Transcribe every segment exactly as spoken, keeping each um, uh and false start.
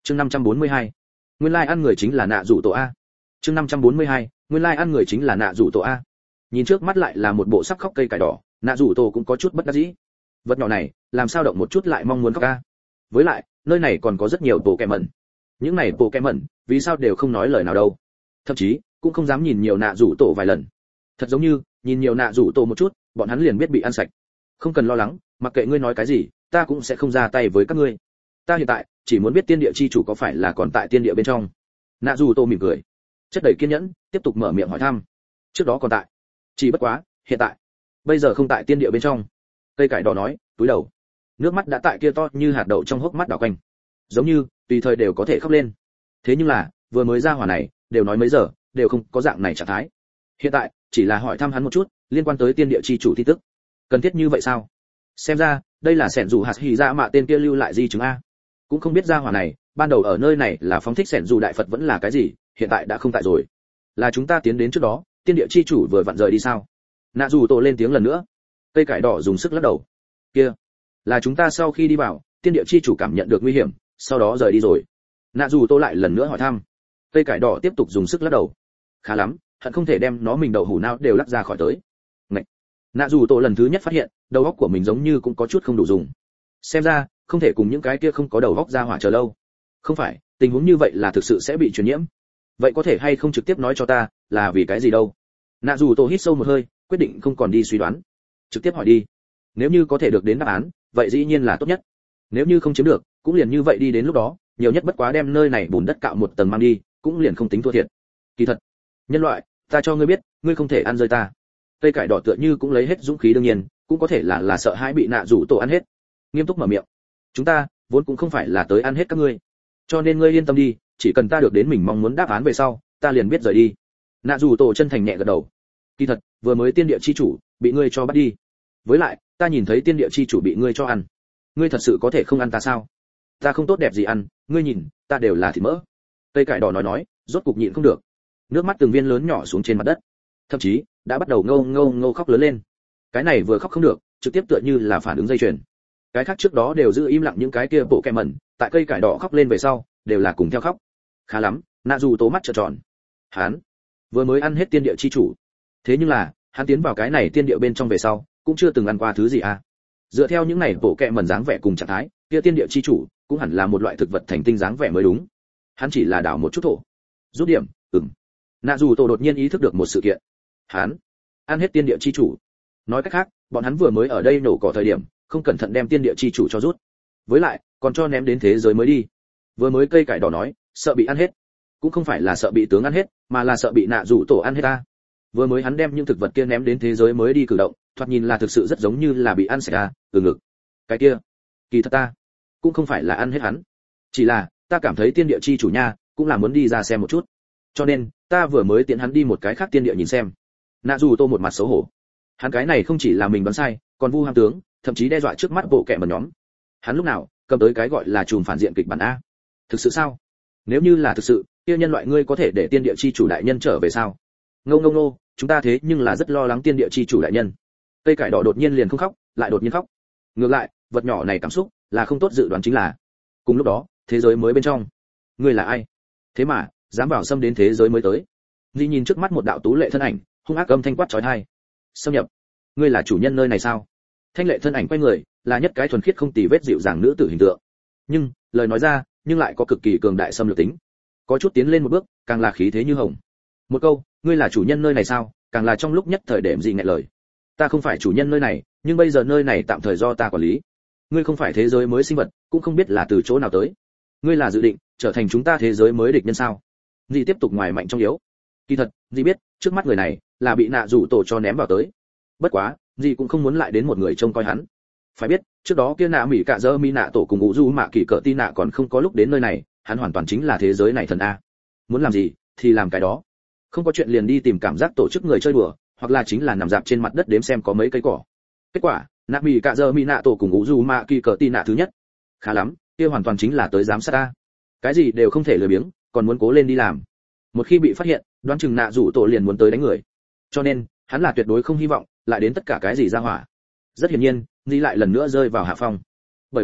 chương năm trăm bốn mươi hai, nguyên lai ăn người chính là nạ rủ tổ a. chương năm trăm bốn mươi hai, nguyên lai ăn người chính là nạ rủ tổ a. Nhìn trước mắt lại là một bộ sắp khóc cây cải đỏ, nạ rủ tổ cũng có chút bất đắc dĩ. Vật nhỏ này làm sao động một chút lại mong muốn khóc a. Với lại nơi này còn có rất nhiều bộ kẹ mẩn, những này bộ kẹ mẩn vì sao đều không nói lời nào đâu, thậm chí cũng không dám nhìn nhiều nạ rủ tổ vài lần. Thật giống như nhìn nhiều nạ rủ tổ một chút bọn hắn liền biết bị ăn sạch. Không cần lo lắng, mặc kệ ngươi nói cái gì ta cũng sẽ không ra tay với các ngươi. Ta hiện tại chỉ muốn biết tiên địa chi chủ có phải là còn tại tiên địa bên trong. Nạ rủ tổ mỉm cười, chất đầy kiên nhẫn tiếp tục mở miệng hỏi thăm. Trước đó còn tại, chỉ bất quá hiện tại bây giờ không tại tiên địa bên trong. Cây cải đỏ nói, túi đầu, nước mắt đã tại kia to như hạt đậu trong hốc mắt đảo quanh, giống như tùy thời đều có thể khóc lên. Thế nhưng là vừa mới ra hỏa này đều nói mấy giờ đều không có dạng này trạng thái. Hiện tại chỉ là hỏi thăm hắn một chút liên quan tới tiên địa chi chủ tin tức. Cần thiết như vậy sao? Xem ra đây là sẻn dù hạt hỉ dạ mạ tên kia lưu lại di chứng a. Cũng không biết ra hỏa này ban đầu ở nơi này là phóng thích sẻn dù đại phật vẫn là cái gì, hiện tại đã không tại rồi. Là chúng ta tiến đến trước đó tiên địa chi chủ vừa vặn rời đi sao? Nạ dù tổ lên tiếng lần nữa. Cây cải đỏ dùng sức lắc đầu. Kia là chúng ta sau khi đi vào tiên địa chi chủ cảm nhận được nguy hiểm sau đó rời đi rồi. Nạ dù tổ lại lần nữa hỏi thăm. Cây cải đỏ tiếp tục dùng sức lắc đầu. Khá lắm, hận không thể đem nó mình đầu hủ não đều lắc ra khỏi tới. Ngậy. Nạ dù tổ lần thứ nhất phát hiện đầu óc của mình giống như cũng có chút không đủ dùng. Xem ra không thể cùng những cái kia không có đầu óc ra hỏa chờ lâu. Không phải, tình huống như vậy là thực sự sẽ bị truyền nhiễm. Vậy có thể hay không trực tiếp nói cho ta là vì cái gì đâu? Nạ dù tổ hít sâu một hơi, quyết định không còn đi suy đoán, trực tiếp hỏi đi. Nếu như có thể được đến đáp án vậy dĩ nhiên là tốt nhất, nếu như không chiếm được cũng liền như vậy đi, đến lúc đó nhiều nhất bất quá đem nơi này bùn đất cạo một tầng mang đi cũng liền không tính thua thiệt. Kỳ thật nhân loại, ta cho ngươi biết ngươi không thể ăn rơi ta. Cây cải đỏ tựa như cũng lấy hết dũng khí, đương nhiên cũng có thể là là sợ hãi bị nạ rủ tổ ăn hết, nghiêm túc mở miệng. Chúng ta vốn cũng không phải là tới ăn hết các ngươi, cho nên ngươi yên tâm đi, chỉ cần ta được đến mình mong muốn đáp án về sau ta liền biết rời đi. Nạ rủ tổ chân thành nhẹ gật đầu. Kỳ thật vừa mới tiên địa chi chủ bị ngươi cho bắt đi, với lại ta nhìn thấy tiên địa chi chủ bị ngươi cho ăn, ngươi thật sự có thể không ăn ta sao? Ta không tốt đẹp gì ăn, ngươi nhìn ta đều là thịt mỡ. Cây cải đỏ nói nói rốt cục nhịn không được, nước mắt từng viên lớn nhỏ xuống trên mặt đất, thậm chí đã bắt đầu ngâu ngâu ngâu khóc lớn lên. Cái này vừa khóc không được trực tiếp tựa như là phản ứng dây chuyền. Cái khác trước đó đều giữ im lặng những cái kia bộ kẹ mẩn tại cây cải đỏ khóc lên về sau đều là cùng theo khóc. Khá lắm, nạ dù tố mắt trợn tròn. Hắn vừa mới ăn hết tiên địa chi chủ, thế nhưng là hắn tiến vào cái này tiên địa bên trong về sau cũng chưa từng ăn qua thứ gì à. Dựa theo những này bộ kẹ mẩn dáng vẻ cùng trạng thái, kia tiên địa chi chủ cũng hẳn là một loại thực vật thành tinh dáng vẻ mới đúng. Hắn chỉ là đảo một chút thổ. Rút điểm, ừm. Nạ dù tổ đột nhiên ý thức được một sự kiện. Hắn ăn hết tiên địa chi chủ. Nói cách khác, bọn hắn vừa mới ở đây nổ cỏ thời điểm, không cẩn thận đem tiên địa chi chủ cho rút. Với lại, còn cho ném đến thế giới mới đi. Vừa mới cây cải đỏ nói, sợ bị ăn hết. Cũng không phải là sợ bị tướng ăn hết, mà là sợ bị nạ dù tổ ăn hết ta. Vừa mới hắn đem những thực vật kia ném đến thế giới mới đi cử động, thoạt nhìn là thực sự rất giống như là bị ăn sạch à, từ ngực. Cái kia, kỳ thật ta cũng không phải là ăn hết hắn, chỉ là ta cảm thấy tiên địa chi chủ nha, cũng là muốn đi ra xem một chút. Cho nên, ta vừa mới tiện hắn đi một cái khác tiên địa nhìn xem. Nạ dù tô một mặt xấu hổ. Hắn cái này không chỉ là mình đoán sai, còn vu ham tướng, thậm chí đe dọa trước mắt bộ kẻ mẩn nhóm. Hắn lúc nào cầm tới cái gọi là trùm phản diện kịch bản a? Thực sự sao? Nếu như là thực sự, kia nhân loại ngươi có thể để tiên địa chi chủ đại nhân trở về sao? Ngô ngô ngô, chúng ta thế nhưng là rất lo lắng tiên địa chi chủ đại nhân. Cây cải đỏ đột nhiên liền không khóc, lại đột nhiên khóc. Ngược lại, vật nhỏ này cảm xúc là không tốt dự đoán chính là. Cùng lúc đó, thế giới mới bên trong, ngươi là ai? Thế mà dám vào xâm đến thế giới mới tới. Di nhìn trước mắt một đạo tú lệ thân ảnh, hung ác âm thanh quát chói tai. Xâm nhập? Ngươi là chủ nhân nơi này sao? Thanh lệ thân ảnh quay người, là nhất cái thuần khiết không tì vết dịu dàng nữ tử hình tượng. Nhưng, lời nói ra, nhưng lại có cực kỳ cường đại xâm lược tính. Có chút tiến lên một bước, càng là khí thế như hồng. Một câu, ngươi là chủ nhân nơi này sao, càng là trong lúc nhất thời đệm gì nghẹn lời. Ta không phải chủ nhân nơi này, nhưng bây giờ nơi này tạm thời do ta quản lý. Ngươi không phải thế giới mới sinh vật, cũng không biết là từ chỗ nào tới. Ngươi là dự định trở thành chúng ta thế giới mới địch nhân sao? Dì tiếp tục ngoài mạnh trong yếu. Kỳ thật, dì biết, trước mắt người này là bị nạ rủ tổ cho ném vào tới. Bất quá, dì cũng không muốn lại đến một người trông coi hắn. Phải biết, trước đó kia nạ mỹ cả dơ mi nạ tổ cùng ngũ du mạ kỳ cỡ ti nạ còn không có lúc đến nơi này, hắn hoàn toàn chính là thế giới này thần a. Muốn làm gì thì làm cái đó, không có chuyện liền đi tìm cảm giác tổ chức người chơi đùa, hoặc là chính là nằm dạp trên mặt đất đếm xem có mấy cây cỏ. Kết quả, nạ mỹ cả dơ mi nạ tổ cùng ngũ du mạ kỳ cỡ ti nạ thứ nhất. Khá lắm, kia hoàn toàn chính là tới giám sát ta. Cái gì đều không thể lười biếng, còn muốn cố lên đi làm. Một khi bị phát hiện, đoán chừng nạ rủ tổ liền muốn tới đánh người. Cho nên, hắn là tuyệt đối không hy vọng lại đến tất cả cái gì ra hỏa. Rất hiển nhiên, Di lại lần nữa rơi vào hạ phong. Bởi vì,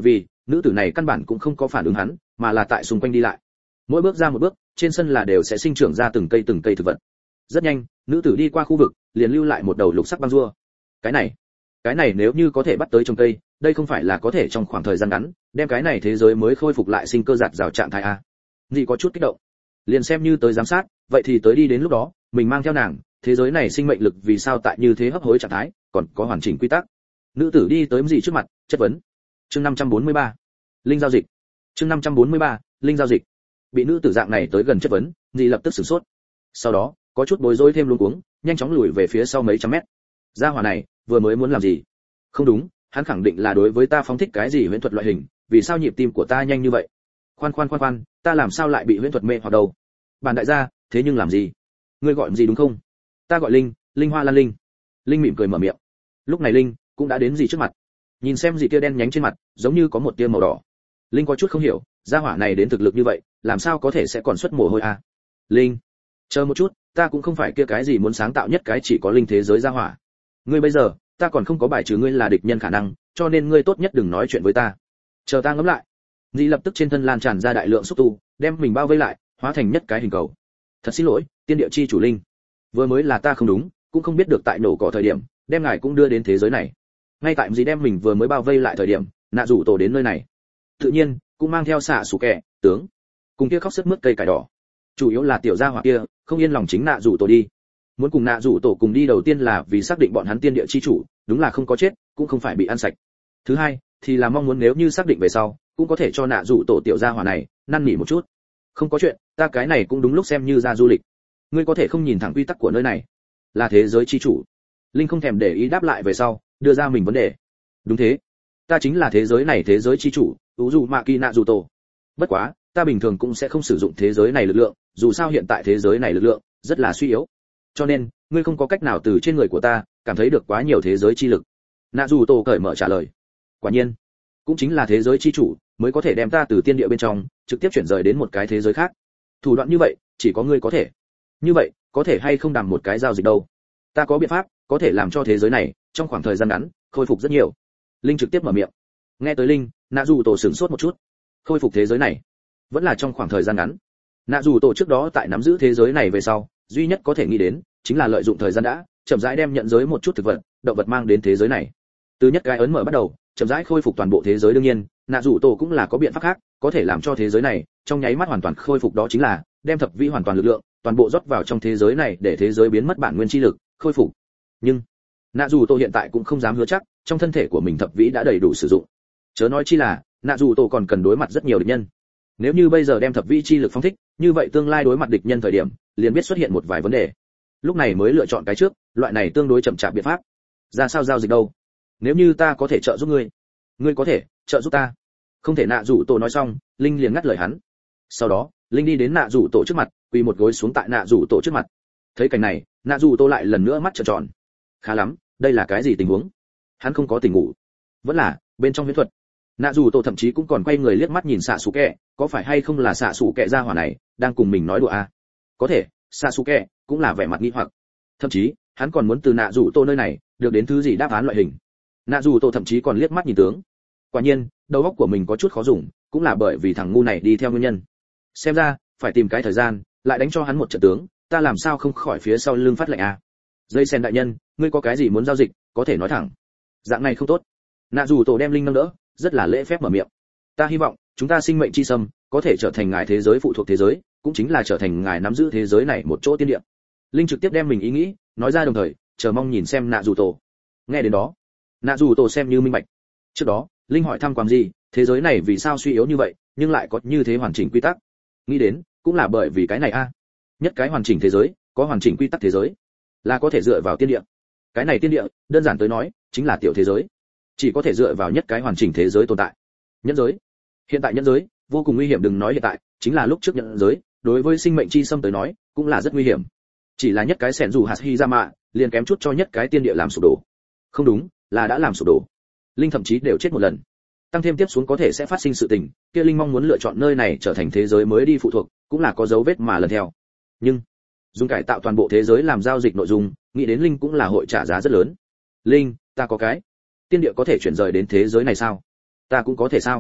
nữ tử này căn bản cũng không có phản ứng hắn, mà là tại xung quanh đi lại. Mỗi bước ra một bước, trên sân là đều sẽ sinh trưởng ra từng cây từng cây thực vật. Rất nhanh, nữ tử đi qua khu vực, liền lưu lại một đầu lục sắc băng rua. Cái này, cái này nếu như có thể bắt tới trồng cây, đây không phải là có thể trong khoảng thời gian ngắn, đem cái này thế giới mới khôi phục lại sinh cơ giạt rào trạng thái a. Dì có chút kích động. Liền xem như tới giám sát, vậy thì tới đi đến lúc đó, mình mang theo nàng, thế giới này sinh mệnh lực vì sao tại như thế hấp hối trạng thái, còn có hoàn chỉnh quy tắc. Nữ tử đi tới dì trước mặt, chất vấn. Chương năm trăm bốn mươi ba, linh giao dịch. Chương năm trăm bốn mươi ba, linh giao dịch. Bị nữ tử dạng này tới gần chất vấn, dì lập tức sửng sốt. Sau đó, có chút bối rối thêm luống cuống, nhanh chóng lùi về phía sau mấy trăm mét. Gia hỏa này, vừa mới muốn làm gì? Không đúng, hắn khẳng định là đối với ta phóng thích cái gì huyễn thuật loại hình, vì sao nhịp tim của ta nhanh như vậy? Khoan khoan khoan khoan, ta làm sao lại bị huyễn thuật mê hoặc đầu? Bản đại gia, thế nhưng làm gì? Ngươi gọi gì đúng không? Ta gọi Linh, Linh Hoa Lan Linh. Linh mỉm cười mở miệng. Lúc này Linh cũng đã đến dì trước mặt. Nhìn xem dì kia đen nhánh trên mặt, giống như có một tia màu đỏ. Linh có chút không hiểu, gia hỏa này đến thực lực như vậy, làm sao có thể sẽ còn xuất mồ hôi a? À? Linh, chờ một chút, ta cũng không phải kia cái gì muốn sáng tạo nhất cái chỉ có linh thế giới gia hỏa. Ngươi bây giờ, ta còn không có bài trừ ngươi là địch nhân khả năng, cho nên ngươi tốt nhất đừng nói chuyện với ta. Chờ ta ngẫm lại. Dì lập tức trên thân lan tràn ra đại lượng xúc tu, đem mình bao vây lại, hóa thành nhất cái hình cầu. Thật xin lỗi, tiên địa chi chủ Linh. Vừa mới là ta không đúng, cũng không biết được tại nổ cỏ thời điểm, đem ngài cũng đưa đến thế giới này. Ngay tại dì đem mình vừa mới bao vây lại thời điểm, nạ rủ tổ đến nơi này. Tự nhiên, cũng mang theo xạ sủ kẹ, tướng, cùng kia khóc sức mướt cây cải đỏ. Chủ yếu là tiểu gia hỏa kia, không yên lòng chính nạ rủ tổ đi. Muốn cùng nạ rủ tổ cùng đi đầu tiên là vì xác định bọn hắn tiên địa chi chủ, đúng là không có chết, cũng không phải bị ăn sạch. Thứ hai, thì là mong muốn nếu như xác định về sau, cũng có thể cho nạ rủ tổ tiểu gia hỏa này năn nỉ một chút. Không có chuyện, ta cái này cũng đúng lúc xem như ra du lịch. Ngươi có thể không nhìn thẳng quy tắc của nơi này, là thế giới chi chủ. Linh không thèm để ý đáp lại về sau, đưa ra mình vấn đề. Đúng thế, ta chính là thế giới này thế giới chi chủ, ủ dù mạ kỳ nạ rủ tổ. Bất quá, ta bình thường cũng sẽ không sử dụng thế giới này lực lượng, dù sao hiện tại thế giới này lực lượng rất là suy yếu. Cho nên, ngươi không có cách nào từ trên người của ta cảm thấy được quá nhiều thế giới chi lực. Nạ rủ tổ cởi mở trả lời. Quả nhiên, cũng chính là thế giới chi chủ mới có thể đem ta từ tiên địa bên trong trực tiếp chuyển rời đến một cái thế giới khác. Thủ đoạn như vậy, chỉ có ngươi có thể. Như vậy, có thể hay không đàm một cái giao dịch đâu? Ta có biện pháp, có thể làm cho thế giới này trong khoảng thời gian ngắn khôi phục rất nhiều. Linh trực tiếp mở miệng. Nghe tới Linh, nạ dù tổ sửng sốt một chút. Khôi phục thế giới này, vẫn là trong khoảng thời gian ngắn. Nạ dù tổ trước đó tại nắm giữ thế giới này về sau, duy nhất có thể nghĩ đến chính là lợi dụng thời gian đã, chậm rãi đem nhận giới một chút thực vật, động vật mang đến thế giới này. Từ nhất cái ấn mở bắt đầu, chậm rãi khôi phục toàn bộ thế giới đương nhiên, nạ dù tổ cũng là có biện pháp khác, có thể làm cho thế giới này trong nháy mắt hoàn toàn khôi phục, đó chính là đem thập vĩ hoàn toàn lực lượng, toàn bộ rót vào trong thế giới này để thế giới biến mất bản nguyên chi lực, khôi phục. Nhưng nạ dù tổ hiện tại cũng không dám hứa chắc trong thân thể của mình thập vĩ đã đầy đủ sử dụng, chớ nói chi là nạ dù tổ còn cần đối mặt rất nhiều địch nhân. Nếu như bây giờ đem thập vĩ chi lực phóng thích, như vậy tương lai đối mặt địch nhân thời điểm liền biết xuất hiện một vài vấn đề. Lúc này mới lựa chọn cái trước, loại này tương đối chậm chạp biện pháp. Ra sao giao dịch đâu? Nếu như ta có thể trợ giúp ngươi, ngươi có thể trợ giúp ta. Không thể. Nạ rủ tổ nói xong, Linh liền ngắt lời hắn. Sau đó, Linh đi đến nạ rủ tổ trước mặt, quỳ một gối xuống tại nạ rủ tổ trước mặt. Thấy cảnh này, nạ rủ tổ lại lần nữa mắt trợn tròn. Khá lắm, đây là cái gì tình huống? Hắn không có tỉnh ngủ, vẫn là bên trong huyễn thuật. Nạ rủ tổ thậm chí cũng còn quay người liếc mắt nhìn xạ sủ kẹ, có phải hay không là xạ sủ kẹ gia hỏa này đang cùng mình nói đùa à? Có thể, xạ sủ kẹ cũng là vẻ mặt nghi hoặc. Thậm chí, hắn còn muốn từ nạ rủ tổ nơi này được đến thứ gì đáp án loại hình. Nạ rủ tổ thậm chí còn liếc mắt nhìn tướng. Quả nhiên, đầu óc của mình có chút khó dùng, cũng là bởi vì thằng ngu này đi theo nguyên nhân. Xem ra, phải tìm cái thời gian, lại đánh cho hắn một trận tướng, ta làm sao không khỏi phía sau lưng phát lệnh à? Dây sen đại nhân, ngươi có cái gì muốn giao dịch, có thể nói thẳng. Dạng này không tốt. Nạ dù tổ đem Linh nâng đỡ, rất là lễ phép mở miệng. Ta hy vọng, chúng ta sinh mệnh chi sâm, có thể trở thành ngài thế giới phụ thuộc thế giới, cũng chính là trở thành ngài nắm giữ thế giới này một chỗ tiên địa. Linh trực tiếp đem mình ý nghĩ nói ra, đồng thời chờ mong nhìn xem nạ dù tổ. Nghe đến đó, nạ dù tổ xem như minh bạch. Trước đó, Linh hỏi thăm quàm gì, thế giới này vì sao suy yếu như vậy, nhưng lại có như thế hoàn chỉnh quy tắc. Nghĩ đến, cũng là bởi vì cái này a. À. Nhất cái hoàn chỉnh thế giới, có hoàn chỉnh quy tắc thế giới, là có thể dựa vào tiên địa. Cái này tiên địa, đơn giản tới nói, chính là tiểu thế giới. Chỉ có thể dựa vào nhất cái hoàn chỉnh thế giới tồn tại. Nhân giới. Hiện tại nhân giới, vô cùng nguy hiểm, đừng nói hiện tại, chính là lúc trước nhân giới, đối với sinh mệnh chi xâm tới nói, cũng là rất nguy hiểm. Chỉ là nhất cái sẻn dù hạt hy ra mạ, liền kém chút cho nhất cái tiên địa làm sụp đổ. Không đúng, là đã làm sụp đổ. Linh thậm chí đều chết một lần. Tăng thêm tiếp xuống có thể sẽ phát sinh sự tình, kia Linh mong muốn lựa chọn nơi này trở thành thế giới mới đi phụ thuộc, cũng là có dấu vết mà lần theo. Nhưng dùng cải tạo toàn bộ thế giới làm giao dịch nội dung, nghĩ đến Linh cũng là hội trả giá rất lớn. Linh, ta có cái tiên địa có thể chuyển rời đến thế giới này sao? Ta cũng có thể sao?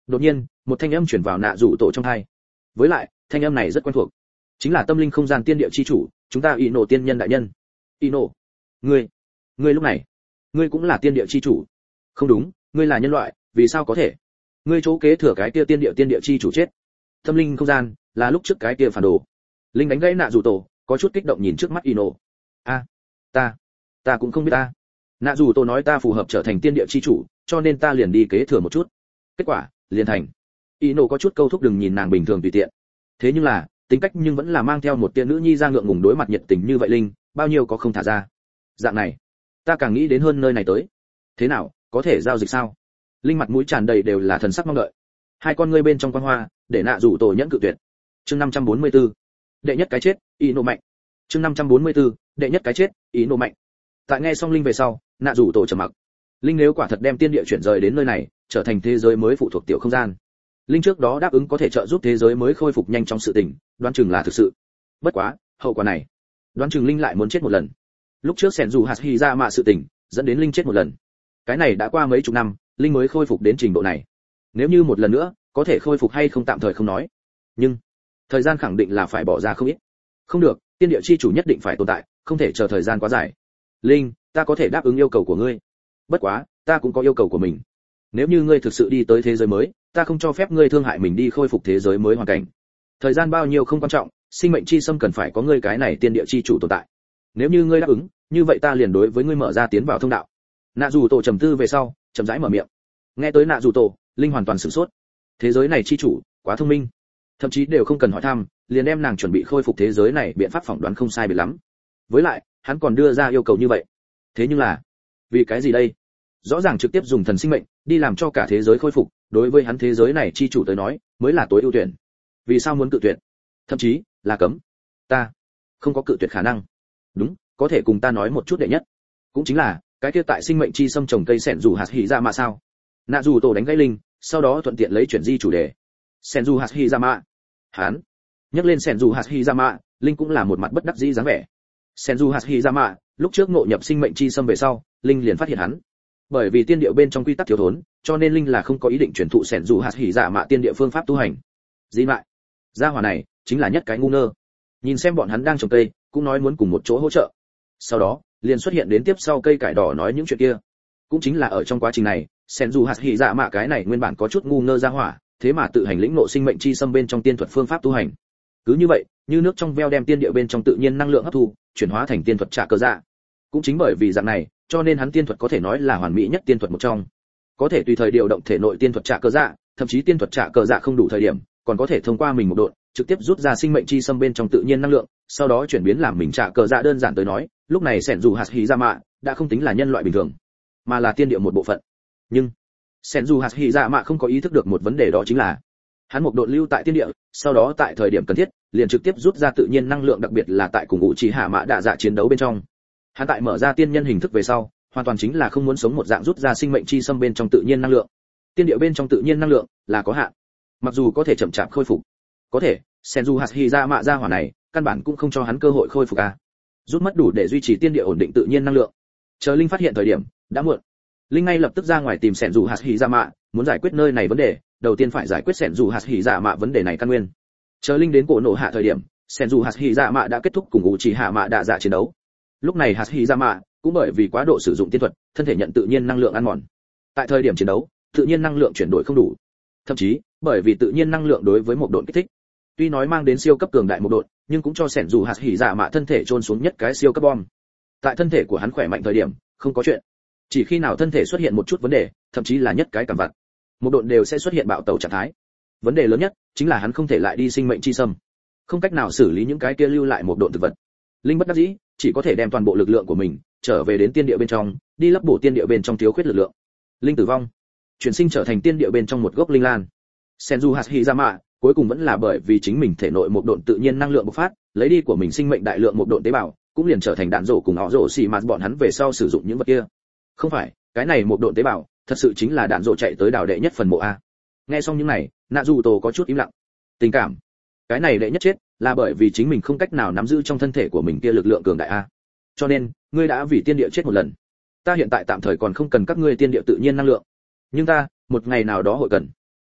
Đột nhiên một thanh âm chuyển vào nạ rủ tổ trong tai. Với lại thanh âm này rất quen thuộc, chính là tâm linh không gian tiên địa chi chủ, chúng ta y nổ tiên nhân đại nhân. Y nổ, ngươi ngươi lúc này ngươi cũng là tiên địa chi chủ? Không đúng, ngươi là nhân loại, vì sao có thể? Ngươi chỗ kế thừa cái kia tiên địa tiên địa chi chủ chết. Tâm linh không gian là lúc trước cái kia phản đồ. Linh đánh gãy nạ rủ tổ, có chút kích động nhìn trước mắt Ino. A, ta, ta cũng không biết ta. Nạ rủ tổ nói ta phù hợp trở thành tiên địa chi chủ, cho nên ta liền đi kế thừa một chút. Kết quả, liền thành. Ino có chút câu thúc đừng nhìn nàng bình thường tùy tiện. Thế nhưng là, tính cách nhưng vẫn là mang theo một tia nữ nhi ra ngượng ngùng đối mặt nhiệt tình như vậy Linh, bao nhiêu có không thả ra. Dạng này, ta càng nghĩ đến hơn nơi này tới. Thế nào, có thể giao dịch sao? Linh mặt mũi tràn đầy đều là thần sắc mong đợi. Hai con ngươi bên trong quan hoa, để nạ rủ tổ nhẫn cự tuyệt. Chương năm trăm bốn mươi tư, đệ nhất cái chết, ý nộ mạnh. Chương năm trăm bốn mươi tư, đệ nhất cái chết, ý nộ mạnh. Tại nghe xong Linh về sau, nạ rủ tổ trầm mặc. Linh nếu quả thật đem tiên địa chuyển rời đến nơi này, trở thành thế giới mới phụ thuộc tiểu không gian. Linh trước đó đáp ứng có thể trợ giúp thế giới mới khôi phục nhanh trong sự tình, đoán chừng là thực sự. Bất quá, hậu quả này, đoán chừng Linh lại muốn chết một lần. Lúc trước Sẻn dù hạt hy ra mạ sự tình, dẫn đến Linh chết một lần. Cái này đã qua mấy chục năm, Linh mới khôi phục đến trình độ này. Nếu như một lần nữa, có thể khôi phục hay không tạm thời không nói. Nhưng, thời gian khẳng định là phải bỏ ra không ít. Không được, tiên địa chi chủ nhất định phải tồn tại, không thể chờ thời gian quá dài. Linh, ta có thể đáp ứng yêu cầu của ngươi. Bất quá, ta cũng có yêu cầu của mình. Nếu như ngươi thực sự đi tới thế giới mới, ta không cho phép ngươi thương hại mình đi khôi phục thế giới mới hoàn cảnh. Thời gian bao nhiêu không quan trọng, sinh mệnh chi xâm cần phải có ngươi cái này tiên địa chi chủ tồn tại. Nếu như ngươi đáp ứng, như vậy ta liền đối với ngươi mở ra tiến vào thông đạo. Nạ dù tổ trầm tư về sau, chậm rãi mở miệng. Nghe tới nạ dù tổ, Linh hoàn toàn sửng sốt. Thế giới này chi chủ, quá thông minh. Thậm chí đều không cần hỏi thăm, liền đem nàng chuẩn bị khôi phục thế giới này biện pháp phỏng đoán không sai biệt lắm. Với lại, hắn còn đưa ra yêu cầu như vậy. Thế nhưng là, vì cái gì đây? Rõ ràng trực tiếp dùng thần sinh mệnh đi làm cho cả thế giới khôi phục, đối với hắn thế giới này chi chủ tới nói, mới là tối ưu tuyển. Vì sao muốn cự tuyệt? Thậm chí là cấm. Ta không có cự tuyệt khả năng. Đúng, có thể cùng ta nói một chút đệ nhất. Cũng chính là, cái kia tại sinh mệnh chi xâm trồng cây sẻn dù hạt hỉ ra mà sao? Nạ dù tổ đánh gãy Linh, sau đó thuận tiện lấy chuyển di chủ đề. Sẻn dù hạt hỉ ra mà. Hắn nhắc lên sẻn dù hạt hỉ ra mà, Linh cũng là một mặt bất đắc dĩ dáng vẻ. Sẻn dù hạt hỉ ra mà, lúc trước ngộ nhập sinh mệnh chi xâm về sau, Linh liền phát hiện hắn. Bởi vì tiên điệu bên trong quy tắc thiếu thốn, cho nên Linh là không có ý định truyền thụ sẻn dù hạt hỉ dạ mạ tiên địa phương pháp tu hành. Dĩ mại, gia hỏa này chính là nhất cái ngu ngơ. Nhìn xem bọn hắn đang trồng cây, cũng nói muốn cùng một chỗ hỗ trợ. Sau đó, liền xuất hiện đến tiếp sau cây cải đỏ nói những chuyện kia. Cũng chính là ở trong quá trình này, sẻn dù hạt hỉ dạ mạ cái này nguyên bản có chút ngu ngơ gia hỏa, thế mà tự hành lĩnh ngộ sinh mệnh chi xâm bên trong tiên thuật phương pháp tu hành. Cứ như vậy, như nước trong veo đem tiên địa bên trong tự nhiên năng lượng hấp thu, chuyển hóa thành tiên thuật trả cơ dạ. Cũng chính bởi vì dạng này, cho nên hắn tiên thuật có thể nói là hoàn mỹ nhất tiên thuật một trong. Có thể tùy thời điều động thể nội tiên thuật trả cơ dạ, thậm chí tiên thuật trả cơ dạ không đủ thời điểm, còn có thể thông qua mình một độn, trực tiếp rút ra sinh mệnh chi xâm bên trong tự nhiên năng lượng, sau đó chuyển biến làm mình trả cơ dạ. Đơn giản tới nói, lúc này sẻn dù hạt hỉ dạ mạ đã không tính là nhân loại bình thường, mà là tiên địa một bộ phận. Nhưng sẻn dù hạt hỉ dạ mạ không có ý thức được một vấn đề, đó chính là hắn một độn lưu tại tiên địa, sau đó tại thời điểm cần thiết liền trực tiếp rút ra tự nhiên năng lượng, đặc biệt là tại cùng ngũ chỉ hạ mạ đạ dạ chiến đấu bên trong. Hắn tại mở ra tiên nhân hình thức về sau, hoàn toàn chính là không muốn sống một dạng rút ra sinh mệnh chi xâm bên trong tự nhiên năng lượng. Tiên địa bên trong tự nhiên năng lượng là có hạn, mặc dù có thể chậm chạp khôi phục, có thể Senju Hashira mạ ra hỏa này, căn bản cũng không cho hắn cơ hội khôi phục a. Rút mất đủ để duy trì tiên địa ổn định tự nhiên năng lượng. Chờ Linh phát hiện thời điểm đã muộn. Linh ngay lập tức ra ngoài tìm Senju Hashira mạ, muốn giải quyết nơi này vấn đề, đầu tiên phải giải quyết Senju Hashira mạ vấn đề này căn nguyên. Chờ Linh đến cổ nổ hạ thời điểm, Senju Hashira mạ đã kết thúc cùng Uchiha Mạ Đạ Dạ chiến đấu. Lúc này Hashirama cũng bởi vì quá độ sử dụng tiên thuật, thân thể nhận tự nhiên năng lượng ăn mòn. Tại thời điểm chiến đấu, tự nhiên năng lượng chuyển đổi không đủ. Thậm chí, bởi vì tự nhiên năng lượng đối với một độn kích thích, tuy nói mang đến siêu cấp cường đại một độn, nhưng cũng cho sẻn dù Hashirama thân thể chôn xuống nhất cái siêu cấp bom. Tại thân thể của hắn khỏe mạnh thời điểm, không có chuyện. Chỉ khi nào thân thể xuất hiện một chút vấn đề, thậm chí là nhất cái cảm vặt, một độn đều sẽ xuất hiện bạo tẩu trạng thái. Vấn đề lớn nhất chính là hắn không thể lại đi sinh mệnh chi xâm, không cách nào xử lý những cái kia lưu lại một độn thực vật. Linh bất đắc dĩ, chỉ có thể đem toàn bộ lực lượng của mình trở về đến tiên địa bên trong, đi lấp bổ tiên địa bên trong thiếu khuyết lực lượng. Linh tử vong, chuyển sinh trở thành tiên địa bên trong một gốc linh lan. Senju Hashirama cuối cùng vẫn là bởi vì chính mình thể nội một độn tự nhiên năng lượng bộc phát, lấy đi của mình sinh mệnh đại lượng một độn tế bào, cũng liền trở thành đạn rổ cùng họ rổ xì mà bọn hắn về sau sử dụng những vật kia. Không phải, cái này một độn tế bào, thật sự chính là đạn rổ chạy tới đào đệ nhất phần mộ a. Nghe xong những này, Naruto có chút im lặng. Tình cảm, cái này đệ nhất chết là bởi vì chính mình không cách nào nắm giữ trong thân thể của mình kia lực lượng cường đại a. Cho nên, ngươi đã vì tiên địa chết một lần. Ta hiện tại tạm thời còn không cần các ngươi tiên địa tự nhiên năng lượng, nhưng ta, một ngày nào đó hội cần.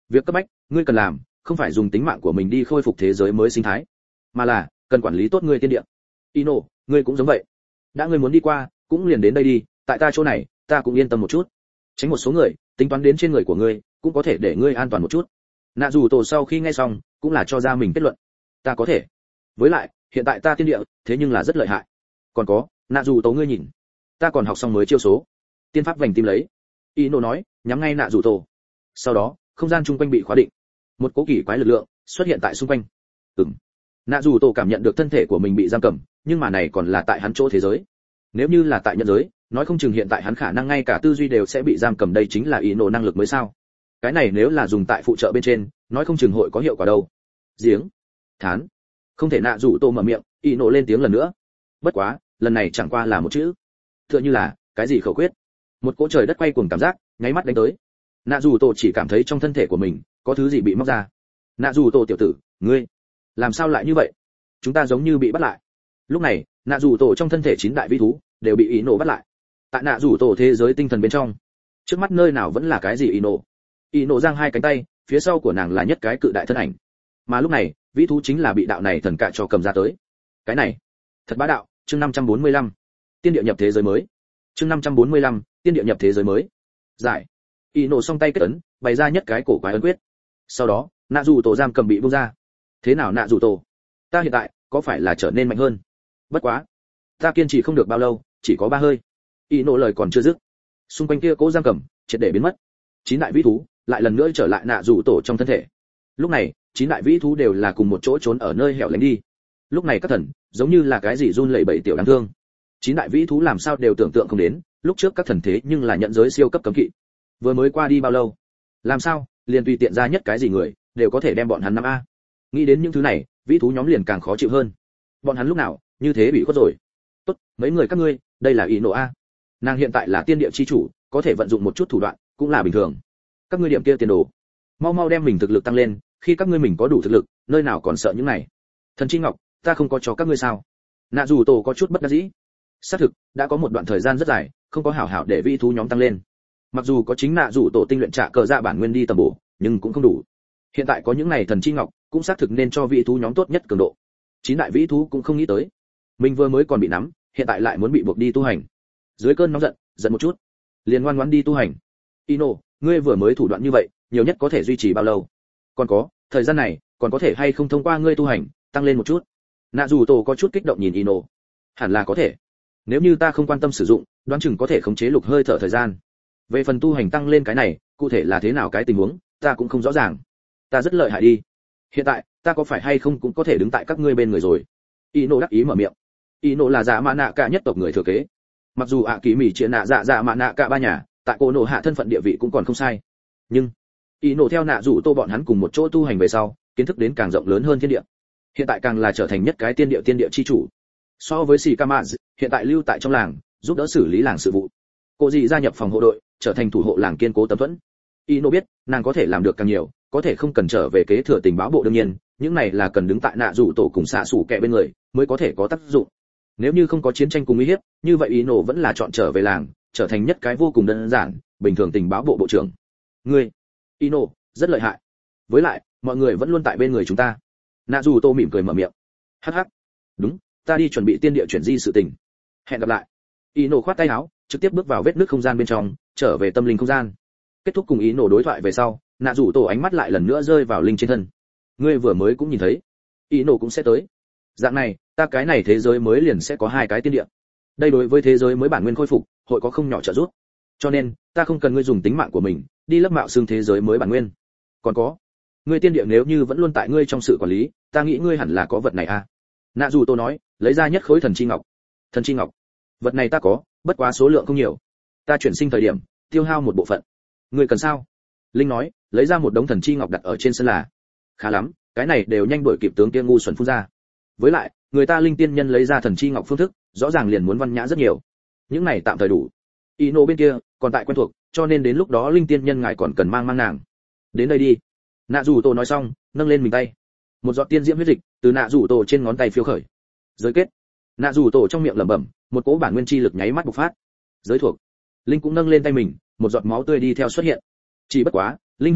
Việc cấp bách ngươi cần làm không phải dùng tính mạng của mình đi khôi phục thế giới mới sinh thái, mà là cần quản lý tốt ngươi tiên địa. Ino, ngươi cũng giống vậy. Đã ngươi muốn đi qua, cũng liền đến đây đi, tại ta chỗ này, ta cũng yên tâm một chút. Tránh một số người, tính toán đến trên người của ngươi, cũng có thể để ngươi an toàn một chút. Nạ dù tổ sau khi nghe xong, cũng là cho ra mình kết luận. Ta có thể. Với lại, hiện tại ta tiên địa, thế nhưng là rất lợi hại. Còn có, nạ dù tổ ngươi nhìn, ta còn học xong mới chiêu số. Tiên pháp vành tim lấy. Ino nói, nhắm ngay nạ dù tổ. Sau đó, không gian chung quanh bị khóa định. Một cỗ kỳ quái lực lượng xuất hiện tại xung quanh. Ừm. Nạ dù tổ cảm nhận được thân thể của mình bị giam cầm, nhưng mà này còn là tại hắn chỗ thế giới. Nếu như là tại nhân giới, nói không chừng hiện tại hắn khả năng ngay cả tư duy đều sẽ bị giam cầm, đây chính là ý nổ năng lực mới sao? Cái này nếu là dùng tại phụ trợ bên trên, nói không chừng hội có hiệu quả đâu. Giếng, thán, không thể. Nạ dù tổ mở miệng, ý nổ lên tiếng lần nữa. Bất quá, lần này chẳng qua là một chữ, tựa như là cái gì khẩu quyết. Một cỗ trời đất quay cuồng cảm giác, nháy mắt đánh tới. Nạ dù tổ chỉ cảm thấy trong thân thể của mình có thứ gì bị móc ra. Nạ dù tổ tiểu tử, ngươi làm sao lại như vậy? Chúng ta giống như bị bắt lại. Lúc này, nạ dù tổ trong thân thể chín đại vĩ thú đều bị ý nổ bắt lại. Tại nạ dù tổ thế giới tinh thần bên trong, trước mắt nơi nào vẫn là cái gì ý nổ. Ý nổ giang hai cánh tay, phía sau của nàng là nhất cái cự đại thân ảnh. Mà lúc này, vĩ thú chính là bị đạo này thần cạ cho cầm ra tới. Cái này, thật bá đạo. Chương năm trăm bốn mươi lăm, tiên địa nhập thế giới mới. Chương năm trăm bốn mươi lăm, tiên địa nhập thế giới mới. Giải. Ý nổ song tay kết ấn, bày ra nhất cái cổ quái ấn quyết. Sau đó, nạ dù tổ giam cầm bị buông ra. Thế nào nạ dù tổ? Ta hiện tại có phải là trở nên mạnh hơn? Bất quá, ta kiên trì không được bao lâu, chỉ có ba hơi. Ý nổ lời còn chưa dứt, xung quanh kia cố giam cầm triệt để biến mất. Chín đại vĩ thú lại lần nữa trở lại nạ dù tổ trong thân thể. Lúc này, chín đại vĩ thú đều là cùng một chỗ trốn ở nơi hẻo lánh đi. Lúc này các thần giống như là cái gì run lẩy bẩy tiểu đáng thương. Chín đại vĩ thú làm sao đều tưởng tượng không đến, lúc trước các thần thế nhưng là nhận giới siêu cấp cấm kỵ. Vừa mới qua đi bao lâu, làm sao liền tùy tiện ra nhất cái gì người đều có thể đem bọn hắn năm a. Nghĩ đến những thứ này, vĩ thú nhóm liền càng khó chịu hơn. Bọn hắn lúc nào như thế bị khuất rồi? Tốt, mấy người các ngươi, đây là ý nổ a. Nàng hiện tại là tiên địa chi chủ, có thể vận dụng một chút thủ đoạn, cũng là bình thường. Các ngươi điểm kia tiền đồ, mau mau đem mình thực lực tăng lên, khi các ngươi mình có đủ thực lực, nơi nào còn sợ những này. Thần chi ngọc, ta không có cho các ngươi sao? Nạ dù tổ có chút bất đắc dĩ. Xác thực, đã có một đoạn thời gian rất dài, không có hảo hảo để vĩ thú nhóm tăng lên. Mặc dù có chính nạ dù tổ tinh luyện trả cờ dạ bản nguyên đi tầm bổ, nhưng cũng không đủ. Hiện tại có những này thần chi ngọc, cũng xác thực nên cho vĩ thú nhóm tốt nhất cường độ. Chín đại vĩ thú cũng không nghĩ tới, mình vừa mới còn bị nắm, hiện tại lại muốn bị buộc đi tu hành. Dưới cơn nóng giận, giận một chút, liền ngoan ngoãn đi tu hành. Ino, ngươi vừa mới thủ đoạn như vậy, nhiều nhất có thể duy trì bao lâu? Còn có, thời gian này, còn có thể hay không thông qua ngươi tu hành, tăng lên một chút? Nạ dù tổ có chút kích động nhìn Ino. Hẳn là có thể. Nếu như ta không quan tâm sử dụng, đoán chừng có thể khống chế lục hơi thở thời gian. Về phần tu hành tăng lên cái này, cụ thể là thế nào cái tình huống, ta cũng không rõ ràng. Ta rất lợi hại đi. Hiện tại, ta có phải hay không cũng có thể đứng tại các ngươi bên người rồi. Ino đắc ý mở miệng. Ino là dạ mã nạ cả nhất tộc người thừa kế. Mặc dù ạ kỳ mỉ chia nạ dạ dạ mã nạ cả ba nhà, tại cô nổ hạ thân phận địa vị cũng còn không sai. Nhưng, Ino theo nạ rủ tô bọn hắn cùng một chỗ tu hành về sau, kiến thức đến càng rộng lớn hơn thiên địa. Hiện tại càng là trở thành nhất cái tiên địa tiên địa chi chủ. So với Shikamazu, hiện tại lưu tại trong làng, giúp đỡ xử lý làng sự vụ. Cô dì gia nhập phòng hộ đội, trở thành thủ hộ làng kiên cố tấm thuẫn. Ino biết, nàng có thể làm được càng nhiều, có thể không cần trở về kế thừa tình báo bộ, đương nhiên, những này là cần đứng tại nạ rủ tổ cùng xạ sủ kẹ bên người, mới có thể có tác dụng. Nếu như không có chiến tranh cùng uy hiếp, như vậy Ino vẫn là chọn trở về làng, trở thành nhất cái vô cùng đơn giản, bình thường tình báo bộ bộ trưởng. Ngươi, Ino, rất lợi hại. Với lại, mọi người vẫn luôn tại bên người chúng ta. Nạ rủ tổ mỉm cười mở miệng. Hắc hắc. Đúng, ta đi chuẩn bị tiên địa chuyển di sự tình. Hẹn gặp lại. Ino khoát tay áo, trực tiếp bước vào vết nứt không gian bên trong, trở về tâm linh không gian. Kết thúc cùng Ino đối thoại về sau, nạ rủ tổ ánh mắt lại lần nữa rơi vào linh trên thân. Ngươi vừa mới cũng nhìn thấy, Ino cũng sẽ tới. Dạng này, ta cái này thế giới mới liền sẽ có hai cái tiên địa. Đây đối với thế giới mới bản nguyên khôi phục, hội có không nhỏ trợ giúp. Cho nên, ta không cần ngươi dùng tính mạng của mình đi lấp mạo xương thế giới mới bản nguyên. Còn có, ngươi tiên địa nếu như vẫn luôn tại ngươi trong sự quản lý, ta nghĩ ngươi hẳn là có vật này à? Nạ dù tô nói, lấy ra nhất khối thần chi ngọc. Thần chi ngọc, vật này ta có, bất quá số lượng không nhiều. Ta chuyển sinh thời điểm, tiêu hao một bộ phận. Ngươi cần sao? Linh nói, lấy ra một đống thần chi ngọc đặt ở trên sân là. Khá lắm, cái này đều nhanh đuổi kịp tướng tiên ngu xuẩn phun ra. Với lại, người ta linh tiên nhân lấy ra thần chi ngọc phương thức, rõ ràng liền muốn văn nhã rất nhiều. Những này tạm thời đủ. Ino bên kia còn tại quen thuộc, cho nên đến lúc đó linh tiên nhân ngài còn cần mang mang nàng. Đến đây đi. Nạ dù tổ nói xong, nâng lên mình tay. Một giọt tiên diễm huyết dịch từ nạ dù tổ trên ngón tay phiêu khởi. Giới kết. Nạ dù tổ trong miệng lẩm bẩm, một cỗ bản nguyên chi lực nháy mắt bộc phát. Giới thuộc. Linh cũng nâng lên tay mình, một giọt máu tươi đi theo xuất hiện. Chỉ bất quá, linh huyết dịch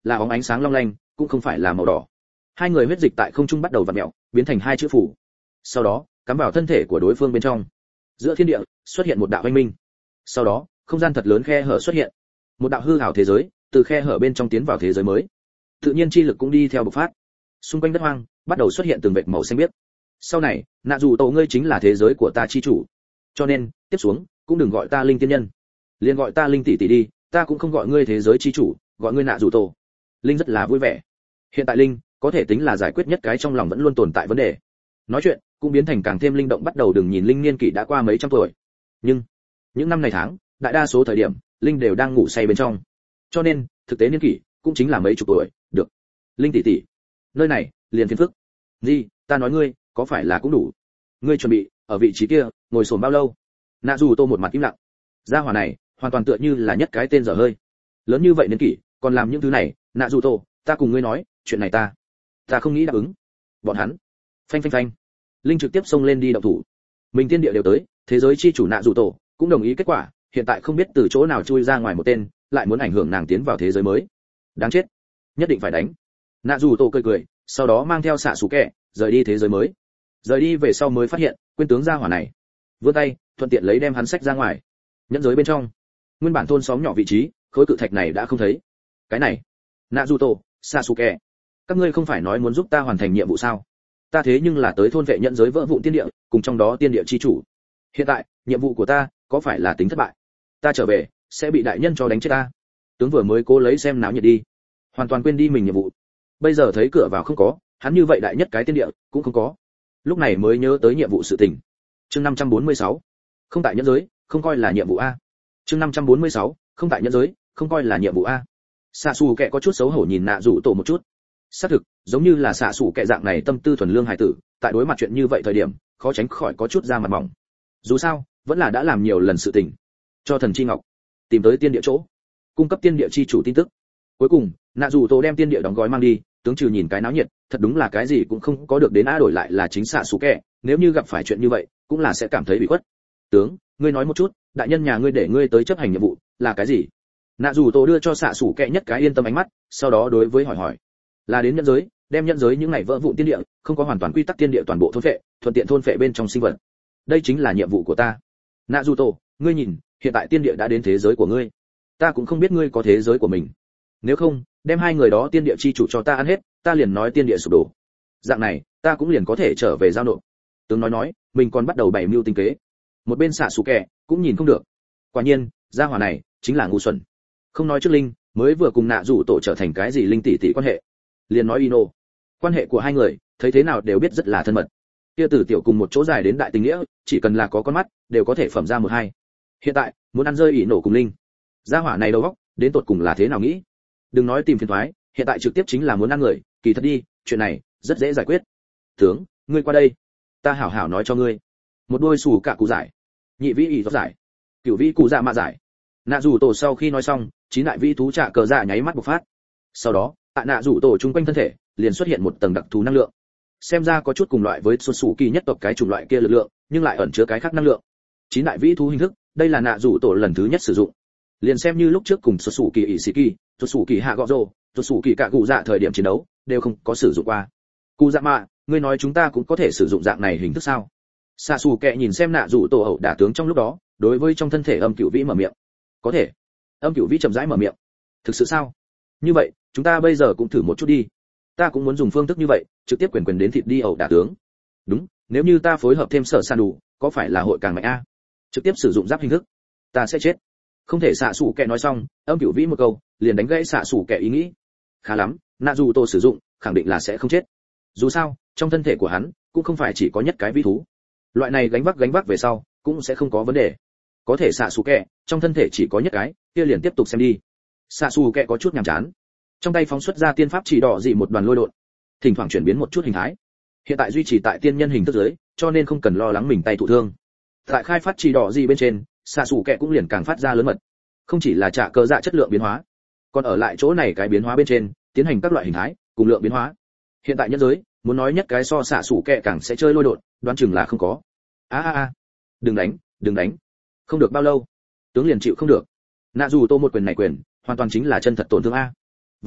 là óng ánh sáng long lanh, cũng không phải là màu đỏ. Hai người huyết dịch tại không trung bắt đầu vặn mèo, biến thành hai chữ phủ. Sau đó, cắm vào thân thể của đối phương bên trong. Giữa thiên địa xuất hiện một đạo oanh minh. Sau đó, không gian thật lớn khe hở xuất hiện. Một đạo hư ảo thế giới, từ khe hở bên trong tiến vào thế giới mới. Tự nhiên chi lực cũng đi theo bộc phát. Xung quanh đất hoang bắt đầu xuất hiện từng vệt màu xanh biếc. Sau này, nạ dù tổ ngươi chính là thế giới của ta chi chủ. Cho nên, tiếp xuống, cũng đừng gọi ta linh tiên nhân, liền gọi ta linh tỷ tỷ đi, ta cũng không gọi ngươi thế giới chi chủ, gọi ngươi nạ dù tổ. Linh rất là vui vẻ. Hiện tại linh có thể tính là giải quyết nhất cái trong lòng vẫn luôn tồn tại vấn đề. Nói chuyện cũng biến thành càng thêm linh động, bắt đầu đừng nhìn linh niên kỷ đã qua mấy trăm tuổi, nhưng những năm này tháng, đại đa số thời điểm linh đều đang ngủ say bên trong, cho nên thực tế niên kỷ cũng chính là mấy chục tuổi. Được, linh tỷ tỷ, nơi này liền phiền phức. Gì, ta nói ngươi có phải là cũng đủ? Ngươi chuẩn bị ở vị trí kia ngồi xổm bao lâu? Nạ dù tô một mặt im lặng. Gia hỏa này hoàn toàn tựa như là nhất cái tên dở hơi, lớn như vậy niên kỷ còn làm những thứ này. Nạ dù tô, ta cùng ngươi nói chuyện này, ta ta không nghĩ đáp ứng. Bọn hắn phanh phanh phanh, linh trực tiếp xông lên đi động thủ. Mình tiên địa đều tới, thế giới chi chủ nạ dù tổ cũng đồng ý kết quả. Hiện tại không biết từ chỗ nào chui ra ngoài một tên, lại muốn ảnh hưởng nàng tiến vào thế giới mới. Đáng chết, nhất định phải đánh. Nạ dù tổ cười cười, sau đó mang theo xạ xù kẹ rời đi thế giới mới. Rời đi về sau mới phát hiện quên tướng gia hỏa này, vươn tay thuận tiện lấy đem hắn sách ra ngoài. Nhẫn giới bên trong, nguyên bản thôn xóm nhỏ vị trí, khối cự thạch này đã không thấy. Cái này, nạ dù tổ, xạ xù kẹ, các ngươi không phải nói muốn giúp ta hoàn thành nhiệm vụ sao? Ta thế nhưng là tới thôn vệ nhẫn giới vỡ vụn tiên địa, cùng trong đó tiên địa chi chủ. Hiện tại nhiệm vụ của ta có phải là tính thất bại? Ta trở về sẽ bị đại nhân cho đánh chết ta. Tướng vừa mới cố lấy xem náo nhiệt đi, hoàn toàn quên đi mình nhiệm vụ. Bây giờ thấy cửa vào không có, hắn như vậy đại nhất cái tiên địa cũng không có, lúc này mới nhớ tới nhiệm vụ sự tình. Chương năm trăm bốn mươi sáu, không tại nhẫn giới, không coi là nhiệm vụ a. Chương năm trăm bốn mươi sáu, không tại nhẫn giới, không coi là nhiệm vụ a. Xạ xù kệ có chút xấu hổ nhìn nạ rủ tổ một chút. Xác thực, giống như là xạ xù kệ dạng này tâm tư thuần lương hải tử, tại đối mặt chuyện như vậy thời điểm, khó tránh khỏi có chút ra mặt mỏng. Dù sao, vẫn là đã làm nhiều lần sự tình. Cho thần chi ngọc, tìm tới tiên địa chỗ, cung cấp tiên địa chi chủ tin tức. Cuối cùng, nạ rủ tổ đem tiên địa đóng gói mang đi, tướng trừ nhìn cái náo nhiệt, thật đúng là cái gì cũng không có được đến á, đổi lại là chính xạ xù kệ, nếu như gặp phải chuyện như vậy, cũng là sẽ cảm thấy bị khuất. Tướng, ngươi nói một chút, đại nhân nhà ngươi để ngươi tới chấp hành nhiệm vụ, là cái gì? Nạ dù tổ đưa cho xạ xù kệ nhất cái yên tâm ánh mắt, sau đó đối với hỏi hỏi, là đến nhân giới, đem nhân giới những ngày vỡ vụn tiên địa, không có hoàn toàn quy tắc tiên địa toàn bộ thôn phệ, thuận tiện thôn phệ bên trong sinh vật. Đây chính là nhiệm vụ của ta. Nạ dù tổ, ngươi nhìn, hiện tại tiên địa đã đến thế giới của ngươi, ta cũng không biết ngươi có thế giới của mình. Nếu không, đem hai người đó tiên địa chi chủ cho ta ăn hết, ta liền nói tiên địa sụp đổ. Dạng này, ta cũng liền có thể trở về giao nộp. Tướng nói nói, mình còn bắt đầu bày mưu tinh kế. Một bên xạ xù kẻ cũng nhìn không được. Quả nhiên, gia hỏa này chính là ngu xuẩn. Không nói trước linh, mới vừa cùng nạ rủ tổ trở thành cái gì linh tỷ tỷ quan hệ, liền nói ino. Quan hệ của hai người, thấy thế nào đều biết rất là thân mật. Kia từ tiểu cùng một chỗ dài đến đại tình nghĩa, chỉ cần là có con mắt, đều có thể phẩm ra một hai. Hiện tại, muốn ăn rơi ỉ nổ cùng linh. Gia hỏa này đầu óc, đến tột cùng là thế nào nghĩ? Đừng nói tìm phiền toái, hiện tại trực tiếp chính là muốn ăn người, kỳ thật đi, chuyện này rất dễ giải quyết. Tướng, ngươi qua đây, ta hảo hảo nói cho ngươi. Một đôi sủ cả cụ giải, nhị vĩ ỷ giải, cửu vĩ cụ dạ mạ giải. Nạ rủ tổ sau khi nói xong, chín đại vĩ thú trả cờ dạ nháy mắt bộc phát. Sau đó, tại nạ rủ tổ trung quanh thân thể, liền xuất hiện một tầng đặc thù năng lượng. Xem ra có chút cùng loại với xuất xù kỳ nhất tộc cái chủng loại kia lực lượng, nhưng lại ẩn chứa cái khác năng lượng. Chín đại vĩ thú hình thức, đây là nạ rủ tổ lần thứ nhất sử dụng. Liền xem như lúc trước cùng xuất xù kỳ ỷ sĩ kỳ, xuất xù kỳ hạ gọ rồ, xuất xù kỳ cả cụ dạ thời điểm chiến đấu, đều không có sử dụng qua. Cụ dạ mạ, ngươi nói chúng ta cũng có thể sử dụng dạng này hình thức sao? Xạ xù kệ nhìn xem nạ rủ tổ ẩu đả tướng trong lúc đó, đối với trong thân thể âm cửu vĩ mở miệng. Có thể. Âm cửu vĩ chậm rãi mở miệng. Thực sự sao? Như vậy, chúng ta bây giờ cũng thử một chút đi. Ta cũng muốn dùng phương thức như vậy, trực tiếp quyền quyền đến thịt đi ẩu đả tướng. Đúng, nếu như ta phối hợp thêm sở san đủ, có phải là hội càng mạnh a? Trực tiếp sử dụng giáp hình thức, ta sẽ chết. Không thể. Xạ xù kệ nói xong, âm cửu vĩ một câu, liền đánh gãy xạ xù kệ ý nghĩ. Khá lắm, nạ rủ tổ sử dụng, khẳng định là sẽ không chết. Dù sao, trong thân thể của hắn cũng không phải chỉ có nhất cái vĩ thú. Loại này gánh vác gánh vác về sau, cũng sẽ không có vấn đề. Có thể xạ xù kệ, trong thân thể chỉ có nhất cái, kia liền tiếp tục xem đi. Xạ xù kệ có chút nhàm chán. Trong tay phóng xuất ra tiên pháp chỉ đỏ dị một đoàn lôi độn, thỉnh thoảng chuyển biến một chút hình thái. Hiện tại duy trì tại tiên nhân hình thức dưới, cho nên không cần lo lắng mình tay thụ thương. Tại khai phát chỉ đỏ dị bên trên, xạ xù kệ cũng liền càng phát ra lớn mật. Không chỉ là trả cơ dạ chất lượng biến hóa, còn ở lại chỗ này cái biến hóa bên trên, tiến hành các loại hình thái, cùng lượng biến hóa. Hiện tại nhân giới, muốn nói nhất cái so xạ xù kệ càng sẽ chơi lôi độn, đoán chừng là không có. A a a, đừng đánh, đừng đánh. Không được bao lâu, tướng liền chịu không được. Nạ dù tô một quyền này quyền, hoàn toàn chính là chân thật tổn thương a. Với lại,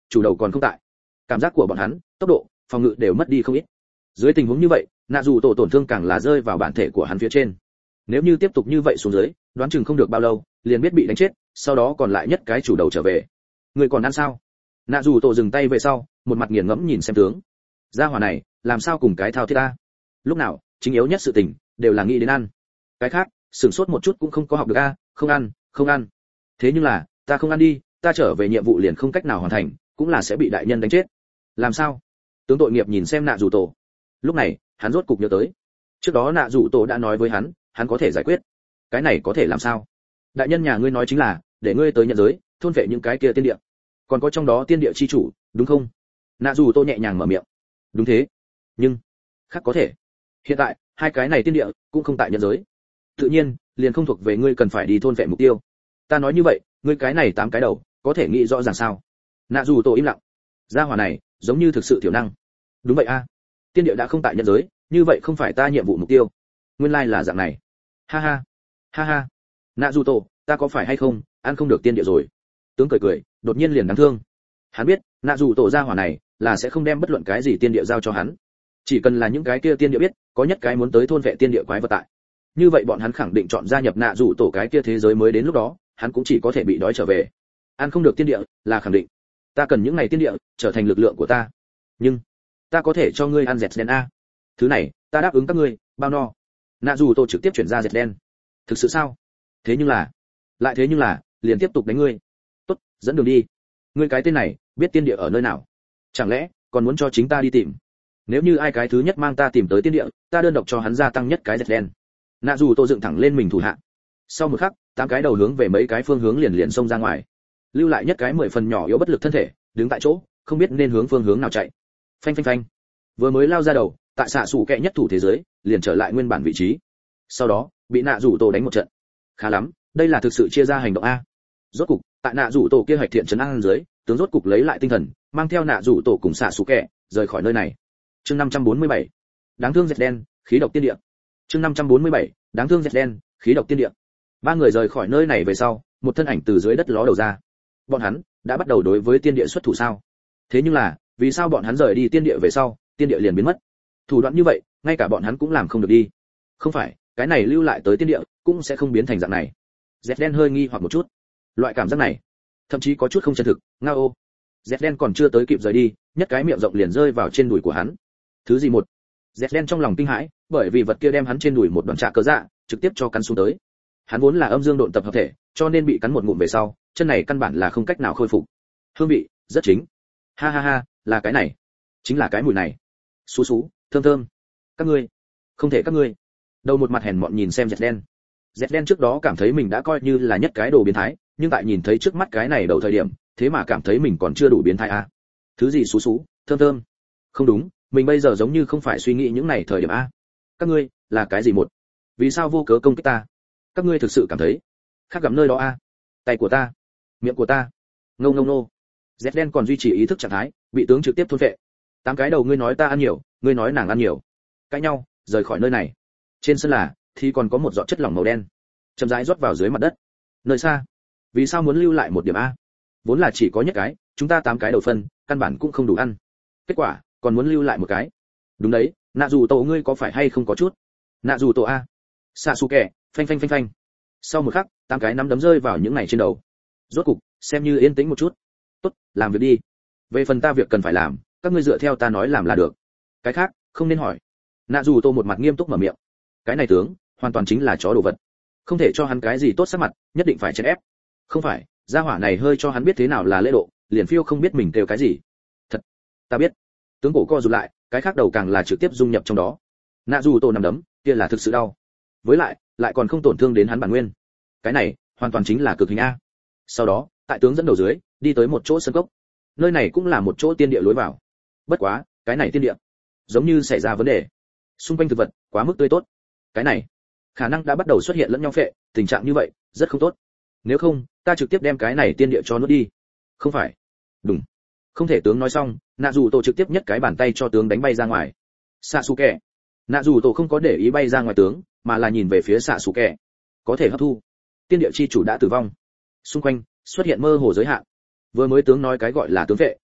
chủ đầu còn không tại. Cảm giác của bọn hắn, tốc độ, phòng ngự đều mất đi không ít. Dưới tình huống như vậy, nạ dù tổ tổn thương càng là rơi vào bản thể của hắn phía trên. Nếu như tiếp tục như vậy xuống dưới, đoán chừng không được bao lâu, liền biết bị đánh chết, sau đó còn lại nhất cái chủ đầu trở về. Người còn ăn sao? Nạ dù tổ dừng tay về sau, một mặt nghiền ngẫm nhìn xem tướng. Gia hỏa này, làm sao cùng cái thao thiết ta? Lúc nào, chính yếu nhất sự tình đều là nghĩ đến ăn. Cái khác, sửng sốt một chút cũng không có học được a, không ăn, không ăn. Thế nhưng là, ta không ăn đi, ta trở về nhiệm vụ liền không cách nào hoàn thành, cũng là sẽ bị đại nhân đánh chết. Làm sao? Tướng tội nghiệp nhìn xem nạ dù tổ. Lúc này, hắn rốt cục nhớ tới. Trước đó nạ dù tổ đã nói với hắn, hắn có thể giải quyết. Cái này có thể làm sao? Đại nhân nhà ngươi nói chính là, để ngươi tới nhận giới, thôn vệ những cái kia tiên địa. Còn có trong đó tiên địa chi chủ, đúng không? Nạ dù tổ nhẹ nhàng mở miệng. Đúng thế. Nhưng, khác có thể. Hiện tại, hai cái này tiên địa cũng không tại nhận giới. Tự nhiên, liền không thuộc về ngươi cần phải đi thôn vệ mục tiêu. Ta nói như vậy, ngươi cái này tám cái đầu, có thể nghĩ rõ ràng sao? Nạ dù tổ im lặng. Gia hỏa này, giống như thực sự thiểu năng. Đúng vậy a. Tiên địa đã không tại nhận giới, như vậy không phải ta nhiệm vụ mục tiêu. Nguyên lai là dạng này. Ha ha. Ha ha. Nạ dù tổ, ta có phải hay không, ăn không được tiên địa rồi. Tướng cười cười, đột nhiên liền đáng thương. Hắn biết, nạ dù tổ gia hỏa này, là sẽ không đem bất luận cái gì tiên địa giao cho hắn. Chỉ cần là những cái kia tiên địa biết, có nhất cái muốn tới thôn vệ tiên địa quái vật tại. Như vậy bọn hắn khẳng định chọn gia nhập nạ dù tổ cái kia thế giới mới, đến lúc đó, hắn cũng chỉ có thể bị đói trở về. Ăn không được tiên địa, là khẳng định. Ta cần những này tiên địa trở thành lực lượng của ta. Nhưng, ta có thể cho ngươi ăn dẹt đen a. Thứ này, ta đáp ứng các ngươi, bao no. Nạ dù tổ trực tiếp chuyển ra dẹt đen. Thực sự sao? Thế nhưng là, lại thế nhưng là, liền tiếp tục đánh ngươi. Tốt, dẫn đường đi. Ngươi cái tên này, biết tiên địa ở nơi nào? Chẳng lẽ còn muốn cho chính ta đi tìm? Nếu như ai cái thứ nhất mang ta tìm tới tiên địa, ta đơn độc cho hắn gia tăng nhất cái dẹt đen. Nạ dù tổ dựng thẳng lên mình thủ hạ. Sau một khắc, tám cái đầu hướng về mấy cái phương hướng liền liền xông ra ngoài, lưu lại nhất cái mười phần nhỏ yếu bất lực thân thể, đứng tại chỗ, không biết nên hướng phương hướng nào chạy. Phanh phanh phanh. Vừa mới lao ra đầu, tại xạ sủ kẹ nhất thủ thế giới, liền trở lại nguyên bản vị trí. Sau đó, bị nạ rủ tổ đánh một trận. Khá lắm, đây là thực sự chia ra hành động a. Rốt cục, tại nạ rủ tổ kia hạch thiện trấn an dưới, tướng rốt cục lấy lại tinh thần, mang theo nạ rủ tổ cùng xạ sủ kẹ, rời khỏi nơi này. Chương năm trăm bốn mươi bảy. Đáng thương dẹt đen, khí độc tiên địa. Chương năm trăm bốn mươi bảy. Đáng thương dẹt đen, khí độc tiên địa. Ba người rời khỏi nơi này về sau, một thân ảnh từ dưới đất ló đầu ra. Bọn hắn đã bắt đầu đối với tiên địa xuất thủ sao? Thế nhưng là, vì sao bọn hắn rời đi tiên địa về sau, tiên địa liền biến mất? Thủ đoạn như vậy, ngay cả bọn hắn cũng làm không được đi. Không phải, cái này lưu lại tới tiên địa, cũng sẽ không biến thành dạng này. Dẹt đen hơi nghi hoặc một chút. Loại cảm giác này, thậm chí có chút không chân thực. Ngao ô. Dẹt đen còn chưa tới kịp rời đi, nhất cái miệng rộng liền rơi vào trên đùi của hắn. Thứ gì một? Dẹt đen trong lòng kinh hãi, bởi vì vật kia đem hắn trên đùi một đoạn trạ cơ dạ, trực tiếp cho cắn xuống tới. Hắn vốn là âm dương độn tập hợp thể, cho nên bị cắn một ngụm về sau, chân này căn bản là không cách nào khôi phục. Hương vị rất chính. Ha ha ha, là cái này, chính là cái mùi này. Xú xú, thơm thơm. Các ngươi, không thể các ngươi. Đầu một mặt hèn mọn nhìn xem dẹt đen. Dẹt đen trước đó cảm thấy mình đã coi như là nhất cái đồ biến thái, nhưng tại nhìn thấy trước mắt cái này đầu thời điểm, thế mà cảm thấy mình còn chưa đủ biến thái a. Thứ gì xú xú, thơm thơm. Không đúng, mình bây giờ giống như không phải suy nghĩ những này thời điểm a. Các ngươi, là cái gì một? Vì sao vô cớ công kích ta? Các ngươi thực sự cảm thấy khác gặm nơi đó a? Tay của ta, miệng của ta. Ngâu ngâu nô. Dẹt đen còn duy trì ý thức trạng thái, bị tướng trực tiếp thôn phệ. Tám cái đầu ngươi nói ta ăn nhiều, ngươi nói nàng ăn nhiều. Cãi nhau, rời khỏi nơi này. Trên sân là thì còn có một giọt chất lỏng màu đen, chậm rãi rót vào dưới mặt đất. Nơi xa, vì sao muốn lưu lại một điểm a? Vốn là chỉ có nhất cái, chúng ta tám cái đầu phân, căn bản cũng không đủ ăn. Kết quả, còn muốn lưu lại một cái. Đúng đấy, nạ dù tổ ngươi có phải hay không có chút? Nạ dù tổ a. Sasuke, phanh phanh phanh phanh. Sau một khắc, tám cái nắm đấm rơi vào những này trên đầu. Rốt cục, xem như yên tĩnh một chút. Tốt, làm việc đi. Về phần ta việc cần phải làm, các ngươi dựa theo ta nói làm là được. Cái khác, không nên hỏi. Nạ dù tô một mặt nghiêm túc mở miệng. Cái này tướng, hoàn toàn chính là chó đồ vật. Không thể cho hắn cái gì tốt sắc mặt, nhất định phải chèn ép. Không phải, gia hỏa này hơi cho hắn biết thế nào là lễ độ, liền phiêu không biết mình kêu cái gì. Thật, ta biết. Tướng cổ co rụt lại, cái khác đầu càng là trực tiếp dung nhập trong đó. Nạ dù tô nằm đấm, kia là thực sự đau. Với lại, lại còn không tổn thương đến hắn bản nguyên. Cái này, hoàn toàn chính là cực hình a. Sau đó, tại tướng dẫn đầu dưới, đi tới một chỗ sân cốc. Nơi này cũng là một chỗ tiên địa lối vào. Bất quá, cái này tiên địa, giống như xảy ra vấn đề. Xung quanh thực vật quá mức tươi tốt. Cái này, khả năng đã bắt đầu xuất hiện lẫn nhau phệ, tình trạng như vậy, rất không tốt. Nếu không, ta trực tiếp đem cái này tiên địa cho nuốt đi. Không phải. Đúng. Không thể tướng nói xong, nạ dù tổ trực tiếp nhất cái bàn tay cho tướng đánh bay ra ngoài. Sasuke. Nạ dù tổ không có để ý bay ra ngoài tướng, mà là nhìn về phía Sasuke. Có thể hấp thu. Tiên địa chi chủ đã tử vong. Xung quanh xuất hiện mơ hồ giới hạn. Vừa mới tướng nói cái gọi là tướng vệ,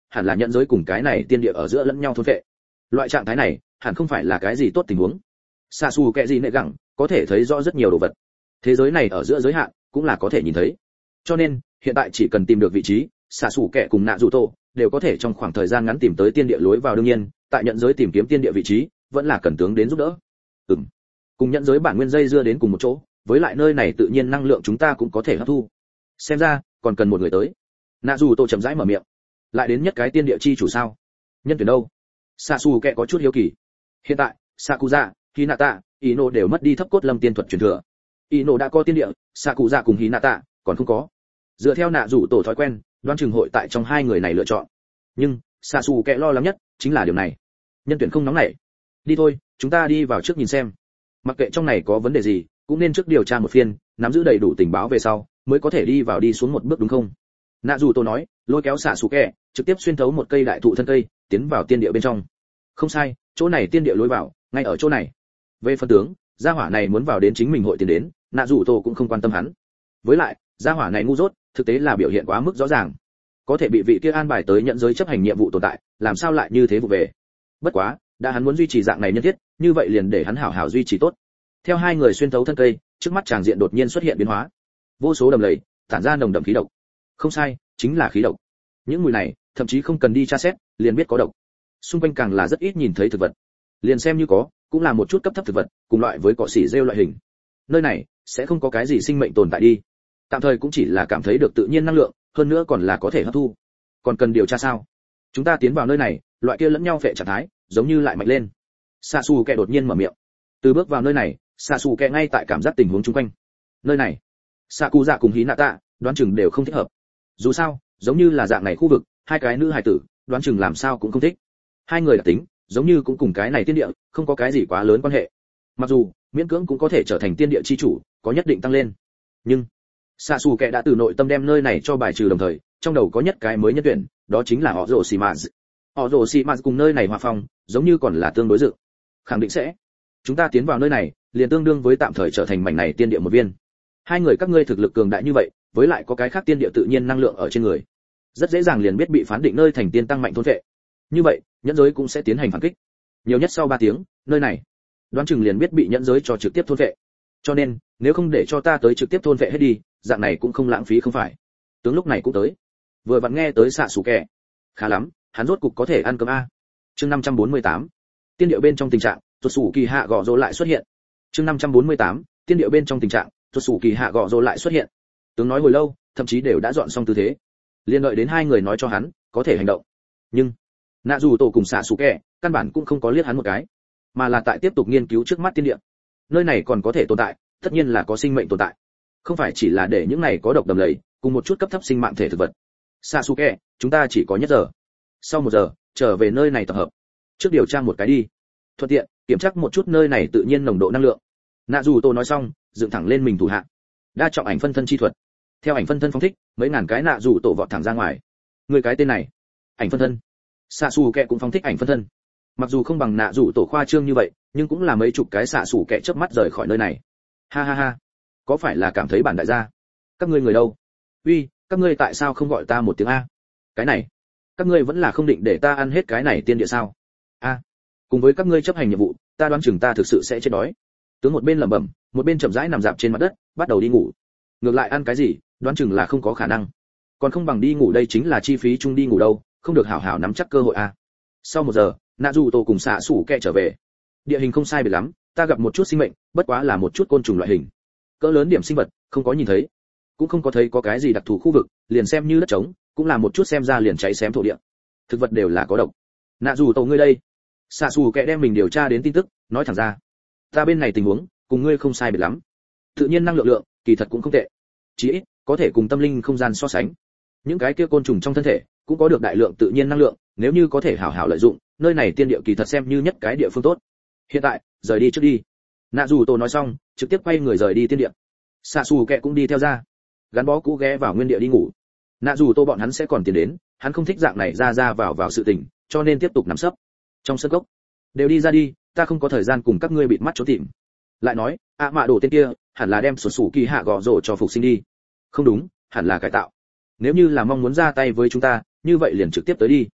hẳn là nhận giới cùng cái này tiên địa ở giữa lẫn nhau thôn vệ. Loại trạng thái này hẳn không phải là cái gì tốt tình huống. Xạ xù kệ gì nệ gẳng có thể thấy rõ rất nhiều đồ vật, thế giới này ở giữa giới hạn cũng là có thể nhìn thấy. Cho nên hiện tại chỉ cần tìm được vị trí, xạ xù kệ cùng nạ dù tổ đều có thể trong khoảng thời gian ngắn tìm tới tiên địa lối vào. Đương nhiên tại nhận giới tìm kiếm tiên địa vị trí vẫn là cần tướng đến giúp đỡ. Ừm, cùng nhận giới bản nguyên dây dưa đến cùng một chỗ, với lại nơi này tự nhiên năng lượng chúng ta cũng có thể hấp thu. Xem ra còn cần một người tới. Nạ dù tổ chậm rãi mở miệng. Lại đến nhất cái tiên địa chi chủ sao? Nhân tuyển đâu? Sasuke có chút hiếu kỳ. Hiện tại Sakuza, Hinata, Ino đều mất đi thấp cốt lâm tiên thuật truyền thừa. Ino đã có tiên địa, Sakuza cùng Hinata còn không có. Dựa theo nạ rủ tổ thói quen, đoán chừng hội tại trong hai người này lựa chọn. Nhưng Sasuke lo lắng nhất chính là điều này. Nhân tuyển không nóng nảy. Đi thôi, chúng ta đi vào trước nhìn xem. Mặc kệ trong này có vấn đề gì, cũng nên trước điều tra một phiên, nắm giữ đầy đủ tình báo về sau, mới có thể đi vào đi xuống một bước đúng không? Nạ dù tổ nói, lôi kéo Sasuke, trực tiếp xuyên thấu một cây đại thụ thân cây, tiến vào tiên địa bên trong. Không sai, chỗ này tiên địa lối vào, ngay ở chỗ này. Về phân tướng, gia hỏa này muốn vào đến chính mình hội tiến đến, Nạ dù tổ cũng không quan tâm hắn. Với lại, gia hỏa này ngu dốt, thực tế là biểu hiện quá mức rõ ràng. Có thể bị vị kia an bài tới nhận giới chấp hành nhiệm vụ tồn tại, làm sao lại như thế vụ về? Bất quá, đã hắn muốn duy trì dạng này nhân thiết, như vậy liền để hắn hảo hảo duy trì tốt. Theo hai người xuyên thấu thân cây, trước mắt tràng diện đột nhiên xuất hiện biến hóa. Vô số đầm lầy, tản ra nồng đậm khí độc. Không sai, chính là khí độc. Những mùi này, thậm chí không cần đi tra xét, liền biết có độc. Xung quanh càng là rất ít nhìn thấy thực vật. Liền xem như có, cũng là một chút cấp thấp thực vật, cùng loại với cỏ xỉ rêu loại hình. Nơi này sẽ không có cái gì sinh mệnh tồn tại đi. Tạm thời cũng chỉ là cảm thấy được tự nhiên năng lượng, hơn nữa còn là có thể hấp thu. Còn cần điều tra sao? Chúng ta tiến vào nơi này, loại kia lẫn nhau phệ trạng thái, giống như lại mạnh lên. Sasuke đột nhiên mở miệng. Từ bước vào nơi này, Sasuke ngay tại cảm giác tình huống xung quanh. Nơi này, Sakuza cùng Hinata, đoán chừng đều không thích hợp. Dù sao, giống như là dạng này khu vực, hai cái nữ hài tử, đoán chừng làm sao cũng không thích. Hai người đặc tính, giống như cũng cùng cái này tiên địa, không có cái gì quá lớn quan hệ. Mặc dù, miễn cưỡng cũng có thể trở thành tiên địa chi chủ, có nhất định tăng lên. Nhưng, Sasuke đã từ nội tâm đem nơi này cho bài trừ đồng thời, trong đầu có nhất cái mới nhân tuyển, đó chính là Orochimaru. Orochimaru cùng nơi này hòa phong, giống như còn là tương đối dự. Khẳng định sẽ. Chúng ta tiến vào nơi này, liền tương đương với tạm thời trở thành mảnh này tiên địa một viên. Hai người các ngươi thực lực cường đại như vậy, với lại có cái khác tiên địa tự nhiên năng lượng ở trên người, rất dễ dàng liền biết bị phán định nơi thành tiên tăng mạnh thôn vệ. Như vậy, nhẫn giới cũng sẽ tiến hành phản kích. Nhiều nhất sau ba tiếng, nơi này, đoán chừng liền biết bị nhẫn giới cho trực tiếp thôn vệ. Cho nên, nếu không để cho ta tới trực tiếp thôn vệ hết đi, dạng này cũng không lãng phí không phải. Tướng lúc này cũng tới. Vừa vặn nghe tới Sasuke. Khá lắm, hắn rốt cục có thể ăn cơm a. Chương năm trăm bốn mươi tám. Tiên điệu bên trong tình trạng, tuột sủ kỳ hạ gọ rồ lại xuất hiện. Chương năm trăm bốn mươi tám. Tiên điệu bên trong tình trạng, tuột sủ kỳ hạ gọ rồ lại xuất hiện. Tướng nói hồi lâu, thậm chí đều đã dọn xong tư thế. Liên đợi đến hai người nói cho hắn, có thể hành động. Nhưng, nạ dù tổ cùng Sasuke, căn bản cũng không có liếc hắn một cái, mà là tại tiếp tục nghiên cứu trước mắt tiên địa. Nơi này còn có thể tồn tại, tất nhiên là có sinh mệnh tồn tại. Không phải chỉ là để những này có độc đầm lầy, cùng một chút cấp thấp sinh mạng thể thực vật. Sasuke, chúng ta chỉ có nhất giờ. Sau một giờ, trở về nơi này tập hợp. Trước điều tra một cái đi. Thuận tiện, kiểm tra một chút nơi này tự nhiên nồng độ năng lượng. Nạ dù tổ nói xong, dựng thẳng lên mình thủ hạ. Đa trọng ảnh phân thân chi thuật. Theo ảnh phân thân phóng thích, mấy ngàn cái nạ dù tổ vọt thẳng ra ngoài. Người cái tên này, ảnh phân thân. Sasuke cũng phóng thích ảnh phân thân. Mặc dù không bằng nạ dù tổ khoa trương như vậy, nhưng cũng là mấy chục cái Sasuke chớp mắt rời khỏi nơi này. Ha ha ha, có phải là cảm thấy bản đại gia? Các ngươi người đâu? Uy, các ngươi tại sao không gọi ta một tiếng a? Cái này, các ngươi vẫn là không định để ta ăn hết cái này tiên địa sao? A, cùng với các ngươi chấp hành nhiệm vụ, ta đoán chừng ta thực sự sẽ chết đói. Tướng một bên lẩm bẩm, một bên chậm rãi nằm dạp trên mặt đất, bắt đầu đi ngủ. Ngược lại ăn cái gì, đoán chừng là không có khả năng. Còn không bằng đi ngủ, đây chính là chi phí chung đi ngủ đâu, không được hảo hảo nắm chắc cơ hội a. Sau một giờ, Naruto cùng xạ sủ kẹ trở về. Địa hình không sai biệt lắm, ta gặp một chút sinh mệnh, bất quá là một chút côn trùng loại hình. Cỡ lớn điểm sinh vật, không có nhìn thấy, cũng không có thấy có cái gì đặc thù khu vực, liền xem như đất trống, cũng là một chút xem ra liền cháy xém thổ địa. Thực vật đều là có độc. Naruto ngươi đây, xạ sủ kẹ đem mình điều tra đến tin tức, nói thẳng ra. Ta bên này tình huống, cùng ngươi không sai biệt lắm. Tự nhiên năng lượng lượng, kỳ thật cũng không tệ. Chỉ ít, có thể cùng tâm linh không gian so sánh. Những cái kia côn trùng trong thân thể, cũng có được đại lượng tự nhiên năng lượng, nếu như có thể hảo hảo lợi dụng, nơi này tiên địa kỳ thật xem như nhất cái địa phương tốt. Hiện tại, rời đi trước đi. Naruto nói xong, trực tiếp quay người rời đi tiên địa. Sasuke cũng đi theo ra. Gắn bó cũ ghé vào nguyên địa đi ngủ. Naruto bọn hắn sẽ còn tiến đến, hắn không thích dạng này ra ra vào vào sự tình, cho nên tiếp tục nằm sấp. Trong sân gốc, đều đi ra đi, ta không có thời gian cùng các ngươi bịt mắt trốn tìm. Lại nói, ạ mạ đồ tên kia, hẳn là đem sổ sủ kỳ hạ gò rồ cho phục sinh đi. Không đúng, hẳn là cải tạo. Nếu như là mong muốn ra tay với chúng ta, như vậy liền trực tiếp tới đi.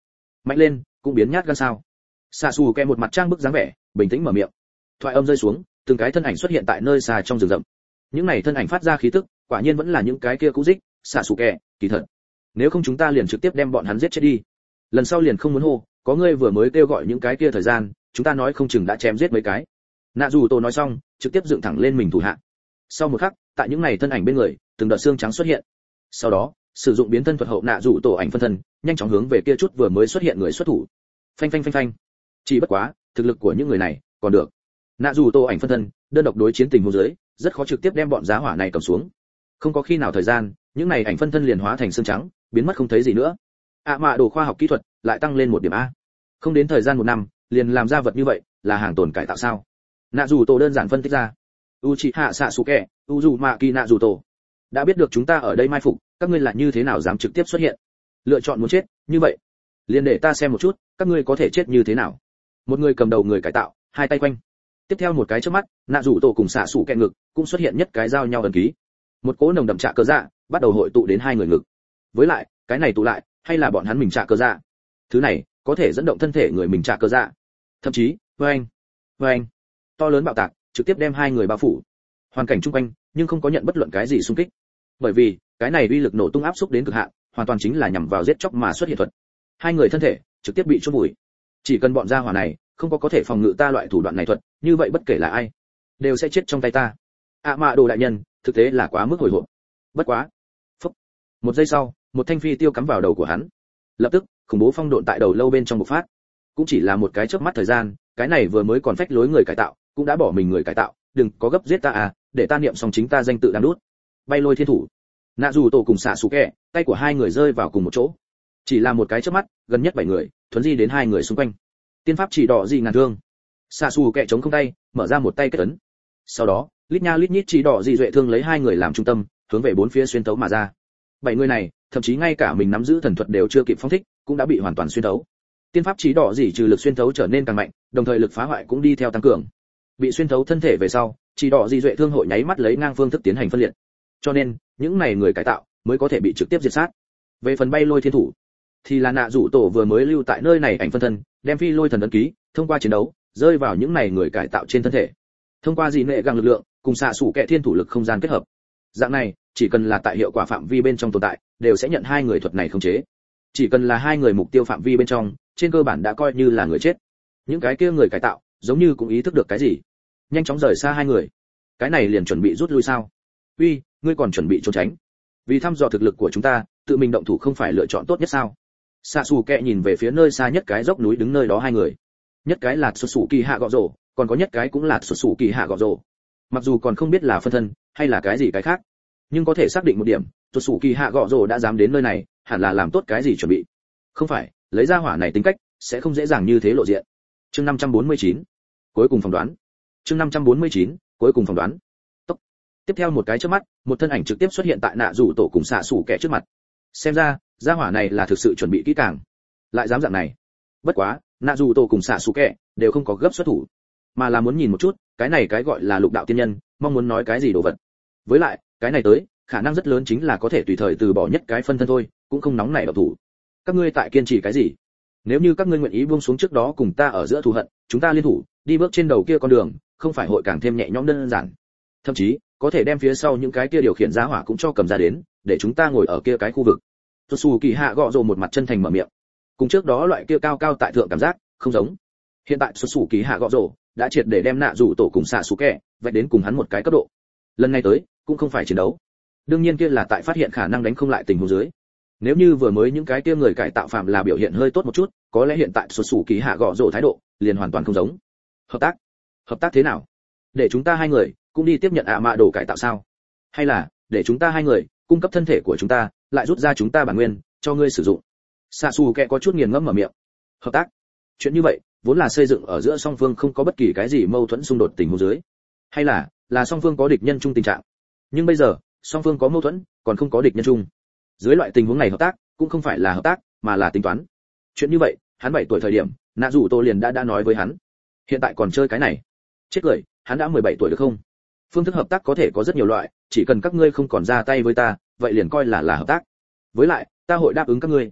mạnh lên cũng biến nhát gan sao? Xạ xù kẹ một mặt trang bức dáng vẻ, bình tĩnh mở miệng. Thoại âm rơi xuống, từng cái thân ảnh xuất hiện tại nơi xa trong rừng rậm. Những này thân ảnh phát ra khí tức, quả nhiên vẫn là những cái kia cũ dích. Xạ xù kẹ, kỳ thật, nếu không chúng ta liền trực tiếp đem bọn hắn giết chết đi. Lần sau liền không muốn hô, có ngươi vừa mới kêu gọi những cái kia thời gian, chúng ta nói không chừng đã chém giết mấy cái. Nạ dù tổ nói xong, trực tiếp dựng thẳng lên mình thủ hạ. Sau một khắc, tại những này thân ảnh bên người, từng đợt xương trắng xuất hiện. Sau đó, sử dụng biến thân thuật hậu nạ dù tổ ảnh phân thân, nhanh chóng hướng về kia chút vừa mới xuất hiện người xuất thủ. Phanh phanh phanh phanh. Chỉ bất quá, thực lực của những người này còn được. Nạ dù tổ ảnh phân thân, đơn độc đối chiến tình huống dưới, rất khó trực tiếp đem bọn giá hỏa này cầm xuống. Không có khi nào thời gian, những này ảnh phân thân liền hóa thành xương trắng, biến mất không thấy gì nữa. ạ mạ đồ khoa học kỹ thuật lại tăng lên một điểm a. Không đến thời gian một năm, liền làm ra vật như vậy, là hàng tồn cải tạo sao? Nạ dù tổ đơn giản phân tích ra. Uchiha Sasuke, Uzumaki Nạ dù tổ. Đã biết được chúng ta ở đây mai phục, các ngươi là như thế nào dám trực tiếp xuất hiện? Lựa chọn muốn chết, như vậy, liền để ta xem một chút, các ngươi có thể chết như thế nào. Một người cầm đầu người cải tạo, hai tay quanh. Tiếp theo một cái chớp mắt, Nạ dù tổ cùng xạ sủ kẹ ngực cũng xuất hiện nhất cái giao nhau ấn ký. Một cỗ nồng đậm trạ cơ dạ bắt đầu hội tụ đến hai người ngực. Với lại, cái này tụ lại, hay là bọn hắn mình trạ cơ dạ. Thứ này có thể dẫn động thân thể người mình trạ cơ dạ. Thậm chí, oeng, oeng, to lớn bạo tạc, trực tiếp đem hai người bao phủ. Hoàn cảnh chung quanh, nhưng không có nhận bất luận cái gì xung kích. Bởi vì, cái này uy lực nổ tung áp xúc đến cực hạn, hoàn toàn chính là nhằm vào giết chóc mà xuất hiện thuật. Hai người thân thể trực tiếp bị chôn vùi. Chỉ cần bọn gia hỏa này không có có thể phòng ngự ta loại thủ đoạn này thuật, như vậy bất kể là ai, đều sẽ chết trong tay ta. ạ à mạ đồ đại nhân, thực tế là quá mức hồi hộp. Bất quá. Phúc. Một giây sau, một thanh phi tiêu cắm vào đầu của hắn. Lập tức, khủng bố phong độn tại đầu lâu bên trong bộc phát. Cũng chỉ là một cái chớp mắt thời gian, cái này vừa mới còn phách lối người cải tạo, cũng đã bỏ mình người cải tạo, đừng có gấp giết ta à, để ta niệm xong chính ta danh tự đang đút. Bay lôi thiên thủ. Nạ dù tổ cùng xạ sủ kẹ, tay của hai người rơi vào cùng một chỗ. Chỉ là một cái chớp mắt, gần nhất bảy người, thuấn di đến hai người xung quanh. Tiên pháp chỉ đỏ gì ngàn thương. Xạ sủ kẹ chống không tay, mở ra một tay kết ấn. Sau đó, lít nha lít nhít chỉ đỏ dị duệ thương lấy hai người làm trung tâm, hướng về bốn phía xuyên tấu mà ra. Bảy người này, thậm chí ngay cả mình nắm giữ thần thuật đều chưa kịp phóng thích, cũng đã bị hoàn toàn xuyên tấu. Tiên pháp chỉ đỏ dị trừ lực xuyên tấu trở nên càng mạnh, đồng thời lực phá hoại cũng đi theo tăng cường. Bị xuyên tấu thân thể về sau, chỉ đỏ dị duệ thương hội nháy mắt lấy ngang phương thức tiến hành phân liệt. Cho nên, những này người cải tạo mới có thể bị trực tiếp diệt sát. Về phần bay lôi thiên thủ, thì là nạ rủ tổ vừa mới lưu tại nơi này ảnh phân thân, đem phi lôi thần ấn ký, thông qua chiến đấu, rơi vào những này người cải tạo trên thân thể. Thông qua dị nệ găng lực lượng, cùng xạ sủ kẹ thiên thủ lực không gian kết hợp. Dạng này, chỉ cần là tại hiệu quả phạm vi bên trong tồn tại, đều sẽ nhận hai người thuật này khống chế. Chỉ cần là hai người mục tiêu phạm vi bên trong, trên cơ bản đã coi như là người chết. Những cái kia người cải tạo, giống như cũng ý thức được cái gì, nhanh chóng rời xa hai người. Cái này liền chuẩn bị rút lui sao? Uy, ngươi còn chuẩn bị trốn tránh? Vì thăm dò thực lực của chúng ta, tự mình động thủ không phải lựa chọn tốt nhất sao? Xạ xù kẹ nhìn về phía nơi xa nhất cái dốc núi đứng nơi đó hai người. Nhất cái là xuất xù kỳ hạ gọ rổ, còn có nhất cái cũng là xuất xù kỳ hạ gọ rổ. Mặc dù còn không biết là phân thân hay là cái gì cái khác, nhưng có thể xác định một điểm, xuất xù kỳ hạ gọ rổ đã dám đến nơi này, hẳn là làm tốt cái gì chuẩn bị. Không phải, lấy ra hỏa này tính cách, sẽ không dễ dàng như thế lộ diện. Chương năm trăm bốn mươi chín, cuối cùng phỏng đoán. Chương năm trăm bốn mươi chín, cuối cùng phỏng đoán. Tốc. Tiếp theo một cái chớp mắt, một thân ảnh trực tiếp xuất hiện tại nạ rủ tổ cùng xạ sủ kẻ trước mặt. Xem ra, gia hỏa này là thực sự chuẩn bị kỹ càng, lại dám dạng này. Bất quá, nạ rủ tổ cùng xạ sủ kẻ đều không có gấp xuất thủ, mà là muốn nhìn một chút, cái này cái gọi là lục đạo tiên nhân, mong muốn nói cái gì đồ vật. Với lại, cái này tới, khả năng rất lớn chính là có thể tùy thời từ bỏ nhất cái phân thân thôi, cũng không nóng nảy động thủ. Các ngươi tại kiên trì cái gì? Nếu như các ngươi nguyện ý buông xuống trước đó cùng ta ở giữa thù hận, chúng ta liên thủ, đi bước trên đầu kia con đường, không phải hội càng thêm nhẹ nhõm đơn giản. Thậm chí, có thể đem phía sau những cái kia điều khiển giá hỏa cũng cho cầm ra đến, để chúng ta ngồi ở kia cái khu vực. Tosu Kỳ Hạ gọ rồ một mặt chân thành mở miệng. Cùng trước đó loại kia cao cao tại thượng cảm giác, không giống. Hiện tại Tosu Kỳ Hạ gọ rồ đã triệt để đem nạ rủ tổ cùng xạ sủ kẹ, vạch đến cùng hắn một cái cấp độ. Lần này tới, cũng không phải chiến đấu. Đương nhiên kia là tại phát hiện khả năng đánh không lại tình huống dưới. Nếu như vừa mới những cái kia người cải tạo phạm là biểu hiện hơi tốt một chút, có lẽ hiện tại Tosu Kỳ Hạ gọ rồ thái độ liền hoàn toàn không giống. Hợp tác? Hợp tác thế nào? Để chúng ta hai người cũng đi tiếp nhận ạ mạ đồ cải tạo sao? Hay là để chúng ta hai người cung cấp thân thể của chúng ta, lại rút ra chúng ta bản nguyên cho ngươi sử dụng? Sasuke có chút nghiền ngẫm mở miệng. Hợp tác? Chuyện như vậy vốn là xây dựng ở giữa song phương không có bất kỳ cái gì mâu thuẫn xung đột tình huống dưới, hay là là song phương có địch nhân chung tình trạng. Nhưng bây giờ song phương có mâu thuẫn, còn không có địch nhân chung. Dưới loại tình huống này hợp tác cũng không phải là hợp tác, mà là tính toán. Chuyện như vậy, hắn bảy tuổi thời điểm, nạ rủ tô liền đã đã nói với hắn. Hiện tại còn chơi cái này? Chết cười, hắn đã mười bảy tuổi được không? Phương thức hợp tác có thể có rất nhiều loại, chỉ cần các ngươi không còn ra tay với ta, vậy liền coi là là hợp tác. Với lại, ta hội đáp ứng các ngươi.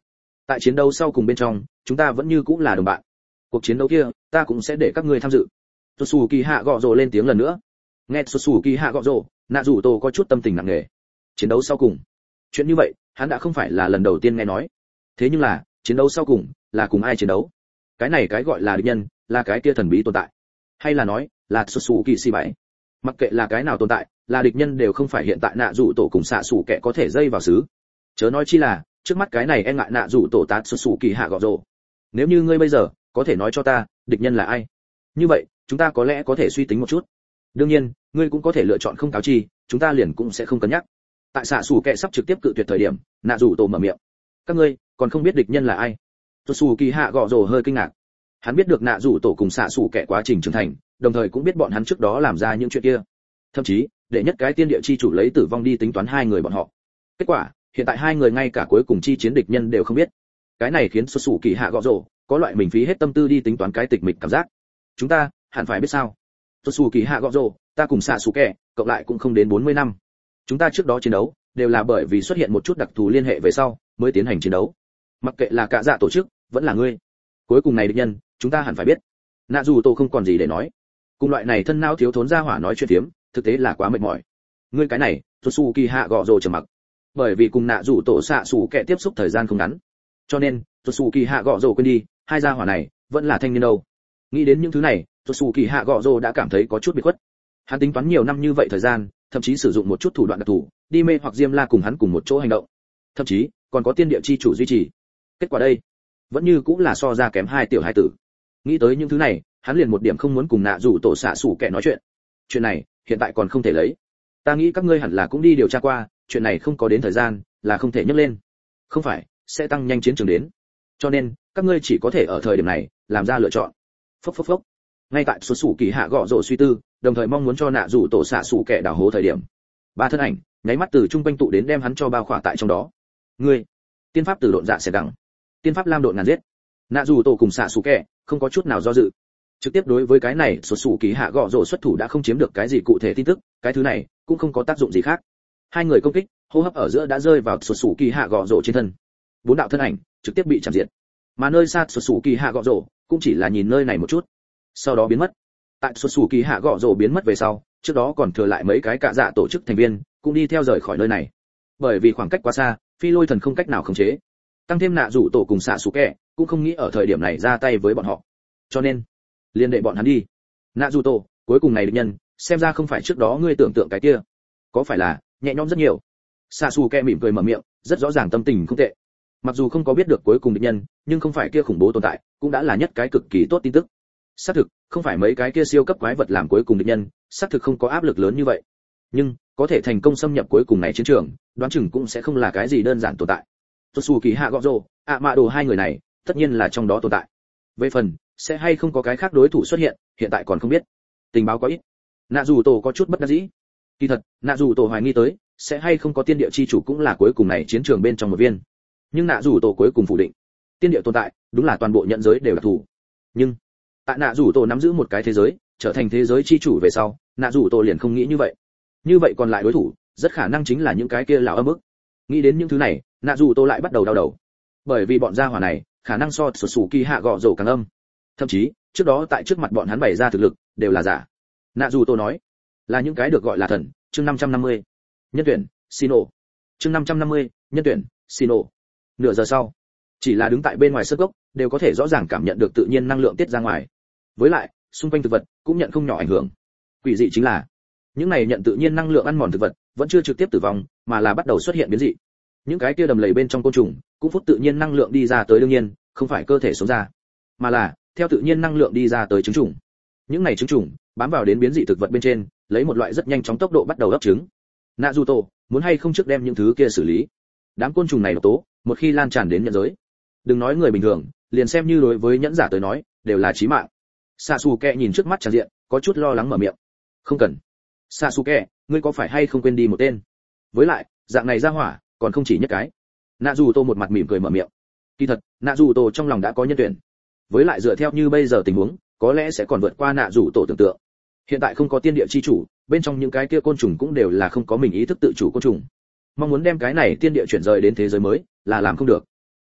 Tại chiến đấu sau cùng bên trong, chúng ta vẫn như cũng là đồng bạn. Cuộc chiến đấu kia, ta cũng sẽ để các ngươi tham dự. Tsutsuki Hạ Gọ Rồ lên tiếng lần nữa. Nghe Tsutsuki Hạ Gọ Rồ, Nạ Dụ Tổ có chút tâm tình nặng nề. Chiến đấu sau cùng, chuyện như vậy, hắn đã không phải là lần đầu tiên nghe nói. Thế nhưng là, chiến đấu sau cùng, là cùng ai chiến đấu? Cái này cái gọi là địch nhân, là cái kia thần bí tồn tại, hay là nói, là Tsutsuki si bảy? Mặc kệ là cái nào tồn tại, là địch nhân đều không phải hiện tại Nạ Dụ Tổ cùng xạ sủ kẻ có thể dây vào xứ. Chớ nói chi là, trước mắt cái này e ngại Nạ Dụ Tổ tá Tsutsuki Hạ Gọ Rồ. Nếu như ngươi bây giờ có thể nói cho ta, địch nhân là ai? Như vậy, chúng ta có lẽ có thể suy tính một chút. Đương nhiên, ngươi cũng có thể lựa chọn không cáo chi, chúng ta liền cũng sẽ không cân nhắc. Tại xạ sủ kẻ sắp trực tiếp cự tuyệt thời điểm, Nạ Dụ Tổ mở miệng. Các ngươi còn không biết địch nhân là ai? Tsutsuki Hạ Gọ Rồ hơi kinh ngạc. Hắn biết được Nạ Dụ Tổ cùng xạ sủ kẻ quá trình trưởng thành, đồng thời cũng biết bọn hắn trước đó làm ra những chuyện kia. Thậm chí, để nhất cái tiên địa chi chủ lấy tử vong đi tính toán hai người bọn họ. Kết quả, hiện tại hai người ngay cả cuối cùng chi chiến địch nhân đều không biết. Cái này khiến Tsutsuki Hạ Gọ Rồ có loại mình phí hết tâm tư đi tính toán cái tịch mịch cảm giác. Chúng ta hẳn phải biết sao? Tsutsuki Hạ Gọ Rồ, ta cùng xạ sủ kẻ cộng lại cũng không đến bốn mươi năm. Chúng ta trước đó chiến đấu đều là bởi vì xuất hiện một chút đặc thù liên hệ về sau mới tiến hành chiến đấu. Mặc kệ là cả dạ tổ chức, vẫn là ngươi. Cuối cùng này địch nhân, chúng ta hẳn phải biết. Nạ Dù Tô không còn gì để nói. Cùng loại này thân não thiếu thốn ra hỏa nói chuyện tiếm, thực tế là quá mệt mỏi. Ngươi cái này, Tsutsuki Hạ Gọ Rồ trầm mặc. Bởi vì cùng Nạ Dù Tổ xạ sủ kẻ tiếp xúc thời gian không ngắn, cho nên Tsutsuki Hạ Gọ Rồ quên đi, hai gia hỏa này vẫn là thanh niên đâu. Nghĩ đến những thứ này, Tsutsuki Hạ Gọ Rồ đã cảm thấy có chút biệt khuất. Hắn tính toán nhiều năm như vậy thời gian, thậm chí sử dụng một chút thủ đoạn đặc thù, đi mê hoặc Diêm La cùng hắn cùng một chỗ hành động. Thậm chí, còn có tiên địa chi chủ duy trì. Kết quả đây, vẫn như cũng là so ra kém hai tiểu hai tử. Nghĩ tới những thứ này, hắn liền một điểm không muốn cùng Nạ Dù Tổ xạ sủ kẻ nói chuyện. Chuyện này, hiện tại còn không thể lấy. Ta nghĩ các ngươi hẳn là cũng đi điều tra qua, chuyện này không có đến thời gian, là không thể nhấc lên. Không phải, sẽ tăng nhanh chiến trường đến. Cho nên, các ngươi chỉ có thể ở thời điểm này, làm ra lựa chọn. Phốc phốc phốc. Ngay tại Tsutsuki Hạ Gọ Rồ suy tư, đồng thời mong muốn cho Nạ Dù Tổ xạ sủ kẻ đào hố thời điểm, ba thân ảnh nháy mắt từ trung quanh tụ đến đem hắn cho bao khỏa tại trong đó. Ngươi, tiên pháp từ độn dạ sẽ đẳng, tiên pháp lam độn ngàn giết. Nạ Dù Tổ cùng xạ sủ kẻ không có chút nào do dự, trực tiếp đối với cái này Tsutsuki Hạ Gọ Rồ xuất thủ đã không chiếm được cái gì cụ thể tin tức, cái thứ này cũng không có tác dụng gì khác. Hai người công kích, hô hấp ở giữa đã rơi vào Tsutsuki Hạ Gọ Rồ trên thân. Bốn đạo thân ảnh trực tiếp bị chạm diệt. Mà nơi xa Tsutsuki Hạ Gọ Rồ cũng chỉ là nhìn nơi này một chút, sau đó biến mất. Tại Tsutsuki Hạ Gọ Rồ biến mất về sau, trước đó còn thừa lại mấy cái cạ dạ tổ chức thành viên cũng đi theo rời khỏi nơi này. Bởi vì khoảng cách quá xa, Phi Lôi Thần không cách nào khống chế. Tăng thêm Nạ Dù Tổ cùng xạ sủ kẻ cũng không nghĩ ở thời điểm này ra tay với bọn họ. Cho nên, liên đệ bọn hắn đi. Nạ Dù Tổ, cuối cùng này địch nhân, xem ra không phải trước đó ngươi tưởng tượng cái kia. Có phải là nhẹ nhõm rất nhiều? Xạ sủ kẻ mỉm cười mở miệng, rất rõ ràng tâm tình không tệ. Mặc dù không có biết được cuối cùng địch nhân, nhưng không phải kia khủng bố tồn tại, cũng đã là nhất cái cực kỳ tốt tin tức. Xác thực, không phải mấy cái kia siêu cấp quái vật làm cuối cùng địch nhân, xác thực không có áp lực lớn như vậy. Nhưng, có thể thành công xâm nhập cuối cùng này chiến trường, đoán chừng cũng sẽ không là cái gì đơn giản tồn tại. Tsutsuki Hạ Gọ Rồ, ạ mạ đồ hai người này, tất nhiên là trong đó tồn tại. Về phần, sẽ hay không có cái khác đối thủ xuất hiện, hiện tại còn không biết. Tình báo có ít. Nạ Dù Tổ có chút bất đắc dĩ. Kỳ thật, Nạ Dù Tổ hoài nghi tới, sẽ hay không có tiên địa chi chủ cũng là cuối cùng này chiến trường bên trong một viên. Nhưng Nạ Dù Tổ cuối cùng phủ định. Tiên địa tồn tại, đúng là toàn bộ nhận giới đều là thủ. Nhưng, tại Nạ Dù Tổ nắm giữ một cái thế giới, trở thành thế giới chi chủ về sau, Nạ Dù Tổ liền không nghĩ như vậy. Như vậy còn lại đối thủ, rất khả năng chính là những cái kia lão âm ức. Nghĩ đến những thứ này, Nạ Dù Tổ lại bắt đầu đau đầu. Bởi vì bọn gia hỏa này, khả năng so Tsutsuki Hạ Gọ Rồ càng âm. Thậm chí, trước đó tại trước mặt bọn hắn bày ra thực lực, đều là giả. Nạ Dù Tổ nói, là những cái được gọi là thần, chương năm trăm năm mươi. Nhân tuyển, Sino. Chương năm trăm năm mươi, nhân tuyển, Sino. Nửa giờ sau, chỉ là đứng tại bên ngoài sân gốc, đều có thể rõ ràng cảm nhận được tự nhiên năng lượng tiết ra ngoài. Với lại, xung quanh thực vật cũng nhận không nhỏ ảnh hưởng. Quỷ dị chính là, những này nhận tự nhiên năng lượng ăn mòn thực vật, vẫn chưa trực tiếp tử vong, mà là bắt đầu xuất hiện biến dị. Những cái kia đầm lầy bên trong côn trùng, cũng phút tự nhiên năng lượng đi ra tới đương nhiên, không phải cơ thể sống ra, mà là theo tự nhiên năng lượng đi ra tới trứng trùng. Những này trứng trùng bám vào đến biến dị thực vật bên trên, lấy một loại rất nhanh chóng tốc độ bắt đầu ấp trứng. Nạ Dù Tổ, muốn hay không trước đem những thứ kia xử lý? Đám côn trùng này độc tố, một khi lan tràn đến nhân giới, đừng nói người bình thường, liền xem như đối với nhẫn giả tới nói, đều là chí mạng. Sasuke nhìn trước mắt tràn diện, có chút lo lắng mở miệng. Không cần. Sasuke, ngươi có phải hay không quên đi một tên? Với lại, dạng này ra hỏa, còn không chỉ nhất cái. Nạ Dù Tô một mặt mỉm cười mở miệng. Kỳ thật, Nạ Dù Tô trong lòng đã có nhân tuyển. Với lại dựa theo như bây giờ tình huống, có lẽ sẽ còn vượt qua Nạ Dù Tô tưởng tượng. Hiện tại không có tiên địa chi chủ, bên trong những cái kia côn trùng cũng đều là không có mình ý thức tự chủ côn trùng. Mong muốn đem cái này tiên địa chuyển rời đến thế giới mới, là làm không được. Cho nên,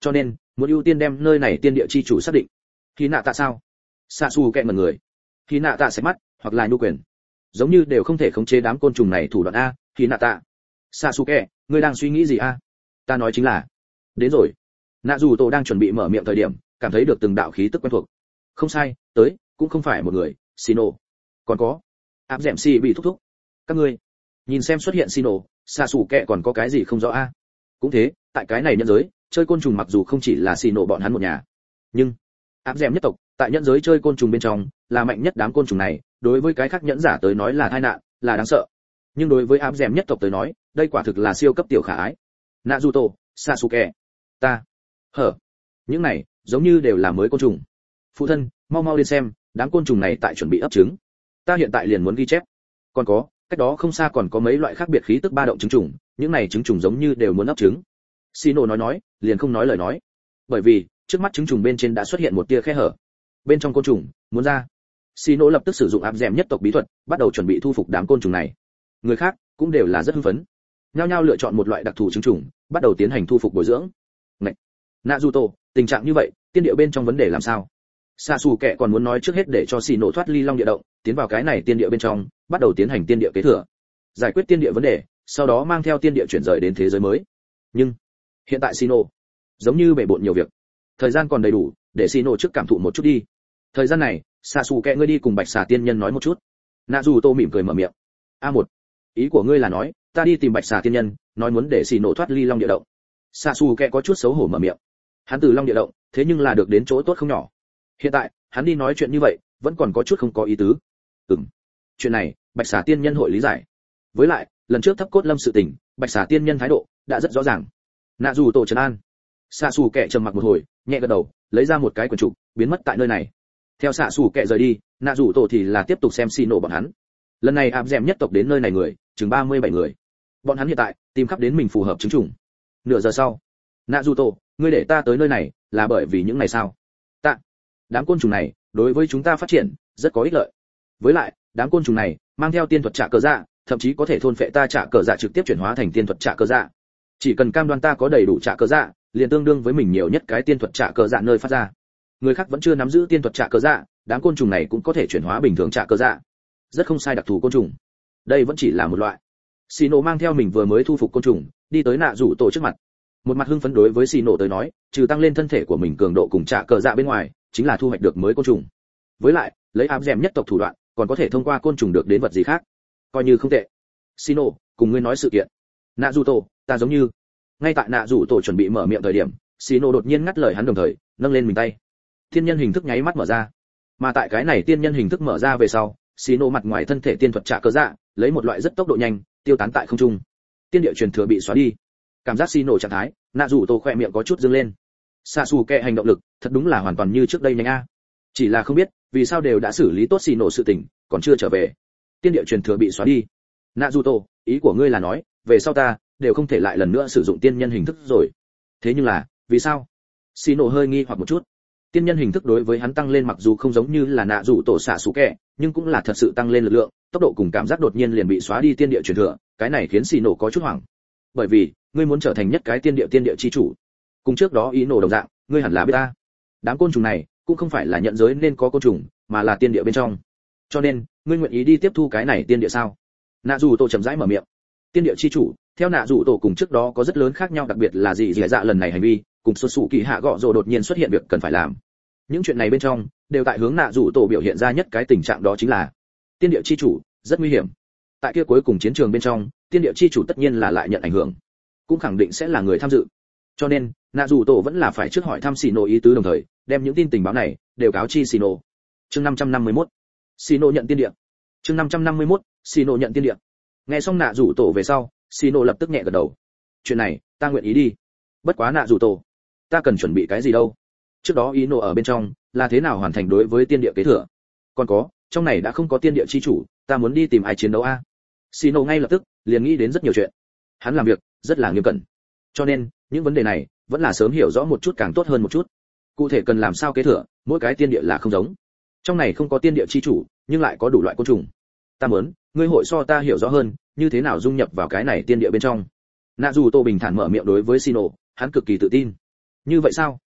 muốn ưu tiên đem nơi này tiên địa chi chủ xác định. Khi nạ tạ sao? Xạ xù kẹ ngẩn người. Khi nạ tạ sẽ mắt hoặc là nhu quyền, giống như đều không thể khống chế đám côn trùng này thủ đoạn a. Khi nạ tạ, xạ xù kẹ, ngươi đang suy nghĩ gì a? Ta nói chính là đến rồi. Nạ dù tổ đang chuẩn bị mở miệng thời điểm cảm thấy được từng đạo khí tức quen thuộc. Không sai, tới cũng không phải một người, Sino, còn có áp dẻm si bị thúc thúc. Các ngươi nhìn xem xuất hiện Sino, xạ xù kẹ còn có cái gì không rõ a? Cũng thế, tại cái này nhân giới chơi côn trùng mặc dù không chỉ là Sino bọn hắn một nhà, nhưng áp dẻm nhất tộc tại nhân giới chơi côn trùng bên trong là mạnh nhất đám côn trùng này, đối với cái khác nhẫn giả tới nói là tai nạn, là đáng sợ, nhưng đối với áp dẻm nhất tộc tới nói đây quả thực là siêu cấp tiểu khả ái. Naruto, Sasuke, ta hở những này giống như đều là mới côn trùng. Phụ thân, mau mau đi xem đám côn trùng này tại chuẩn bị ấp trứng, ta hiện tại liền muốn ghi chép. Còn có cách đó không xa còn có mấy loại khác biệt khí tức ba động trứng trùng, những này trứng trùng giống như đều muốn ấp trứng. Sino nói nói liền không nói lời nói, bởi vì trước mắt trứng trùng bên trên đã xuất hiện một tia khe hở, bên trong côn trùng muốn ra. Sino lập tức sử dụng áp dẻm nhất tộc bí thuật bắt đầu chuẩn bị thu phục đám côn trùng này. Người khác cũng đều là rất hưng phấn, nhao nhao lựa chọn một loại đặc thù trứng trùng bắt đầu tiến hành thu phục bồi dưỡng. Này, Naruto, tình trạng như vậy tiên địa bên trong vấn đề làm sao? Sasuke còn muốn nói trước hết để cho Sino thoát ly long địa động, tiến vào cái này tiên địa bên trong bắt đầu tiến hành tiên địa kế thừa, giải quyết tiên địa vấn đề, sau đó mang theo tiên địa chuyển rời đến thế giới mới. Nhưng hiện tại Sino giống như bể bộn nhiều việc, thời gian còn đầy đủ, để Sino trước cảm thụ một chút đi. Thời gian này Sasuke ngươi đi cùng Bạch Xà tiên nhân nói một chút. Naruto mỉm cười mở miệng. A một, ý của ngươi là nói ta đi tìm Bạch Xà tiên nhân nói muốn để Sino thoát ly long địa động? Sasuke có chút xấu hổ mở miệng. Hắn từ long địa động thế nhưng là được đến chỗ tốt không nhỏ, hiện tại hắn đi nói chuyện như vậy vẫn còn có chút không có ý tứ. Ừm, chuyện này Bạch Xà tiên nhân hội lý giải, với lại lần trước thấp cốt lâm sự tình Bạch Xà tiên nhân thái độ đã rất rõ ràng. Naruto trấn an. Sasuke trầm mặc một hồi nhẹ gật đầu, lấy ra một cái quyển trục biến mất tại nơi này. Theo Sasuke rời đi, Naruto thì là tiếp tục xem Sino bọn hắn. Lần này áp dẻm nhất tộc đến nơi này người chừng ba mươi bảy người, bọn hắn hiện tại tìm khắp đến mình phù hợp chứng chủng. Nửa giờ sau, Naruto, ngươi để ta tới nơi này là bởi vì những ngày sao? Ta, đám côn trùng này đối với chúng ta phát triển rất có ích lợi, với lại đám côn trùng này mang theo tiên thuật trả cờ dạ, thậm chí có thể thôn phệ ta trả cờ dạ trực tiếp chuyển hóa thành tiên thuật trả cờ dạ. Chỉ cần cam đoan ta có đầy đủ trả cờ dạ, liền tương đương với mình nhiều nhất cái tiên thuật trả cờ dạ nơi phát ra. Người khác vẫn chưa nắm giữ tiên thuật trả cờ dạ, đám côn trùng này cũng có thể chuyển hóa bình thường trả cờ dạ, rất không sai đặc thù côn trùng. Đây vẫn chỉ là một loại. Sino mang theo mình vừa mới thu phục côn trùng đi tới nạ rủ tổ trước mặt, một mặt hưng phấn đối với Sino tới nói, trừ tăng lên thân thể của mình cường độ cùng trả cờ dạ bên ngoài, chính là thu hoạch được mới côn trùng. Với lại lấy áp dẻm nhất tộc thủ đoạn, còn có thể thông qua côn trùng được đến vật gì khác, coi như không tệ. Sino, cùng ngươi nói sự kiện. Nạ rủ tổ, ta giống như. Ngay tại nạ rủ tổ chuẩn bị mở miệng thời điểm, Sino đột nhiên ngắt lời hắn, đồng thời nâng lên mình tay. Tiên nhân hình thức nháy mắt mở ra, mà tại cái này tiên nhân hình thức mở ra về sau, Sino mặt ngoài thân thể tiên thuật trả cờ dạ lấy một loại rất tốc độ nhanh tiêu tán tại không trung, tiên địa truyền thừa bị xóa đi. Cảm giác Sino trạng thái, nạ rủ tổ khỏe miệng có chút dương lên. Sasuke hành động lực thật đúng là hoàn toàn như trước đây nhanh a. Chỉ là không biết vì sao đều đã xử lý tốt Sino sự tình, còn chưa trở về, tiên địa truyền thừa bị xóa đi. Naruto, ý của ngươi là nói về sau ta đều không thể lại lần nữa sử dụng tiên nhân hình thức rồi? Thế nhưng là vì sao? Sino hơi nghi hoặc một chút. Tiên nhân hình thức đối với hắn tăng lên mặc dù không giống như là nạ rủ tổ Sasuke, nhưng cũng là thật sự tăng lên lực lượng, tốc độ cùng cảm giác đột nhiên liền bị xóa đi tiên địa truyền thừa, cái này khiến Sino có chút hoảng. Bởi vì ngươi muốn trở thành nhất cái tiên địa tiên địa chi chủ, cùng trước đó ý nổ đồng dạng, ngươi hẳn là biết ta. Đám côn trùng này cũng không phải là nhận giới nên có côn trùng, mà là tiên địa bên trong. Cho nên, ngươi nguyện ý đi tiếp thu cái này tiên địa sao? Nạ rủ tổ chậm rãi mở miệng. Tiên địa chi chủ, theo nạ rủ tổ cùng trước đó có rất lớn khác nhau, đặc biệt là gì dì dạ lần này hành vi, cùng xuất sụ kỳ hạ gọ rồ đột nhiên xuất hiện việc cần phải làm. Những chuyện này bên trong đều tại hướng nạ rủ tổ biểu hiện ra nhất cái tình trạng, đó chính là tiên địa chi chủ rất nguy hiểm. Tại kia cuối cùng chiến trường bên trong, tiên địa chi chủ tất nhiên là lại nhận ảnh hưởng, cũng khẳng định sẽ là người tham dự. Cho nên nạ rủ tổ vẫn là phải trước hỏi thăm Sino ý tứ, đồng thời đem những tin tình báo này đều cáo chi Sino. Chương năm trăm năm mươi mốt, Sino nhận tiên địa. Chương năm trăm năm mươi mốt, Sino nhận tiên địa. Nghe xong nạ rủ tổ về sau, Sino lập tức nhẹ gật đầu. Chuyện này ta nguyện ý đi. Bất quá nạ rủ tổ, ta cần chuẩn bị cái gì đâu? Trước đó ý nổ ở bên trong là thế nào hoàn thành đối với tiên địa kế thừa? Còn có, trong này đã không có tiên địa chi chủ, ta muốn đi tìm ai chiến đấu a? Sino ngay lập tức liền nghĩ đến rất nhiều chuyện. Hắn làm việc rất là nghiêm cẩn, cho nên những vấn đề này vẫn là sớm hiểu rõ một chút càng tốt hơn một chút. Cụ thể cần làm sao kế thừa, mỗi cái tiên địa là không giống. Trong này không có tiên địa chi chủ, nhưng lại có đủ loại côn trùng. Ta muốn ngươi hội so ta hiểu rõ hơn, như thế nào dung nhập vào cái này tiên địa bên trong. Naruto bình thản mở miệng đối với Sino, hắn cực kỳ tự tin. Như vậy sao?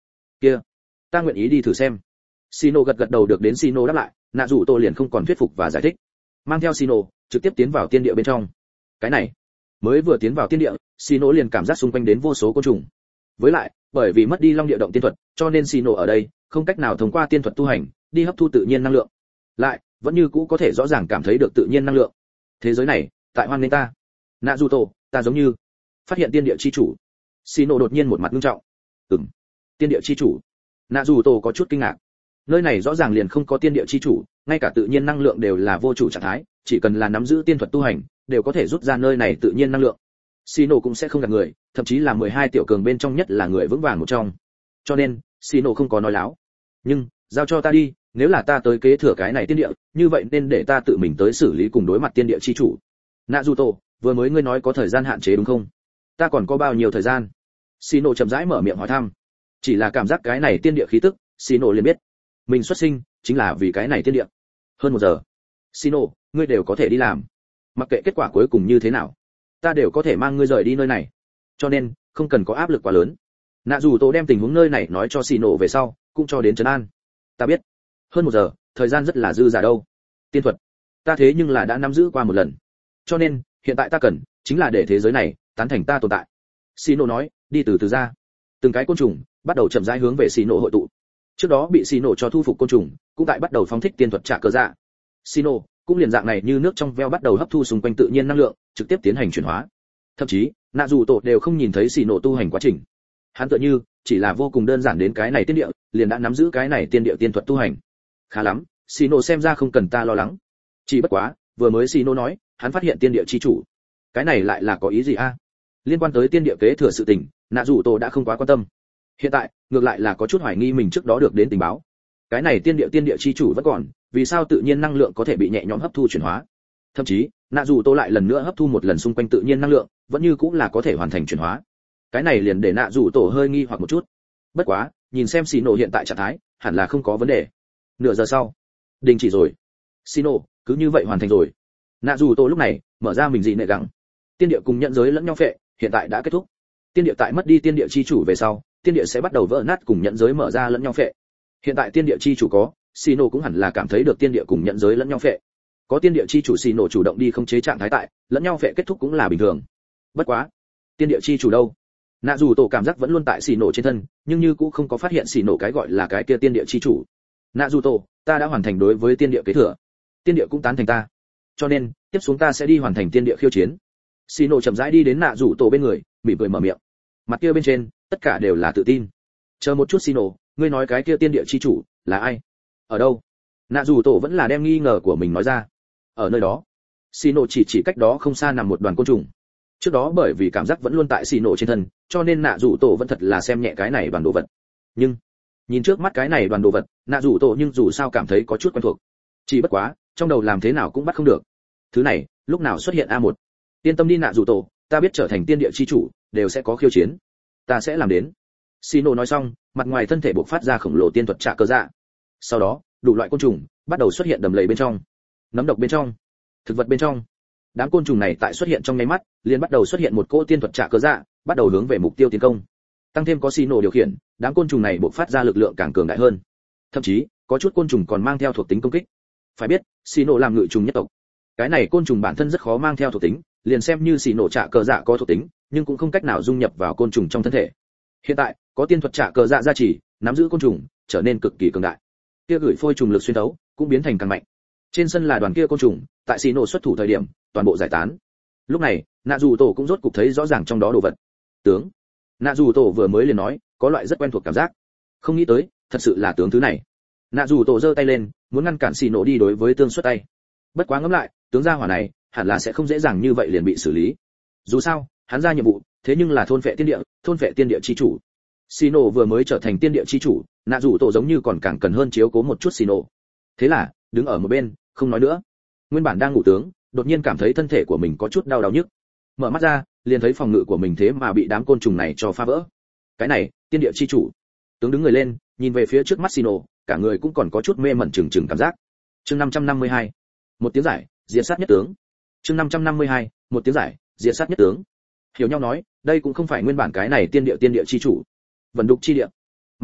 kia ta nguyện ý đi thử xem. Sino gật gật đầu, được đến Sino đáp lại, nạ dù tổ liền không còn thuyết phục và giải thích, mang theo Sino trực tiếp tiến vào tiên địa bên trong. Cái này mới vừa tiến vào tiên địa, Sino liền cảm giác xung quanh đến vô số côn trùng. Với lại bởi vì mất đi long địa động tiên thuật, cho nên Sino ở đây không cách nào thông qua tiên thuật tu hành đi hấp thu tự nhiên năng lượng, lại vẫn như cũ có thể rõ ràng cảm thấy được tự nhiên năng lượng. Thế giới này tại hoan nghênh ta. Nạ dù tổ, ta giống như phát hiện tiên địa chi chủ. Sino đột nhiên một mặt nghiêm trọng. Ừm, tiên địa chi chủ. Nạ dù tổ có chút kinh ngạc. Nơi này rõ ràng liền không có tiên địa chi chủ, ngay cả tự nhiên năng lượng đều là vô chủ trạng thái, chỉ cần là nắm giữ tiên thuật tu hành, đều có thể rút ra nơi này tự nhiên năng lượng. Sino cũng sẽ không gạt người, thậm chí là mười hai tiểu cường bên trong nhất là người vững vàng một trong. Cho nên, Sino không có nói láo. Nhưng, giao cho ta đi, nếu là ta tới kế thừa cái này tiên địa, như vậy nên để ta tự mình tới xử lý cùng đối mặt tiên địa chi chủ. Nạ dù tổ, vừa mới ngươi nói có thời gian hạn chế đúng không? Ta còn có bao nhiêu thời gian? Sino chậm rãi mở miệng hỏi thăm. Chỉ là cảm giác cái này tiên địa khí tức, Sino liền biết, mình xuất sinh chính là vì cái này tiên địa. Hơn một giờ. Sino, ngươi đều có thể đi làm. Mặc kệ kết quả cuối cùng như thế nào, ta đều có thể mang ngươi rời đi nơi này. Cho nên, không cần có áp lực quá lớn. Nạ dù tổ đem tình huống nơi này nói cho Sino về sau, cũng cho đến trấn an. Ta biết. Hơn một giờ, thời gian rất là dư dả đâu. Tiên thuật, ta thế nhưng là đã nắm giữ qua một lần. Cho nên, hiện tại ta cần chính là để thế giới này tán thành ta tồn tại. Sino nói, đi từ từ ra. Từng cái côn trùng bắt đầu chậm rãi hướng về Sino hội tụ. Trước đó bị Sino cho thu phục côn trùng, cũng tại bắt đầu phóng thích tiên thuật trả cơ dạ. Sino cũng liền dạng này như nước trong veo bắt đầu hấp thu xung quanh tự nhiên năng lượng, trực tiếp tiến hành chuyển hóa. Thậm chí, nạ dù tổ đều không nhìn thấy Sino tu hành quá trình. Hắn tựa như chỉ là vô cùng đơn giản đến cái này tiên địa, liền đã nắm giữ cái này tiên địa tiên thuật tu hành. Khá lắm, Sino xem ra không cần ta lo lắng. Chỉ bất quá, vừa mới Sino nói, hắn phát hiện tiên địa chi chủ. Cái này lại là có ý gì a? Liên quan tới tiên địa kế thừa sự tình, nạ dù tổ đã không quá quan tâm. Hiện tại, ngược lại là có chút hoài nghi mình trước đó được đến tình báo. Cái này tiên địa tiên địa chi chủ vẫn còn, vì sao tự nhiên năng lượng có thể bị nhẹ nhõm hấp thu chuyển hóa? Thậm chí, nạ dù tổ lại lần nữa hấp thu một lần xung quanh tự nhiên năng lượng, vẫn như cũng là có thể hoàn thành chuyển hóa. Cái này liền để nạ dù tổ hơi nghi hoặc một chút. Bất quá, nhìn xem Sino hiện tại trạng thái, hẳn là không có vấn đề. Nửa giờ sau, đình chỉ rồi. Sino cứ như vậy hoàn thành rồi. Nạ dù tổ lúc này mở ra mình dị nệ gắng. Tiên địa cùng nhận giới lẫn nhau phệ, hiện tại đã kết thúc. Tiên địa tại mất đi tiên địa chi chủ về sau, tiên địa sẽ bắt đầu vỡ nát cùng nhận giới mở ra lẫn nhau phệ. Hiện tại tiên địa chi chủ có, Sino cũng hẳn là cảm thấy được tiên địa cùng nhận giới lẫn nhau phệ. Có tiên địa chi chủ Sino chủ động đi khống chế trạng thái tại, lẫn nhau phệ kết thúc cũng là bình thường. Bất quá, tiên địa chi chủ đâu? Nạ dù tổ cảm giác vẫn luôn tại Sino trên thân, nhưng như cũng không có phát hiện Sino cái gọi là cái kia tiên địa chi chủ. Nạ dù tổ, ta đã hoàn thành đối với tiên địa kế thừa. Tiên địa cũng tán thành ta. Cho nên, tiếp xuống ta sẽ đi hoàn thành tiên địa khiêu chiến. Sino chậm rãi đi đến nạ rủ tổ bên người, mỉm cười mở miệng. Mặt kia bên trên, tất cả đều là tự tin. Chờ một chút Sino, ngươi nói cái kia tiên địa chi chủ là ai? Ở đâu? Nạ rủ tổ vẫn là đem nghi ngờ của mình nói ra. Ở nơi đó. Sino chỉ chỉ cách đó không xa nằm một đoàn côn trùng. Trước đó bởi vì cảm giác vẫn luôn tại Sino trên thân, cho nên nạ rủ tổ vẫn thật là xem nhẹ cái này đoàn đồ vật. Nhưng nhìn trước mắt cái này đoàn đồ vật, nạ rủ tổ nhưng dù sao cảm thấy có chút quen thuộc. Chỉ bất quá, trong đầu làm thế nào cũng bắt không được. Thứ này, lúc nào xuất hiện a một? Yên tâm đi nạ dù tổ, ta biết trở thành tiên địa chi chủ, đều sẽ có khiêu chiến. Ta sẽ làm đến. Sino nói xong, mặt ngoài thân thể bộc phát ra khổng lồ tiên thuật trả cơ dạ. Sau đó, đủ loại côn trùng bắt đầu xuất hiện đầm lầy bên trong, nấm độc bên trong, thực vật bên trong. Đám côn trùng này tại xuất hiện trong nháy mắt, liền bắt đầu xuất hiện một cỗ tiên thuật trả cơ dạ, bắt đầu hướng về mục tiêu tiến công. Tăng thêm có Sino điều khiển, đám côn trùng này bộc phát ra lực lượng càng cường đại hơn. Thậm chí, có chút côn trùng còn mang theo thuộc tính công kích. Phải biết, Sino làm ngự trùng nhất tộc. Cái này côn trùng bản thân rất khó mang theo thuộc tính, liền xem như Sino trả cờ dạ có thuộc tính, nhưng cũng không cách nào dung nhập vào côn trùng trong thân thể. Hiện tại, có tiên thuật trả cờ dạ gia trì, nắm giữ côn trùng, trở nên cực kỳ cường đại. Kia gửi phôi trùng lực xuyên thấu, cũng biến thành càng mạnh. Trên sân là đoàn kia côn trùng, tại Sino xuất thủ thời điểm, toàn bộ giải tán. Lúc này, nạ dù tổ cũng rốt cục thấy rõ ràng trong đó đồ vật. Tướng. Nạ dù tổ vừa mới liền nói, có loại rất quen thuộc cảm giác. Không nghĩ tới, thật sự là tướng thứ này. Nạ dù tổ giơ tay lên, muốn ngăn cản Sino đi đối với tương xuất tay. Bất quá ngẫm lại, tướng gia hỏa này hẳn là sẽ không dễ dàng như vậy liền bị xử lý. Dù sao, hắn ra nhiệm vụ, thế nhưng là thôn phệ tiên địa, thôn phệ tiên địa chi chủ. Sino vừa mới trở thành tiên địa chi chủ, nạ dù tổ giống như còn càng cần hơn chiếu cố một chút Sino. Thế là, đứng ở một bên, không nói nữa. Nguyên bản đang ngủ tướng, đột nhiên cảm thấy thân thể của mình có chút đau đau nhức. Mở mắt ra, liền thấy phòng ngự của mình thế mà bị đám côn trùng này cho phá vỡ. Cái này, tiên địa chi chủ. Tướng đứng người lên, nhìn về phía trước mắt Sino, cả người cũng còn có chút mê mẩn chừng chừng cảm giác. Chương năm trăm năm mươi hai, một tiếng giải, diệt sát nhất tướng. Chương năm trăm năm mươi hai, một tiếng giải, diệt sát nhất tướng. Hiểu nhau nói, đây cũng không phải nguyên bản cái này tiên địa tiên địa chi chủ, vận đục chi địa, mà là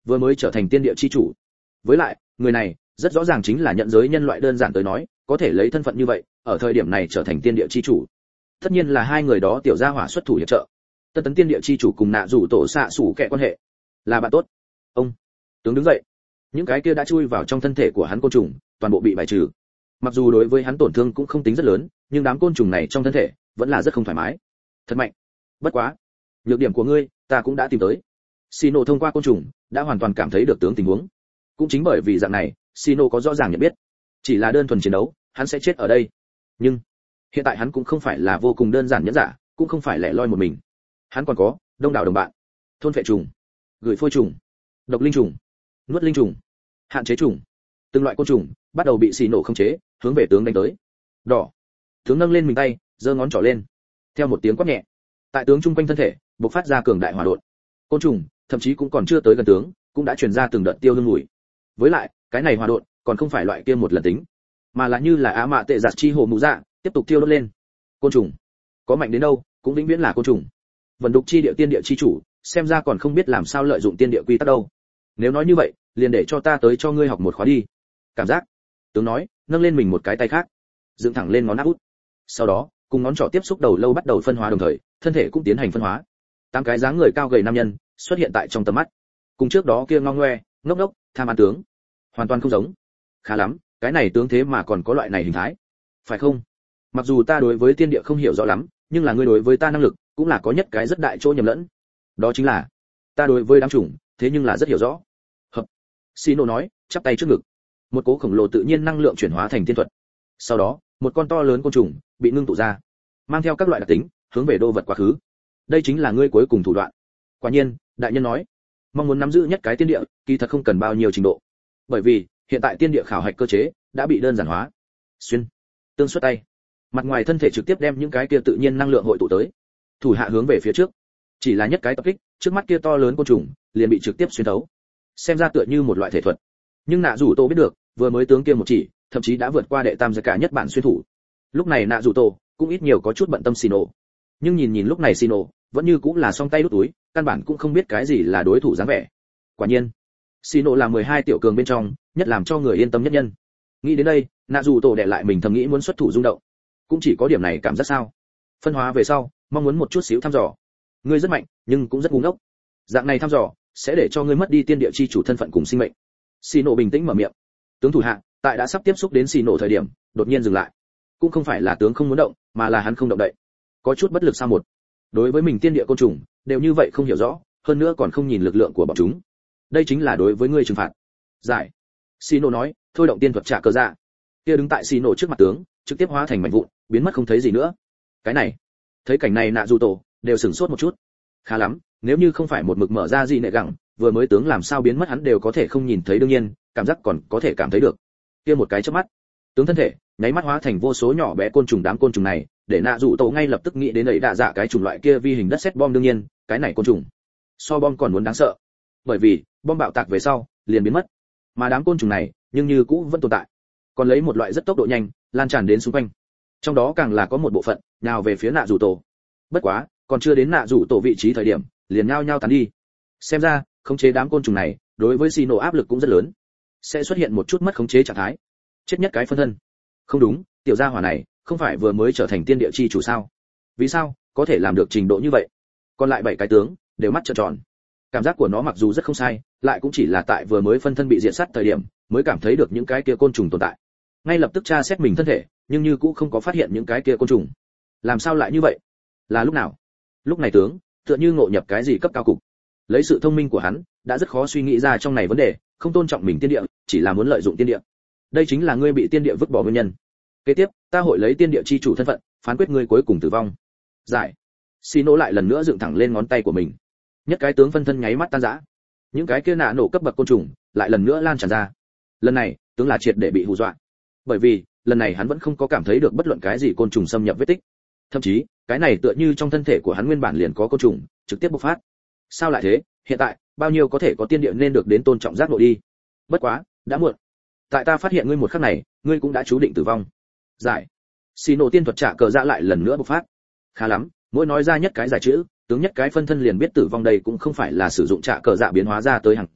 vừa mới trở thành tiên địa chi chủ. Với lại, người này rất rõ ràng chính là nhận giới nhân loại, đơn giản tới nói, có thể lấy thân phận như vậy, ở thời điểm này trở thành tiên địa chi chủ. Tất nhiên là hai người đó tiểu gia hỏa xuất thủ hiệp trợ. Tân tấn tiên địa chi chủ cùng nạ rủ tổ xạ sủ kẻ quan hệ là bạn tốt. Ông tướng đứng dậy, những cái kia đã chui vào trong thân thể của hắn côn trùng toàn bộ bị bài trừ. Mặc dù đối với hắn tổn thương cũng không tính rất lớn, nhưng đám côn trùng này trong thân thể vẫn là rất không thoải mái. Thật mạnh. Bất quá, nhược điểm của ngươi ta cũng đã tìm tới. Sino thông qua côn trùng đã hoàn toàn cảm thấy được tướng tình huống. Cũng chính bởi vì dạng này, Sino có rõ ràng nhận biết, chỉ là đơn thuần chiến đấu, hắn sẽ chết ở đây. Nhưng hiện tại hắn cũng không phải là vô cùng đơn giản nhẫn giả, cũng không phải lẻ loi một mình. Hắn còn có đông đảo đồng bạn, thôn phệ trùng, gửi phôi trùng, độc linh trùng, nuốt linh trùng, hạn chế trùng. Từng loại côn trùng bắt đầu bị Sino khống chế, hướng về tướng đánh tới. Đỏ. Tướng nâng lên mình tay, giơ ngón trỏ lên. Theo một tiếng quát nhẹ, tại tướng trung quanh thân thể bộc phát ra cường đại hỏa độn. Côn trùng thậm chí cũng còn chưa tới gần tướng, cũng đã truyền ra từng đợt tiêu hương mùi. Với lại, cái này hỏa độn còn không phải loại kia một lần tính, mà là như là á mạ tệ giặt chi hồ mù dạ, tiếp tục tiêu đốt lên. Côn trùng có mạnh đến đâu, cũng vĩnh viễn là côn trùng. Vân đục chi địa tiên địa chi chủ, xem ra còn không biết làm sao lợi dụng tiên địa quy tắc đâu. Nếu nói như vậy, liền để cho ta tới cho ngươi học một khóa đi. Cảm giác, tướng nói, nâng lên mình một cái tay khác, dựng thẳng lên ngón áp út. Sau đó, cùng ngón trỏ tiếp xúc đầu lâu bắt đầu phân hóa, đồng thời, thân thể cũng tiến hành phân hóa. Tám cái dáng người cao gầy nam nhân xuất hiện tại trong tầm mắt. Cùng trước đó kia ngong ngoe, ngốc ngốc, tham ăn tướng, hoàn toàn không giống. Khá lắm, cái này tướng thế mà còn có loại này hình thái, phải không? Mặc dù ta đối với tiên địa không hiểu rõ lắm, nhưng là ngươi đối với ta năng lực cũng là có nhất cái rất đại chỗ nhầm lẫn. Đó chính là ta đối với đám chủng, thế nhưng là rất hiểu rõ. Hợp. Sino nói, chắp tay trước ngực. Một cỗ khổng lồ tự nhiên năng lượng chuyển hóa thành tiên thuật. Sau đó, một con to lớn côn trùng bị ngưng tụ ra, mang theo các loại đặc tính, hướng về đô vật quá khứ. Đây chính là ngươi cuối cùng thủ đoạn. Quả nhiên, đại nhân nói, mong muốn nắm giữ nhất cái tiên địa, kỳ thật không cần bao nhiêu trình độ. Bởi vì, hiện tại tiên địa khảo hạch cơ chế đã bị đơn giản hóa. Xuyên, tương xuất tay, mặt ngoài thân thể trực tiếp đem những cái kia tự nhiên năng lượng hội tụ tới. Thủ hạ hướng về phía trước, chỉ là nhất cái tập kích, trước mắt kia to lớn côn trùng liền bị trực tiếp xuyên thấu. Xem ra tựa như một loại thể thuật. Nhưng nạ rủ tổ biết được, vừa mới tướng kia một chỉ, thậm chí đã vượt qua đệ tam giai cả nhất bản xuyên thủ. Lúc này nạ rủ tổ cũng ít nhiều có chút bận tâm Sino. Nhưng nhìn nhìn lúc này Sino, vẫn như cũng là song tay đút túi, căn bản cũng không biết cái gì là đối thủ dáng vẻ. Quả nhiên, Sino là mười hai tiểu cường bên trong, nhất làm cho người yên tâm nhất nhân. Nghĩ đến đây, nạ dù tổ đè lại mình thầm nghĩ muốn xuất thủ rung động. Cũng chỉ có điểm này cảm giác sao? Phân hóa về sau, mong muốn một chút xíu thăm dò. Ngươi rất mạnh, nhưng cũng rất ngu ngốc. Dạng này thăm dò sẽ để cho ngươi mất đi tiên địa chi chủ thân phận cùng sinh mệnh. Sino bình tĩnh mở miệng. Tướng thủ hạ, tại đã sắp tiếp xúc đến Sino thời điểm, đột nhiên dừng lại. Cũng không phải là tướng không muốn động, mà là hắn không động đậy. Có chút bất lực sao một. Đối với mình tiên địa côn trùng, đều như vậy không hiểu rõ, hơn nữa còn không nhìn lực lượng của bọn chúng. Đây chính là đối với ngươi trừng phạt. Giải. Sino nói, thôi động tiên thuật trả cơ dạ. Kia đứng tại Sino trước mặt tướng, trực tiếp hóa thành mảnh vụn, biến mất không thấy gì nữa. Cái này, thấy cảnh này nạ dù tổ đều sửng sốt một chút. Khá lắm, nếu như không phải một mực mở ra gì nệ gẳng, vừa mới tướng làm sao biến mất hắn đều có thể không nhìn thấy, đương nhiên, cảm giác còn có thể cảm thấy được. Kia một cái chớp mắt, tướng thân thể nháy mắt hóa thành vô số nhỏ bé côn trùng, đám côn trùng này để nạ dù tổ ngay lập tức nghĩ đến ấy đạ dạ cái chủng loại kia vi hình đất sét bom, đương nhiên, cái này côn trùng so bom còn muốn đáng sợ, bởi vì bom bạo tạc về sau liền biến mất, mà đám côn trùng này nhưng như cũ vẫn tồn tại, còn lấy một loại rất tốc độ nhanh lan tràn đến xung quanh, trong đó càng là có một bộ phận nào về phía nạ dù tổ. Bất quá còn chưa đến nạ dù tổ vị trí thời điểm liền nhao nhao tán đi. Xem ra khống chế đám côn trùng này đối với Sino áp lực cũng rất lớn, sẽ xuất hiện một chút mất khống chế trạng thái, chết nhất cái phân thân. Không đúng, tiểu gia hỏa này không phải vừa mới trở thành tiên địa chi chủ sao? Vì sao có thể làm được trình độ như vậy? Còn lại bảy cái tướng đều mắt trợn tròn. Cảm giác của nó mặc dù rất không sai, lại cũng chỉ là tại vừa mới phân thân bị diệt sát thời điểm mới cảm thấy được những cái kia côn trùng tồn tại. Ngay lập tức tra xét mình thân thể, nhưng như cũ không có phát hiện những cái kia côn trùng. Làm sao lại như vậy? Là lúc nào? Lúc này tướng tựa như ngộ nhập cái gì cấp cao cục. Lấy sự thông minh của hắn, đã rất khó suy nghĩ ra trong này vấn đề, không tôn trọng mình tiên địa, chỉ là muốn lợi dụng tiên địa. Đây chính là ngươi bị tiên địa vứt bỏ nguyên nhân. Kế tiếp, ta hội lấy tiên địa chi chủ thân phận, phán quyết ngươi cuối cùng tử vong. Giải. Sino lại lần nữa dựng thẳng lên ngón tay của mình. Nhất cái tướng phân thân nháy mắt tan rã. Những cái kia nạ nổ cấp bậc côn trùng lại lần nữa lan tràn ra. Lần này, tướng là triệt để bị hù dọa. Bởi vì, lần này hắn vẫn không có cảm thấy được bất luận cái gì côn trùng xâm nhập vết tích. Thậm chí, cái này tựa như trong thân thể của hắn nguyên bản liền có côn trùng, trực tiếp bộc phát. Sao lại thế? Hiện tại, bao nhiêu có thể có tiên địa nên được đến tôn trọng giác ngộ đi. Bất quá, đã muộn. Tại ta phát hiện ngươi một khắc này, ngươi cũng đã chú định tử vong. Giải. Sino tiên thuật trả cờ dạ lại lần nữa bộc phát. Khá lắm, mỗi nói ra nhất cái giải chữ, tướng nhất cái phân thân liền biết tử vong, đây cũng không phải là sử dụng trả cờ dạ biến hóa ra tới hàng giả,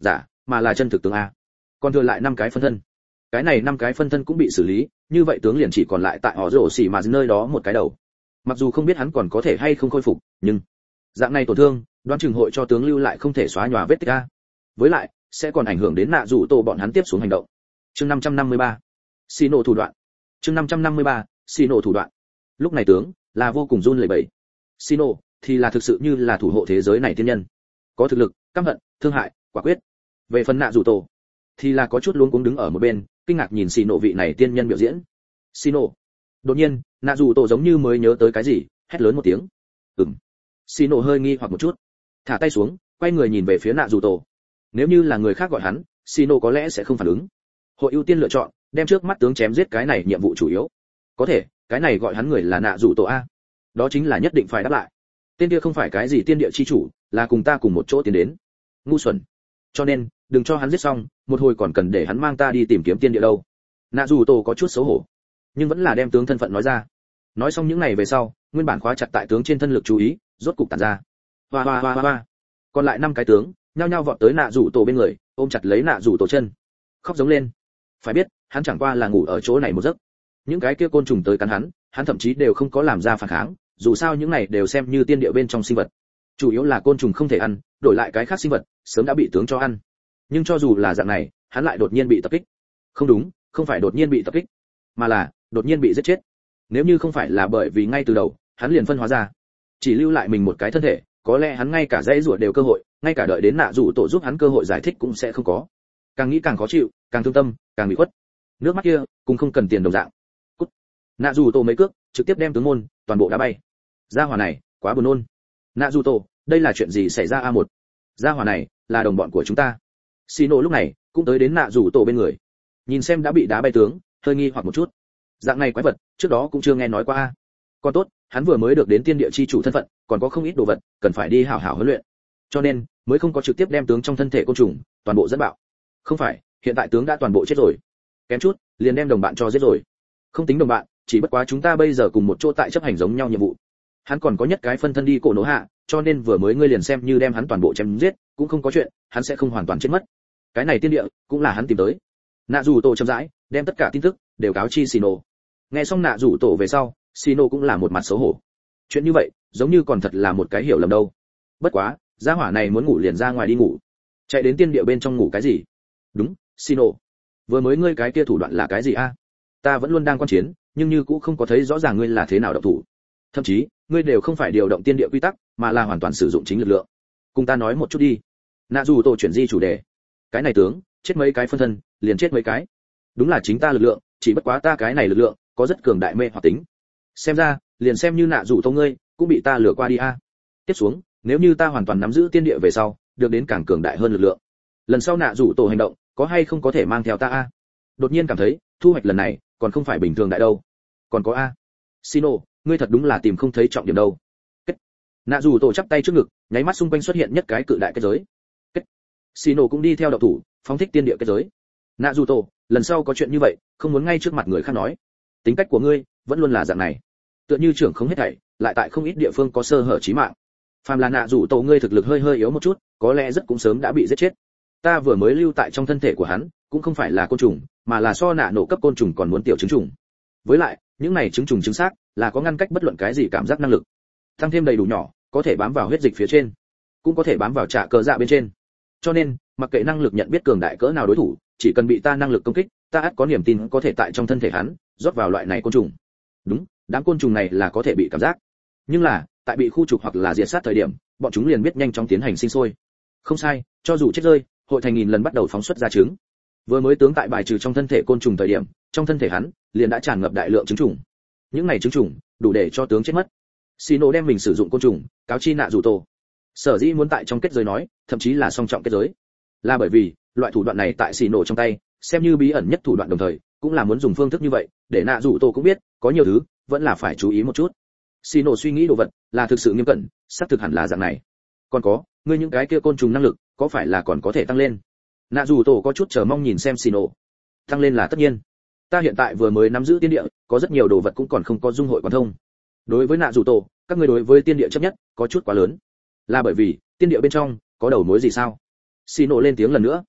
mà là chân thực tướng a. Còn thừa lại năm cái phân thân. Cái này năm cái phân thân cũng bị xử lý, như vậy tướng liền chỉ còn lại tại họ rổ xỉ mà nơi đó một cái đầu. Mặc dù không biết hắn còn có thể hay không khôi phục, nhưng dạng này tổn thương, đoán chừng hội cho tướng lưu lại không thể xóa nhòa vết tích a. Với lại, sẽ còn ảnh hưởng đến nạ rủ tổ bọn hắn tiếp xuống hành động. Chương năm trăm năm mươi ba, xì nổ thủ đoạn. Chương năm trăm năm mươi ba, xì nổ thủ đoạn. Lúc này tướng là vô cùng run lẩy bẩy. Xì nổ thì là thực sự như là thủ hộ thế giới này tiên nhân, có thực lực, căm hận, thương hại, quả quyết. Về phần nạ rủ tổ thì là có chút luống cuống đứng ở một bên, kinh ngạc nhìn xì nổ vị này tiên nhân biểu diễn. Xì nổ. Đột nhiên, nạ rủ tổ giống như mới nhớ tới cái gì, hét lớn một tiếng. Ừm. Xì nổ hơi nghi hoặc một chút, thả tay xuống, quay người nhìn về phía nạ rủ tổ. Nếu như là người khác gọi hắn, xì nổ có lẽ sẽ không phản ứng. Hội ưu tiên lựa chọn đem trước mắt tướng chém giết cái này nhiệm vụ chủ yếu. Có thể, cái này gọi hắn người là nạ rủ tổ a. Đó chính là nhất định phải đáp lại. Tên kia không phải cái gì tiên địa chi chủ, là cùng ta cùng một chỗ tiến đến. Ngu xuẩn. Cho nên, đừng cho hắn giết xong, một hồi còn cần để hắn mang ta đi tìm kiếm tiên địa đâu. Nạ rủ tổ có chút xấu hổ, nhưng vẫn là đem tướng thân phận nói ra. Nói xong những này về sau, nguyên bản khóa chặt tại tướng trên thân lực chú ý, rốt cục tản ra. Hoa hoa hoa hoa. Còn lại năm cái tướng, nhao nhao vọt tới nạ rủ tổ bên người, ôm chặt lấy nạ rủ tổ chân, khóc giống lên. Phải biết, hắn chẳng qua là ngủ ở chỗ này một giấc. Những cái kia côn trùng tới cắn hắn, hắn thậm chí đều không có làm ra phản kháng, dù sao những này đều xem như tiên địa bên trong sinh vật. Chủ yếu là côn trùng không thể ăn, đổi lại cái khác sinh vật, sớm đã bị tướng cho ăn. Nhưng cho dù là dạng này, hắn lại đột nhiên bị tập kích. Không đúng, không phải đột nhiên bị tập kích, mà là đột nhiên bị giết chết. Nếu như không phải là bởi vì ngay từ đầu, hắn liền phân hóa ra, chỉ lưu lại mình một cái thân thể, có lẽ hắn ngay cả dãy rủa đều cơ hội, ngay cả đợi đến nạ rủ tổ giúp hắn cơ hội giải thích cũng sẽ không có. Càng nghĩ càng khó chịu, càng thương tâm, càng bị khuất. Nước mắt kia cũng không cần tiền đồng dạng. Cút. Nạ rủ tổ mấy cước, trực tiếp đem tướng môn toàn bộ đá bay. Gia hỏa này, quá buồn nôn. Nạ rủ tổ, đây là chuyện gì xảy ra a một? Gia hỏa này là đồng bọn của chúng ta. Xì nổ lúc này cũng tới đến nạ rủ tổ bên người, nhìn xem đã bị đá bay tướng, hơi nghi hoặc một chút. Dạng này quái vật, trước đó cũng chưa nghe nói qua a. Còn tốt, hắn vừa mới được đến tiên địa chi chủ thân phận, còn có không ít đồ vật, cần phải đi hảo hảo huấn luyện. Cho nên, mới không có trực tiếp đem tướng trong thân thể côn trùng toàn bộ dẫn bạo. Không phải, hiện tại tướng đã toàn bộ chết rồi. Kém chút, liền đem đồng bạn cho giết rồi. Không tính đồng bạn, chỉ bất quá chúng ta bây giờ cùng một chỗ tại chấp hành giống nhau nhiệm vụ. Hắn còn có nhất cái phân thân đi cổ nổ hạ, cho nên vừa mới ngươi liền xem như đem hắn toàn bộ chém giết, cũng không có chuyện, hắn sẽ không hoàn toàn chết mất. Cái này tiên địa, cũng là hắn tìm tới. Nạ rủ tổ chậm rãi, đem tất cả tin tức đều cáo chi Sino. Nghe xong nạ rủ tổ về sau, Sino cũng là một mặt xấu hổ. Chuyện như vậy, giống như còn thật là một cái hiểu lầm đâu. Bất quá, gia hỏa này muốn ngủ liền ra ngoài đi ngủ, chạy đến tiên địa bên trong ngủ cái gì? Đúng, Sino, vừa mới ngươi cái kia thủ đoạn là cái gì a? Ta vẫn luôn đang quan chiến, nhưng như cũng không có thấy rõ ràng ngươi là thế nào động thủ. Thậm chí, ngươi đều không phải điều động tiên địa quy tắc, mà là hoàn toàn sử dụng chính lực lượng. Cùng ta nói một chút đi. Nạ dù tổ chuyển di chủ đề. Cái này tướng, chết mấy cái phân thân, liền chết mấy cái. Đúng là chính ta lực lượng, chỉ bất quá ta cái này lực lượng có rất cường đại mê hoặc tính. Xem ra, liền xem như nạ dù tổ ngươi, cũng bị ta lừa qua đi a. Tiếp xuống, nếu như ta hoàn toàn nắm giữ tiên địa về sau, được đến càng cường đại hơn lực lượng. Lần sau nạ dù tổ hành động, có hay không có thể mang theo ta a? Đột nhiên cảm thấy, thu hoạch lần này còn không phải bình thường đại đâu. Còn có a. Sino, ngươi thật đúng là tìm không thấy trọng điểm đâu. Kết. Nạ dù tổ chắp tay trước ngực, nháy mắt xung quanh xuất hiện nhất cái cự đại kết giới. Kết. Sino cũng đi theo động thủ, phóng thích tiên địa kết giới. Nạ dù tổ, lần sau có chuyện như vậy, không muốn ngay trước mặt người khác nói. Tính cách của ngươi vẫn luôn là dạng này, tựa như trưởng không hết thảy, lại tại không ít địa phương có sơ hở chí mạng. Phàm là nạ dù tổ ngươi thực lực hơi hơi yếu một chút, có lẽ rất cũng sớm đã bị giết chết. Ta vừa mới lưu tại trong thân thể của hắn, cũng không phải là côn trùng, mà là so nạ nổ cấp côn trùng còn muốn tiểu trứng trùng. Với lại, những này trứng trùng chính xác là có ngăn cách bất luận cái gì cảm giác năng lực. Tăng thêm đầy đủ nhỏ, có thể bám vào huyết dịch phía trên, cũng có thể bám vào trạ cờ dạ bên trên. Cho nên, mặc kệ năng lực nhận biết cường đại cỡ nào đối thủ, chỉ cần bị ta năng lực công kích, ta ắt có niềm tin có thể tại trong thân thể hắn rót vào loại này côn trùng. Đúng, đám côn trùng này là có thể bị cảm giác. Nhưng là, tại bị khu trục hoặc là diệt sát thời điểm, bọn chúng liền biết nhanh chóng tiến hành sinh sôi. Không sai, cho dù chết rơi, hội thành nghìn lần bắt đầu phóng xuất ra trứng. Vừa mới tướng tại bài trừ trong thân thể côn trùng thời điểm, trong thân thể hắn liền đã tràn ngập đại lượng trứng trùng. Những này trứng trùng đủ để cho tướng chết mất. Sino đem mình sử dụng côn trùng cáo chi nạ dù tổ. Sở dĩ muốn tại trong kết giới nói, thậm chí là song trọng kết giới, là bởi vì loại thủ đoạn này tại Sino trong tay, xem như bí ẩn nhất thủ đoạn đồng thời, cũng là muốn dùng phương thức như vậy để nạ dù tổ cũng biết, có nhiều thứ vẫn là phải chú ý một chút. Sino suy nghĩ đồ vật là thực sự nghiêm cẩn, xác thực hẳn là dạng này. Còn có, ngươi những cái kia côn trùng năng lực, có phải là còn có thể tăng lên? Nạ dù tổ có chút chờ mong nhìn xem Sino. Tăng lên là tất nhiên. Ta hiện tại vừa mới nắm giữ tiên địa, có rất nhiều đồ vật cũng còn không có dung hội quan thông. Đối với nạ dù tổ, các ngươi đối với tiên địa chấp nhất có chút quá lớn. Là bởi vì tiên địa bên trong có đầu mối gì sao? Sino lên tiếng lần nữa.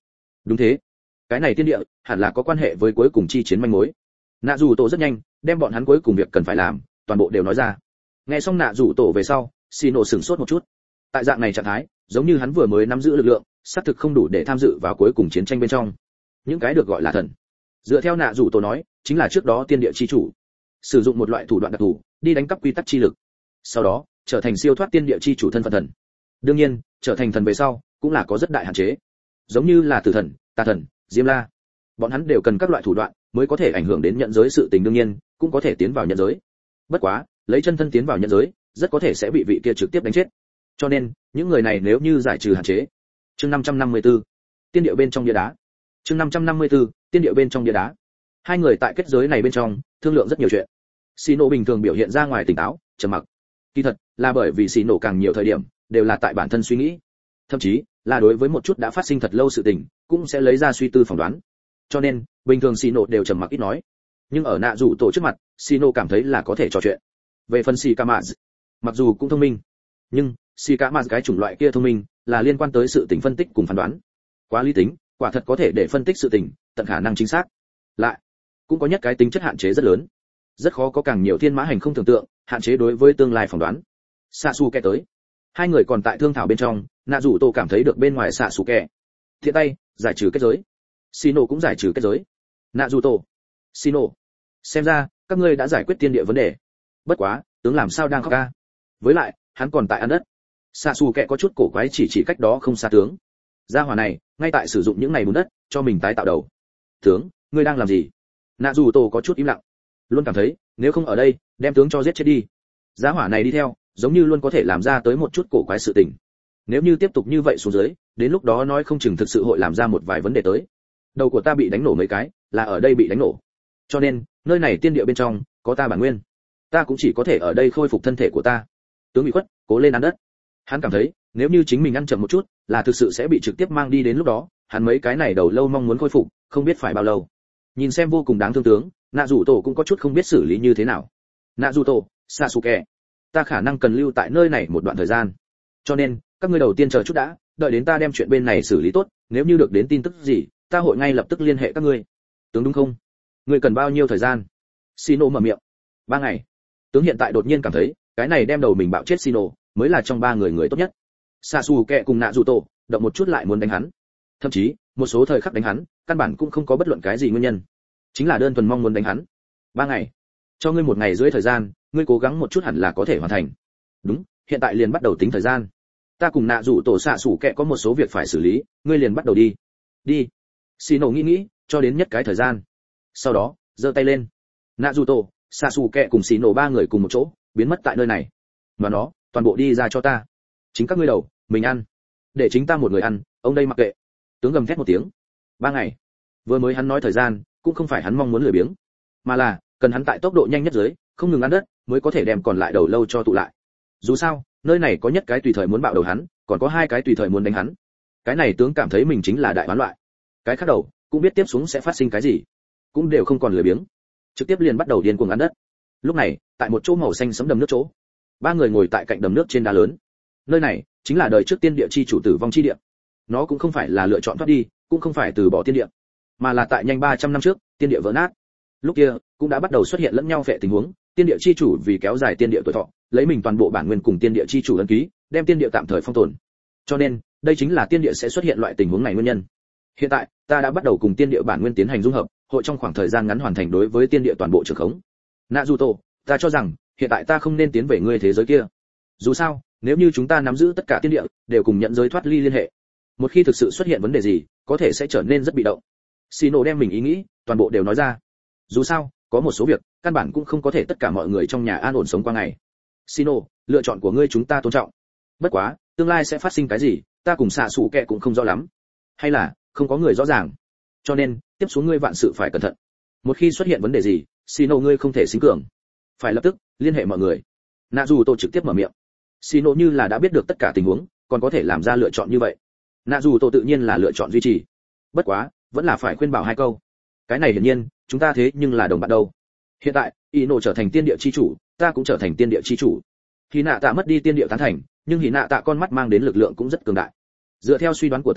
Đúng thế, cái này tiên địa hẳn là có quan hệ với cuối cùng chi chiến manh mối. Nạ dù tổ rất nhanh đem bọn hắn cuối cùng việc cần phải làm toàn bộ đều nói ra. Nghe xong nạ dù tổ về sau, xì nổ sửng sốt một chút. Tại dạng này trạng thái, giống như hắn vừa mới nắm giữ lực lượng, xác thực không đủ để tham dự vào cuối cùng chiến tranh bên trong. Những cái được gọi là thần, dựa theo nạ dù tổ nói, chính là trước đó tiên địa chi chủ sử dụng một loại thủ đoạn đặc thù đi đánh cắp quy tắc chi lực, sau đó trở thành siêu thoát tiên địa chi chủ thân phận thần. Đương nhiên, trở thành thần về sau cũng là có rất đại hạn chế, giống như là tử thần, tà thần, diêm la, bọn hắn đều cần các loại thủ đoạn mới có thể ảnh hưởng đến nhận giới sự tình, đương nhiên cũng có thể tiến vào nhận giới. Bất quá lấy chân thân tiến vào nhận giới rất có thể sẽ bị vị kia trực tiếp đánh chết, cho nên những người này nếu như giải trừ hạn chế. Chương năm trăm năm mươi tư, tiên điệu bên trong bia đá. Chương năm trăm năm mươi tư, tiên điệu bên trong bia đá. Hai người tại kết giới này bên trong thương lượng rất nhiều chuyện. Xì nổ bình thường biểu hiện ra ngoài tỉnh táo, trầm mặc. Kỳ thật là bởi vì xì nổ càng nhiều thời điểm đều là tại bản thân suy nghĩ, thậm chí là đối với một chút đã phát sinh thật lâu sự tình cũng sẽ lấy ra suy tư phỏng đoán. Cho nên bình thường xì nổ đều trầm mặc ít nói, nhưng ở nạ rủ tổ trước mặt xì nổ cảm thấy là có thể trò chuyện. Về phần xì ca mạ, mặc dù cũng thông minh, nhưng xì ca mạ cái chủng loại kia thông minh là liên quan tới sự tình phân tích cùng phán đoán, quá lý tính, quả thật có thể để phân tích sự tình tận khả năng chính xác, lại cũng có nhất cái tính chất hạn chế rất lớn, rất khó có càng nhiều thiên mã hành không tưởng tượng, hạn chế đối với tương lai phỏng đoán. Xạ Su Kẻ tới, hai người còn tại thương thảo bên trong, nạ rủ tổ cảm thấy được bên ngoài Xạ Su Kẻ thiện tay giải trừ kết giới, Sino cũng giải trừ kết giới. Nạ rủ tổ, Sino, xem ra các ngươi đã giải quyết tiên địa vấn đề. Bất quá tướng làm sao đang khóc ca, với lại hắn còn tại ăn đất. Xạ Su Kẻ có chút cổ quái chỉ chỉ cách đó không xa tướng, gia hỏa này ngay tại sử dụng những này bùn đất cho mình tái tạo đầu. Tướng, ngươi đang làm gì? Nạ dù tổ có chút im lặng, luôn cảm thấy nếu không ở đây đem tướng cho giết chết đi. Gia hỏa này đi theo giống như luôn có thể làm ra tới một chút cổ quái sự tình, nếu như tiếp tục như vậy xuống dưới, đến lúc đó nói không chừng thực sự hội làm ra một vài vấn đề tới. Đầu của ta bị đánh nổ mấy cái là ở đây bị đánh nổ, cho nên nơi này tiên địa bên trong có ta bản nguyên, ta cũng chỉ có thể ở đây khôi phục thân thể của ta. Tướng bị khuất cố lên ăn đất. Hắn cảm thấy nếu như chính mình ăn chậm một chút là thực sự sẽ bị trực tiếp mang đi, đến lúc đó hắn mấy cái này đầu lâu mong muốn khôi phục không biết phải bao lâu. Nhìn xem vô cùng đáng thương tướng, nạ rủ tổ cũng có chút không biết xử lý như thế nào. Nạ rủ tổ, Sasuke, ta khả năng cần lưu tại nơi này một đoạn thời gian, cho nên các ngươi đầu tiên chờ chút đã, đợi đến ta đem chuyện bên này xử lý tốt, nếu như được đến tin tức gì ta hội ngay lập tức liên hệ các ngươi. Tướng đúng không? Ngươi cần bao nhiêu thời gian? Sino mở miệng. Ba ngày. Tướng hiện tại đột nhiên cảm thấy cái này đem đầu mình bạo chết Sino mới là trong ba người người tốt nhất. Sasuke cùng nạ rủ tổ động một chút lại muốn đánh hắn, thậm chí một số thời khắc đánh hắn căn bản cũng không có bất luận cái gì nguyên nhân, chính là đơn thuần mong muốn đánh hắn. Ba ngày, cho ngươi một ngày rưỡi thời gian, ngươi cố gắng một chút hẳn là có thể hoàn thành. Đúng, hiện tại liền bắt đầu tính thời gian. Ta cùng nạ rủ tổ xạ sủ kẹ có một số việc phải xử lý, ngươi liền bắt đầu đi. Đi. Xì nổ nghĩ nghĩ, cho đến nhất cái thời gian, sau đó giơ tay lên. Nạ rủ tổ, xạ sủ kẹ cùng xì nổ ba người cùng một chỗ biến mất tại nơi này. Mà nó toàn bộ đi ra cho ta, chính các ngươi đầu mình ăn, để chính ta một người ăn, ông đây mặc kệ. Tướng gầm thét một tiếng. Ba ngày. Vừa mới hắn nói thời gian cũng không phải hắn mong muốn lười biếng, mà là cần hắn tại tốc độ nhanh nhất dưới không ngừng ăn đất mới có thể đem còn lại đầu lâu cho tụ lại. Dù sao nơi này có nhất cái tùy thời muốn bạo đầu hắn, còn có hai cái tùy thời muốn đánh hắn. Cái này tướng cảm thấy mình chính là đại hoán loại, cái khác đầu cũng biết tiếp xuống sẽ phát sinh cái gì, cũng đều không còn lười biếng, trực tiếp liền bắt đầu điên cuồng ăn đất. Lúc này tại một chỗ màu xanh sẫm đầm nước chỗ, ba người ngồi tại cạnh đầm nước trên đá lớn. Nơi này chính là đời trước tiên địa chi chủ tử vong chi địa. Nó cũng không phải là lựa chọn thoát đi, cũng không phải từ bỏ tiên địa, mà là tại nhanh ba trăm năm trước tiên địa vỡ nát. Lúc kia cũng đã bắt đầu xuất hiện lẫn nhau phệ tình huống, tiên địa chi chủ vì kéo dài tiên địa tuổi thọ, lấy mình toàn bộ bản nguyên cùng tiên địa chi chủ ấn ký, đem tiên địa tạm thời phong tồn. Cho nên đây chính là tiên địa sẽ xuất hiện loại tình huống này nguyên nhân. Hiện tại ta đã bắt đầu cùng tiên địa bản nguyên tiến hành dung hợp, hội trong khoảng thời gian ngắn hoàn thành đối với tiên địa toàn bộ trường khống. Naruto, ta cho rằng hiện tại ta không nên tiến về ngươi thế giới kia. Dù sao nếu như chúng ta nắm giữ tất cả tiên địa đều cùng nhận giới thoát ly liên hệ, một khi thực sự xuất hiện vấn đề gì có thể sẽ trở nên rất bị động. Sino đem mình ý nghĩ toàn bộ đều nói ra. Dù sao có một số việc căn bản cũng không có thể tất cả mọi người trong nhà an ổn sống qua ngày. Sino, lựa chọn của ngươi chúng ta tôn trọng, bất quá tương lai sẽ phát sinh cái gì ta cùng xạ sủ kẹ cũng không rõ lắm, hay là không có người rõ ràng, cho nên tiếp xuống ngươi vạn sự phải cẩn thận. Một khi xuất hiện vấn đề gì Sino ngươi không thể xính cường, phải lập tức liên hệ mọi người. Nạ dù tổ trực tiếp mở miệng. Sino như là đã biết được tất cả tình huống còn có thể làm ra lựa chọn như vậy, Nạ dù tổ tự nhiên là lựa chọn duy trì, bất quá vẫn là phải khuyên bảo hai câu. Cái này hiển nhiên chúng ta thế nhưng là đồng bạn đâu. Hiện tại Ino trở thành tiên địa chi chủ, ta cũng trở thành tiên địa chi chủ. Hỉ nạ tạ mất đi tiên địa tán thành, nhưng hỉ nạ tạ con mắt mang đến lực lượng cũng rất cường đại. Dựa theo suy đoán của ta,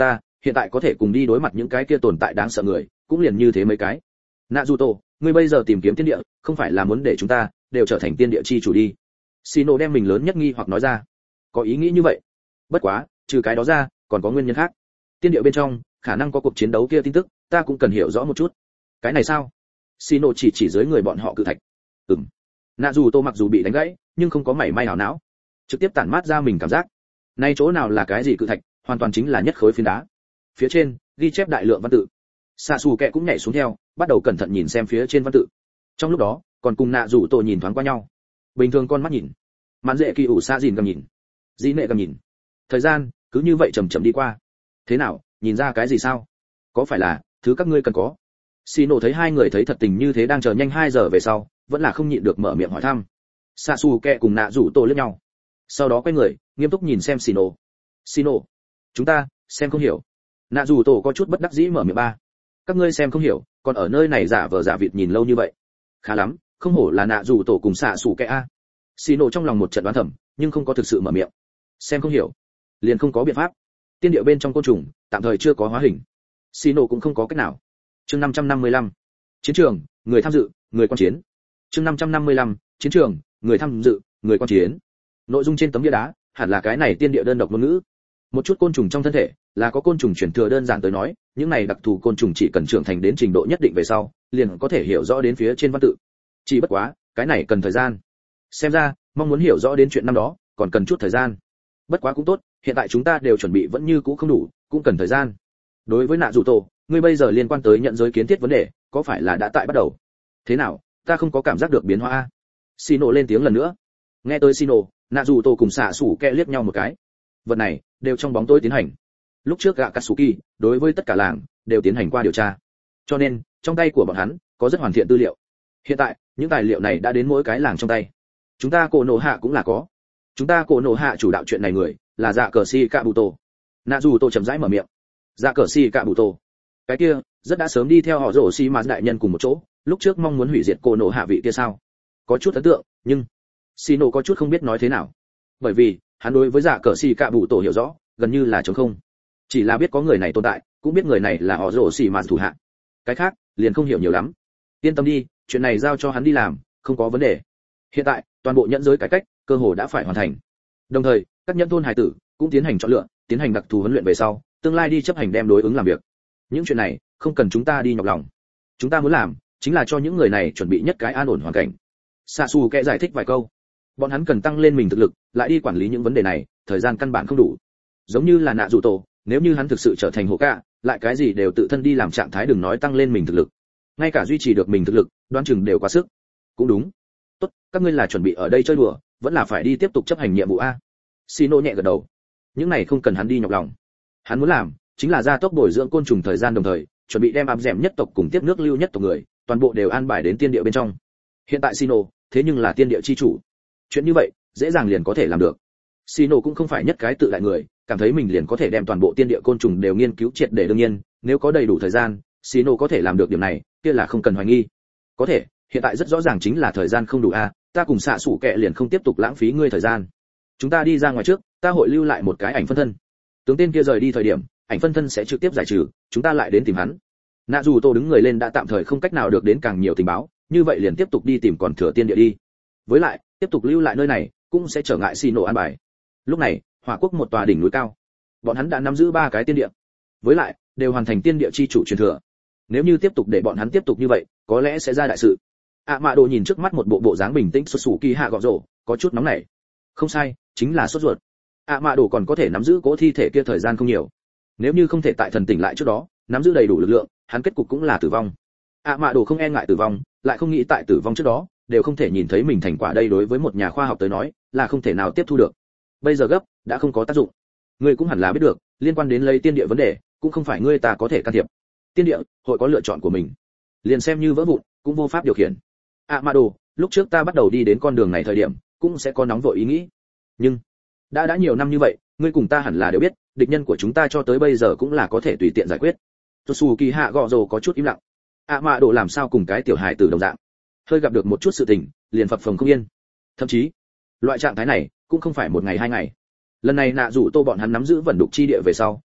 hiện tại có thể cùng đi đối mặt những cái kia tồn tại đáng sợ người cũng liền như thế mấy cái. Naruto, ngươi bây giờ tìm kiếm tiên địa không phải là muốn để chúng ta đều trở thành tiên địa chi chủ đi? Shino đem mình lớn nhất nghi hoặc nói ra. Có ý nghĩ như vậy. Bất quá, trừ cái đó ra, còn có nguyên nhân khác. Tiên địa bên trong, khả năng có cuộc chiến đấu kia tin tức, ta cũng cần hiểu rõ một chút. Cái này sao? Shino chỉ chỉ dưới người bọn họ cự thạch. Ừm. Naruto mặc dù bị đánh gãy, nhưng không có mảy may hảo não, trực tiếp tản mát ra mình cảm giác. Nay chỗ nào là cái gì cự thạch, hoàn toàn chính là nhất khối phiến đá. Phía trên ghi chép đại lượng văn tự. Sasuke cũng nhảy xuống theo, bắt đầu cẩn thận nhìn xem phía trên văn tự. Trong lúc đó, còn cùng Naruto nhìn thoáng qua nhau. Bình thường con mắt nhìn, mạn dễ kỳ ủ xa dìn cầm nhìn, dĩ nệ cầm nhìn. Thời gian cứ như vậy chậm chậm đi qua. Thế nào, nhìn ra cái gì sao? Có phải là thứ các ngươi cần có? Shino thấy hai người thấy thật tình như thế đang chờ nhanh hai giờ về sau, vẫn là không nhịn được mở miệng hỏi thăm. Sasuke cùng Naruto liếc nhau, sau đó quay người, nghiêm túc nhìn xem Shino. Shino, chúng ta xem không hiểu. Naruto có chút bất đắc dĩ mở miệng ba. Các ngươi xem không hiểu, còn ở nơi này giả vờ giả vịt nhìn lâu như vậy. Khá lắm, không hổ là Naruto cùng Sasuke a. Shino trong lòng một trận đoán thầm, nhưng không có thực sự mở miệng. Xem không hiểu, liền không có biện pháp. Tiên địa bên trong côn trùng, tạm thời chưa có hóa hình. Shino cũng không có cách nào. Chương năm trăm năm mươi lăm. Chiến trường, người tham dự, người quan chiến. Chương năm trăm năm mươi lăm. Chiến trường, người tham dự, người quan chiến. Nội dung trên tấm bia đá, hẳn là cái này tiên địa đơn độc ngôn ngữ. Một chút côn trùng trong thân thể, là có côn trùng truyền thừa đơn giản tới nói, những này đặc thù côn trùng chỉ cần trưởng thành đến trình độ nhất định về sau, liền có thể hiểu rõ đến phía trên văn tự. Chỉ bất quá, cái này cần thời gian. Xem ra, mong muốn hiểu rõ đến chuyện năm đó, còn cần chút thời gian. Bất quá cũng tốt, hiện tại chúng ta đều chuẩn bị vẫn như cũ không đủ, cũng cần thời gian. Đối với Naruto, ngươi bây giờ liên quan tới nhận giới kiến thiết vấn đề, có phải là đã tại bắt đầu? Thế nào, ta không có cảm giác được biến hóa a? Shino lên tiếng lần nữa. Nghe tới Shino, Naruto cùng Sasuke liếc nhau một cái. Vật này đều trong bóng tối tiến hành. Lúc trước Akatsuki đối với tất cả làng đều tiến hành qua điều tra, cho nên trong tay của bọn hắn có rất hoàn thiện tư liệu. Hiện tại những tài liệu này đã đến mỗi cái làng trong tay. Chúng ta Cổ Nổ Hạ cũng là có. Chúng ta Cổ Nổ Hạ chủ đạo chuyện này người là Dạ Cờ Si Kabuto. Naruto chậm rãi mở miệng. Dạ Cờ Si Kabuto, cái kia rất đã sớm đi theo họ Rổ Si mà đại nhân cùng một chỗ, lúc trước mong muốn hủy diệt Cổ Nổ Hạ vị kia sao? Có chút ấn tượng, nhưng Shino có chút không biết nói thế nào. Bởi vì hắn đối với Dạ Cờ Si Kabuto hiểu rõ, gần như là trống không. Chỉ là biết có người này tồn tại, cũng biết người này là họ Rổ Si mà thủ hạ. Cái khác liền không hiểu nhiều lắm. Yên tâm đi, chuyện này giao cho hắn đi làm, không có vấn đề. Hiện tại toàn bộ nhẫn giới cải cách cơ hồ đã phải hoàn thành. Đồng thời các nhẫn thôn hải tử cũng tiến hành chọn lựa, tiến hành đặc thù huấn luyện về sau, tương lai đi chấp hành đem đối ứng làm việc. Những chuyện này không cần chúng ta đi nhọc lòng. Chúng ta muốn làm chính là cho những người này chuẩn bị nhất cái an ổn hoàn cảnh. Sasuke giải thích vài câu. Bọn hắn cần tăng lên mình thực lực, lại đi quản lý những vấn đề này, thời gian căn bản không đủ. Giống như là Naruto, nếu như hắn thực sự trở thành Hokage, lại cái gì đều tự thân đi làm trạng thái, đừng nói tăng lên mình thực lực, ngay cả duy trì được mình thực lực, đoán chừng đều quá sức. Cũng đúng. Tốt, các ngươi là chuẩn bị ở đây chơi đùa, vẫn là phải đi tiếp tục chấp hành nhiệm vụ a? Shino nhẹ gật đầu. Những này không cần hắn đi nhọc lòng. Hắn muốn làm chính là gia tốc bồi dưỡng côn trùng thời gian, đồng thời chuẩn bị đem áp dẻm nhất tộc cùng tiếp nước lưu nhất tộc người, toàn bộ đều an bài đến tiên địa bên trong. Hiện tại Shino, thế nhưng là tiên địa chi chủ. Chuyện như vậy, dễ dàng liền có thể làm được. Shino cũng không phải nhất cái tự đại người, cảm thấy mình liền có thể đem toàn bộ tiên địa côn trùng đều nghiên cứu triệt để. Đương nhiên, nếu có đầy đủ thời gian, Shino có thể làm được điểm này, kia là không cần hoài nghi. Có thể, hiện tại rất rõ ràng chính là thời gian không đủ a, ta cùng xạ sủ kệ liền không tiếp tục lãng phí ngươi thời gian. Chúng ta đi ra ngoài trước, ta hội lưu lại một cái ảnh phân thân. Tướng tên kia rời đi thời điểm, ảnh phân thân sẽ trực tiếp giải trừ, chúng ta lại đến tìm hắn. Naruto đứng người lên đã tạm thời không cách nào được đến càng nhiều tình báo, như vậy liền tiếp tục đi tìm còn thừa tiên địa đi. Với lại, tiếp tục lưu lại nơi này cũng sẽ trở ngại Shino an bài. Lúc này, Hỏa Quốc một tòa đỉnh núi cao, bọn hắn đã nắm giữ ba cái tiên địa, với lại đều hoàn thành tiên địa chi chủ truyền thừa. Nếu như tiếp tục để bọn hắn tiếp tục như vậy, có lẽ sẽ ra đại sự. ạ mạ đồ nhìn trước mắt một bộ bộ dáng bình tĩnh xuất sủ kỳ hạ gọ rổ, có chút nóng nảy. Không sai, chính là sốt ruột. ạ mạ đồ còn có thể nắm giữ cỗ thi thể kia thời gian không nhiều. Nếu như không thể tại thần tỉnh lại trước đó nắm giữ đầy đủ lực lượng, hắn kết cục cũng là tử vong. ạ mạ đồ không e ngại tử vong, lại không nghĩ tại tử vong trước đó đều không thể nhìn thấy mình thành quả, đây đối với một nhà khoa học tới nói là không thể nào tiếp thu được. Bây giờ gấp đã không có tác dụng. Ngươi cũng hẳn là biết được, liên quan đến lấy tiên địa vấn đề, cũng không phải ngươi ta có thể can thiệp. Tiên địa hội có lựa chọn của mình, liền xem như vỡ vụn cũng vô pháp điều khiển. Amado, lúc trước ta bắt đầu đi đến con đường này thời điểm, cũng sẽ có nóng vội ý nghĩ. Nhưng đã đã nhiều năm như vậy, ngươi cùng ta hẳn là đều biết, địch nhân của chúng ta cho tới bây giờ cũng là có thể tùy tiện giải quyết. Tosuki hạ gọ rồ có chút im lặng. Amado làm sao cùng cái tiểu hài tử đồng dạng, hơi gặp được một chút sự tình, liền phập phồng không yên. Thậm chí, loại trạng thái này cũng không phải một ngày hai ngày. Lần này nạ rủ tô bọn hắn nắm giữ vẩn đục chi địa về sau,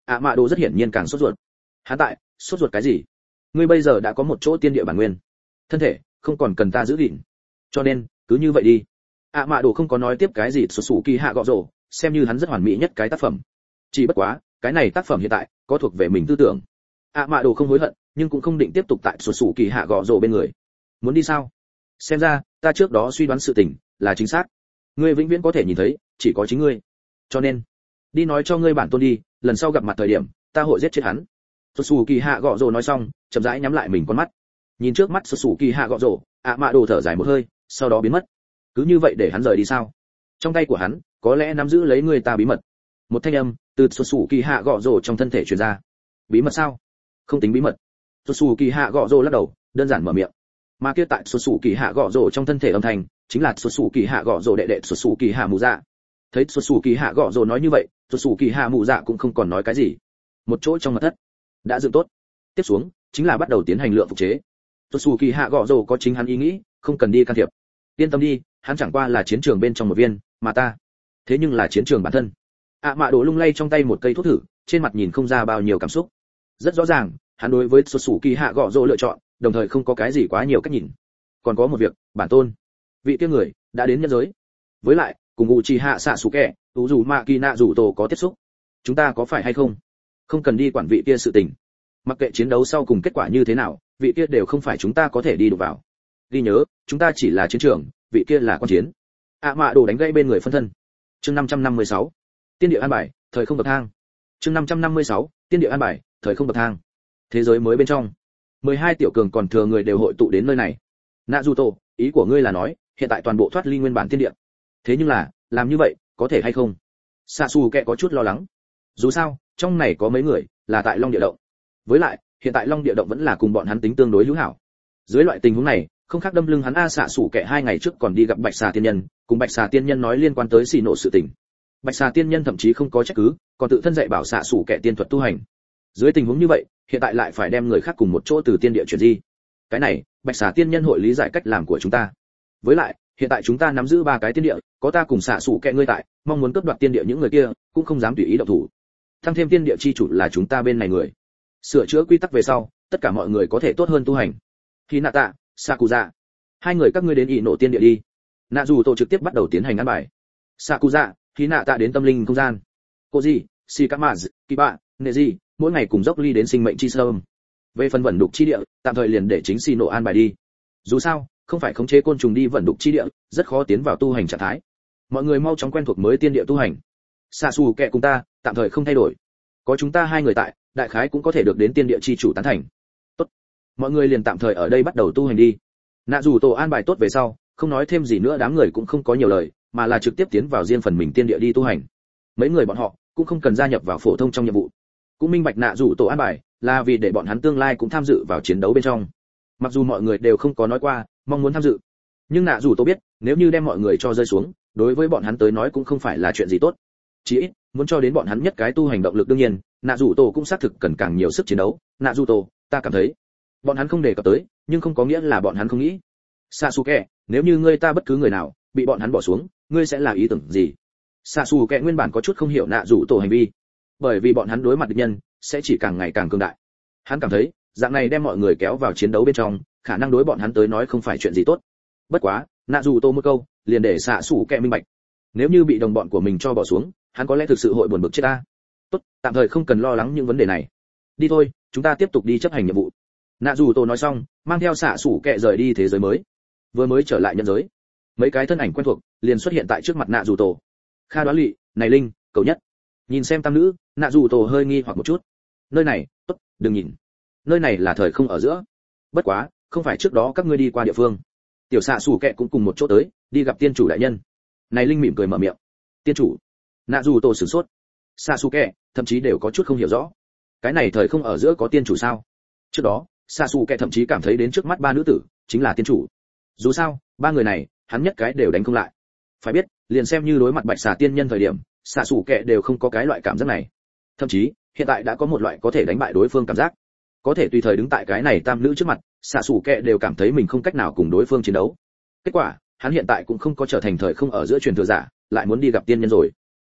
ạ mạ đồ rất hiển nhiên càng sốt ruột. Hắn tại sốt ruột cái gì? Ngươi bây giờ đã có một chỗ tiên địa bản nguyên, thân thể không còn cần ta giữ gìn, cho nên cứ như vậy đi. ạ mạ đồ không có nói tiếp cái gì sụt sù kỳ hạ gọ rồ, xem như hắn rất hoàn mỹ nhất cái tác phẩm. Chỉ bất quá cái này tác phẩm hiện tại có thuộc về mình tư tưởng. ạ mạ đồ không hối hận, nhưng cũng không định tiếp tục tại sụt sù kỳ hạ gọ rồ bên người. Muốn đi sao? Xem ra ta trước đó suy đoán sự tình là chính xác. Ngươi vĩnh viễn có thể nhìn thấy chỉ có chính ngươi, cho nên đi nói cho ngươi bản tôn đi, lần sau gặp mặt thời điểm ta hội giết chết hắn. Sụt sù kỳ hạ gọ rồ nói xong, chậm rãi nhắm lại mình con mắt. Nhìn trước mắt sụt sù kỳ hạ gọ rồ, ạ mạ đồ thở dài một hơi, sau đó biến mất. Cứ như vậy để hắn rời đi sao? Trong tay của hắn có lẽ nắm giữ lấy người ta bí mật. Một thanh âm từ sụt sù kỳ hạ gọ rồ trong thân thể truyền ra. Bí mật sao? Không tính bí mật. Sụt sù kỳ hạ gọ rồ lắc đầu, đơn giản mở miệng. Mà kia tại sụt sù kỳ hạ gọ rồ trong thân thể âm thanh chính là sụt sù kỳ hạ gọ rồ đệ đệ sụt sù kỳ hạ mù dạ. Thấy sụt sù kỳ hạ gọ rồ nói như vậy, sụt sù kỳ hạ mù dạ cũng không còn nói cái gì. Một chỗ trong mật thất đã dựng tốt, tiếp xuống chính là bắt đầu tiến hành lượng phục chế. Sụt sù kỳ hạ gọ rồ có chính hắn ý nghĩ, không cần đi can thiệp. Yên tâm đi, hắn chẳng qua là chiến trường bên trong một viên, mà ta thế nhưng là chiến trường bản thân. ạ mạ đồ lung lay trong tay một cây thuốc thử, trên mặt nhìn không ra bao nhiêu cảm xúc. Rất rõ ràng hắn đối với sụt sù kỳ hạ gọ rồ lựa chọn, đồng thời không có cái gì quá nhiều cách nhìn. Còn có một việc, bản tôn vị kia người đã đến nhân giới, với lại cùng Uchiha Sasuke, Uzumaki Naruto có tiếp xúc. Chúng ta có phải hay không không cần đi quản vị kia sự tình. Mặc kệ chiến đấu sau cùng kết quả như thế nào, vị kia đều không phải chúng ta có thể đi đụng vào. Ghi nhớ, chúng ta chỉ là chiến trường, vị kia là quan chiến. ạ mạ đồ đánh gãy bên người phân thân. Chương năm trăm năm mươi sáu, tiên địa an bài, thời không bậc thang. Chương năm trăm năm mươi sáu, tiên địa an bài, thời không bậc thang. Thế giới mới bên trong, mười hai tiểu cường còn thừa người đều hội tụ đến nơi này. Naruto, ý của ngươi là nói, hiện tại toàn bộ thoát ly nguyên bản tiên địa. Thế nhưng là, làm như vậy, có thể hay không? Sasuke có chút lo lắng. Dù sao, trong này có mấy người là tại Long Địa động. Với lại, hiện tại Long Địa động vẫn là cùng bọn hắn tính tương đối hữu hảo. Dưới loại tình huống này, không khác đâm lưng hắn a Sasuke hai ngày trước còn đi gặp Bạch Xà tiên nhân, cùng Bạch Xà tiên nhân nói liên quan tới xì nổ sự tình. Bạch Xà tiên nhân thậm chí không có trách cứ, còn tự thân dạy bảo Sasuke tiên thuật tu hành. Dưới tình huống như vậy, hiện tại lại phải đem người khác cùng một chỗ từ tiên địa chuyển di. Cái này, Bạch Xà tiên nhân hội lý giải cách làm của chúng ta. Với lại, hiện tại chúng ta nắm giữ ba cái tiên địa, có ta cùng Sasuke ngươi tại, mong muốn cướp đoạt tiên địa những người kia, cũng không dám tùy ý động thủ. Thăng thêm tiên địa chi chủ là chúng ta bên này người. Sửa chữa quy tắc về sau, tất cả mọi người có thể tốt hơn tu hành. Hinata, Sakuza, hai người các ngươi đến ỷ nộ tiên địa đi. Naruto trực tiếp bắt đầu tiến hành ăn bài. Sakuza, Hinata đến tâm linh không gian. Koji, Shikamazu, Kiba, Neji, mỗi ngày cùng dốc ly đến sinh mệnh chi sâm. Về phần vận đục chi địa, tạm thời liền để chính Shino an bài đi. Dù sao, không phải khống chế côn trùng đi vận đục chi địa, rất khó tiến vào tu hành trạng thái. Mọi người mau chóng quen thuộc mới tiên địa tu hành. Sasuke cùng ta, tạm thời không thay đổi. Có chúng ta hai người tại, đại khái cũng có thể được đến tiên địa chi chủ tán thành. Tốt. Mọi người liền tạm thời ở đây bắt đầu tu hành đi. Naruto an bài tốt về sau, không nói thêm gì nữa, đám người cũng không có nhiều lời, mà là trực tiếp tiến vào riêng phần mình tiên địa đi tu hành. Mấy người bọn họ cũng không cần gia nhập vào phổ thông trong nhiệm vụ. Cũng minh bạch Naruto an bài là vì để bọn hắn tương lai cũng tham dự vào chiến đấu bên trong. Mặc dù mọi người đều không có nói qua mong muốn tham dự, nhưng Naruto biết, nếu như đem mọi người cho rơi xuống, đối với bọn hắn tới nói cũng không phải là chuyện gì tốt. Chỉ ít, muốn cho đến bọn hắn nhất cái tu hành động lực, đương nhiên, Naruto cũng xác thực cần càng nhiều sức chiến đấu. Naruto, ta cảm thấy, bọn hắn không đề cập tới, nhưng không có nghĩa là bọn hắn không nghĩ. Sasuke, nếu như ngươi ta bất cứ người nào bị bọn hắn bỏ xuống, ngươi sẽ là ý tưởng gì? Sasuke nguyên bản có chút không hiểu Naruto hành vi, bởi vì bọn hắn đối mặt địch nhân sẽ chỉ càng ngày càng cường đại. Hắn cảm thấy, dạng này đem mọi người kéo vào chiến đấu bên trong, khả năng đối bọn hắn tới nói không phải chuyện gì tốt. Bất quá, Naruto một câu, liền để Sasuke minh bạch. Nếu như bị đồng bọn của mình cho bỏ xuống, hắn có lẽ thực sự hội buồn bực chết ta. Tốt, tạm thời không cần lo lắng những vấn đề này. Đi thôi, chúng ta tiếp tục đi chấp hành nhiệm vụ. Naruto nói xong, mang theo Sasuke rời đi thế giới mới. Vừa mới trở lại nhân giới, mấy cái thân ảnh quen thuộc liền xuất hiện tại trước mặt Naruto. Kha Đoán Lị, này Linh, cầu nhất. Nhìn xem tam nữ, Naruto hơi nghi hoặc một chút. Nơi này, tốt, đừng nhìn. Nơi này là thời không ở giữa. Bất quá, không phải trước đó các ngươi đi qua địa phương. Tiểu Sasuke cũng cùng một chỗ tới, đi gặp tiên chủ đại nhân. Này Linh mỉm cười mở miệng. Tiên chủ? Naruto sửng sốt. Sasuke thậm chí đều có chút không hiểu rõ. Cái này thời không ở giữa có tiên chủ sao? Trước đó, Sasuke thậm chí cảm thấy đến trước mắt ba nữ tử chính là tiên chủ. Dù sao, ba người này, hắn nhất cái đều đánh không lại. Phải biết, liền xem như đối mặt Bạch Xà tiên nhân thời điểm, Sasuke đều không có cái loại cảm giác này. Thậm chí, hiện tại đã có một loại có thể đánh bại đối phương cảm giác. Có thể tùy thời đứng tại cái này tam nữ trước mặt, Sasuke đều cảm thấy mình không cách nào cùng đối phương chiến đấu. Kết quả, hắn hiện tại cũng không có trở thành thời không ở giữa truyền thừa giả, lại muốn đi gặp tiên nhân rồi.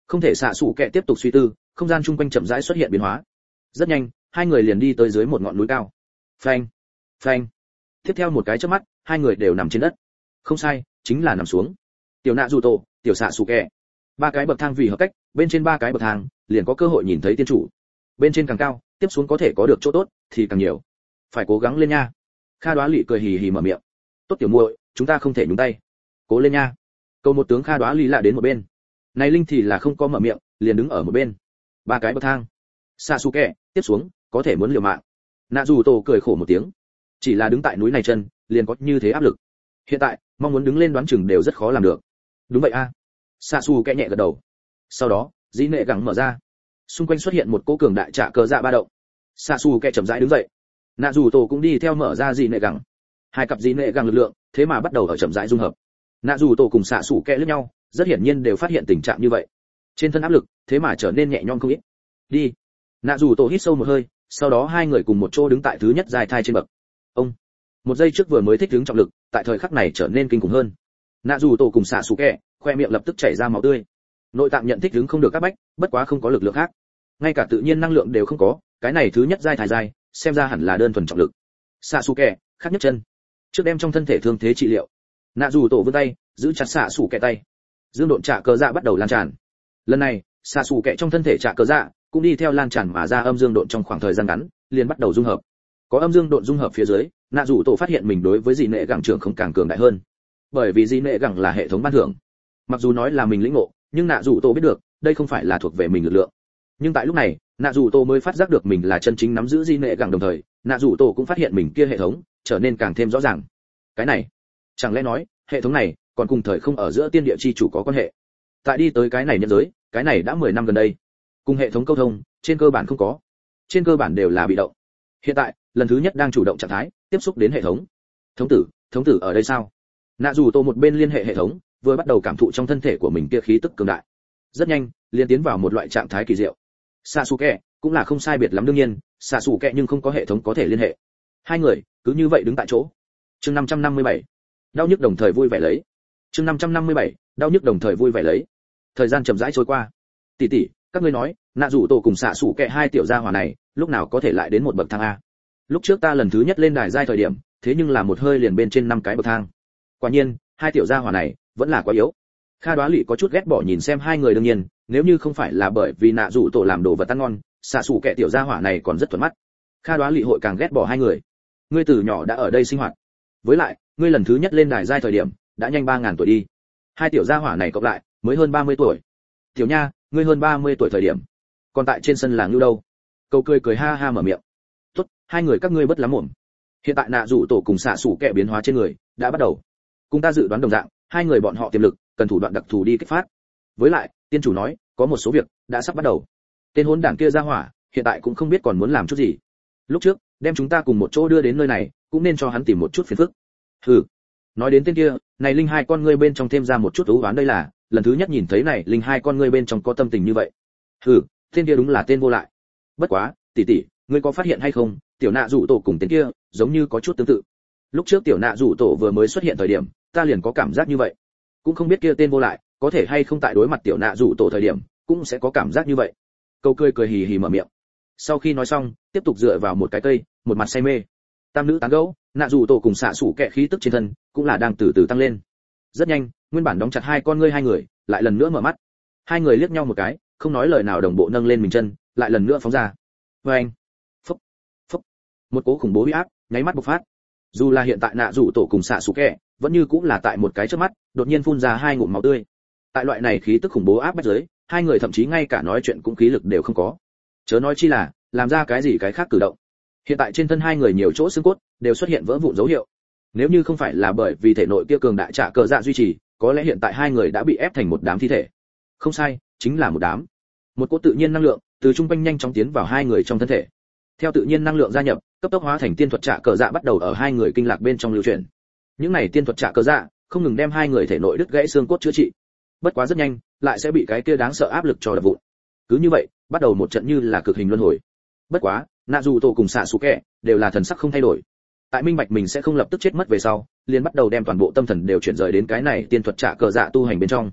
Không thể xạ sủ kẹ tiếp tục suy tư, không gian chung quanh chậm rãi xuất hiện biến hóa. Rất nhanh, hai người liền đi tới dưới một ngọn núi cao. Phanh, phanh. Tiếp theo một cái chớp mắt, hai người đều nằm trên đất. Không sai, chính là nằm xuống. Tiểu nạ dù tổ, tiểu xạ sủ kẹ. Ba cái bậc thang vì hợp cách, bên trên ba cái bậc thang liền có cơ hội nhìn thấy tiên chủ. Bên trên càng cao, tiếp xuống có thể có được chỗ tốt thì càng nhiều. Phải cố gắng lên nha. Kha Đoá Lị cười hì hì mở miệng. Tốt tiểu muội, chúng ta không thể nhúng tay. Cố lên nha. Cầu một tướng Kha Đoá Lị lạ đến một bên. Này Linh thì là không có mở miệng, liền đứng ở một bên. Ba cái bậc thang. Sasuke, tiếp xuống, có thể muốn liều mạng. Nạ dù tổ cười khổ một tiếng. Chỉ là đứng tại núi này chân, liền có như thế áp lực. Hiện tại, mong muốn đứng lên đoán chừng đều rất khó làm được. Đúng vậy a. À. Sasuke nhẹ gật đầu. Sau đó, dĩ nệ gẳng mở ra. Xung quanh xuất hiện một cỗ cường đại trạ cờ dạ ba động. Sasuke chậm rãi đứng dậy. Nạ dù tổ cũng đi theo mở ra dĩ nệ gẳng. Hai cặp dĩ nệ gẳng lực lượng, thế mà bắt đầu ở chậm rãi dung hợp. Nạ dù tổ cùng Sasuke lẫn nhau, rất hiển nhiên đều phát hiện tình trạng như vậy. Trên thân áp lực, thế mà trở nên nhẹ nhõm không ít. Đi. Nạ dù tổ hít sâu một hơi, sau đó hai người cùng một chỗ đứng tại thứ nhất dài thai trên bậc. Ông. Một giây trước vừa mới thích ứng trọng lực, tại thời khắc này trở nên kinh khủng hơn. Nạ dù tổ cùng Sasuke, khoe miệng lập tức chảy ra máu tươi. Nội tạng nhận thích ứng không được các bách, bất quá không có lực lượng khác. Ngay cả tự nhiên năng lượng đều không có, cái này thứ nhất dài thai dài, xem ra hẳn là đơn thuần trọng lực. Sasuke, khắc nhất chân. Trước đem trong thân thể thương thế trị liệu. Nạ dù tổ vươn tay, giữ chặt Sasuke tay. Dương độn trạ cờ dạ bắt đầu lan tràn. Lần này, Sasuke trong thân thể trạ cờ dạ cũng đi theo lan tràn mà ra âm dương độn trong khoảng thời gian ngắn, liền bắt đầu dung hợp. Có âm dương độn dung hợp phía dưới, Nạ dù tổ phát hiện mình đối với dị nệ gẳng trưởng không càng cường đại hơn. Bởi vì dị nệ gẳng là hệ thống ban thưởng. Mặc dù nói là mình lĩnh ngộ, nhưng Nạ dù tổ biết được, đây không phải là thuộc về mình lực lượng. Nhưng tại lúc này, Nạ dù tổ mới phát giác được mình là chân chính nắm giữ dị nệ gẳng, đồng thời, Nạ dù tổ cũng phát hiện mình kia hệ thống trở nên càng thêm rõ ràng. Cái này, chẳng lẽ nói, hệ thống này còn cùng thời không ở giữa tiên địa chi chủ có quan hệ? Tại đi tới cái này nhân giới, cái này đã mười năm gần đây, cùng hệ thống câu thông, trên cơ bản không có. Trên cơ bản đều là bị động. Hiện tại, lần thứ nhất đang chủ động trạng thái, tiếp xúc đến hệ thống. Thống tử, thống tử ở đây sao? Nạ dù tô một bên liên hệ hệ thống, vừa bắt đầu cảm thụ trong thân thể của mình kia khí tức cường đại. Rất nhanh, liền tiến vào một loại trạng thái kỳ diệu. Sasuke cũng là không sai biệt lắm, đương nhiên, Sasuke nhưng không có hệ thống có thể liên hệ. Hai người cứ như vậy đứng tại chỗ. Chương năm trăm năm mươi bảy, đau nhức đồng thời vui vẻ lấy. Chương năm trăm năm mươi bảy, đau nhức đồng thời vui vẻ lấy. Thời gian chậm rãi trôi qua. Tỷ tỷ, các ngươi nói, Nạ dù tổ cùng Sasuke hai tiểu gia hỏa này, lúc nào có thể lại đến một bậc thang a? Lúc trước ta lần thứ nhất lên đài giai thời điểm, thế nhưng là một hơi liền bên trên năm cái bậc thang. Quả nhiên, hai tiểu gia hỏa này vẫn là quá yếu. Kha Đoá Lị có chút ghét bỏ nhìn xem hai người, đương nhiên, nếu như không phải là bởi vì Nạ dù tổ làm đồ vật ăn ngon, Sasuke tiểu gia hỏa này còn rất thuận mắt. Kha Đoá Lị hội càng ghét bỏ hai người. Ngươi từ nhỏ đã ở đây sinh hoạt, với lại, ngươi lần thứ nhất lên đài giai thời điểm, đã nhanh ba ngàn tuổi đi. Hai tiểu gia hỏa này cộng lại, mới hơn ba mươi tuổi. Tiểu nha, ngươi hơn ba mươi tuổi thời điểm, còn tại trên sân làng lưu đâu? Câu cười cười ha ha mở miệng. Tốt, hai người các ngươi bất lắm mồm. Hiện tại Nạ dù tổ cùng xạ sủ kẹ biến hóa trên người đã bắt đầu. Cùng ta dự đoán đồng dạng, hai người bọn họ tiềm lực cần thủ đoạn đặc thù đi kích phát. Với lại, tiên chủ nói, có một số việc đã sắp bắt đầu. Tên hỗn đảng kia ra hỏa, hiện tại cũng không biết còn muốn làm chút gì. Lúc trước, đem chúng ta cùng một chỗ đưa đến nơi này, cũng nên cho hắn tìm một chút phiền phức. Hừ. Nói đến tên kia, này linh hai con ngươi bên trong thêm ra một chút ưu oán, đây là lần thứ nhất nhìn thấy này linh hai con ngươi bên trong có tâm tình như vậy. Hừ, tên kia đúng là tên vô lại. Bất quá, tỷ tỷ, ngươi có phát hiện hay không, tiểu nạ rủ tổ cùng tên kia giống như có chút tương tự. Lúc trước tiểu nạ rủ tổ vừa mới xuất hiện thời điểm, ta liền có cảm giác như vậy. Cũng không biết kia tên vô lại có thể hay không tại đối mặt tiểu nạ rủ tổ thời điểm cũng sẽ có cảm giác như vậy. Câu cười cười hì hì mở miệng. Sau khi nói xong, tiếp tục dựa vào một cái cây, một mặt say mê. Tam nữ tán gẫu, nạ rủ tổ cùng xạ sủ kẹ khí tức trên thân cũng là đang từ từ tăng lên. Rất nhanh, nguyên bản đóng chặt hai con ngươi hai người lại lần nữa mở mắt. Hai người liếc nhau một cái, không nói lời nào đồng bộ nâng lên mình chân, lại lần nữa phóng ra. Với anh, phúc, phúc, một cỗ khủng bố uy áp nháy mắt bộc phát. Dù là hiện tại nạ rủ tổ cùng xạ sủ kẹ vẫn như cũng là tại một cái chớp mắt, đột nhiên phun ra hai ngụm máu tươi. Tại loại này khí tức khủng bố áp bách dưới, hai người thậm chí ngay cả nói chuyện cũng khí lực đều không có. Chớ nói chi là làm ra cái gì cái khác cử động. Hiện tại trên thân hai người nhiều chỗ xương cốt đều xuất hiện vỡ vụn dấu hiệu. Nếu như không phải là bởi vì thể nội kia cường đại trả cờ dạ duy trì, có lẽ hiện tại hai người đã bị ép thành một đám thi thể. Không sai, chính là một đám. Một cỗ tự nhiên năng lượng từ trung quanh nhanh chóng tiến vào hai người trong thân thể. Theo tự nhiên năng lượng gia nhập, cấp tốc hóa thành tiên thuật trả cờ dạ bắt đầu ở hai người kinh lạc bên trong lưu truyền. Những này tiên thuật trả cờ dạ không ngừng đem hai người thể nội đứt gãy xương cốt chữa trị. Bất quá rất nhanh, lại sẽ bị cái kia đáng sợ áp lực cho đập vụn. Cứ như vậy, bắt đầu một trận như là cực hình luân hồi. Bất quá, nạ dù tổ cùng xạ xù kẹ đều là thần sắc không thay đổi. Tại minh bạch mình sẽ không lập tức chết mất về sau, liền bắt đầu đem toàn bộ tâm thần đều chuyển rời đến cái này tiên thuật trả cờ dạ tu hành bên trong.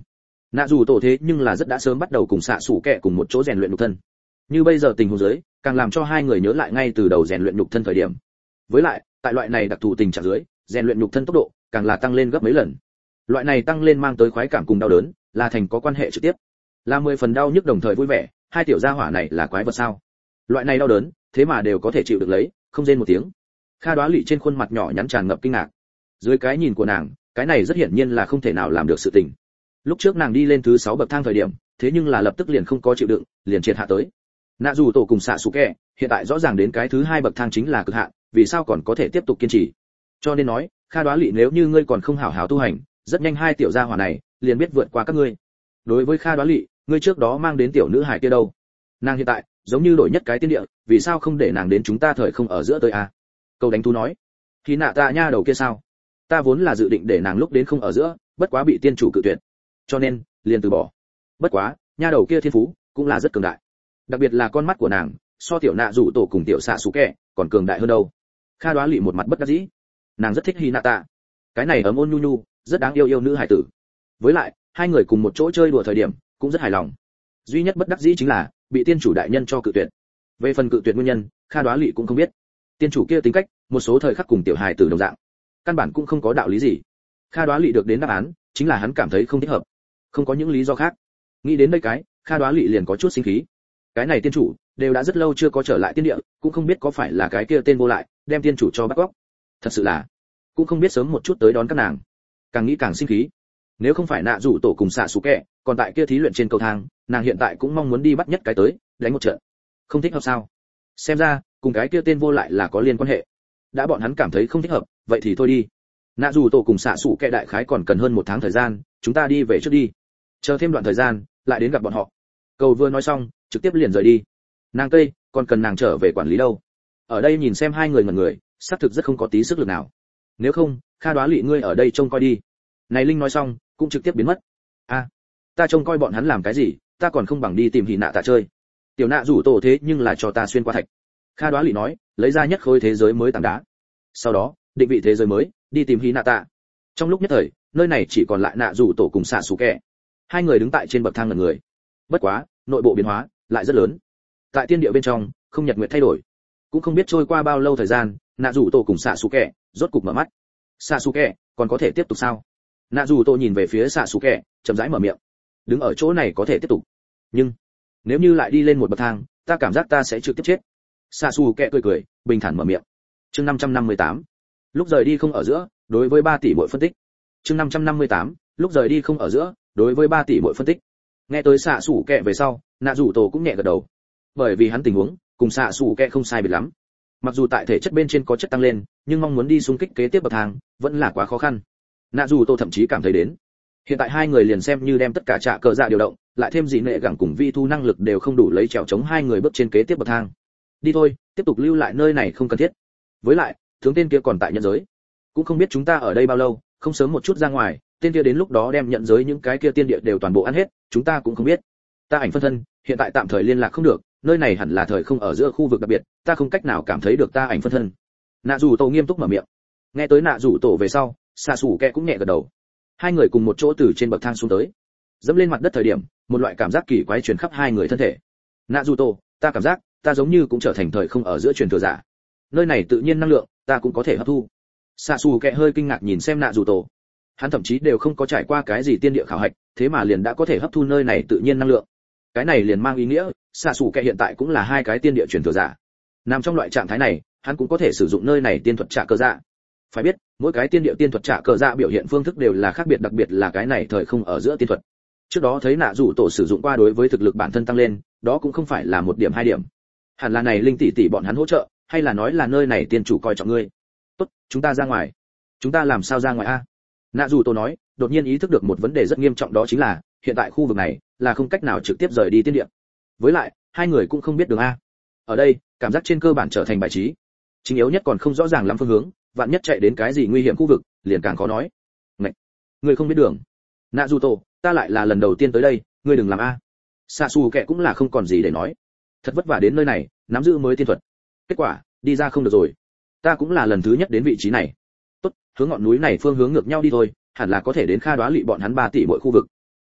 nạ dù tổ thế nhưng là rất đã sớm bắt đầu cùng xạ sủ kẹ cùng một chỗ rèn luyện nhục thân, như bây giờ tình huống dưới càng làm cho hai người nhớ lại ngay từ đầu rèn luyện nhục thân thời điểm. Với lại tại loại này đặc thù tình trạng dưới, rèn luyện nhục thân tốc độ càng là tăng lên gấp mấy lần. Loại này tăng lên mang tới khoái cảm cùng đau đớn là thành có quan hệ trực tiếp, là mười phần đau nhức đồng thời vui vẻ. Hai tiểu gia hỏa này là quái vật sao? Loại này đau đớn thế mà đều có thể chịu được lấy, không rên một tiếng. Kha Đoá Lệ trên khuôn mặt nhỏ nhắn tràn ngập kinh ngạc. Dưới cái nhìn của nàng, cái này rất hiển nhiên là không thể nào làm được sự tình. Lúc trước nàng đi lên thứ sáu bậc thang thời điểm, thế nhưng là lập tức liền không có chịu đựng, liền triệt hạ tới. Nạ dù tổ cùng xạ sủ kẹ, hiện tại rõ ràng đến cái thứ hai bậc thang chính là cực hạn, vì sao còn có thể tiếp tục kiên trì? Cho nên nói, Kha Đoá Lệ nếu như ngươi còn không hảo hảo tu hành, rất nhanh hai tiểu gia hỏa này liền biết vượt qua các ngươi. Đối với Kha Đoá Lệ, ngươi trước đó mang đến tiểu nữ hải kia đâu? Nàng hiện tại giống như đổi nhất cái tiên địa, vì sao không để nàng đến chúng ta thời không ở giữa tới à? Câu đánh thú nói, thì nạ tạ nha đầu kia sao? Ta vốn là dự định để nàng lúc đến không ở giữa, bất quá bị tiên chủ cự tuyệt, cho nên liền từ bỏ. Bất quá, nha đầu kia thiên phú cũng là rất cường đại, đặc biệt là con mắt của nàng, so tiểu nạ rủ tổ cùng tiểu xạ sủ kẹ còn cường đại hơn đâu. Kha Đoá Lệ một mặt bất đắc dĩ, nàng rất thích Hinata, cái này ấm ôn nhu nhu, rất đáng yêu yêu nữ hải tử. Với lại, hai người cùng một chỗ chơi đùa thời điểm, cũng rất hài lòng. Duy nhất bất đắc dĩ chính là bị tiên chủ đại nhân cho cự tuyệt. Về phần cự tuyệt nguyên nhân, Kha Đoá Lệ cũng không biết. Tiên chủ kia tính cách, một số thời khắc cùng tiểu hài tử đồng dạng, căn bản cũng không có đạo lý gì. Kha Đoá Lệ được đến đáp án, chính là hắn cảm thấy không thích hợp, không có những lý do khác. Nghĩ đến đây cái, Kha Đoá Lệ liền có chút sinh khí. Cái này tiên chủ đều đã rất lâu chưa có trở lại tiên địa, cũng không biết có phải là cái kia tên vô lại đem tiên chủ cho bắt cóc. Thật sự là, cũng không biết sớm một chút tới đón các nàng. Càng nghĩ càng sinh khí. Nếu không phải nạ rủ tổ cùng xạ sủ kẹ còn tại kia thí luyện trên cầu thang, nàng hiện tại cũng mong muốn đi bắt nhất cái tới đánh một trận. Không thích hợp sao? Xem ra cùng cái kia tên vô lại là có liên quan hệ. Đã bọn hắn cảm thấy không thích hợp, vậy thì thôi đi. Nạ rủ tổ cùng xạ sủ kẹ đại khái còn cần hơn một tháng thời gian, chúng ta đi về trước đi, chờ thêm đoạn thời gian lại đến gặp bọn họ. Cầu vừa nói xong trực tiếp liền rời đi. Nàng cây còn cần nàng trở về quản lý đâu? Ở đây nhìn xem hai người ngẩn người, xác thực rất không có tí sức lực nào. Nếu không, Kha Đoá Lệ ngươi ở đây trông coi đi. Này Linh nói xong cũng trực tiếp biến mất. A, à, ta trông coi bọn hắn làm cái gì, ta còn không bằng đi tìm Hỉ Nạ Tạ chơi. Tiểu nạ rủ tổ thế nhưng là cho ta xuyên qua thạch. Kha Đoá Lệ nói, lấy ra nhất khối thế giới mới tảng đá. Sau đó định vị thế giới mới, đi tìm Hỉ Nạ Tạ. Trong lúc nhất thời, nơi này chỉ còn lại nạ rủ tổ cùng xạ sủ kẹ. Hai người đứng tại trên bậc thang ngẩn người. Bất quá, nội bộ biến hóa lại rất lớn. Tại tiên địa bên trong, không nhật nguyệt thay đổi, cũng không biết trôi qua bao lâu thời gian, nạ rủ tổ cùng xạ sủ kẹ rốt cục mở mắt. Xạ sủ kẹ còn có thể tiếp tục sao? Nạ rủ tổ nhìn về phía xạ sủ kẹ, chậm rãi mở miệng. Đứng ở chỗ này có thể tiếp tục, nhưng nếu như lại đi lên một bậc thang, ta cảm giác ta sẽ trực tiếp chết. Xạ sủ kẹ cười cười, bình thản mở miệng. Chương năm trăm năm mươi tám, lúc rời đi không ở giữa, đối với ba tỷ mỗi phân tích. Chương năm trăm năm mươi tám, lúc rời đi không ở giữa, đối với ba tỷ mỗi phân tích. Nghe tới xạ sủ kẹ về sau, nạ rủ tổ cũng nhẹ gật đầu, bởi vì hắn tình huống cùng xạ sủ kẹ không sai biệt lắm. Mặc dù tại thể chất bên trên có chất tăng lên, nhưng mong muốn đi xung kích kế tiếp bậc thang vẫn là quá khó khăn. Nạ dù tô thậm chí cảm thấy đến hiện tại hai người liền xem như đem tất cả trạ cờ dạ điều động, lại thêm dị nệ gẳng cùng vi thu năng lực đều không đủ lấy trèo chống hai người bước trên kế tiếp bậc thang. Đi thôi, tiếp tục lưu lại nơi này không cần thiết. Với lại tướng tên kia còn tại nhận giới, cũng không biết chúng ta ở đây bao lâu, không sớm một chút ra ngoài, tên kia đến lúc đó đem nhận giới những cái kia tiên địa đều toàn bộ ăn hết, chúng ta cũng không biết. Ta ảnh phân thân hiện tại tạm thời liên lạc không được, nơi này hẳn là thời không ở giữa khu vực đặc biệt, ta không cách nào cảm thấy được ta ảnh phân thân. Nạ dù tổ nghiêm túc mở miệng. Nghe tới nạ dù tổ về sau, xạ xù kẹ cũng nhẹ gật đầu. Hai người cùng một chỗ từ trên bậc thang xuống tới, dẫm lên mặt đất thời điểm, một loại cảm giác kỳ quái truyền khắp hai người thân thể. Nạ dù tổ, ta cảm giác ta giống như cũng trở thành thời không ở giữa truyền thừa giả, nơi này tự nhiên năng lượng ta cũng có thể hấp thu. Xạ xù kẹ hơi kinh ngạc nhìn xem nạ dù tổ, hắn thậm chí đều không có trải qua cái gì tiên địa khảo hạch, thế mà liền đã có thể hấp thu nơi này tự nhiên năng lượng. Cái này liền mang ý nghĩa xạ xù kẹ hiện tại cũng là hai cái tiên địa truyền thừa giả. Nằm trong loại trạng thái này, hắn cũng có thể sử dụng nơi này tiên thuật trả cờ dạ. Phải biết, mỗi cái tiên địa tiên thuật trả cờ dạ biểu hiện phương thức đều là khác biệt, đặc biệt là cái này thời không ở giữa tiên thuật. Trước đó thấy nạ rủ tổ sử dụng qua, đối với thực lực bản thân tăng lên, đó cũng không phải là một điểm hai điểm. Hẳn là này linh tỷ tỷ bọn hắn hỗ trợ, hay là nói là nơi này tiên chủ coi trọng ngươi. Tốt, chúng ta ra ngoài. Chúng ta làm sao ra ngoài a? Nạ rủ tổ nói, đột nhiên ý thức được một vấn đề rất nghiêm trọng, đó chính là hiện tại khu vực này là không cách nào trực tiếp rời đi tiên địa. Với lại, hai người cũng không biết đường a. Ở đây, cảm giác trên cơ bản trở thành bài trí. Chính yếu nhất còn không rõ ràng lắm phương hướng, vạn nhất chạy đến cái gì nguy hiểm khu vực, liền càng khó nói. Ngậy, ngươi không biết đường. Nạ dù tổ, ta lại là lần đầu tiên tới đây, ngươi đừng làm a. Xạ xù kệ cũng là không còn gì để nói. Thật vất vả đến nơi này, nắm giữ mới tiên thuật. Kết quả, đi ra không được rồi. Ta cũng là lần thứ nhất đến vị trí này. Tốt, hướng ngọn núi này phương hướng ngược nhau đi thôi, hẳn là có thể đến Kha Đoá Lệ bọn hắn ba tỷ mỗi khu vực.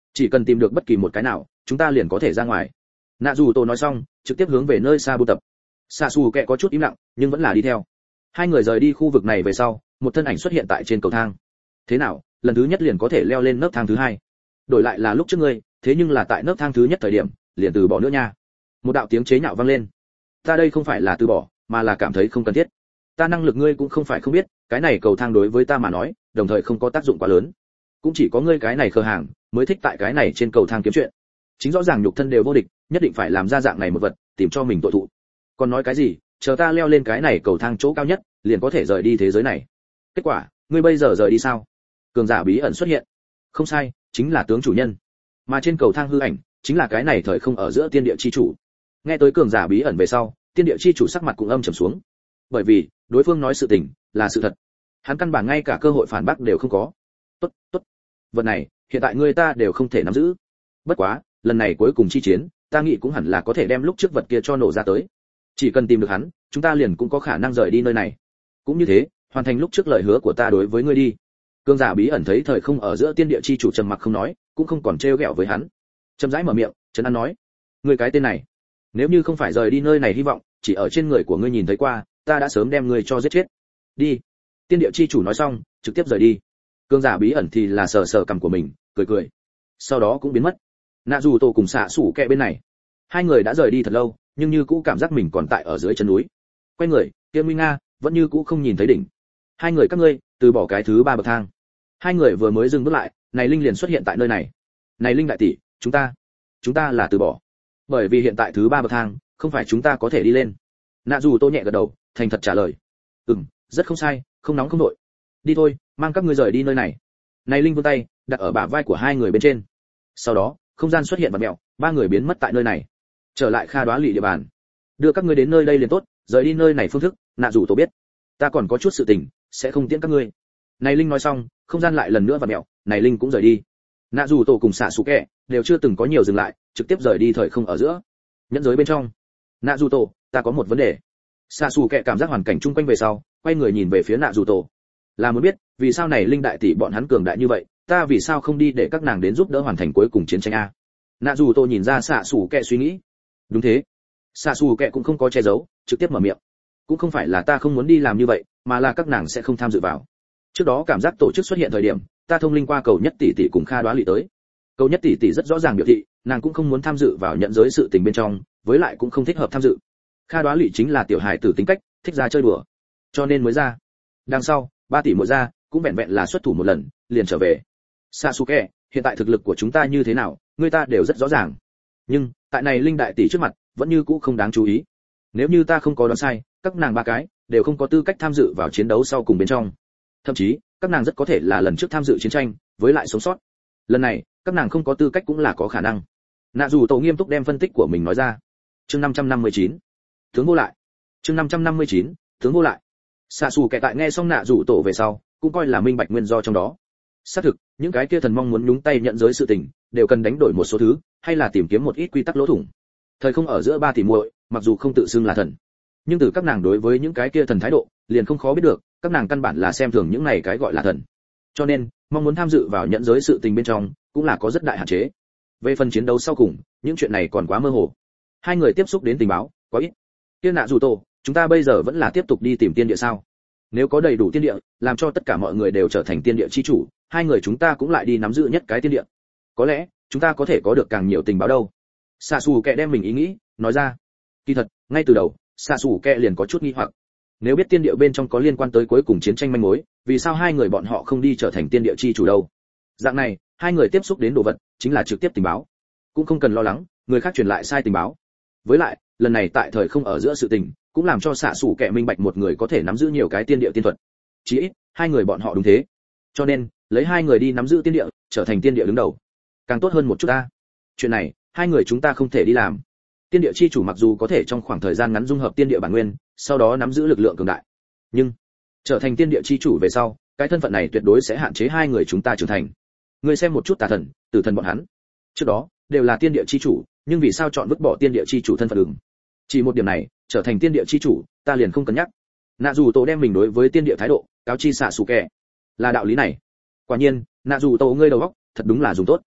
chỉ cần tìm được bất kỳ một cái nào chúng ta liền có thể ra ngoài. Nạ dù tổ nói xong trực tiếp hướng về nơi xa buôn tập. Xạ xù kẹ có chút im lặng nhưng vẫn là đi theo. Hai người rời đi khu vực này về sau, một thân ảnh xuất hiện tại trên cầu thang. Thế nào, lần thứ nhất liền có thể leo lên nấc thang thứ hai? Đổi lại là lúc trước ngươi, thế nhưng là tại nấc thang thứ nhất thời điểm liền từ bỏ nữa nha. Một đạo tiếng chế nhạo vang lên. Ta đây không phải là từ bỏ, mà là cảm thấy không cần thiết. Ta năng lực ngươi cũng không phải không biết, cái này cầu thang đối với ta mà nói đồng thời không có tác dụng quá lớn, cũng chỉ có ngươi cái này khờ hàng mới thích tại cái này trên cầu thang kiếm chuyện. Chính rõ ràng nhục thân đều vô địch, nhất định phải làm ra dạng này một vật tìm cho mình tội thụ. Còn nói cái gì, chờ ta leo lên cái này cầu thang chỗ cao nhất liền có thể rời đi thế giới này. Kết quả ngươi bây giờ rời đi sao? Cường giả bí ẩn xuất hiện. Không sai, chính là tướng chủ nhân. Mà trên cầu thang hư ảnh chính là cái này thời không ở giữa tiên địa chi chủ. Nghe tới cường giả bí ẩn về sau, tiên địa chi chủ sắc mặt cũng âm trầm xuống, bởi vì đối phương nói sự tình là sự thật, hắn căn bản ngay cả cơ hội phản bác đều không có. Tốt, tốt, vật này hiện tại ngươi ta đều không thể nắm giữ. Bất quá lần này cuối cùng chi chiến, ta nghĩ cũng hẳn là có thể đem lúc trước vật kia cho nổ ra tới. Chỉ cần tìm được hắn, chúng ta liền cũng có khả năng rời đi nơi này. Cũng như thế, hoàn thành lúc trước lời hứa của ta đối với ngươi đi. Cường giả bí ẩn thấy thời không ở giữa tiên địa chi chủ trầm mặc không nói, cũng không còn trêu ghẹo với hắn. Chậm rãi mở miệng, trấn an nói: ngươi cái tên này, nếu như không phải rời đi nơi này hy vọng chỉ ở trên người của ngươi nhìn thấy qua, ta đã sớm đem ngươi cho giết chết. Đi. Tiên địa chi chủ nói xong trực tiếp rời đi. Cường giả bí ẩn thì là sờ sờ cằm của mình, cười cười, sau đó cũng biến mất. Nạ dù tổ cùng xạ sủ kẹ bên này, hai người đã rời đi thật lâu nhưng như cũ cảm giác mình còn tại ở dưới chân núi. Quay người, kia nguy nga vẫn như cũ không nhìn thấy đỉnh. Hai người các ngươi từ bỏ cái thứ ba bậc thang. Hai người vừa mới dừng bước lại, này linh liền xuất hiện tại nơi này. Này linh đại tỷ, chúng ta chúng ta là từ bỏ, bởi vì hiện tại thứ ba bậc thang không phải chúng ta có thể đi lên. Nạ dù tô nhẹ gật đầu, thành thật trả lời: ừm, rất không sai, không nóng không nội. Đi thôi, mang các ngươi rời đi nơi này. Này linh vươn tay đặt ở bả vai của hai người bên trên, sau đó không gian xuất hiện và mèo, ba người biến mất tại nơi này, trở lại Kha Đoá Lỵ địa bàn. Đưa các ngươi đến nơi đây liền tốt, rời đi nơi này phương thức Nạ dù tô biết, ta còn có chút sự tình sẽ không tiễn các ngươi. Này linh nói xong, không gian lại lần nữa và mèo, này linh cũng rời đi. Nạ dù tổ cùng xạ sủ kẹ đều chưa từng có nhiều dừng lại, trực tiếp rời đi thời không ở giữa nhẫn giới bên trong. Nạ dù tổ, ta có một vấn đề. Xạ sủ kẹ cảm giác hoàn cảnh chung quanh về sau, quay người nhìn về phía Nạ dù tổ, là muốn biết vì sao này linh đại tỷ bọn hắn cường đại như vậy, ta vì sao không đi để các nàng đến giúp đỡ hoàn thành cuối cùng chiến tranh a? Nạ dù tổ nhìn ra xạ sủ kẹ suy nghĩ. Đúng thế. Xạ sủ kẹ cũng không có che giấu, trực tiếp mở miệng. Cũng không phải là ta không muốn đi làm như vậy, mà là các nàng sẽ không tham dự vào. Trước đó cảm giác tổ chức xuất hiện thời điểm, ta thông linh qua cầu nhất tỷ tỷ cùng Kha Đoá Lỵ tới. Cầu nhất tỷ tỷ rất rõ ràng biểu thị, nàng cũng không muốn tham dự vào nhận giới sự tình bên trong, với lại cũng không thích hợp tham dự. Kha Đoá Lỵ chính là tiểu hài tử tính cách, thích ra chơi đùa, cho nên mới ra. Đằng sau, ba tỷ muội ra, cũng vẹn vẹn là xuất thủ một lần, liền trở về. Sasuke, hiện tại thực lực của chúng ta như thế nào, người ta đều rất rõ ràng. Nhưng, tại này linh đại tỷ trước mặt, vẫn như cũ không đáng chú ý. Nếu như ta không có đoán sai, các nàng ba cái đều không có tư cách tham dự vào chiến đấu sau cùng bên trong. Thậm chí, các nàng rất có thể là lần trước tham dự chiến tranh, với lại sống sót. Lần này, các nàng không có tư cách cũng là có khả năng. Nạ dù tổ nghiêm túc đem phân tích của mình nói ra. Chương năm trăm năm mươi chín, tướng vô lại. Chương năm trăm năm mươi chín, tướng vô lại. Xạ xù kẻ tại nghe xong nạ dù tổ về sau, cũng coi là minh bạch nguyên do trong đó. Xác thực, những cái kia thần mong muốn nhúng tay nhận giới sự tình, đều cần đánh đổi một số thứ, hay là tìm kiếm một ít quy tắc lỗ thủng. Thời không ở giữa ba tỷ muội, mặc dù không tự xưng là thần, nhưng từ các nàng đối với những cái kia thần thái độ, liền không khó biết được, các nàng căn bản là xem thường những này cái gọi là thần. Cho nên, mong muốn tham dự vào nhận giới sự tình bên trong, cũng là có rất đại hạn chế. Về phần chiến đấu sau cùng, những chuyện này còn quá mơ hồ. Hai người tiếp xúc đến tình báo, quá ít. Tiên Nạ dù tổ, chúng ta bây giờ vẫn là tiếp tục đi tìm tiên địa sao? Nếu có đầy đủ tiên địa, làm cho tất cả mọi người đều trở thành tiên địa chi chủ, hai người chúng ta cũng lại đi nắm giữ nhất cái tiên địa. Có lẽ, chúng ta có thể có được càng nhiều tình báo đâu. Xạ xù kẹ đem mình ý nghĩ nói ra. Kỳ thật, ngay từ đầu, xạ xù kẹ liền có chút nghi hoặc. Nếu biết tiên địa bên trong có liên quan tới cuối cùng chiến tranh manh mối, vì sao hai người bọn họ không đi trở thành tiên địa chi chủ đâu? Dạng này, hai người tiếp xúc đến đồ vật chính là trực tiếp tình báo, cũng không cần lo lắng người khác truyền lại sai tình báo. Với lại, lần này tại thời không ở giữa sự tình, cũng làm cho xạ xù kẹ minh bạch một người có thể nắm giữ nhiều cái tiên địa tiên thuật. Chỉ ít, hai người bọn họ đúng thế. Cho nên, lấy hai người đi nắm giữ tiên địa, trở thành tiên địa đứng đầu, càng tốt hơn một chút ta. Chuyện này, hai người chúng ta không thể đi làm. Tiên địa chi chủ mặc dù có thể trong khoảng thời gian ngắn dung hợp tiên địa bản nguyên, sau đó nắm giữ lực lượng cường đại, nhưng trở thành tiên địa chi chủ về sau, cái thân phận này tuyệt đối sẽ hạn chế hai người chúng ta trưởng thành. Người xem một chút tà thần, tử thần bọn hắn, trước đó đều là tiên địa chi chủ, nhưng vì sao chọn vứt bỏ tiên địa chi chủ thân phận đường? Chỉ một điểm này, trở thành tiên địa chi chủ, ta liền không cân nhắc. Nạ dù tổ đem mình đối với tiên địa thái độ cáo chi xạ xù kẹ, là đạo lý này. Quả nhiên, nạ dù tổ ngươi đầu óc thật đúng là dùng tốt.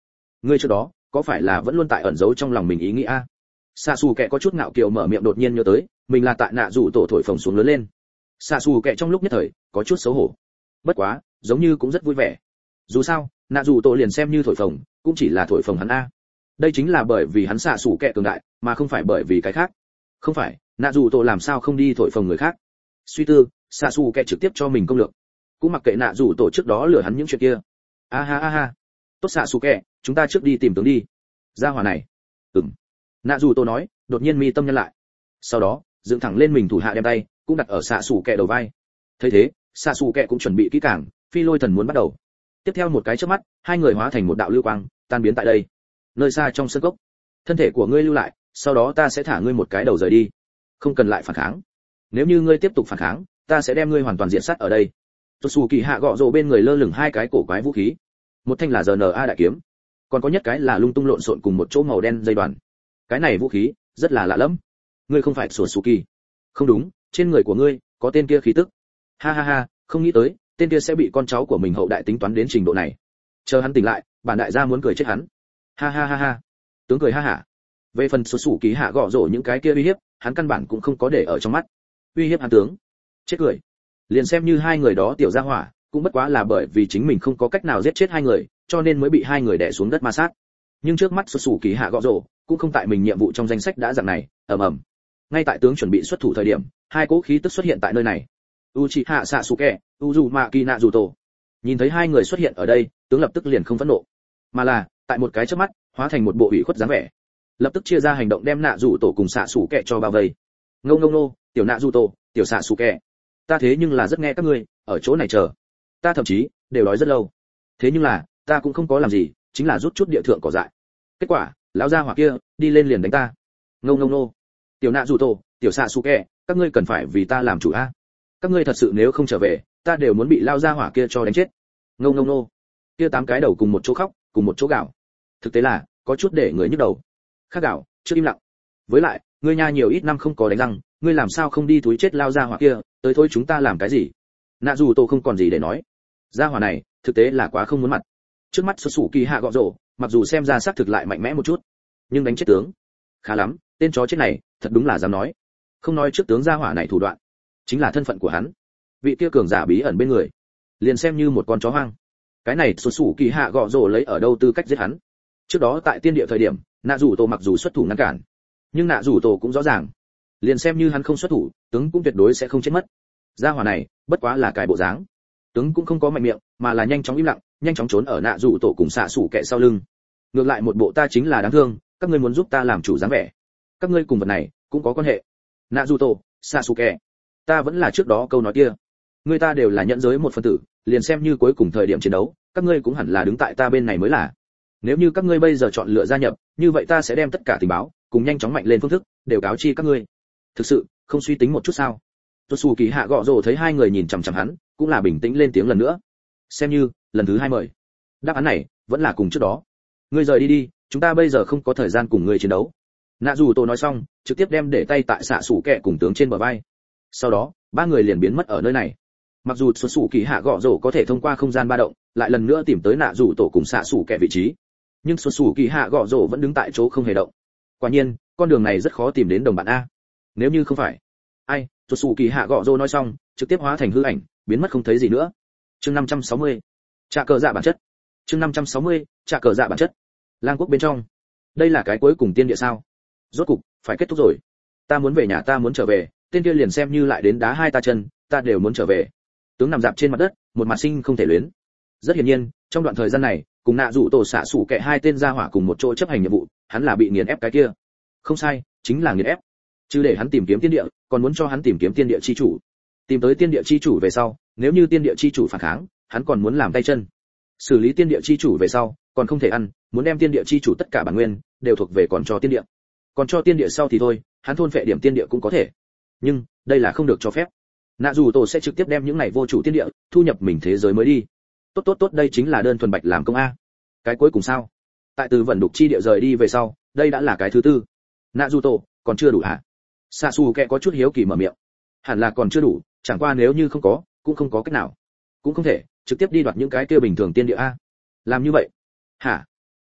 ngươi trước đó có phải là vẫn luôn tại ẩn giấu trong lòng mình ý nghĩ a? Xạ xù kẹ có chút ngạo kiều mở miệng, đột nhiên nhớ tới mình là tại nạ rủ tổ thổi phồng xuống lớn lên. Xạ xù kẹ trong lúc nhất thời có chút xấu hổ, bất quá giống như cũng rất vui vẻ. Dù sao nạ rủ tổ liền xem như thổi phồng cũng chỉ là thổi phồng hắn a. Đây chính là bởi vì hắn xạ xù kẹ cường đại mà không phải bởi vì cái khác. Không phải nạ rủ tổ làm sao không đi thổi phồng người khác. Suy tư, xạ xù kẹ trực tiếp cho mình công lược, cũng mặc kệ nạ rủ tổ trước đó lừa hắn những chuyện kia. A ha a ha, tốt xạ xù kẹ, chúng ta trước đi tìm tướng đi. Gia hỏa này. Ừm. Nạ rủ tổ nói, đột nhiên mi tâm nhân lại. Sau đó dựng thẳng lên mình thủ hạ đem tay cũng đặt ở xạ xù kẹ đầu vai. Thấy thế xạ xù kẹ cũng chuẩn bị kỹ càng, phi lôi thần muốn bắt đầu. Tiếp theo một cái chớp mắt, hai người hóa thành một đạo lưu quang tan biến tại đây. Nơi xa trong sân cốc, thân thể của ngươi lưu lại, sau đó ta sẽ thả ngươi một cái đầu rời đi, không cần lại phản kháng. Nếu như ngươi tiếp tục phản kháng, ta sẽ đem ngươi hoàn toàn diệt sát ở đây. Tốt xù kỳ hạ gọ rồ bên người lơ lửng hai cái cổ quái vũ khí, một thanh là rờ en a đại kiếm, còn có nhất cái là lung tung lộn xộn cùng một chỗ màu đen dây đoàn. Cái này vũ khí rất là lạ lẫm. Ngươi không phải sổ xù kỳ? Không đúng, trên người của ngươi có tên kia khí tức. Ha ha ha, không nghĩ tới tên kia sẽ bị con cháu của mình hậu đại tính toán đến trình độ này. Chờ hắn tỉnh lại, bản đại gia muốn cười chết hắn. Ha ha ha ha. Tướng cười ha hả. Về phần sổ xù kỳ hạ gọ rồ những cái kia uy hiếp, hắn căn bản cũng không có để ở trong mắt. Uy hiếp hắn tướng, chết cười. Liền xem như hai người đó tiểu gia hỏa, cũng bất quá là bởi vì chính mình không có cách nào giết chết hai người, cho nên mới bị hai người đè xuống đất ma sát. Nhưng trước mắt xuất xù kỳ hạ gọ rồ cũng không tại mình nhiệm vụ trong danh sách đã dạng này. Ầm ầm. Ngay tại tướng chuẩn bị xuất thủ thời điểm, hai cỗ khí tức xuất hiện tại nơi này. Uchiha Sasuke, Uzumaki Naruto. Nhìn thấy hai người xuất hiện ở đây, tướng lập tức liền không phẫn nộ, mà là tại một cái chớp mắt hóa thành một bộ ủy khuất dáng vẻ, lập tức chia ra hành động đem Naruto cùng Sasuke cho bao vây. Ngô ngô ngô, tiểu Naruto, tiểu Sasuke, ta thế nhưng là rất nghe các ngươi ở chỗ này chờ, ta thậm chí đều đói rất lâu, thế nhưng là ta cũng không có làm gì, chính là rút chút địa thượng cỏ dại. Kết quả lão gia hỏa kia đi lên liền đánh ta. Ngô ngô ngô, tiểu Naruto, tiểu Sasuke, các ngươi cần phải vì ta làm chủ a. Các ngươi thật sự nếu không trở về, ta đều muốn bị lao gia hỏa kia cho đánh chết. Ngô ngô ngô, kia tám cái đầu cùng một chỗ khóc, cùng một chỗ gào. Thực tế là có chút để người nhức đầu. Khác gào, chưa im lặng. Với lại, ngươi nha nhiều ít năm không có đánh răng, ngươi làm sao không đi túi chết lao gia hỏa kia, tới thôi chúng ta làm cái gì? Nạ dù tô không còn gì để nói. Gia hỏa này, thực tế là quá không muốn mặt. Trước mắt xuất sủ kỳ hạ gọ rổ, mặc dù xem ra xác thực lại mạnh mẽ một chút, nhưng đánh chết tướng, khá lắm, tên chó chết này, thật đúng là dám nói. Không nói trước tướng gia hỏa này thủ đoạn, chính là thân phận của hắn, vị kia cường giả bí ẩn bên người, liền xem như một con chó hoang. Cái này xuất sủ kỳ hạ gọ rổ lấy ở đâu tư cách giết hắn? Trước đó tại tiên địa thời điểm, nạ dù tô mặc dù xuất thủ ngăn cản, nhưng nạ dù tô cũng rõ ràng, liền xem như hắn không xuất thủ, tướng cũng tuyệt đối sẽ không chết mất. Gia hỏa này bất quá là cải bộ dáng, tướng cũng không có mạnh miệng, mà là nhanh chóng im lặng, nhanh chóng trốn ở nạ dù tổ cùng xạ sủ kệ sau lưng. Ngược lại một bộ ta chính là đáng thương, các ngươi muốn giúp ta làm chủ dáng vẻ, các ngươi cùng vật này cũng có quan hệ. Nạ dù tổ, xạ sủ kệ, ta vẫn là trước đó câu nói kia, người ta đều là nhận giới một phân tử, liền xem như cuối cùng thời điểm chiến đấu, các ngươi cũng hẳn là đứng tại ta bên này mới là. Nếu như các ngươi bây giờ chọn lựa gia nhập, như vậy ta sẽ đem tất cả tình báo cùng nhanh chóng mạnh lên phương thức đều cáo chi các ngươi. Thực sự không suy tính một chút sao? Tốt xù kỳ hạ gọ rồ thấy hai người nhìn chằm chằm hắn, cũng là bình tĩnh lên tiếng lần nữa. Xem như lần thứ hai mời. Đáp án này vẫn là cùng trước đó. Ngươi rời đi đi, chúng ta bây giờ không có thời gian cùng ngươi chiến đấu. Nạ dù tổ nói xong, trực tiếp đem để tay tại xạ sủ kẹ cùng tướng trên bờ vai. Sau đó ba người liền biến mất ở nơi này. Mặc dù xuất xù kỳ hạ gọ rồ có thể thông qua không gian ba động lại lần nữa tìm tới nạ dù tổ cùng xạ sủ kẹ vị trí, nhưng xuất xù kỳ hạ gọ rồ vẫn đứng tại chỗ không hề động. Quả nhiên con đường này rất khó tìm đến đồng bạn a. Nếu như không phải ai, xuất xù kỳ hạ gọ rồ nói xong trực tiếp hóa thành hư ảnh biến mất không thấy gì nữa. Chương năm trăm sáu mươi, trà cờ dạ bản chất. Chương năm trăm sáu mươi, trà cờ dạ bản chất. Lang quốc bên trong, đây là cái cuối cùng tiên địa sao? Rốt cục phải kết thúc rồi. Ta muốn về nhà, ta muốn trở về, tên kia liền xem như lại đến đá hai ta chân, ta đều muốn trở về. Tướng nằm dạp trên mặt đất, một mặt sinh không thể luyến. Rất hiển nhiên, trong đoạn thời gian này, cùng nạ dụ tổ xạ sủ kệ hai tên gia hỏa cùng một chỗ chấp hành nhiệm vụ, hắn là bị nghiền ép cái kia. Không sai, chính là nghiền ép. Chứ để hắn tìm kiếm tiên địa, còn muốn cho hắn tìm kiếm tiên địa chi chủ. Tìm tới tiên địa chi chủ về sau, nếu như tiên địa chi chủ phản kháng, hắn còn muốn làm tay chân. Xử lý tiên địa chi chủ về sau, còn không thể ăn, muốn đem tiên địa chi chủ tất cả bản nguyên đều thuộc về còn cho tiên địa. Còn cho tiên địa sau thì thôi, hắn thôn phệ điểm tiên địa cũng có thể. Nhưng, đây là không được cho phép. Nạ dù tổ sẽ trực tiếp đem những này vô chủ tiên địa thu nhập mình thế giới mới đi. Tốt tốt tốt, đây chính là đơn thuần bạch làm công a. Cái cuối cùng sao? Tại từ vận đục chi địa rời đi về sau, đây đã là cái thứ tư. Nạ dù tổ còn chưa đủ hả? Sasuke có chút hiếu kỳ mở miệng. Hẳn là còn chưa đủ, chẳng qua nếu như không có, cũng không có cách nào. Cũng không thể trực tiếp đi đoạt những cái kia bình thường tiên địa a. Làm như vậy, hả?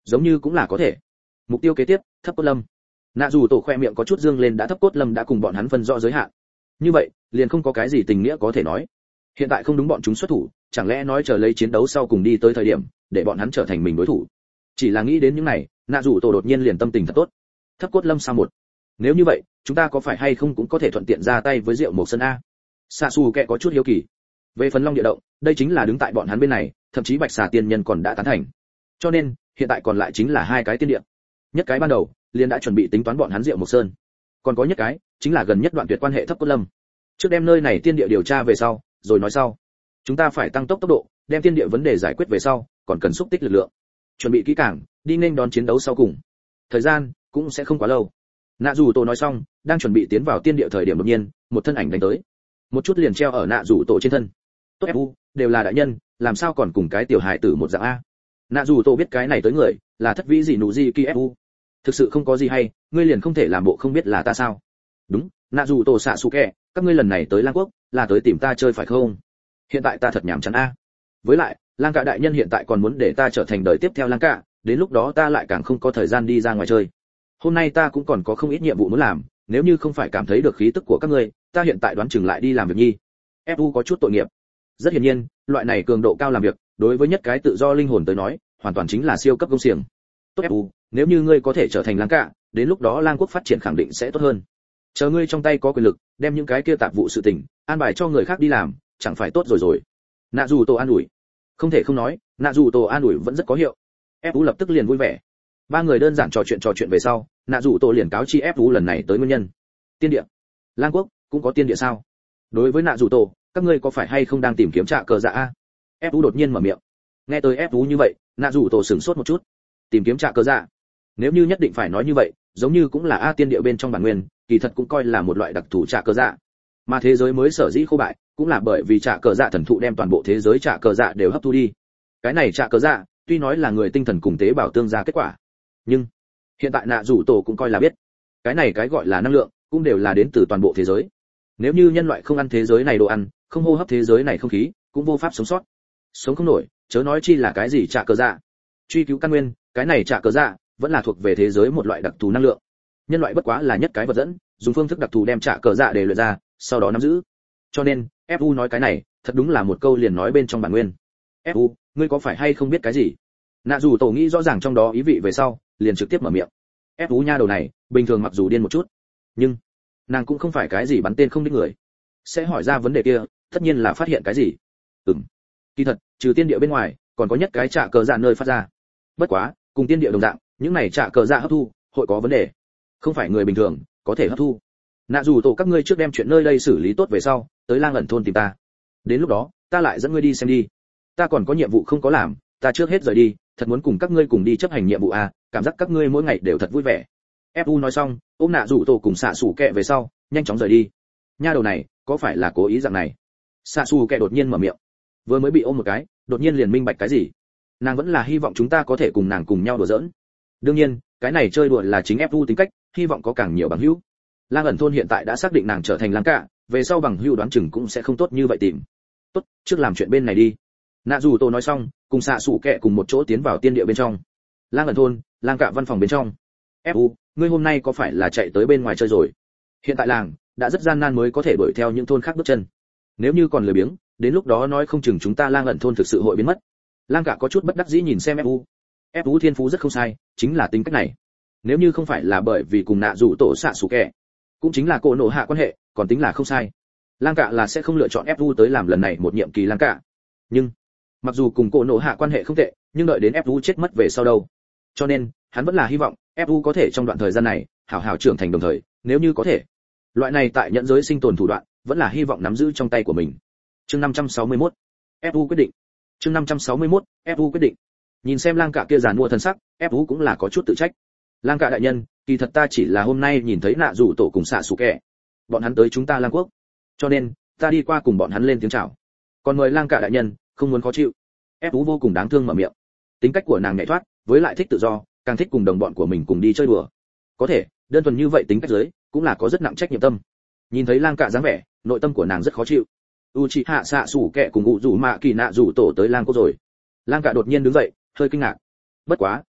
giống như cũng là có thể. Mục tiêu kế tiếp, thấp cốt lâm. Nạ dù tổ khoe miệng có chút dương lên, đã thấp cốt lâm đã cùng bọn hắn phân rõ giới hạn. Như vậy, liền không có cái gì tình nghĩa có thể nói. Hiện tại không đúng bọn chúng xuất thủ, chẳng lẽ nói chờ lấy chiến đấu sau cùng đi tới thời điểm, để bọn hắn trở thành mình đối thủ. Chỉ là nghĩ đến những này, nạ dù tổ đột nhiên liền tâm tình thật tốt. Thấp cốt lâm sao một. Nếu như vậy, chúng ta có phải hay không cũng có thể thuận tiện ra tay với Diệu Mộc Sơn a? Sa Su kệ có chút hiếu kỳ. Về phần Long Địa Động, đây chính là đứng tại bọn hắn bên này, thậm chí Bạch Xà tiên nhân còn đã tán thành. Cho nên, hiện tại còn lại chính là hai cái tiên địa. Nhất cái ban đầu, liền đã chuẩn bị tính toán bọn hắn Diệu Mộc Sơn. Còn có nhất cái, chính là gần nhất đoạn tuyệt quan hệ thấp cốt lâm. Trước đem nơi này tiên địa điều tra về sau, rồi nói sau. Chúng ta phải tăng tốc tốc độ, đem tiên địa vấn đề giải quyết về sau, còn cần xúc tích lực lượng. Chuẩn bị kỹ càng, đi nên đón chiến đấu sau cùng. Thời gian cũng sẽ không quá lâu. Nạ dù tổ nói xong, đang chuẩn bị tiến vào tiên địa thời điểm đột nhiên, một thân ảnh đánh tới. Một chút liền treo ở nạ dù tổ trên thân. Tốt fu, đều là đại nhân, làm sao còn cùng cái tiểu hài tử một dạng a? Nạ dù tổ biết cái này tới người, là thất vĩ gì nụ gì kia fu. Thực sự không có gì hay, ngươi liền không thể làm bộ không biết là ta sao? Đúng, nạ dù tổ xạ sủ kẹ, các ngươi lần này tới Lang Quốc, là tới tìm ta chơi phải không? Hiện tại ta thật nhảm chán a. Với lại, Lang Cả đại nhân hiện tại còn muốn để ta trở thành đời tiếp theo Lang Cả, đến lúc đó ta lại càng không có thời gian đi ra ngoài chơi. Hôm nay ta cũng còn có không ít nhiệm vụ muốn làm, nếu như không phải cảm thấy được khí tức của các ngươi, ta hiện tại đoán chừng lại đi làm việc nhi. ép u có chút tội nghiệp. Rất hiển nhiên, loại này cường độ cao làm việc, đối với nhất cái tự do linh hồn tới nói, hoàn toàn chính là siêu cấp công xiềng. Tốt ép u, nếu như ngươi có thể trở thành Lang Cả, đến lúc đó Lang Quốc phát triển khẳng định sẽ tốt hơn. Chờ ngươi trong tay có quyền lực, đem những cái kia tạp vụ sự tình, an bài cho người khác đi làm, chẳng phải tốt rồi rồi. Nạ dù tổ an ủi. Không thể không nói, nạ dù tổ an ủi vẫn rất có hiệu. ép u lập tức liền vui vẻ. Ba người đơn giản trò chuyện trò chuyện về sau, nạ dù tổ liền cáo chi ép u lần này tới nguyên nhân. Tiên địa. Lang Quốc cũng có tiên địa sao? Đối với nạ dù tổ, các ngươi có phải hay không đang tìm kiếm trạ cờ dạ a? ép u đột nhiên mở miệng. Nghe tới ép u như vậy, nạ dù tổ sửng sốt một chút. Tìm kiếm trạ cờ dạ? Nếu như nhất định phải nói như vậy, giống như cũng là a tiên địa bên trong bản nguyên, kỳ thật cũng coi là một loại đặc thù trạ cờ dạ. Mà thế giới mới sở dĩ khô bại, cũng là bởi vì trạ cờ dạ thần thụ đem toàn bộ thế giới trạ cờ dạ đều hấp thu đi. Cái này trạ cờ dạ, tuy nói là người tinh thần cùng tế bào tương ra kết quả, nhưng hiện tại nạ rủ tổ cũng coi là biết, cái này cái gọi là năng lượng, cũng đều là đến từ toàn bộ thế giới. Nếu như nhân loại không ăn thế giới này đồ ăn, không hô hấp thế giới này không khí, cũng vô pháp sống sót. Sống không nổi, chớ nói chi là cái gì trạ cờ dạ. Truy cứu căn nguyên, cái này trạ cờ dạ vẫn là thuộc về thế giới một loại đặc thù năng lượng. Nhân loại bất quá là nhất cái vật dẫn, dùng phương thức đặc thù đem trạ cờ dạ để luyện ra, sau đó nắm giữ. Cho nên, ép u nói cái này, thật đúng là một câu liền nói bên trong bản nguyên. ép u, ngươi có phải hay không biết cái gì? Nạ dù tổ nghĩ rõ ràng trong đó ý vị về sau, liền trực tiếp mở miệng. ép u nha đầu này, bình thường mặc dù điên một chút, nhưng nàng cũng không phải cái gì bắn tên không đích người. Sẽ hỏi ra vấn đề kia, tất nhiên là phát hiện cái gì. Ừm. Kỳ thật, trừ tiên địa bên ngoài, còn có nhất cái trạ cờ dạ nơi phát ra. Bất quá, cùng tiên địa đồng dạng, những này trạ cờ dạ hấp thu, hội có vấn đề. Không phải người bình thường có thể hấp thu. Nạ dù tổ các ngươi trước đem chuyện nơi đây xử lý tốt về sau, tới Lang ẩn thôn tìm ta. Đến lúc đó, ta lại dẫn ngươi đi xem đi. Ta còn có nhiệm vụ không có làm, ta trước hết rời đi, thật muốn cùng các ngươi cùng đi chấp hành nhiệm vụ à, cảm giác các ngươi mỗi ngày đều thật vui vẻ. ép u nói xong, ôm nạ dù tổ cùng xạ xù kẹ về sau, nhanh chóng rời đi. Nha đầu này, có phải là cố ý dạng này? Xạ xù kẹ đột nhiên mở miệng. Vừa mới bị ôm một cái, đột nhiên liền minh bạch cái gì. Nàng vẫn là hy vọng chúng ta có thể cùng nàng cùng nhau đùa giỡn. Đương nhiên, cái này chơi đùa là chính ép u tính cách, hy vọng có càng nhiều bằng hữu. Lang ẩn thôn hiện tại đã xác định nàng trở thành Lang Cả, về sau bằng hữu đoán chừng cũng sẽ không tốt như vậy tìm. Tốt, trước làm chuyện bên này đi. Nạ dù tổ nói xong, cùng xạ sủ kẹ cùng một chỗ tiến vào tiên địa bên trong. Lang ẩn thôn, Lang Cả văn phòng bên trong. ép u, ngươi hôm nay có phải là chạy tới bên ngoài chơi rồi? Hiện tại làng đã rất gian nan mới có thể đuổi theo những thôn khác bước chân. Nếu như còn lười biếng, đến lúc đó nói không chừng chúng ta Lang ẩn thôn thực sự hội biến mất. Lang Cả có chút bất đắc dĩ nhìn xem ép u. ép u thiên phú rất không sai, chính là tính cách này. Nếu như không phải là bởi vì cùng nạ dù tổ xạ sủ kẹ, cũng chính là cô nộ hạ quan hệ, còn tính là không sai. Lang Cả là sẽ không lựa chọn ép u tới làm lần này một nhiệm kỳ Lang Cả. Nhưng mặc dù cùng cô nộ hạ quan hệ không tệ, nhưng đợi đến ép u chết mất về sau đâu. Cho nên hắn vẫn là hy vọng ép u có thể trong đoạn thời gian này hảo hảo trưởng thành đồng thời, nếu như có thể, loại này tại nhận giới sinh tồn thủ đoạn vẫn là hy vọng nắm giữ trong tay của mình. Chương năm trăm sáu mươi mốt, ép u quyết định. Chương năm trăm sáu mươi mốt, ép u quyết định. Nhìn xem Lang Cả kia giàn mua thân sắc, ép u cũng là có chút tự trách. Lang Cả đại nhân, kỳ thật ta chỉ là hôm nay nhìn thấy nạ rủ tổ cùng xạ sủ kẹ, bọn hắn tới chúng ta Lang Quốc, cho nên ta đi qua cùng bọn hắn lên tiếng chào. Còn mời Lang Cả đại nhân không muốn khó chịu. ép u vô cùng đáng thương mở miệng. Tính cách của nàng nhạy thoát, với lại thích tự do, càng thích cùng đồng bọn của mình cùng đi chơi đùa. Có thể đơn thuần như vậy tính cách dưới, cũng là có rất nặng trách nhiệm tâm. Nhìn thấy Lang Cả dáng vẻ, nội tâm của nàng rất khó chịu. Uchiha xạ sủ kẹ cùng ngụ rủ mạ kỳ nạ rủ tổ tới Lang Quốc rồi. Lang Cả đột nhiên đứng dậy, hơi kinh ngạc. Bất quá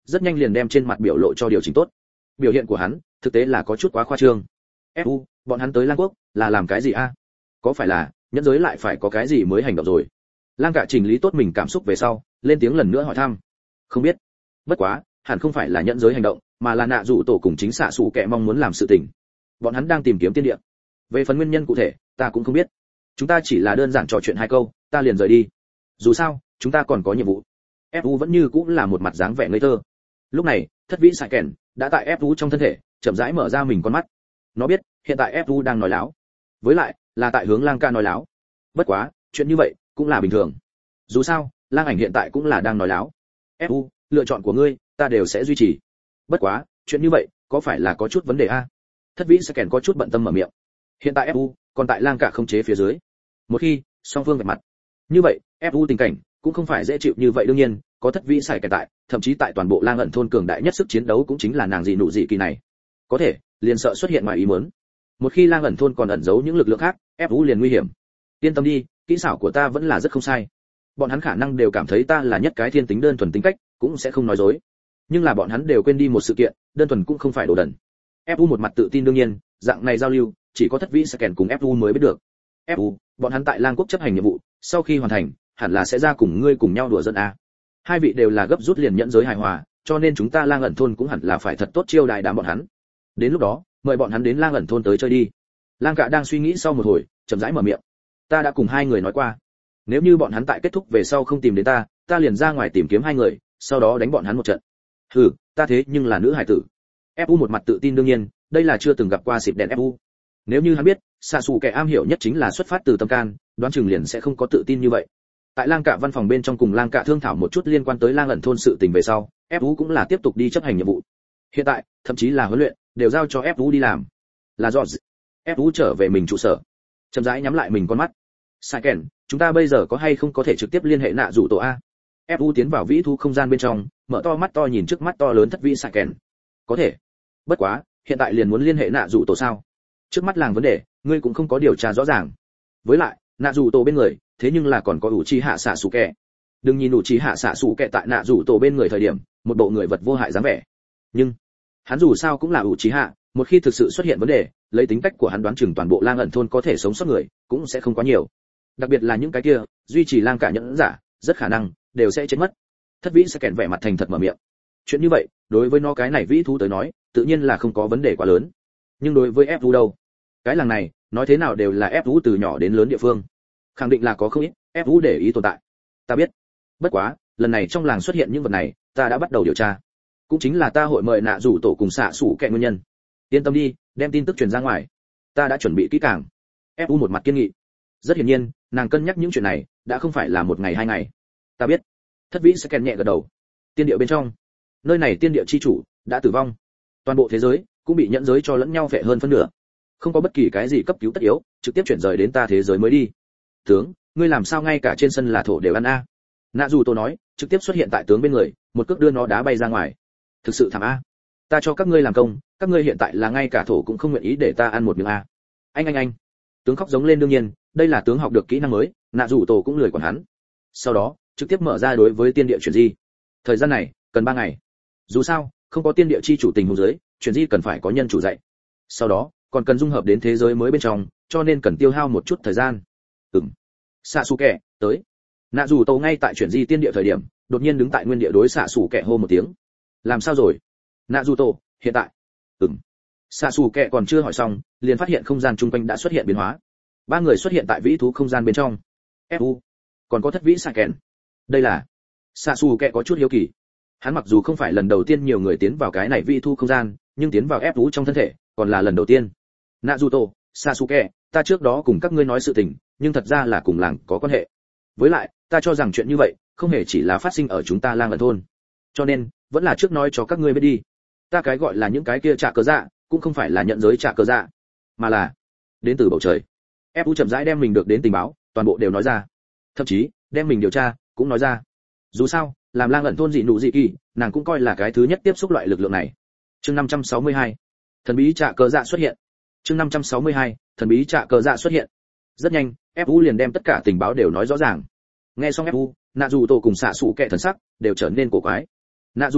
rất nhanh liền đem trên mặt biểu lộ cho điều chỉnh tốt. Biểu hiện của hắn thực tế là có chút quá khoa trương. ép u, bọn hắn tới Lang Quốc là làm cái gì a? Có phải là nhẫn giới lại phải có cái gì mới hành động rồi? Lang Cả chỉnh lý tốt mình cảm xúc về sau, lên tiếng lần nữa hỏi thăm. Không biết. Bất quá, hẳn không phải là nhẫn giới hành động, mà là nạ dụ tổ cùng chính xạ sủ kẻ mong muốn làm sự tình. Bọn hắn đang tìm kiếm tiên địa. Về phần nguyên nhân cụ thể, ta cũng không biết. Chúng ta chỉ là đơn giản trò chuyện hai câu, ta liền rời đi. Dù sao, chúng ta còn có nhiệm vụ. ép u vẫn như cũng là một mặt dáng vẻ ngây thơ. Lúc này, thất vĩ sải kèn đã tại ép u trong thân thể, chậm rãi mở ra mình con mắt. Nó biết, hiện tại ép u đang nói láo. Với lại, là tại hướng Lang Ca nói láo. Bất quá, chuyện như vậy cũng là bình thường. Dù sao, Lang Ảnh hiện tại cũng là đang nói láo. ép u, lựa chọn của ngươi, ta đều sẽ duy trì. Bất quá, chuyện như vậy, có phải là có chút vấn đề a? Thất vĩ sẽ kèn có chút bận tâm mở miệng. Hiện tại ép u còn tại Lang Cả không chế phía dưới. Một khi song phương vạch mặt, như vậy ép u tình cảnh cũng không phải dễ chịu như vậy. Đương nhiên, có thất vĩ sải kèn tại, thậm chí tại toàn bộ Lang ẩn thôn cường đại nhất sức chiến đấu cũng chính là nàng dị nụ dị kỳ này. Có thể, liền sợ xuất hiện ngoài ý muốn. Một khi Lang ẩn thôn còn ẩn giấu những lực lượng khác, ép u liền nguy hiểm. Yên tâm đi, kỹ xảo của ta vẫn là rất không sai. Bọn hắn khả năng đều cảm thấy ta là nhất cái thiên tính đơn thuần tính cách, cũng sẽ không nói dối. Nhưng là bọn hắn đều quên đi một sự kiện, đơn thuần cũng không phải đồ đần. ép u một mặt tự tin. Đương nhiên, dạng này giao lưu chỉ có thất vĩ sẽ kèn cùng ép u mới biết được. ép u, bọn hắn tại Lang Quốc chấp hành nhiệm vụ, sau khi hoàn thành, hẳn là sẽ ra cùng ngươi cùng nhau đùa giỡn a. Hai vị đều là gấp rút liền nhẫn giới hài hòa, cho nên chúng ta Lang ẩn thôn cũng hẳn là phải thật tốt chiêu đãi đám bọn hắn. Đến lúc đó, mời bọn hắn đến Lang ẩn thôn tới chơi đi. Lang Cả đang suy nghĩ sau một hồi, chậm rãi mở miệng. Ta đã cùng hai người nói qua, nếu như bọn hắn tại kết thúc về sau không tìm đến ta, ta liền ra ngoài tìm kiếm hai người, sau đó đánh bọn hắn một trận. Hừ, ta thế nhưng là nữ hải tử. ép u một mặt tự tin. Đương nhiên, đây là chưa từng gặp qua xịt đèn ép u. Nếu như hắn biết, xạ xù kẻ am hiểu nhất chính là xuất phát từ tâm can, đoán chừng liền sẽ không có tự tin như vậy. Tại Lang Cả văn phòng bên trong cùng Lang Cả thương thảo một chút liên quan tới Lang ẩn thôn sự tình về sau, ép u cũng là tiếp tục đi chấp hành nhiệm vụ. Hiện tại, thậm chí là huấn luyện đều giao cho ép u đi làm. Là do ép u trở về mình trụ sở, chậm rãi nhắm lại mình con mắt. Sai kèn, chúng ta bây giờ có hay không có thể trực tiếp liên hệ nạ rủ tổ a? ép u tiến vào vĩ thu không gian bên trong, mở to mắt to nhìn trước mắt to lớn thất vĩ Sai kèn. Có thể. Bất quá, hiện tại liền muốn liên hệ nạ rủ tổ sao? Trước mắt làng vấn đề, ngươi cũng không có điều tra rõ ràng. Với lại, nạ rủ tổ bên người, thế nhưng là còn có ủ chi hạ xạ sủ kẻ. Đừng nhìn ủ chi hạ xạ sủ kẻ tại nạ rủ tổ bên người thời điểm, một bộ người vật vô hại dáng vẻ. Nhưng, hắn dù sao cũng là ủ chi hạ, một khi thực sự xuất hiện vấn đề, lấy tính cách của hắn đoán chừng toàn bộ Lang ẩn thôn có thể sống sót người cũng sẽ không quá nhiều. Đặc biệt là những cái kia duy trì Lang Cả nhẫn giả, rất khả năng đều sẽ chết mất. Thất vĩ sẽ kèn vẻ mặt thành thật mở miệng. Chuyện như vậy, đối với nó cái này vĩ thú tới nói, tự nhiên là không có vấn đề quá lớn. Nhưng đối với ép u đâu? Cái làng này, nói thế nào đều là ép u từ nhỏ đến lớn địa phương. Khẳng định là có không ít ép u để ý tồn tại. Ta biết. Bất quá, lần này trong làng xuất hiện những vật này, ta đã bắt đầu điều tra. Cũng chính là ta hội mời nạ rủ tổ cùng xạ sủ kẻ nguyên nhân. Yên tâm đi, đem tin tức truyền ra ngoài. Ta đã chuẩn bị kỹ càng. ép u một mặt kiên nghị. Rất hiển nhiên, nàng cân nhắc những chuyện này, đã không phải là một ngày hai ngày. Ta biết. Thất vĩ sẽ kèn nhẹ gật đầu. Tiên địa bên trong, nơi này tiên địa chi chủ đã tử vong. Toàn bộ thế giới cũng bị nhẫn giới cho lẫn nhau phệ hơn phân nửa. Không có bất kỳ cái gì cấp cứu tất yếu, trực tiếp chuyển rời đến ta thế giới mới đi. Tướng, ngươi làm sao ngay cả trên sân là thổ đều ăn a? Nạ dù tôi nói, trực tiếp xuất hiện tại tướng bên người, một cước đưa nó đá bay ra ngoài. Thực sự thảm a. Ta cho các ngươi làm công, các ngươi hiện tại là ngay cả thổ cũng không nguyện ý để ta ăn một miếng a. Anh anh anh. Tướng khóc giống lên. Đương nhiên, đây là tướng học được kỹ năng mới, nạ dù tổ cũng lười quản hắn. Sau đó, trực tiếp mở ra đối với tiên địa chuyển di. Thời gian này cần ba ngày. Dù sao, không có tiên địa chi chủ tình huống dưới, chuyển di cần phải có nhân chủ dạy. Sau đó, còn cần dung hợp đến thế giới mới bên trong, cho nên cần tiêu hao một chút thời gian. Ừm. Sasuke, tới. Nạ dù tổ ngay tại chuyển di tiên địa thời điểm, đột nhiên đứng tại nguyên địa đối Sasuke hô một tiếng. Làm sao rồi? Nạ dù tổ, hiện tại. Ừm. Sasuke còn chưa hỏi xong, liền phát hiện không gian chung quanh đã xuất hiện biến hóa. Ba người xuất hiện tại vĩ thú không gian bên trong. ép u, còn có thất vĩ Sai kèn. Đây là Sasuke có chút hiếu kỳ. Hắn mặc dù không phải lần đầu tiên nhiều người tiến vào cái này vĩ thú không gian, nhưng tiến vào ép u trong thân thể, còn là lần đầu tiên. Naruto, Sasuke, ta trước đó cùng các ngươi nói sự tình, nhưng thật ra là cùng làng có quan hệ. Với lại, ta cho rằng chuyện như vậy, không hề chỉ là phát sinh ở chúng ta Lang ẩn thôn. Cho nên, vẫn là trước nói cho các ngươi biết đi. Ta cái gọi là những cái kia trả cờ dạ, cũng không phải là nhận giới trả cờ dạ, mà là đến từ bầu trời. ép u chậm rãi đem mình được đến tình báo, toàn bộ đều nói ra. Thậm chí, đem mình điều tra, cũng nói ra. Dù sao, làm Lang ẩn thôn dị nụ dị kỳ, nàng cũng coi là cái thứ nhất tiếp xúc loại lực lượng này. Chương năm trăm sáu mươi hai, thần bí trả cờ dạ xuất hiện. Chương năm trăm sáu mươi hai, thần bí trả cờ dạ xuất hiện. Rất nhanh, ép u liền đem tất cả tình báo đều nói rõ ràng. Nghe xong ép u, Naruto cùng xạ sủ kệ thần sắc đều trở nên cổ quái. Naruto,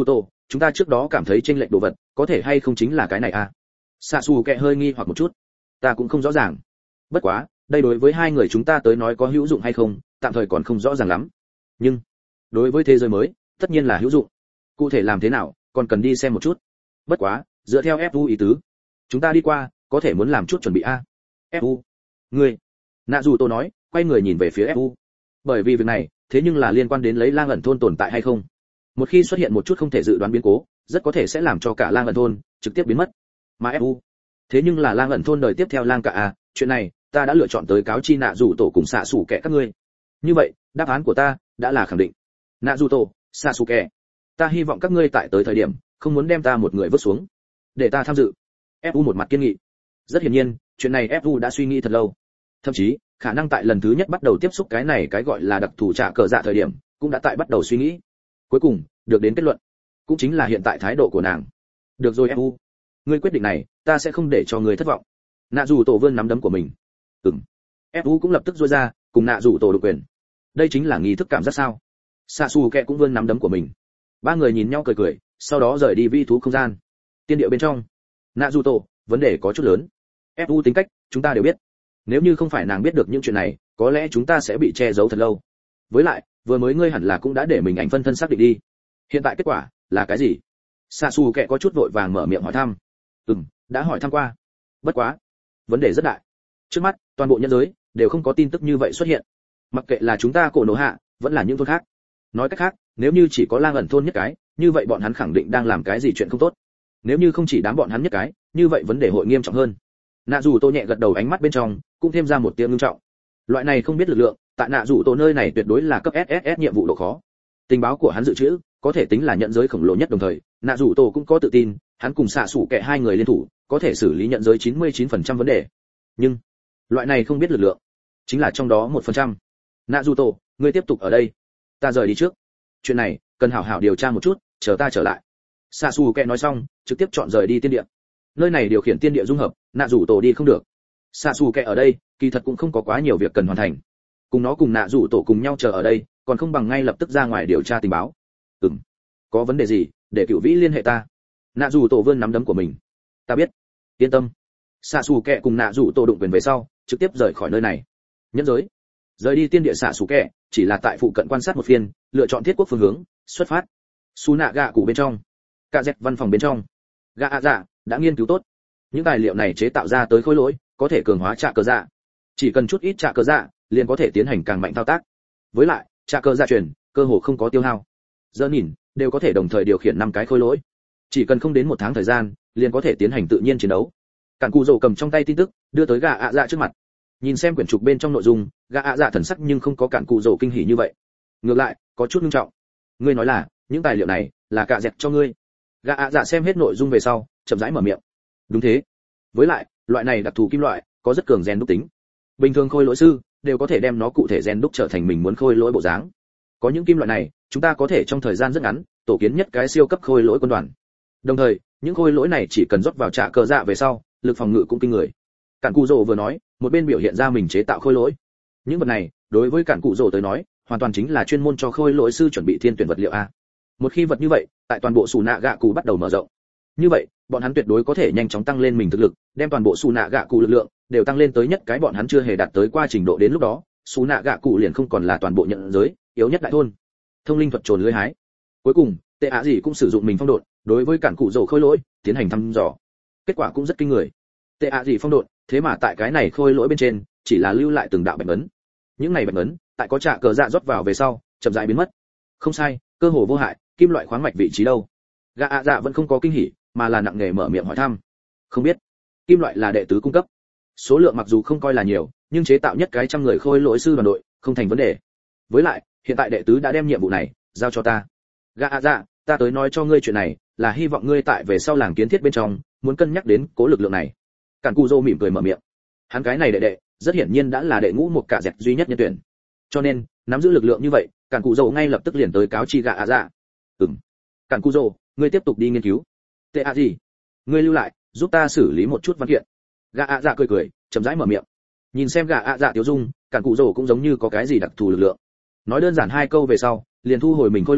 chúng ta trước đó cảm thấy chênh lệch đồ vật có thể hay không chính là cái này à? Xạ xù kẹ hơi nghi hoặc một chút. Ta cũng không rõ ràng. Bất quá đây đối với hai người chúng ta tới nói có hữu dụng hay không tạm thời còn không rõ ràng lắm, nhưng đối với thế giới mới tất nhiên là hữu dụng. Cụ thể làm thế nào còn cần đi xem một chút. Bất quá dựa theo ép u ý tứ, chúng ta đi qua có thể muốn làm chút chuẩn bị a. ép u, ngươi, nạ dù tôi nói, quay người nhìn về phía ép u. Bởi vì việc này thế nhưng là liên quan đến lấy lang ẩn thôn tồn tại hay không. Một khi xuất hiện một chút không thể dự đoán biến cố, rất có thể sẽ làm cho cả lang ẩn thôn trực tiếp biến mất. Mà ép u, thế nhưng là lang ẩn thôn đời tiếp theo lang cả à, chuyện này ta đã lựa chọn tới cáo chi nạ dù tổ cùng xạ xù kẻ các ngươi. Như vậy đáp án của ta đã là khẳng định. Nạ dù tổ, xạ xù kẻ, ta hy vọng các ngươi tại tới thời điểm không muốn đem ta một người vứt xuống, để ta tham dự. ép u một mặt kiên nghị. Rất hiển nhiên chuyện này ép u đã suy nghĩ thật lâu, thậm chí khả năng tại lần thứ nhất bắt đầu tiếp xúc cái này cái gọi là đặc thù trả cờ dạ thời điểm cũng đã tại bắt đầu suy nghĩ. Cuối cùng được đến kết luận cũng chính là hiện tại thái độ của nàng. Được rồi ép u, ngươi quyết định này ta sẽ không để cho ngươi thất vọng. Nạ dù tổ vươn nắm đấm của mình. Ừm. ép u cũng lập tức duỗi ra cùng nạ dù tổ độc quyền. Đây chính là nghi thức cảm giác sao? Xạ xù kẹ cũng vươn nắm đấm của mình. Ba người nhìn nhau cười cười, sau đó rời đi vi thú không gian. Tiên địa bên trong, nạ dù tổ, vấn đề có chút lớn. ép u tính cách chúng ta đều biết, nếu như không phải nàng biết được những chuyện này có lẽ chúng ta sẽ bị che giấu thật lâu. Với lại vừa mới ngươi hẳn là cũng đã để mình ảnh phân thân xác định đi, hiện tại kết quả là cái gì? Xạ xù kẹ có chút vội vàng mở miệng hỏi thăm. Ừm, đã hỏi thăm qua. Bất quá vấn đề rất đại, trước mắt toàn bộ nhân giới đều không có tin tức như vậy xuất hiện, mặc kệ là chúng ta cổ nổ hạ vẫn là những thôn khác. Nói cách khác, nếu như chỉ có lang ẩn thôn nhất cái, như vậy bọn hắn khẳng định đang làm cái gì chuyện không tốt. Nếu như không chỉ đám bọn hắn nhất cái, như vậy vấn đề hội nghiêm trọng hơn. Nạ dù tô nhẹ gật đầu, ánh mắt bên trong cũng thêm ra một tia ngưng trọng. Loại này không biết lực lượng tại nạ dù tô nơi này tuyệt đối là cấp ét ét ét nhiệm vụ độ khó. Tình báo của hắn dự trữ có thể tính là nhận giới khổng lồ nhất, đồng thời nạ dù tô cũng có tự tin hắn cùng xạ sủ kẻ hai người liên thủ có thể xử lý nhận giới chín mươi chín phần trăm vấn đề. Nhưng loại này không biết lực lượng chính là trong đó một phần trăm. Nạ dù tô, ngươi tiếp tục ở đây, ta rời đi trước. Chuyện này cần hảo hảo điều tra một chút, chờ ta trở lại. Xạ xù kẹ nói xong trực tiếp chọn rời đi tiên địa. Nơi này điều khiển tiên địa dung hợp, nạ rủ tổ đi không được. Xạ xù kẹ ở đây kỳ thật cũng không có quá nhiều việc cần hoàn thành, cùng nó cùng nạ rủ tổ cùng nhau chờ ở đây còn không bằng ngay lập tức ra ngoài điều tra tình báo. Ừm, có vấn đề gì để cựu vĩ liên hệ ta. Nạ rủ tổ vươn nắm đấm của mình. Ta biết, yên tâm. Xạ xù kẹ cùng nạ rủ tổ đụng quyền về sau trực tiếp rời khỏi nơi này. Nhẫn giới rời đi tiên địa, xạ xù kẹ chỉ là tại phụ cận quan sát một phiên, lựa chọn thiết quốc phương hướng xuất phát. Su nạ gạ cụ bên trong, cả dẹp văn phòng bên trong, gạ ạ dạ đã nghiên cứu tốt những tài liệu này chế tạo ra tới khối lỗi có thể cường hóa trạ cờ dạ, chỉ cần chút ít trạ cờ dạ liền có thể tiến hành càng mạnh thao tác. Với lại trạ cờ dạ truyền cơ hồ không có tiêu hao, giờ nhìn đều có thể đồng thời điều khiển năm cái khối lỗi, chỉ cần không đến một tháng thời gian liền có thể tiến hành tự nhiên chiến đấu. Cản Cù Dầu cầm trong tay tin tức đưa tới gạ ạ dạ trước mặt, nhìn xem quyển trục bên trong nội dung, gạ ạ dạ thần sắc nhưng không có Cản Cù Dầu kinh hỉ như vậy, ngược lại có chút nghiêm trọng. Ngươi nói là những tài liệu này là cả dẹp cho ngươi? Gạ ạ dạ xem hết nội dung về sau chậm rãi mở miệng. Đúng thế, với lại loại này đặc thù kim loại có rất cường rèn đúc tính, bình thường khôi lỗi sư đều có thể đem nó cụ thể rèn đúc trở thành mình muốn khôi lỗi bộ dáng. Có những kim loại này chúng ta có thể trong thời gian rất ngắn tổ kiến nhất cái siêu cấp khôi lỗi quân đoàn, đồng thời những khôi lỗi này chỉ cần rót vào trạ cờ dạ về sau lực phòng ngự cũng kinh người. Cản Cù Dầu vừa nói một bên biểu hiện ra mình chế tạo khôi lỗi. Những vật này đối với Cản Cù Dầu tới nói hoàn toàn chính là chuyên môn cho khôi lỗi sư chuẩn bị thiên tuyển vật liệu a. Một khi vật như vậy tại toàn bộ Sù Nạ Gạ Cụ bắt đầu mở rộng, như vậy bọn hắn tuyệt đối có thể nhanh chóng tăng lên mình thực lực, đem toàn bộ Sù Nạ Gạ Cụ lực lượng đều tăng lên tới nhất cái bọn hắn chưa hề đạt tới qua trình độ. Đến lúc đó Sù Nạ Gạ Cụ liền không còn là toàn bộ nhận giới yếu nhất đại thôn. Thông linh thuật trồn lưới hái. Cuối cùng tệ ạ gì cũng sử dụng mình phong độn đối với Cản Cù Dầu khôi lỗi tiến hành thăm dò, kết quả cũng rất kinh người. Tệ ạ gì phong độn thế mà tại cái này khôi lỗi bên trên chỉ là lưu lại từng đạo bạch ấn, những này bạch ấn tại có trạ cờ dạ rót vào về sau chậm rãi biến mất. Không sai, cơ hồ vô hại. Kim loại khoáng mạch vị trí đâu? Gạ ạ dạ vẫn không có kinh hỉ, mà là nặng nề mở miệng hỏi thăm. Không biết. Kim loại là đệ tứ cung cấp, số lượng mặc dù không coi là nhiều, nhưng chế tạo nhất cái trăm người khôi lỗi sư đoàn đội không thành vấn đề. Với lại hiện tại đệ tứ đã đem nhiệm vụ này giao cho ta. Gạ ạ dạ, ta tới nói cho ngươi chuyện này là hy vọng ngươi tại về sau làng kiến thiết bên trong muốn cân nhắc đến cố lực lượng này. Cản Cù Dô mỉm cười mở miệng. Hắn cái này đệ đệ rất hiển nhiên đã là đệ ngũ một cả dẹp duy nhất nhân tuyển, cho nên nắm giữ lực lượng như vậy, Cản Cù Dô ngay lập tức liền tới cáo chi gạ ạ dạ. Ừm. Cản Cù Dô, ngươi tiếp tục đi nghiên cứu. Tệ ạ gì? Ngươi lưu lại, giúp ta xử lý một chút văn kiện. Gạ ạ dạ cười cười, chậm rãi mở miệng. Nhìn xem gạ ạ dạ tiêu dung, Cản Cù Dô cũng giống như có cái gì đặc thù lực lượng. Nói đơn giản hai câu về sau, liền thu hồi mình khôi lỗi,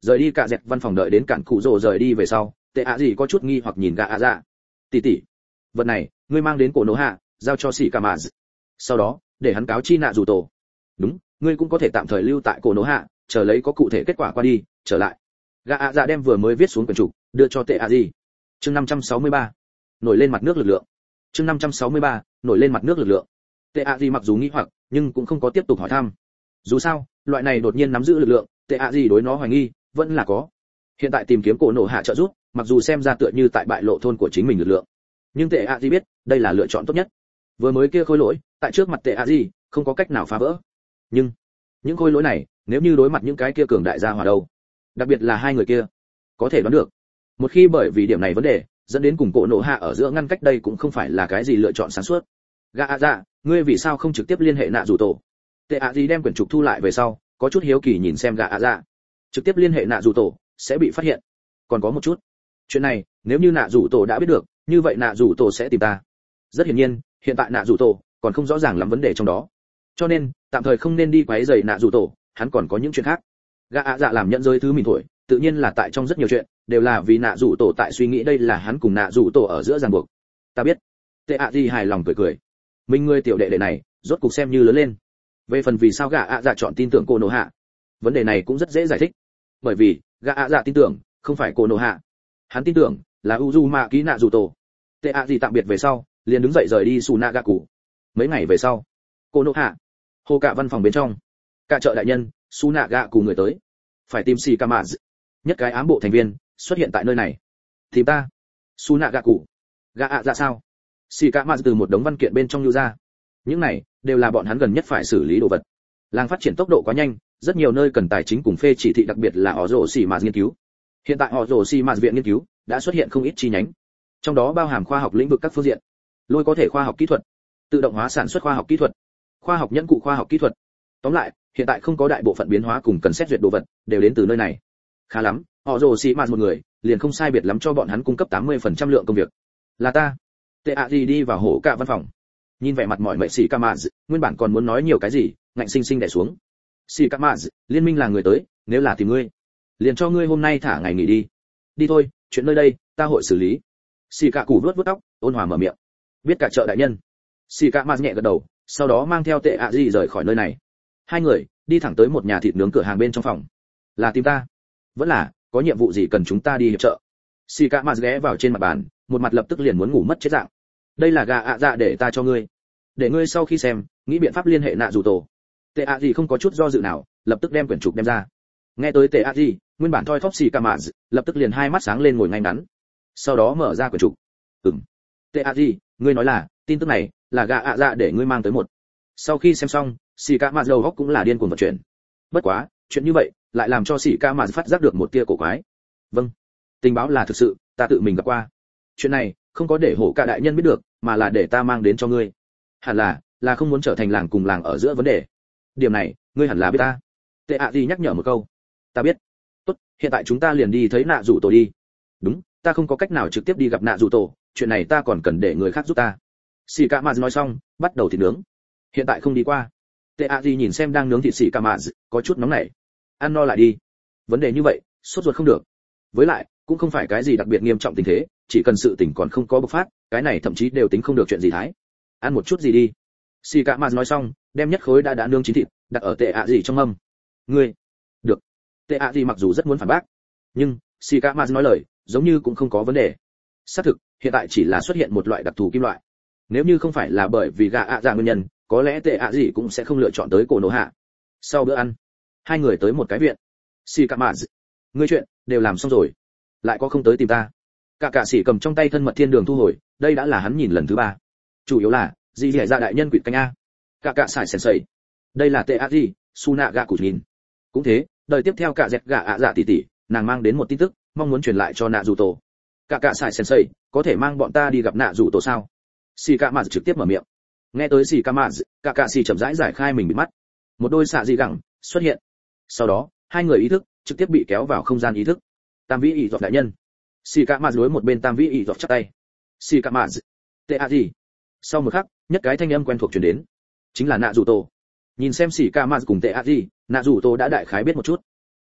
rời đi cả dẹp văn phòng đợi đến cản cụ rồ rời đi về sau, tệ ạ gì có chút nghi hoặc nhìn gã ạ dạ. tỷ tỷ, vật này ngươi mang đến cổ nổ hạ, giao cho sĩ cả mà, sau đó để hắn cáo chi nạ dù tổ. Đúng, ngươi cũng có thể tạm thời lưu tại cổ nổ hạ, chờ lấy có cụ thể kết quả qua đi trở lại. Gã ạ dạ đem vừa mới viết xuống quyển trục đưa cho tệ ạ gì. Chương năm trăm sáu mươi ba, nổi lên mặt nước lực lượng. Chương năm trăm sáu mươi ba, nổi lên mặt nước lực lượng. Tệ ạ gì mặc dù nghi hoặc, nhưng cũng không có tiếp tục hỏi thăm. Dù sao, loại này đột nhiên nắm giữ lực lượng, tệ ạ gì đối nó hoài nghi vẫn là có. Hiện tại tìm kiếm cổ nổ hạ trợ giúp, mặc dù xem ra tựa như tại bại lộ thôn của chính mình lực lượng, nhưng tệ ạ gì biết đây là lựa chọn tốt nhất. Vừa mới kia khối lỗi tại trước mặt tệ ạ gì không có cách nào phá vỡ, nhưng những khối lỗi này nếu như đối mặt những cái kia cường đại gia hỏa đâu, đặc biệt là hai người kia, có thể đoán được một khi bởi vì điểm này vấn đề dẫn đến cùng cổ nổ hạ ở giữa ngăn cách, đây cũng không phải là cái gì lựa chọn sáng suốt. Gã ạ dạ, ngươi vì sao không trực tiếp liên hệ nạ rủ tổ? Tệ ạ gì đem quyển trục thu lại về sau, có chút hiếu kỳ nhìn xem gã ạ dạ. Trực tiếp liên hệ nạ rủ tổ sẽ bị phát hiện. Còn có một chút, chuyện này nếu như nạ rủ tổ đã biết được, như vậy nạ rủ tổ sẽ tìm ta. Rất hiển nhiên, hiện tại nạ rủ tổ còn không rõ ràng lắm vấn đề trong đó, cho nên tạm thời không nên đi quấy rầy nạ rủ tổ, hắn còn có những chuyện khác. Gã ạ dạ làm nhận giới thứ mình thổi, tự nhiên là tại trong rất nhiều chuyện đều là vì nạ rủ tổ tại suy nghĩ, đây là hắn cùng nạ rủ tổ ở giữa ràng buộc. Ta biết. Tệ ạ gì hài lòng cười cười. Mình người tiểu đệ đệ này rốt cục xem như lớn lên. Về phần vì sao gã ạ dạ chọn tin tưởng cô nô hạ, vấn đề này cũng rất dễ giải thích. Bởi vì gã ạ dạ tin tưởng không phải cô nô hạ, hắn tin tưởng là Uzumaki nạ rủ tổ. Tệ ạ gì tạm biệt về sau, liền đứng dậy rời đi Sunagaku. Mấy ngày về sau, cô nô hạ, hồ cả văn phòng bên trong, cả chợ đại nhân Sunagaku người tới, phải tìm Shikamazu, nhất cái ám bộ thành viên xuất hiện tại nơi này. Tìm ta? Sunagaku. Gã ạ dạ sao? Shikamazu từ một đống văn kiện bên trong lưu ra. Những này đều là bọn hắn gần nhất phải xử lý đồ vật. Làng phát triển tốc độ quá nhanh, rất nhiều nơi cần tài chính cùng phê chỉ thị, đặc biệt là họ rồ xì mà nghiên cứu. Hiện tại họ rồ xì mà viện nghiên cứu đã xuất hiện không ít chi nhánh, trong đó bao hàm khoa học lĩnh vực các phương diện, lôi có thể khoa học kỹ thuật, tự động hóa sản xuất khoa học kỹ thuật, khoa học nhẫn cụ khoa học kỹ thuật. Tóm lại, hiện tại không có đại bộ phận biến hóa cùng cần xét duyệt đồ vật đều đến từ nơi này. Khá lắm, họ rồ xì mà một người liền không sai biệt lắm cho bọn hắn cung cấp tám mươi phần trăm lượng công việc. Là ta. Tệ ạ gì đi vào hổ cả văn phòng, nhìn vẻ mặt mỏi mệt Shikamazu, nguyên bản còn muốn nói nhiều cái gì, ngạnh sinh sinh đè xuống. Shikamazu, liên minh là người tới, nếu là tìm ngươi, liền cho ngươi hôm nay thả ngày nghỉ đi. Đi thôi, chuyện nơi đây ta hội xử lý. Shikaku vuốt vuốt tóc, ôn hòa mở miệng. Biết cả chợ đại nhân. Shikamazu nhẹ gật đầu, sau đó mang theo Tệ ạ gì rời khỏi nơi này. Hai người đi thẳng tới một nhà thịt nướng cửa hàng bên trong phòng. Là tìm ta? Vẫn là có nhiệm vụ gì cần chúng ta đi hiệp trợ? Shikamazu ghé vào trên mặt bàn, một mặt lập tức liền muốn ngủ mất chết dạng. Đây là gà ạ dạ để ta cho ngươi, để ngươi sau khi xem nghĩ biện pháp liên hệ nạ dù tổ. Tệ ạ gì không có chút do dự nào, lập tức đem quyển trục đem ra. Nghe tới Tệ ạ gì, nguyên bản thoi thóp xì ca mạ, lập tức liền hai mắt sáng lên ngồi ngay ngắn, sau đó mở ra quyển trục. Ừm. Tệ ạ gì, ngươi nói là tin tức này là gà ạ dạ để ngươi mang tới một. Sau khi xem xong, xì ca mạ đầu óc cũng là điên cuồng vận chuyển. Bất quá chuyện như vậy lại làm cho xì ca mạ phát giác được một tia cổ quái. Vâng, tình báo là thực sự, ta tự mình gặp qua. Chuyện này không có để hổ cả đại nhân biết được, mà là để ta mang đến cho ngươi. Hẳn là là không muốn trở thành làng cùng làng ở giữa vấn đề. Điểm này ngươi hẳn là biết ta. Tệ ạ gì nhắc nhở một câu. Ta biết. Tốt, hiện tại chúng ta liền đi thấy nạ rủ tổ đi. Đúng, ta không có cách nào trực tiếp đi gặp nạ rủ tổ, chuyện này ta còn cần để người khác giúp ta. Shikamazu nói xong, bắt đầu thịt nướng. Hiện tại không đi qua. Tệ ạ gì nhìn xem đang nướng thịt Shikamazu, có chút nóng nảy. Ăn no lại đi. Vấn đề như vậy, sốt ruột không được. Với lại, cũng không phải cái gì đặc biệt nghiêm trọng tình thế, chỉ cần sự tình còn không có bộc phát, cái này thậm chí đều tính không được chuyện gì thái. Ăn một chút gì đi. Shikamazu nói xong, đem nhất khối đã đã nướng chín thịt đặt ở Tệ ạ gì trong mâm. Ngươi. Được. Tệ ạ gì mặc dù rất muốn phản bác, nhưng Shikamazu nói lời, giống như cũng không có vấn đề. Xác thực, hiện tại chỉ là xuất hiện một loại đặc thù kim loại. Nếu như không phải là bởi vì gà ạ dạ nguyên nhân, có lẽ Tệ ạ gì cũng sẽ không lựa chọn tới cổ nổ hạ. Sau bữa ăn, hai người tới một cái viện. Shikamazu, ngươi chuyện đều làm xong rồi, lại có không tới tìm ta? Cả cả sĩ cầm trong tay thân mật thiên đường thu hồi, đây đã là hắn nhìn lần thứ ba. Chủ yếu là gì dẻ ra đại nhân quỵt canh a. Cả cả sải sèn sẩy. Đây là Tệ ạ gì, Sunagaku nhìn. Cũng thế, đời tiếp theo cả dẹt gà ạ dạ tỷ tỷ, nàng mang đến một tin tức, mong muốn truyền lại cho nạ dù tổ. Cả cả sải sèn sẩy, có thể mang bọn ta đi gặp nạ dù tổ sao? Shikamazu trực tiếp mở miệng. Nghe tới Shikamazu, cả cả sĩ chậm rãi giải khai mình bịt mắt. Một đôi xạ dị gẳng xuất hiện. Sau đó, hai người ý thức trực tiếp bị kéo vào không gian ý thức. Tam vĩ ý dọc đại nhân. Shikamazu đối một bên tam vĩ ý dọc chắp tay. Shikamazu, Tệ ạ gì? Sau một khắc, nhất cái thanh âm quen thuộc truyền đến, chính là nạ dù tổ. Nhìn xem Shikamazu cùng Tệ ạ gì, nạ dù tổ đã đại khái biết một chút.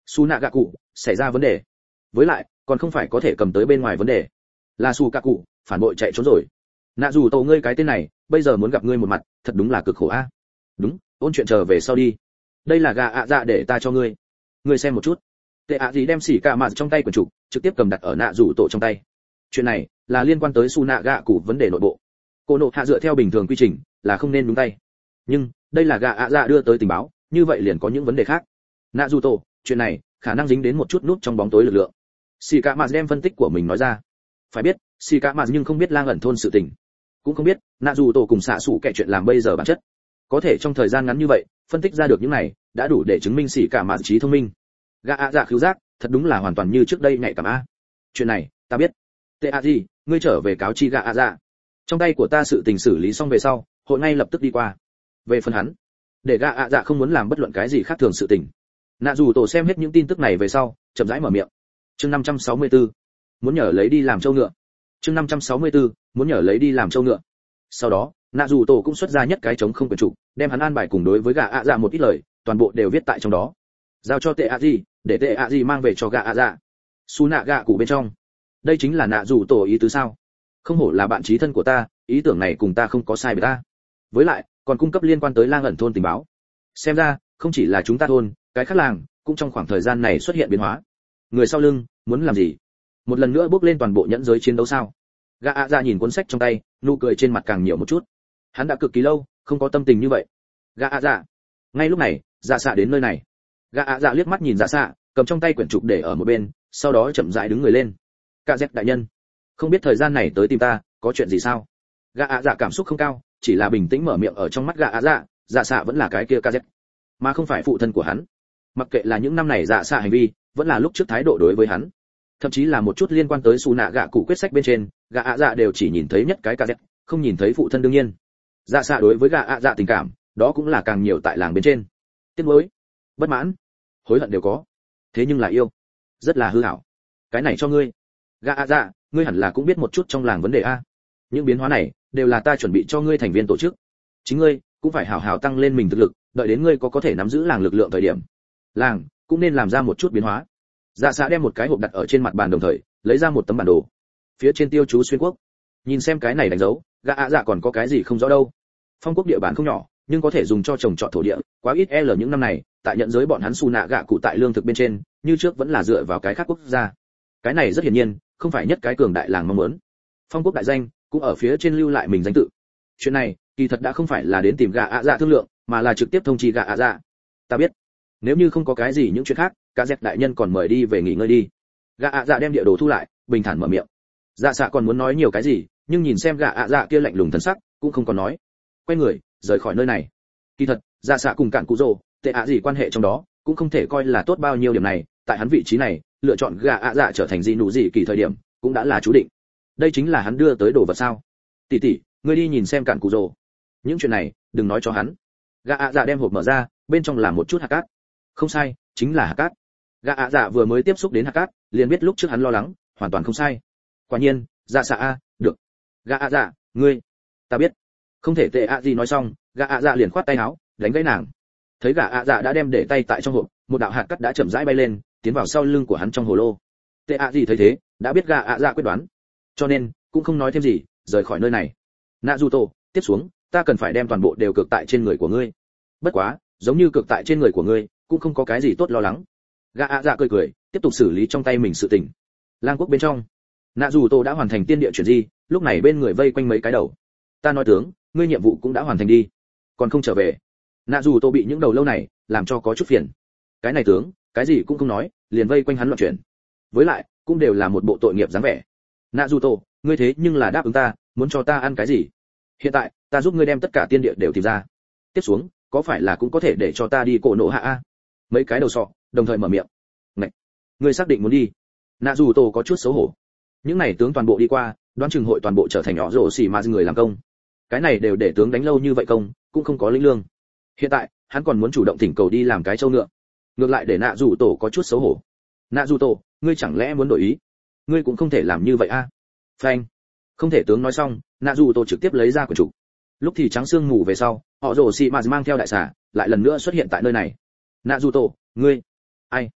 su nạ gạ cụ xảy ra vấn đề, với lại còn không phải có thể cầm tới bên ngoài vấn đề, là su cạ cụ phản bội chạy trốn rồi. Nạ dù tổ ngươi cái tên này bây giờ muốn gặp ngươi một mặt thật đúng là cực khổ a. Đúng, ôn chuyện trở về sau đi, đây là gà ạ dạ để ta cho ngươi, ngươi xem một chút. Tệ ạ gì đem xỉ cả mà trong tay quyển trục trực tiếp cầm đặt ở nạ dù tổ trong tay. Chuyện này là liên quan tới su nạ gạ cụ vấn đề nội bộ, cô nộ hạ dựa theo bình thường quy trình là không nên đúng tay, nhưng đây là gà ạ dạ đưa tới tình báo, như vậy liền có những vấn đề khác. Nạ dù tổ, chuyện này khả năng dính đến một chút nút trong bóng tối lực lượng. Xỉ cả mà đem phân tích của mình nói ra. Phải biết xỉ cả mà nhưng không biết lang ẩn thôn sự tình, cũng không biết nạ dù tổ cùng xạ sủ kẻ chuyện làm bây giờ bản chất, có thể trong thời gian ngắn như vậy phân tích ra được những này đã đủ để chứng minh xỉ cả mà trí thông minh. Gã ạ dạ khiếu giác thật đúng là hoàn toàn như trước đây nhạy cảm a. Chuyện này ta biết. Tệ ạ gì ngươi trở về cáo chi gã ạ dạ, trong tay của ta sự tình xử lý xong về sau hội ngay lập tức đi qua. Về phần hắn, để gã ạ dạ không muốn làm bất luận cái gì khác thường sự tình. Nạ dù tổ xem hết những tin tức này về sau chậm rãi mở miệng. Chương năm trăm sáu mươi tư, muốn nhờ lấy đi làm trâu ngựa. Chương năm trăm sáu mươi tư, muốn nhờ lấy đi làm trâu ngựa. Sau đó nạ dù tổ cũng xuất ra nhất cái trống không quyển trục, đem hắn an bài cùng đối với gã ạ dạ một ít lời toàn bộ đều viết tại trong đó, giao cho tệ ạ gì để tệ ạ gì mang về cho gã ạ dạ. Su nạ gạ cụ bên trong, đây chính là nạ dù tổ ý tứ sao? Không hổ là bạn trí thân của ta, ý tưởng này cùng ta không có sai với ta, với lại còn cung cấp liên quan tới lang ẩn thôn tình báo. Xem ra không chỉ là chúng ta thôn, cái khác làng cũng trong khoảng thời gian này xuất hiện biến hóa. Người sau lưng muốn làm gì? Một lần nữa bước lên toàn bộ nhẫn giới chiến đấu sao? Gã ạ dạ nhìn cuốn sách trong tay, nụ cười trên mặt càng nhiều một chút. Hắn đã cực kỳ lâu không có tâm tình như vậy. Gã ạ dạ. Ngay lúc này dạ xạ đến nơi này. Gã ạ dạ liếc mắt nhìn dạ xạ, cầm trong tay quyển trục để ở một bên, sau đó chậm rãi đứng người lên. Cả dẹp đại nhân, không biết thời gian này tới tìm ta có chuyện gì sao? Gã ạ dạ cảm xúc không cao, chỉ là bình tĩnh mở miệng. Ở trong mắt gã ạ dạ, dạ xạ vẫn là cái kia cả dẹp, mà không phải phụ thân của hắn. Mặc kệ là những năm này dạ xạ hành vi, vẫn là lúc trước thái độ đối với hắn, thậm chí là một chút liên quan tới su nạ gạ cụ quyết sách bên trên, gã ạ dạ đều chỉ nhìn thấy nhất cái cả dẹp, không nhìn thấy phụ thân. Đương nhiên dạ xạ đối với gã ạ dạ tình cảm đó cũng là càng nhiều tại làng bên trên. Tiếc nuối, bất mãn, hối hận đều có, thế nhưng là yêu rất là hư hảo. Cái này cho ngươi. Gã ạ dạ, ngươi hẳn là cũng biết một chút trong làng vấn đề a. Những biến hóa này đều là ta chuẩn bị cho ngươi thành viên tổ chức, chính ngươi cũng phải hảo hảo tăng lên mình thực lực, đợi đến ngươi có có thể nắm giữ làng lực lượng thời điểm, làng cũng nên làm ra một chút biến hóa. Dạ xạ đem một cái hộp đặt ở trên mặt bàn, đồng thời lấy ra một tấm bản đồ, phía trên tiêu chú xuyên quốc. Nhìn xem cái này đánh dấu, gã ạ dạ còn có cái gì không rõ đâu. Phong quốc địa bàn không nhỏ, nhưng có thể dùng cho trồng trọt thổ địa quá ít. L những năm này tại nhận giới bọn hắn su nạ gạ cụ tại lương thực bên trên như trước vẫn là dựa vào cái khác quốc gia. Cái này rất hiển nhiên không phải nhất cái cường đại làng mong muốn. Phong quốc đại danh cũng ở phía trên lưu lại mình danh tự. Chuyện này kỳ thật đã không phải là đến tìm gã ạ dạ thương lượng, mà là trực tiếp thông chi gã ạ dạ. Ta biết, nếu như không có cái gì những chuyện khác, cả dẹp đại nhân còn mời đi về nghỉ ngơi đi. Gã ạ dạ đem địa đồ thu lại, bình thản mở miệng. Dạ xạ còn muốn nói nhiều cái gì, nhưng nhìn xem gã ạ dạ kia lạnh lùng thần sắc, cũng không còn nói. Quay người rời khỏi nơi này. Kỳ thật dạ xạ cùng cạn cụ rồ tệ ạ gì quan hệ trong đó cũng không thể coi là tốt bao nhiêu. Điểm này tại hắn vị trí này lựa chọn gã ạ dạ trở thành gì nụ gì kỳ thời điểm cũng đã là chú định. Đây chính là hắn đưa tới đồ vật sao? Tỷ tỷ, ngươi đi nhìn xem cạn cụ rồ, những chuyện này đừng nói cho hắn. Gã ạ dạ đem hộp mở ra, bên trong là một chút hạt cát. Không sai, chính là hạt cát. Gã ạ dạ vừa mới tiếp xúc đến hạt cát liền biết lúc trước hắn lo lắng hoàn toàn không sai. Quả nhiên dạ xạ a, được. Gã ạ dạ, ngươi, ta biết. Không thể tệ ạ gì nói xong, gã ạ dạ liền khoát tay áo đánh gãy nàng. Thấy gã ạ dạ đã đem để tay tại trong hộp, một đạo hạt cát đã chậm rãi bay lên, tiến vào sau lưng của hắn trong hồ lô. Tệ ạ gì thấy thế đã biết gã ạ dạ quyết đoán, cho nên cũng không nói thêm gì, rời khỏi nơi này. Nạ dù tổ, tiếp xuống ta cần phải đem toàn bộ đều cược tại trên người của ngươi. Bất quá giống như cược tại trên người của ngươi cũng không có cái gì tốt lo lắng. Gã ạ dạ cười cười, tiếp tục xử lý trong tay mình sự tình. Lang quốc bên trong, nạ dù tổ đã hoàn thành tiên địa chuyển di, lúc này bên người vây quanh mấy cái đầu. Ta nói tướng, ngươi nhiệm vụ cũng đã hoàn thành đi, còn không trở về? Nạ dù tổ bị những đầu lâu này làm cho có chút phiền. Cái này tướng cái gì cũng không nói, liền vây quanh hắn loạn chuyển, với lại cũng đều là một bộ tội nghiệp dáng vẻ. Nạ dù tổ, ngươi thế nhưng là đáp ứng ta, muốn cho ta ăn cái gì? Hiện tại ta giúp ngươi đem tất cả tiên địa đều tìm ra, tiếp xuống có phải là cũng có thể để cho ta đi cổ nộ hạ a? Mấy cái đầu sọ đồng thời mở miệng. Ngạch, ngươi xác định muốn đi? Nạ dù tổ có chút xấu hổ. Những này tướng toàn bộ đi qua, đoán chừng hội toàn bộ trở thành nhỏ rổ xỉ mà người làm công. Cái này đều để tướng đánh lâu như vậy công, cũng không có lĩnh lương. Hiện tại hắn còn muốn chủ động thỉnh cầu đi làm cái trâu ngựa, ngược lại để nạ dù tổ có chút xấu hổ. Nạ dù tổ, ngươi chẳng lẽ muốn đổi ý? Ngươi cũng không thể làm như vậy a. Phanh. Không thể tướng nói xong, nạ dù tổ trực tiếp lấy ra quyển trục. Lúc thì trắng xương ngủ về sau, họ rổ xỉ mà mang theo đại xà lại lần nữa xuất hiện tại nơi này. Nạ dù tổ, ngươi ai?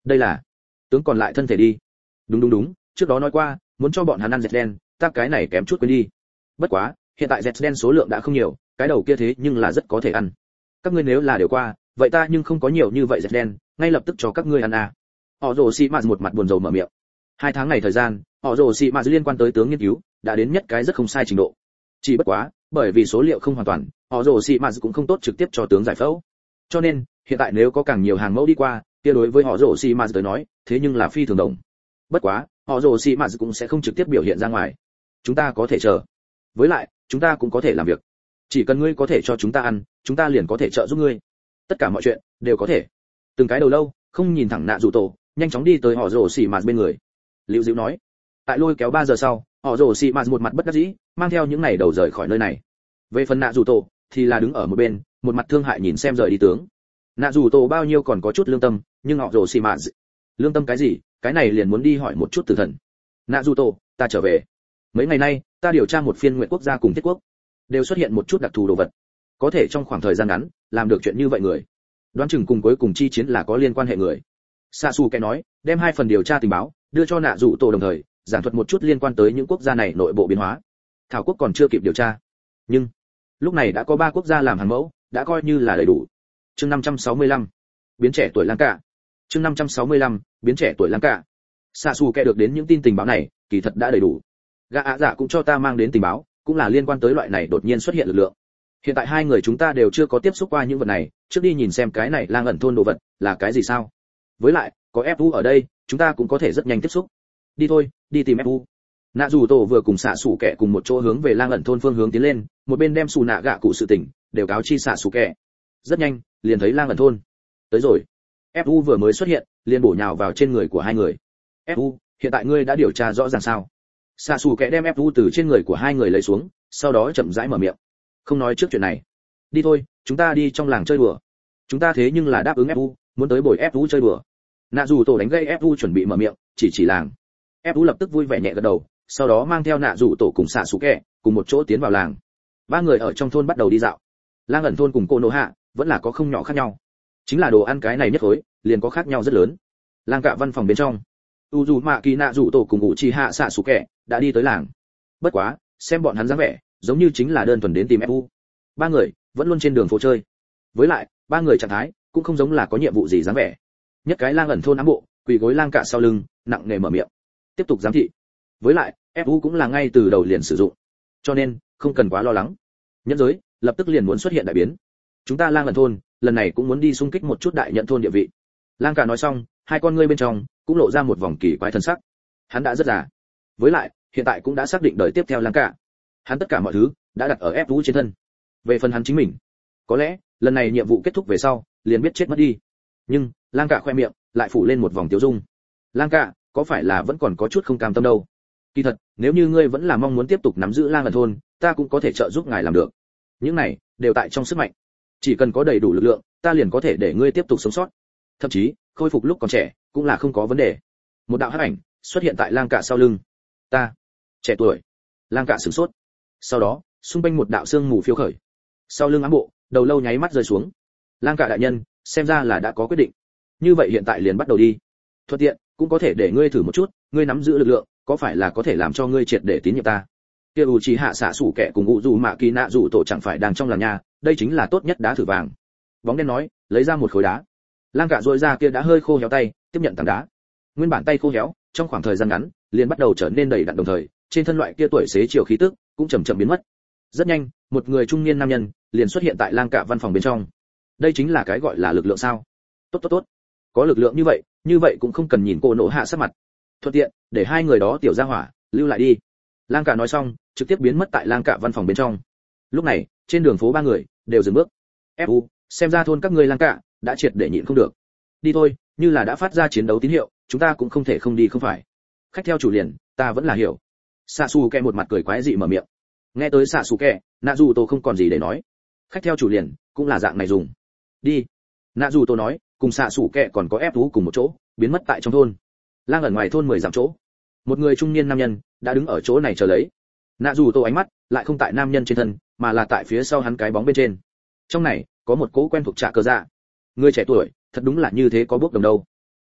đây là tướng còn lại thân thể đi. Đúng đúng đúng, trước đó nói qua muốn cho bọn hắn ăn dẹt đen, ta cái này kém chút quên đi. Bất quá hiện tại dẹt đen số lượng đã không nhiều, cái đầu kia thế nhưng là rất có thể ăn. Các ngươi nếu là đều qua, vậy ta nhưng không có nhiều như vậy dẹt đen, ngay lập tức cho các ngươi ăn à. Họ rồ xì mạt một mặt buồn rầu mở miệng. Hai tháng này thời gian, họ rồ xì mạt liên quan tới tướng nghiên cứu đã đến nhất cái rất không sai trình độ. Chỉ bất quá, bởi vì số liệu không hoàn toàn, họ rồ xì mạt cũng không tốt trực tiếp cho tướng giải phẫu. Cho nên hiện tại nếu có càng nhiều hàng mẫu đi qua, kia đối với họ rồ xì mạt tới nói, thế nhưng là phi thường đồng. Bất quá, họ rồ xì mạt cũng sẽ không trực tiếp biểu hiện ra ngoài. Chúng ta có thể chờ. Với lại, chúng ta cũng có thể làm việc. Chỉ cần ngươi có thể cho chúng ta ăn, chúng ta liền có thể trợ giúp ngươi. Tất cả mọi chuyện đều có thể. Từng cái đầu lâu, không nhìn thẳng nạ rủ tổ, nhanh chóng đi tới họ rồ xì mạt bên người. Liễu Diệu nói, tại lôi kéo ba giờ sau, họ rồ xì mạt một mặt bất đắc dĩ, mang theo những này đầu rời khỏi nơi này. Về phần nạ rủ tổ, thì là đứng ở một bên, một mặt thương hại nhìn xem rời đi tướng. Nạ rủ tổ bao nhiêu còn có chút lương tâm, nhưng họ rồ xì mạt, lương tâm cái gì, cái này liền muốn đi hỏi một chút tử thần. Nạ rủ tổ, ta trở về. Mấy ngày nay, ta điều tra một phiên nguyện quốc gia cùng thiết quốc, đều xuất hiện một chút đặc thù đồ vật, có thể trong khoảng thời gian ngắn làm được chuyện như vậy người, đoán chừng cùng cuối cùng chi chiến là có liên quan hệ người. Sasuke nói, đem hai phần điều tra tình báo đưa cho nạ dụ tổ, đồng thời giảng thuật một chút liên quan tới những quốc gia này nội bộ biến hóa. Thảo quốc còn chưa kịp điều tra, nhưng lúc này đã có ba quốc gia làm hàng mẫu, đã coi như là đầy đủ. Chương năm trăm sáu mươi lăm, biến trẻ tuổi lang cả. Chương năm trăm sáu mươi lăm, biến trẻ tuổi lang cả. Sasuke được đến những tin tình báo này, kỳ thật đã đầy đủ. Gã ạ dạ cũng cho ta mang đến tình báo, cũng là liên quan tới loại này đột nhiên xuất hiện lực lượng. Hiện tại hai người chúng ta đều chưa có tiếp xúc qua những vật này, trước đi nhìn xem cái này lang ẩn thôn đồ vật là cái gì sao. Với lại có ép u ở đây, chúng ta cũng có thể rất nhanh tiếp xúc. Đi thôi, đi tìm ép u. Nạ dù tổ vừa cùng xạ sủ kẻ cùng một chỗ hướng về lang ẩn thôn phương hướng tiến lên, một bên đem xù nạ gạ cụ sự tình đều cáo chi xạ sủ kẻ. Rất nhanh liền thấy lang ẩn thôn tới rồi. ép u vừa mới xuất hiện liền bổ nhào vào trên người của hai người. ép u, hiện tại ngươi đã điều tra rõ ràng sao? Xạ sủ kẻ đem ép u từ trên người của hai người lấy xuống, sau đó chậm rãi mở miệng. Không nói trước chuyện này, đi thôi, chúng ta đi trong làng chơi đùa. Chúng ta thế nhưng là đáp ứng ép u, muốn tới bồi ép u chơi đùa. Nạ dù tổ đánh gây ép u chuẩn bị mở miệng, chỉ chỉ làng. ép u lập tức vui vẻ nhẹ gật đầu, sau đó mang theo nạ dù tổ cùng xạ sủ kẹ cùng một chỗ tiến vào làng. Ba người ở trong thôn bắt đầu đi dạo. Lang ẩn thôn cùng cô nô hạ vẫn là có không nhỏ khác nhau, chính là đồ ăn cái này nhất khối liền có khác nhau rất lớn. Lang cả văn phòng bên trong, u dù mạ kỳ nạ dù tổ cùng ngụ chi hạ xạ sủ kẹ đã đi tới làng. Bất quá xem bọn hắn dáng vẻ giống như chính là đơn thuần đến tìm ép u. Ba người vẫn luôn trên đường phố chơi, với lại ba người trạng thái cũng không giống là có nhiệm vụ gì dáng vẻ. Nhất cái lang ẩn thôn ám bộ quỳ gối lang cả sau lưng, nặng nề mở miệng tiếp tục giám thị. Với lại ép u cũng là ngay từ đầu liền sử dụng, cho nên không cần quá lo lắng. Nhân giới lập tức liền muốn xuất hiện đại biến, chúng ta lang ẩn thôn lần này cũng muốn đi xung kích một chút đại nhận thôn địa vị. Lang cả nói xong, hai con ngươi bên trong cũng lộ ra một vòng kỳ quái thân sắc. Hắn đã rất già, với lại hiện tại cũng đã xác định đời tiếp theo lang cả. Hắn tất cả mọi thứ đã đặt ở ép u trên thân. Về phần hắn chính mình, có lẽ lần này nhiệm vụ kết thúc về sau liền biết chết mất đi. Nhưng lang cả khoe miệng lại phủ lên một vòng tiêu dung. Lang cả, có phải là vẫn còn có chút không cam tâm đâu? Kỳ thật, nếu như ngươi vẫn là mong muốn tiếp tục nắm giữ lang ẩn thôn, ta cũng có thể trợ giúp ngài làm được. Những này đều tại trong sức mạnh, chỉ cần có đầy đủ lực lượng, ta liền có thể để ngươi tiếp tục sống sót, thậm chí khôi phục lúc còn trẻ cũng là không có vấn đề. Một đạo hắc ảnh xuất hiện tại lang cả sau lưng. Ta trẻ tuổi. Lang cả sửng sốt, sau đó xung quanh một đạo sương mù phiêu khởi, sau lưng ám bộ đầu lâu nháy mắt rơi xuống. Lang cả đại nhân, xem ra là đã có quyết định, như vậy hiện tại liền bắt đầu đi. Thuận tiện cũng có thể để ngươi thử một chút, ngươi nắm giữ lực lượng có phải là có thể làm cho ngươi triệt để tín nhiệm ta. Kia u trí hạ xạ sủ kẻ cùng ngụ dù mạ kỳ nạ dù tổ chẳng phải đang trong làng nhà, đây chính là tốt nhất đá thử vàng. Bóng đen nói, lấy ra một khối đá. Lang cả rũa ra kia đã hơi khô héo tay, tiếp nhận tảng đá. Nguyên bản tay khô héo, trong khoảng thời gian ngắn liền bắt đầu trở nên đầy đặn, đồng thời trên thân loại kia tuổi xế chiều khí tức cũng chậm chậm biến mất. Rất nhanh, một người trung niên nam nhân liền xuất hiện tại lang cả văn phòng bên trong. Đây chính là cái gọi là lực lượng sao? Tốt tốt tốt, có lực lượng như vậy, như vậy cũng không cần nhìn cô nộ hạ sắc mặt, thuận tiện để hai người đó tiểu gia hỏa lưu lại đi. Lang cả nói xong, trực tiếp biến mất tại lang cả văn phòng bên trong. Lúc này trên đường phố ba người đều dừng bước. ép u, xem ra thôn các ngươi lang cả đã triệt để nhịn không được. Đi thôi, như là đã phát ra chiến đấu tín hiệu, chúng ta cũng không thể không đi không phải. Khách theo chủ liền, ta vẫn là hiểu. Sasuke một mặt cười quái dị mở miệng. Nghe tới Sasuke, Naruto không còn gì để nói. Khách theo chủ liền cũng là dạng này dùng. Đi. Naruto nói, cùng Sasuke còn có ép u cùng một chỗ biến mất tại trong thôn. Lang ẩn ngoài thôn mười dặm chỗ, một người trung niên nam nhân đã đứng ở chỗ này chờ lấy. Naruto ánh mắt lại không tại nam nhân trên thân, mà là tại phía sau hắn cái bóng bên trên. Trong này có một cỗ quen thuộc trạ cơ dạ. Người trẻ tuổi thật đúng là như thế có bước đồng đâu.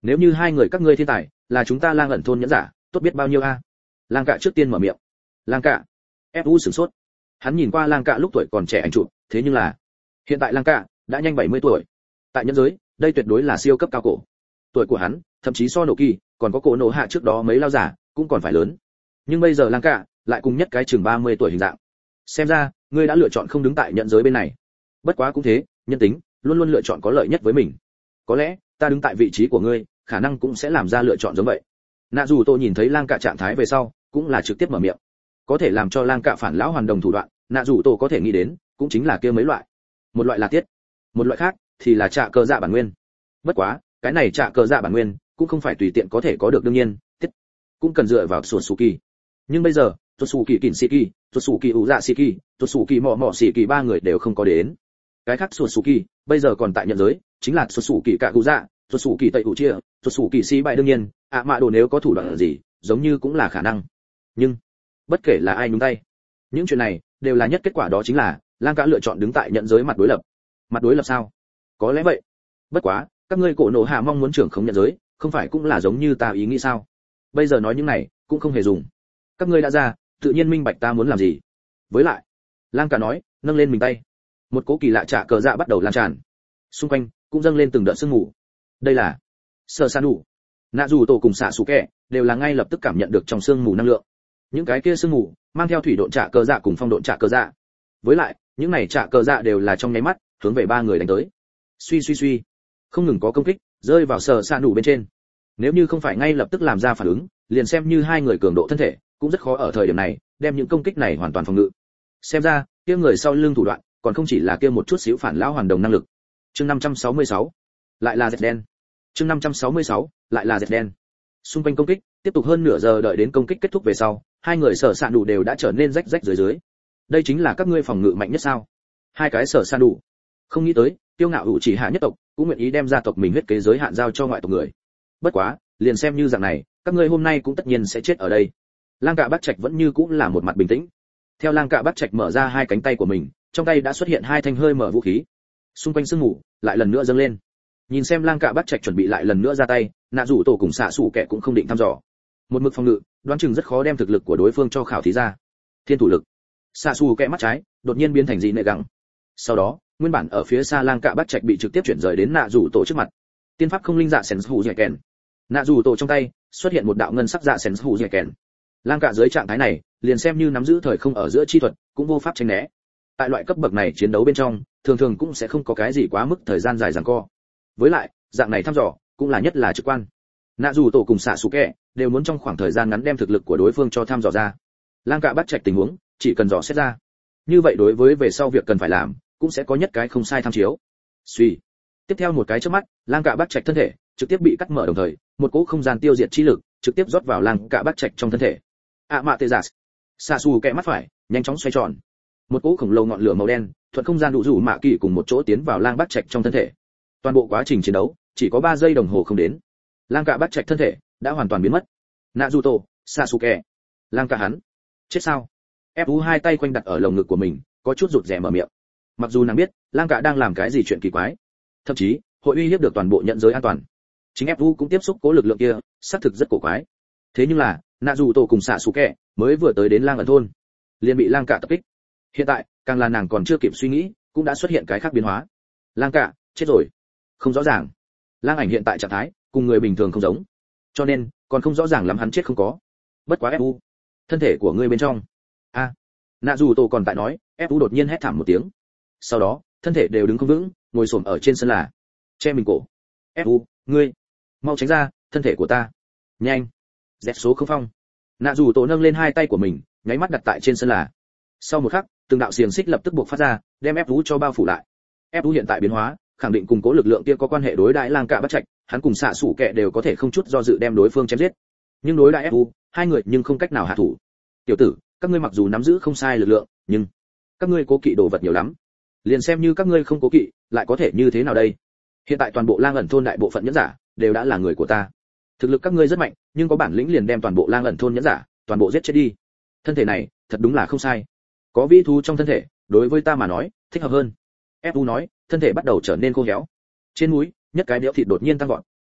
nếu như hai người các ngươi thiên tài là chúng ta lang ẩn thôn nhẫn giả, tốt biết bao nhiêu a. Lang Cạ trước tiên mở miệng. Lang Cạ. ép u sửng sốt. Hắn nhìn qua Lang Cạ lúc tuổi còn trẻ ảnh chụp, thế nhưng là hiện tại Lang Cạ đã nhanh bảy mươi tuổi. Tại nhẫn giới, đây tuyệt đối là siêu cấp cao cổ. Tuổi của hắn, thậm chí so nổ kỳ, còn có cổ nổ hạ trước đó mấy lao giả, cũng còn phải lớn. Nhưng bây giờ Lang Cạ lại cùng nhất cái chừng ba mươi tuổi hình dạng. Xem ra, ngươi đã lựa chọn không đứng tại nhẫn giới bên này. Bất quá cũng thế, nhân tính luôn luôn lựa chọn có lợi nhất với mình. Có lẽ, ta đứng tại vị trí của ngươi, khả năng cũng sẽ làm ra lựa chọn giống vậy. Nạ dù Tô nhìn thấy Lang Cạ trạng thái về sau, cũng là trực tiếp mở miệng. Có thể làm cho Lang Cạ phản lão hoàn đồng thủ đoạn, Nạ dù Tô có thể nghĩ đến, cũng chính là kia mấy loại. Một loại là tiết, một loại khác thì là trạ cờ dạ bản nguyên. Bất quá, cái này trạ cờ dạ bản nguyên cũng không phải tùy tiện có thể có được, đương nhiên, tiết cũng cần dựa vào sổ sù kỳ. Nhưng bây giờ, sổ sù kỳ kỉnh xì kỳ, sổ sù kỳ ủ dạ xì kỳ, sổ sù kỳ mọ mọ xì kỳ ba người đều không có đến. Cái khác sổ sù kỳ bây giờ còn tại nhận giới, chính là sổ sù kỳ cạ cụ dạ, sổ sù kỳ tây ủ chia, sổ sù kỳ xì bại đương nhiên, ạ mạ đồ nếu có thủ đoạn gì, giống như cũng là khả năng. Nhưng bất kể là ai nhúng tay, những chuyện này đều là nhất kết quả, đó chính là Lang Cạ lựa chọn đứng tại nhận giới mặt đối lập. Mặt đối lập sao? Có lẽ vậy. Bất quá, các ngươi cổ nổ hạ mong muốn trưởng không nhận giới, không phải cũng là giống như ta ý nghĩ sao? Bây giờ nói những này cũng không hề dùng. Các ngươi đã ra, tự nhiên minh bạch ta muốn làm gì. Với lại, Lang Cạ nói, nâng lên mình tay. Một cỗ kỳ lạ trả cờ dạ bắt đầu lan tràn. Xung quanh cũng dâng lên từng đợt sương mù. Đây là Sở San đủ. Nạ dù Tổ cùng xạ sủ kẹ đều là ngay lập tức cảm nhận được trong sương mù năng lượng. Những cái kia sương mù mang theo thủy độn trả cờ dạ cùng phong độn trả cờ dạ. Với lại, những này trả cờ dạ đều là trong nháy mắt hướng về ba người đánh tới. Suy suy suy, không ngừng có công kích rơi vào Sở San đủ bên trên. Nếu như không phải ngay lập tức làm ra phản ứng, liền xem như hai người cường độ thân thể, cũng rất khó ở thời điểm này đem những công kích này hoàn toàn phòng ngự. Xem ra, kia người sau lưng thủ đoạn, còn không chỉ là kia một chút xíu phản lão hoàn đồng năng lực. Chương năm trăm sáu mươi sáu, lại là dệt đen. Chương năm trăm sáu mươi sáu, lại là dệt đen. Xung quanh công kích, tiếp tục hơn nửa giờ, đợi đến công kích kết thúc về sau, hai người Sở San đủ đều đã trở nên rách rách dưới dưới. Đây chính là các ngươi phòng ngự mạnh nhất sao? Hai cái Sở San đủ. Không nghĩ tới, tiêu ngạo hữu chỉ hạ nhất tộc, cũng nguyện ý đem gia tộc mình huyết kế giới hạn giao cho ngoại tộc người. Bất quá, liền xem như dạng này, các ngươi hôm nay cũng tất nhiên sẽ chết ở đây. Lang Cạ Bắc Trạch vẫn như cũng là một mặt bình tĩnh. Theo Lang Cạ Bắc Trạch mở ra hai cánh tay của mình, trong tay đã xuất hiện hai thanh hơi mở vũ khí. Xung quanh sương mù lại lần nữa dâng lên. Nhìn xem Lang Cạ Bắc Trạch chuẩn bị lại lần nữa ra tay, Nạ dù Tổ cùng xạ sủ kẻ cũng không định thăm dò. Một mực phòng ngự, đoán chừng rất khó đem thực lực của đối phương cho khảo thí ra. Thiên thủ lực. Xạ sủ kẻ mắt trái đột nhiên biến thành dị nệ gẳng. Sau đó, nguyên bản ở phía xa Lang Cạ Bắc Trạch bị trực tiếp chuyển rời đến Nạ dù Tổ trước mặt. Tiên pháp không linh dạ sén hù dẻ kèn. Nạ dù Tổ trong tay xuất hiện một đạo ngân sắc dạ sén hù dẻ kèn. Lang Cạ dưới trạng thái này, liền xem như nắm giữ thời không ở giữa chi thuật, cũng vô pháp tránh né. Tại loại cấp bậc này chiến đấu bên trong, thường thường cũng sẽ không có cái gì quá mức thời gian dài giằng co. Với lại, dạng này thăm dò cũng là nhất là trực quan. Nạ dù Tổ cùng xạ sủ kẹ đều muốn trong khoảng thời gian ngắn đem thực lực của đối phương cho thăm dò ra. Lang Cạ Bắc Trạch tình huống, chỉ cần dò xét ra. Như vậy đối với về sau việc cần phải làm, cũng sẽ có nhất cái không sai tham chiếu. Suy. Tiếp theo một cái chớp mắt, Lang Cạ Bắc Trạch thân thể trực tiếp bị cắt mở, đồng thời, một cỗ không gian tiêu diệt chi lực trực tiếp rót vào Lang Cạ Bắc Trạch trong thân thể. ạ mạ tê giả. Xạ sủ kẹ mắt phải nhanh chóng xoay tròn. Một cỗ khổng lồ ngọn lửa màu đen thuận không gian đủ rủ mạ kỳ cùng một chỗ tiến vào Lang Bắc Trạch trong thân thể. Toàn bộ quá trình chiến đấu chỉ có ba giây đồng hồ không đến, Lang Cạ Bắc Trạch thân thể đã hoàn toàn biến mất. Naruto, Sasuke, Lang Cạ hắn chết sao? ép u hai tay quanh đặt ở lồng ngực của mình, có chút rụt rè mở miệng. Mặc dù nàng biết Lang Cạ đang làm cái gì chuyện kỳ quái, thậm chí hội uy hiếp được toàn bộ nhận giới an toàn, chính ép u cũng tiếp xúc cố lực lượng kia, xác thực rất cổ quái. Thế nhưng là Naruto cùng Sasuke mới vừa tới đến Lang ẩn thôn, liền bị Lang Cạ tập kích. Hiện tại càng là nàng còn chưa kịp suy nghĩ, cũng đã xuất hiện cái khác biến hóa. Lang Cạ chết rồi? Không rõ ràng. Lang ảnh hiện tại trạng thái cùng người bình thường không giống, cho nên còn không rõ ràng lắm hắn chết không có. Bất quá ép u, thân thể của ngươi bên trong. A. À, Nạ dù Tổ còn tại nói, ép u đột nhiên hét thảm một tiếng. Sau đó, thân thể đều đứng không vững, ngồi xổm ở trên sân là, che mình cổ. ép u, ngươi, mau tránh ra, thân thể của ta. Nhanh. Dẹp số không phong. Nạ dù Tổ nâng lên hai tay của mình, nháy mắt đặt tại trên sân là. Sau một khắc, từng đạo xiềng xích lập tức buộc phát ra, đem ép u cho bao phủ lại. ép u hiện tại biến hóa, khẳng định cùng cố lực lượng kia có quan hệ. Đối đãi Lang Cạ Bắc Trạch, hắn cùng xạ sủ kẹ đều có thể không chút do dự đem đối phương chém giết. Nhưng đối đãi ép u, hai người nhưng không cách nào hạ thủ. Tiểu tử, các ngươi mặc dù nắm giữ không sai lực lượng, nhưng các ngươi cố kỵ đồ vật nhiều lắm. Liền xem như các ngươi không cố kỵ, lại có thể như thế nào đây? Hiện tại toàn bộ Lang ẩn thôn đại bộ phận nhẫn giả đều đã là người của ta. Thực lực các ngươi rất mạnh, nhưng có bản lĩnh liền đem toàn bộ Lang ẩn thôn nhẫn giả toàn bộ giết chết đi. Thân thể này, thật đúng là không sai. Có vĩ thú trong thân thể, đối với ta mà nói, thích hợp hơn. ép u nói, thân thể bắt đầu trở nên khô héo. Trên mũi, nhất cái đẽo thịt đột nhiên tăng vọt.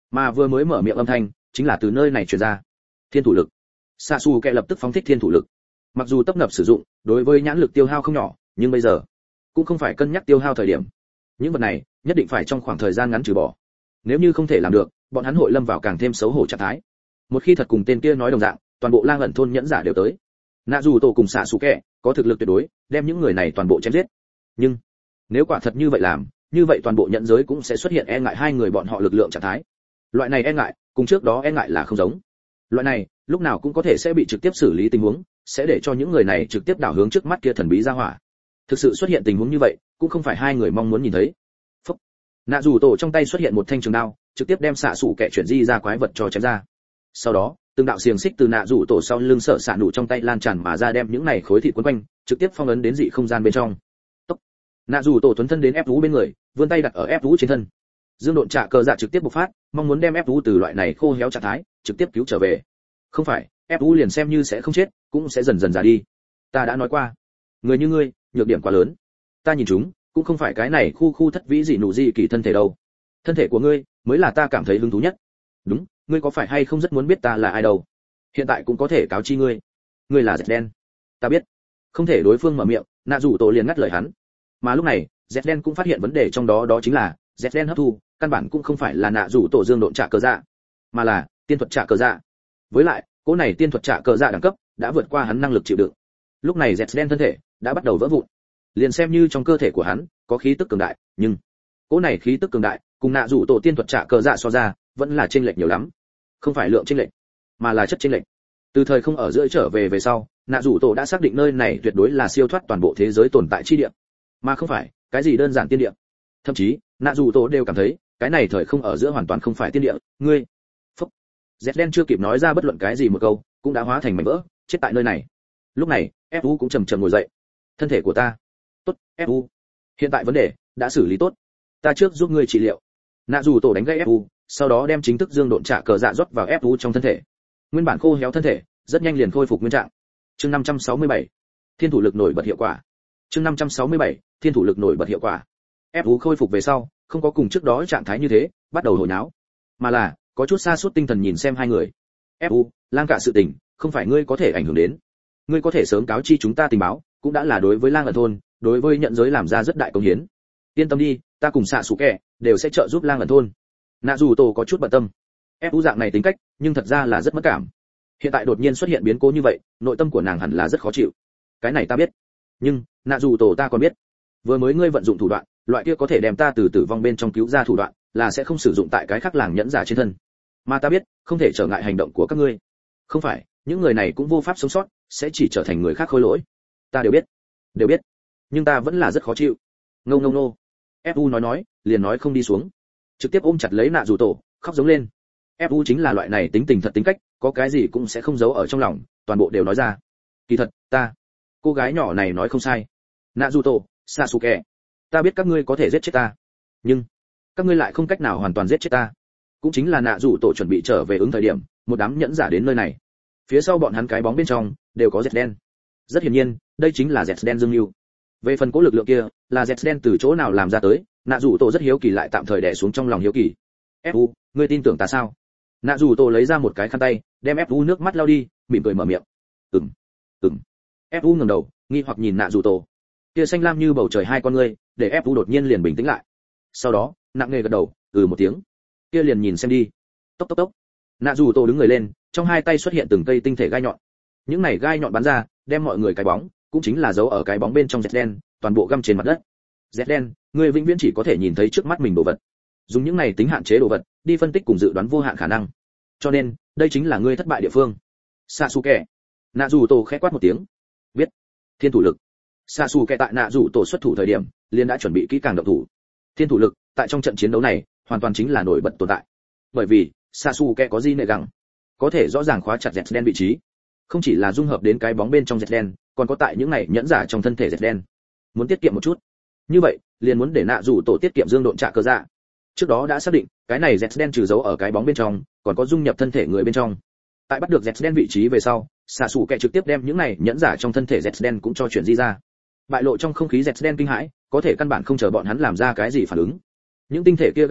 Mà vừa mới mở miệng âm thanh chính là từ nơi này truyền ra. Thiên thủ lực. Xạ xù kẹ lập tức phóng thích thiên thủ lực. Mặc dù tấp nập sử dụng, đối với nhãn lực tiêu hao không nhỏ, nhưng bây giờ cũng không phải cân nhắc tiêu hao thời điểm. Những vật này nhất định phải trong khoảng thời gian ngắn trừ bỏ. Nếu như không thể làm được, bọn hắn hội lâm vào càng thêm xấu hổ trạng thái. Một khi thật cùng tên kia nói đồng dạng, toàn bộ lang ẩn thôn nhẫn giả đều tới. Nạ dù tổ cùng xạ xù kẹ có thực lực tuyệt đối, đem những người này toàn bộ chém giết. Nhưng nếu quả thật như vậy làm, như vậy toàn bộ nhận giới cũng sẽ xuất hiện e ngại hai người bọn họ lực lượng trạng thái. Loại này e ngại, cùng trước đó e ngại là không giống. Loại này, lúc nào cũng có thể sẽ bị trực tiếp xử lý tình huống, sẽ để cho những người này trực tiếp đảo hướng trước mắt kia thần bí ra hỏa. Thực sự xuất hiện tình huống như vậy, cũng không phải hai người mong muốn nhìn thấy. Phúc. Nạ dù tổ trong tay xuất hiện một thanh trường đao, trực tiếp đem xạ sủ kẻ chuyển di ra quái vật cho chém ra. Sau đó, từng đạo xiềng xích từ nạ dù tổ sau lưng sợ xạ nụ trong tay lan tràn mà ra, đem những này khối thịt quấn quanh, trực tiếp phong ấn đến dị không gian bên trong. Tốc. Nạ dù tổ tuấn thân đến ép vũ bên người, vươn tay đặt ở ép vũ trên thân. Dương độn trả cờ dạ trực tiếp bộc phát, mong muốn đem ép vũ từ loại này khô héo trạng thái trực tiếp cứu trở về. Không phải, ép vũ liền xem như sẽ không chết, cũng sẽ dần dần già đi. Ta đã nói qua, người như ngươi, nhược điểm quá lớn. Ta nhìn chúng, cũng không phải cái này khu khu thất vĩ dị nụ dị kỳ thân thể đâu. Thân thể của ngươi mới là ta cảm thấy hứng thú nhất. Đúng, ngươi có phải hay không rất muốn biết ta là ai đâu? Hiện tại cũng có thể cáo chi ngươi. Ngươi là Dẹt đen. Ta biết. Không thể đối phương mở miệng, nạ dù tổ liền ngắt lời hắn. Mà lúc này, Dẹt đen cũng phát hiện vấn đề trong đó, đó chính là Dẹt đen hấp thu, căn bản cũng không phải là nạ dù tổ dương độn trả cờ dạ, mà là tiên thuật trả cờ dạ. Với lại, cỗ này tiên thuật trả cờ dạ đẳng cấp đã vượt qua hắn năng lực chịu đựng. Lúc này Dẹt đen thân thể đã bắt đầu vỡ vụn. Liền xem như trong cơ thể của hắn có khí tức cường đại, nhưng cỗ này khí tức cường đại cùng nạ dù tổ tiên thuật trả cờ dạ so ra, vẫn là chênh lệch nhiều lắm. Không phải lượng chênh lệch, mà là chất chênh lệch. Từ thời không ở giữa trở về về sau, nạ dù tổ đã xác định nơi này tuyệt đối là siêu thoát toàn bộ thế giới tồn tại chi địa, mà không phải cái gì đơn giản tiên địa. Thậm chí nạ dù tổ đều cảm thấy cái này thời không ở giữa hoàn toàn không phải tiên địa. Ngươi phúc. Dẹt đen chưa kịp nói ra bất luận cái gì một câu, cũng đã hóa thành mảnh vỡ, chết tại nơi này. Lúc này ép u cũng trầm trầm ngồi dậy. Thân thể của ta tốt. ép u, hiện tại vấn đề đã xử lý tốt, ta trước giúp ngươi trị liệu. Nạ dù tổ đánh gãy ép u, sau đó đem chính thức dương độn trả cờ dạ rót vào ép u trong thân thể. Nguyên bản khô héo thân thể rất nhanh liền khôi phục nguyên trạng. Chương năm trăm sáu mươi bảy, thiên thủ lực nổi bật hiệu quả. Chương năm trăm sáu mươi bảy, thiên thủ lực nổi bật hiệu quả. ép u khôi phục về sau, không có cùng trước đó trạng thái như thế, bắt đầu hồi náo, mà là có chút sa sút tinh thần nhìn xem hai người. ép u, lang cả sự tình, không phải ngươi có thể ảnh hưởng đến. Ngươi có thể sớm cáo chi chúng ta tình báo, cũng đã là đối với lang ẩn thôn, đối với nhận giới làm ra rất đại công hiến. Yên tâm đi, ta cùng xạ sủ kẻ đều sẽ trợ giúp lang ẩn thôn. Nạ dù tổ có chút bận tâm. ép u dạng này tính cách, nhưng thật ra là rất mất cảm. Hiện tại đột nhiên xuất hiện biến cố như vậy, nội tâm của nàng hẳn là rất khó chịu. Cái này ta biết, nhưng nạ dù tổ ta còn biết, vừa mới ngươi vận dụng thủ đoạn, loại kia có thể đem ta từ tử vong bên trong cứu ra thủ đoạn, là sẽ không sử dụng tại cái khác làng nhẫn giả trên thân. Mà ta biết, không thể trở ngại hành động của các ngươi. Không phải, những người này cũng vô pháp sống sót, sẽ chỉ trở thành người khác khôi lỗi. Ta đều biết, đều biết, nhưng ta vẫn là rất khó chịu. Ngâu ngâu nô. ép u nói nói, liền nói không đi xuống, trực tiếp ôm chặt lấy nạ dù tổ, khóc giống lên. ép u chính là loại này tính tình thật tính cách, có cái gì cũng sẽ không giấu ở trong lòng, toàn bộ đều nói ra. Kỳ thật, ta, cô gái nhỏ này nói không sai. Nạ dù tổ, Sasuke, ta biết các ngươi có thể giết chết ta, nhưng các ngươi lại không cách nào hoàn toàn giết chết ta. Cũng chính là nạ dù tổ chuẩn bị trở về ứng thời điểm, một đám nhẫn giả đến nơi này. Phía sau bọn hắn cái bóng bên trong đều có Dẹt đen. Rất hiển nhiên, đây chính là Dẹt đen dương lưu. Về phần cố lực lượng kia, là Dẹt đen từ chỗ nào làm ra tới, nạ dù tổ rất hiếu kỳ, lại tạm thời đè xuống trong lòng hiếu kỳ. ép u, ngươi tin tưởng ta sao? Nạ dù tổ lấy ra một cái khăn tay, đem ép u nước mắt lau đi, mỉm cười mở miệng. Ừm, ừm. ép u ngẩng đầu, nghi hoặc nhìn nạ dù tổ. Kia xanh lam như bầu trời hai con ngươi, để ép u đột nhiên liền bình tĩnh lại. Sau đó, nặng nề gật đầu, ừ một tiếng. Kia liền nhìn xem đi. Tốc tốc tốc. Nạ dù tổ đứng người lên, trong hai tay xuất hiện từng cây tinh thể gai nhọn. Những này gai nhọn bắn ra, đem mọi người cái bóng, cũng chính là dấu ở cái bóng bên trong Dẹt đen, toàn bộ găm trên mặt đất. Dẹt đen, người vĩnh viễn chỉ có thể nhìn thấy trước mắt mình đồ vật. Dùng những này tính hạn chế đồ vật, đi phân tích cùng dự đoán vô hạn khả năng. Cho nên, đây chính là ngươi thất bại địa phương. Sasuke. Nạ dù tổ khẽ quát một tiếng. Biết. Thiên thủ lực. Sasuke tại nạ dù tổ xuất thủ thời điểm, liền đã chuẩn bị kỹ càng động thủ. Thiên thủ lực, tại trong trận chiến đấu này, hoàn toàn chính là nổi bật tồn tại. Bởi vì, Sasuke có gì nệ gẳng, có thể rõ ràng khóa chặt Dẹt đen vị trí. Không chỉ là dung hợp đến cái bóng bên trong Dẹt đen, còn có tại những này nhẫn giả trong thân thể Dẹt đen. Muốn tiết kiệm một chút, như vậy, liền muốn để nạ dù tổ tiết kiệm dương độn trả cơ dạ. Trước đó đã xác định, cái này Dẹt đen trừ dấu ở cái bóng bên trong, còn có dung nhập thân thể người bên trong. Tại bắt được Dẹt đen vị trí về sau, Sasuke trực tiếp đem những này nhẫn giả trong thân thể Dẹt đen cũng cho chuyển di ra. Bại lộ trong không khí Dẹt đen kinh hãi, có thể căn bản không chờ bọn hắn làm ra cái gì phản ứng. Những tinh thể kia gai nhọn,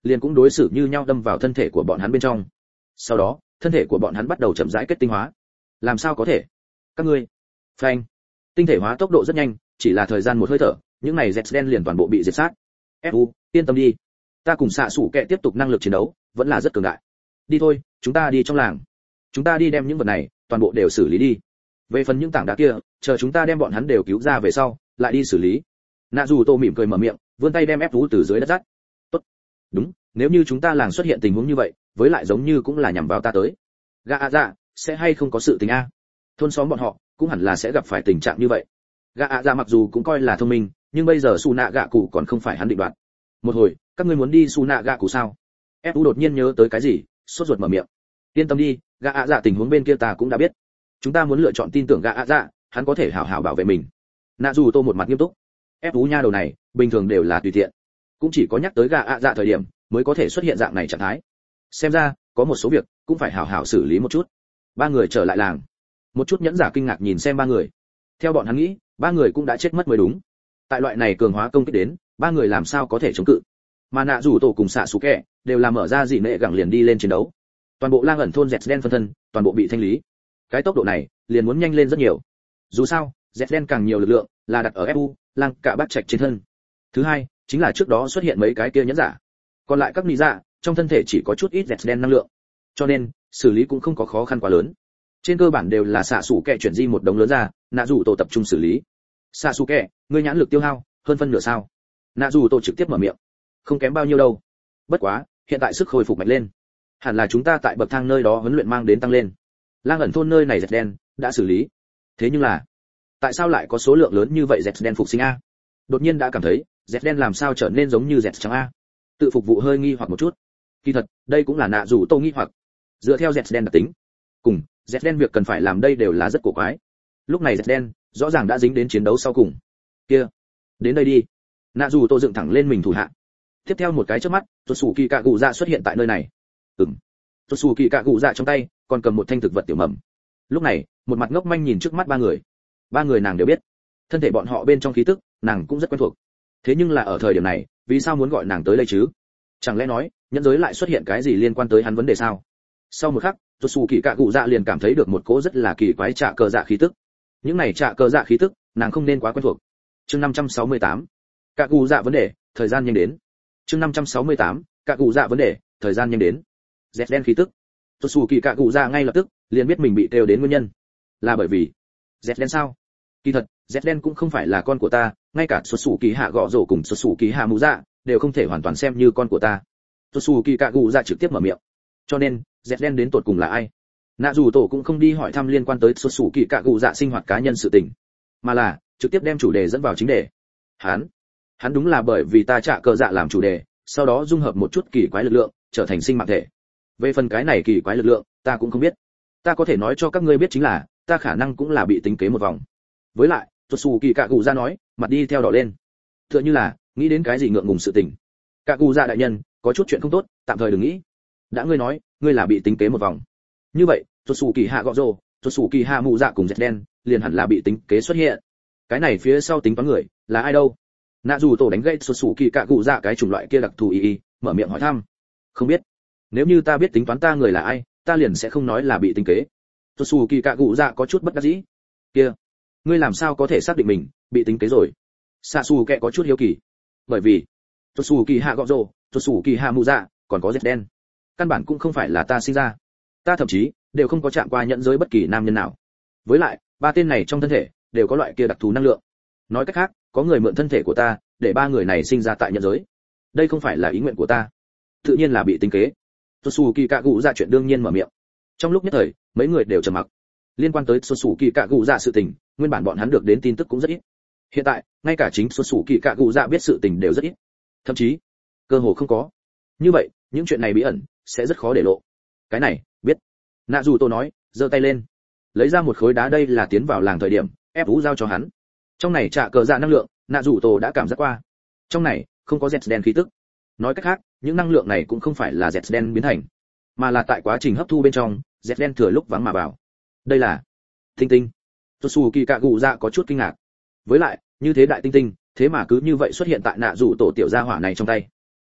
liền cũng đối xử như nhau đâm vào thân thể của bọn hắn bên trong. Sau đó, thân thể của bọn hắn bắt đầu chậm rãi kết tinh hóa. Làm sao có thể? Các ngươi, phanh. Tinh thể hóa tốc độ rất nhanh, chỉ là thời gian một hơi thở, những này Z đen liền toàn bộ bị diệt sát. ép u, yên tâm đi, ta cùng xạ sủ kệ tiếp tục năng lực chiến đấu, vẫn là rất cường đại. Đi thôi, chúng ta đi trong làng. Chúng ta đi đem những vật này toàn bộ đều xử lý đi. Về phần những tảng đá kia, chờ chúng ta đem bọn hắn đều cứu ra về sau, lại đi xử lý. Nạ dù Tô mỉm cười mở miệng, vươn tay đem ép u từ dưới đất dắt. Tốt. Đúng, nếu như chúng ta làng xuất hiện tình huống như vậy, với lại giống như cũng là nhằm vào ta tới. Gã ạ dạ, sẽ hay không có sự tình a? Thôn xóm bọn họ cũng hẳn là sẽ gặp phải tình trạng như vậy. Gã ạ dạ mặc dù cũng coi là thông minh, nhưng bây giờ su nạ gạ cụ còn không phải hắn định đoạt. Một hồi, các ngươi muốn đi su nạ gạ cụ sao? ép u đột nhiên nhớ tới cái gì, sốt ruột mở miệng. Yên tâm đi, gã ạ dạ tình huống bên kia ta cũng đã biết. Chúng ta muốn lựa chọn tin tưởng gã ạ dạ, hắn có thể hảo hảo bảo vệ mình. Nạ dù Tô một mặt nghiêm túc. ép u nha đầu này, bình thường đều là tùy tiện, cũng chỉ có nhắc tới gã ạ dạ thời điểm mới có thể xuất hiện dạng này trạng thái. Xem ra, có một số việc cũng phải hảo hảo xử lý một chút. Ba người trở lại làng. Một chút nhẫn giả kinh ngạc nhìn xem ba người. Theo bọn hắn nghĩ, ba người cũng đã chết mất mới đúng. Tại loại này cường hóa công kích đến, ba người làm sao có thể chống cự? Mà Nạ Dù Tổ cùng Sạ Sủ Kệ đều là mở ra dị nệ gẳng liền đi lên chiến đấu. Toàn bộ lang ẩn thôn Z đen phân thân, toàn bộ bị thanh lý. Cái tốc độ này, liền muốn nhanh lên rất nhiều. Dù sao, Z đen càng nhiều lực lượng là đặt ở ép u, lang cả bác trạch trên thân. Thứ hai, chính là trước đó xuất hiện mấy cái kia nhẫn giả. Còn lại các lý giả, trong thân thể chỉ có chút ít Z đen năng lượng. Cho nên, xử lý cũng không có khó khăn quá lớn. Trên cơ bản đều là Sạ Sủ Kệ chuyển di một đống lớn ra, Nạ Dù Tổ tập trung xử lý. Sạ Sủ Kệ, ngươi nhãn lực tiêu hao hơn phân nửa sao? Nạ Dù Tổ trực tiếp mở miệng. Không kém bao nhiêu đâu. Bất quá, hiện tại sức hồi phục mạnh lên. Hẳn là chúng ta tại bậc thang nơi đó huấn luyện mang đến tăng lên. Lang ẩn thôn nơi này Z đen đã xử lý. Thế nhưng là, tại sao lại có số lượng lớn như vậy Z đen phục sinh a? Đột nhiên đã cảm thấy, Z đen làm sao trở nên giống như Z trắng a? Tự phục vụ hơi nghi hoặc một chút. Kỳ thật, đây cũng là Nạ Dù Tô nghi hoặc. Dựa theo Z đen đặc tính, cùng Z đen việc cần phải làm đây đều là rất cổ quái. Lúc này Z đen rõ ràng đã dính đến chiến đấu sau cùng. Kia, đến đây đi. Nạ Dù Tô dựng thẳng lên mình thủ hạ. Tiếp theo một cái chớp mắt, Totsuki Cạ Dạ xuất hiện tại nơi này. Ừm. Totsuki Cạ Dạ trong tay còn cầm một thanh thực vật tiểu mầm. Lúc này, một mặt ngốc manh nhìn trước mắt ba người. Ba người nàng đều biết, thân thể bọn họ bên trong khí tức, nàng cũng rất quen thuộc. Thế nhưng là ở thời điểm này, vì sao muốn gọi nàng tới đây chứ? Chẳng lẽ nói, nhân giới lại xuất hiện cái gì liên quan tới hắn vấn đề sao? Sau một khắc, Totsuki Cạ Dạ liền cảm thấy được một cỗ rất là kỳ quái trạ cờ dạ khí tức. Những này trạ cờ dạ khí tức, nàng không nên quá quen thuộc. Chương năm trăm sáu mươi tám. Cạ Dạ vấn đề, thời gian nhanh đến. Chương năm trăm sáu mươi tám, Cạ Dạ vấn đề, thời gian nhanh đến. Z đen khí tức. Totsuki Cạ Dạ ngay lập tức liền biết mình bị trêu đến nguyên nhân. Là bởi vì Z đen sao? Kỳ thật, Z đen cũng không phải là con của ta, ngay cả Totsuki Hạ Gọ Rồ cùng Totsuki Hạ Mù Dạ đều không thể hoàn toàn xem như con của ta. Totsuki Cạ Dạ trực tiếp mở miệng. Cho nên, Z đen đến tột cùng là ai? Nạ Dù Tổ cũng không đi hỏi thăm liên quan tới Totsuki Cạ Dạ sinh hoạt cá nhân sự tình, mà là trực tiếp đem chủ đề dẫn vào chính đề. Hắn, hắn đúng là bởi vì ta trả cờ dạ làm chủ đề, sau đó dung hợp một chút kỳ quái lực lượng, trở thành sinh mạng thể. Về phần cái này kỳ quái lực lượng, ta cũng không biết. Ta có thể nói cho các ngươi biết chính là, ta khả năng cũng là bị tính kế một vòng. Với lại, Totsuki Cạ Dạ nói, mặt đi theo đỏ lên. Tựa như là nghĩ đến cái gì ngượng ngùng sự tình. Cạ Dạ đại nhân, có chút chuyện không tốt, tạm thời đừng nghĩ. Đã ngươi nói, ngươi là bị tính kế một vòng. Như vậy, Totsuki Hạ Gọ Rồ, Totsuki Hạ Mù Dạ cùng Z đen, liền hẳn là bị tính kế xuất hiện. Cái này phía sau tính toán người, là ai đâu? Nạ Dù Tổ đánh gãy Totsuki Cạ Dạ cái chủng loại kia đặc thù y y, mở miệng hỏi thăm. Không biết. Nếu như ta biết tính toán ta người là ai, ta liền sẽ không nói là bị tính kế. Totsuki Cạ Dạ có chút bất đắc dĩ. Kia, ngươi làm sao có thể xác định mình bị tính kế rồi? Sasuke có chút hiếu kỳ. Bởi vì Totsuki Hạ Gọ Rồ, Totsuki Hạ Mù Dạ, còn có Z đen, căn bản cũng không phải là ta sinh ra. Ta thậm chí đều không có chạm qua nhẫn giới bất kỳ nam nhân nào. Với lại, ba tên này trong thân thể đều có loại kia đặc thù năng lượng. Nói cách khác, có người mượn thân thể của ta, để ba người này sinh ra tại nhẫn giới. Đây không phải là ý nguyện của ta, tự nhiên là bị tính kế. Totsuki Cạ Dạ chuyện đương nhiên mở miệng. Trong lúc nhất thời, mấy người đều trầm mặc. Liên quan tới Totsuki Cạ Dạ sự tình, nguyên bản bọn hắn được đến tin tức cũng rất ít. Hiện tại, ngay cả chính Totsuki Cạ Dạ biết sự tình đều rất ít. Thậm chí, cơ hồ không có. Như vậy, những chuyện này bí ẩn sẽ rất khó để lộ. Cái này, biết. Nạ Dù Tô nói, giơ tay lên, lấy ra một khối đá, đây là tiến vào làng thời điểm, ép vũ giao cho hắn. Trong này trả cờ dạ năng lượng, Nạ Dù Tô đã cảm giác qua. Trong này không có Z đen khí tức. Nói cách khác, những năng lượng này cũng không phải là Z đen biến thành, mà là tại quá trình hấp thu bên trong, Z đen thừa lúc vắng mà vào. Đây là tinh tinh. Totsuki Cạ Dạ có chút kinh ngạc. Với lại, như thế đại tinh tinh, thế mà cứ như vậy xuất hiện tại Nạ Dù Tổ tiểu gia hỏa này trong tay. Phải biết,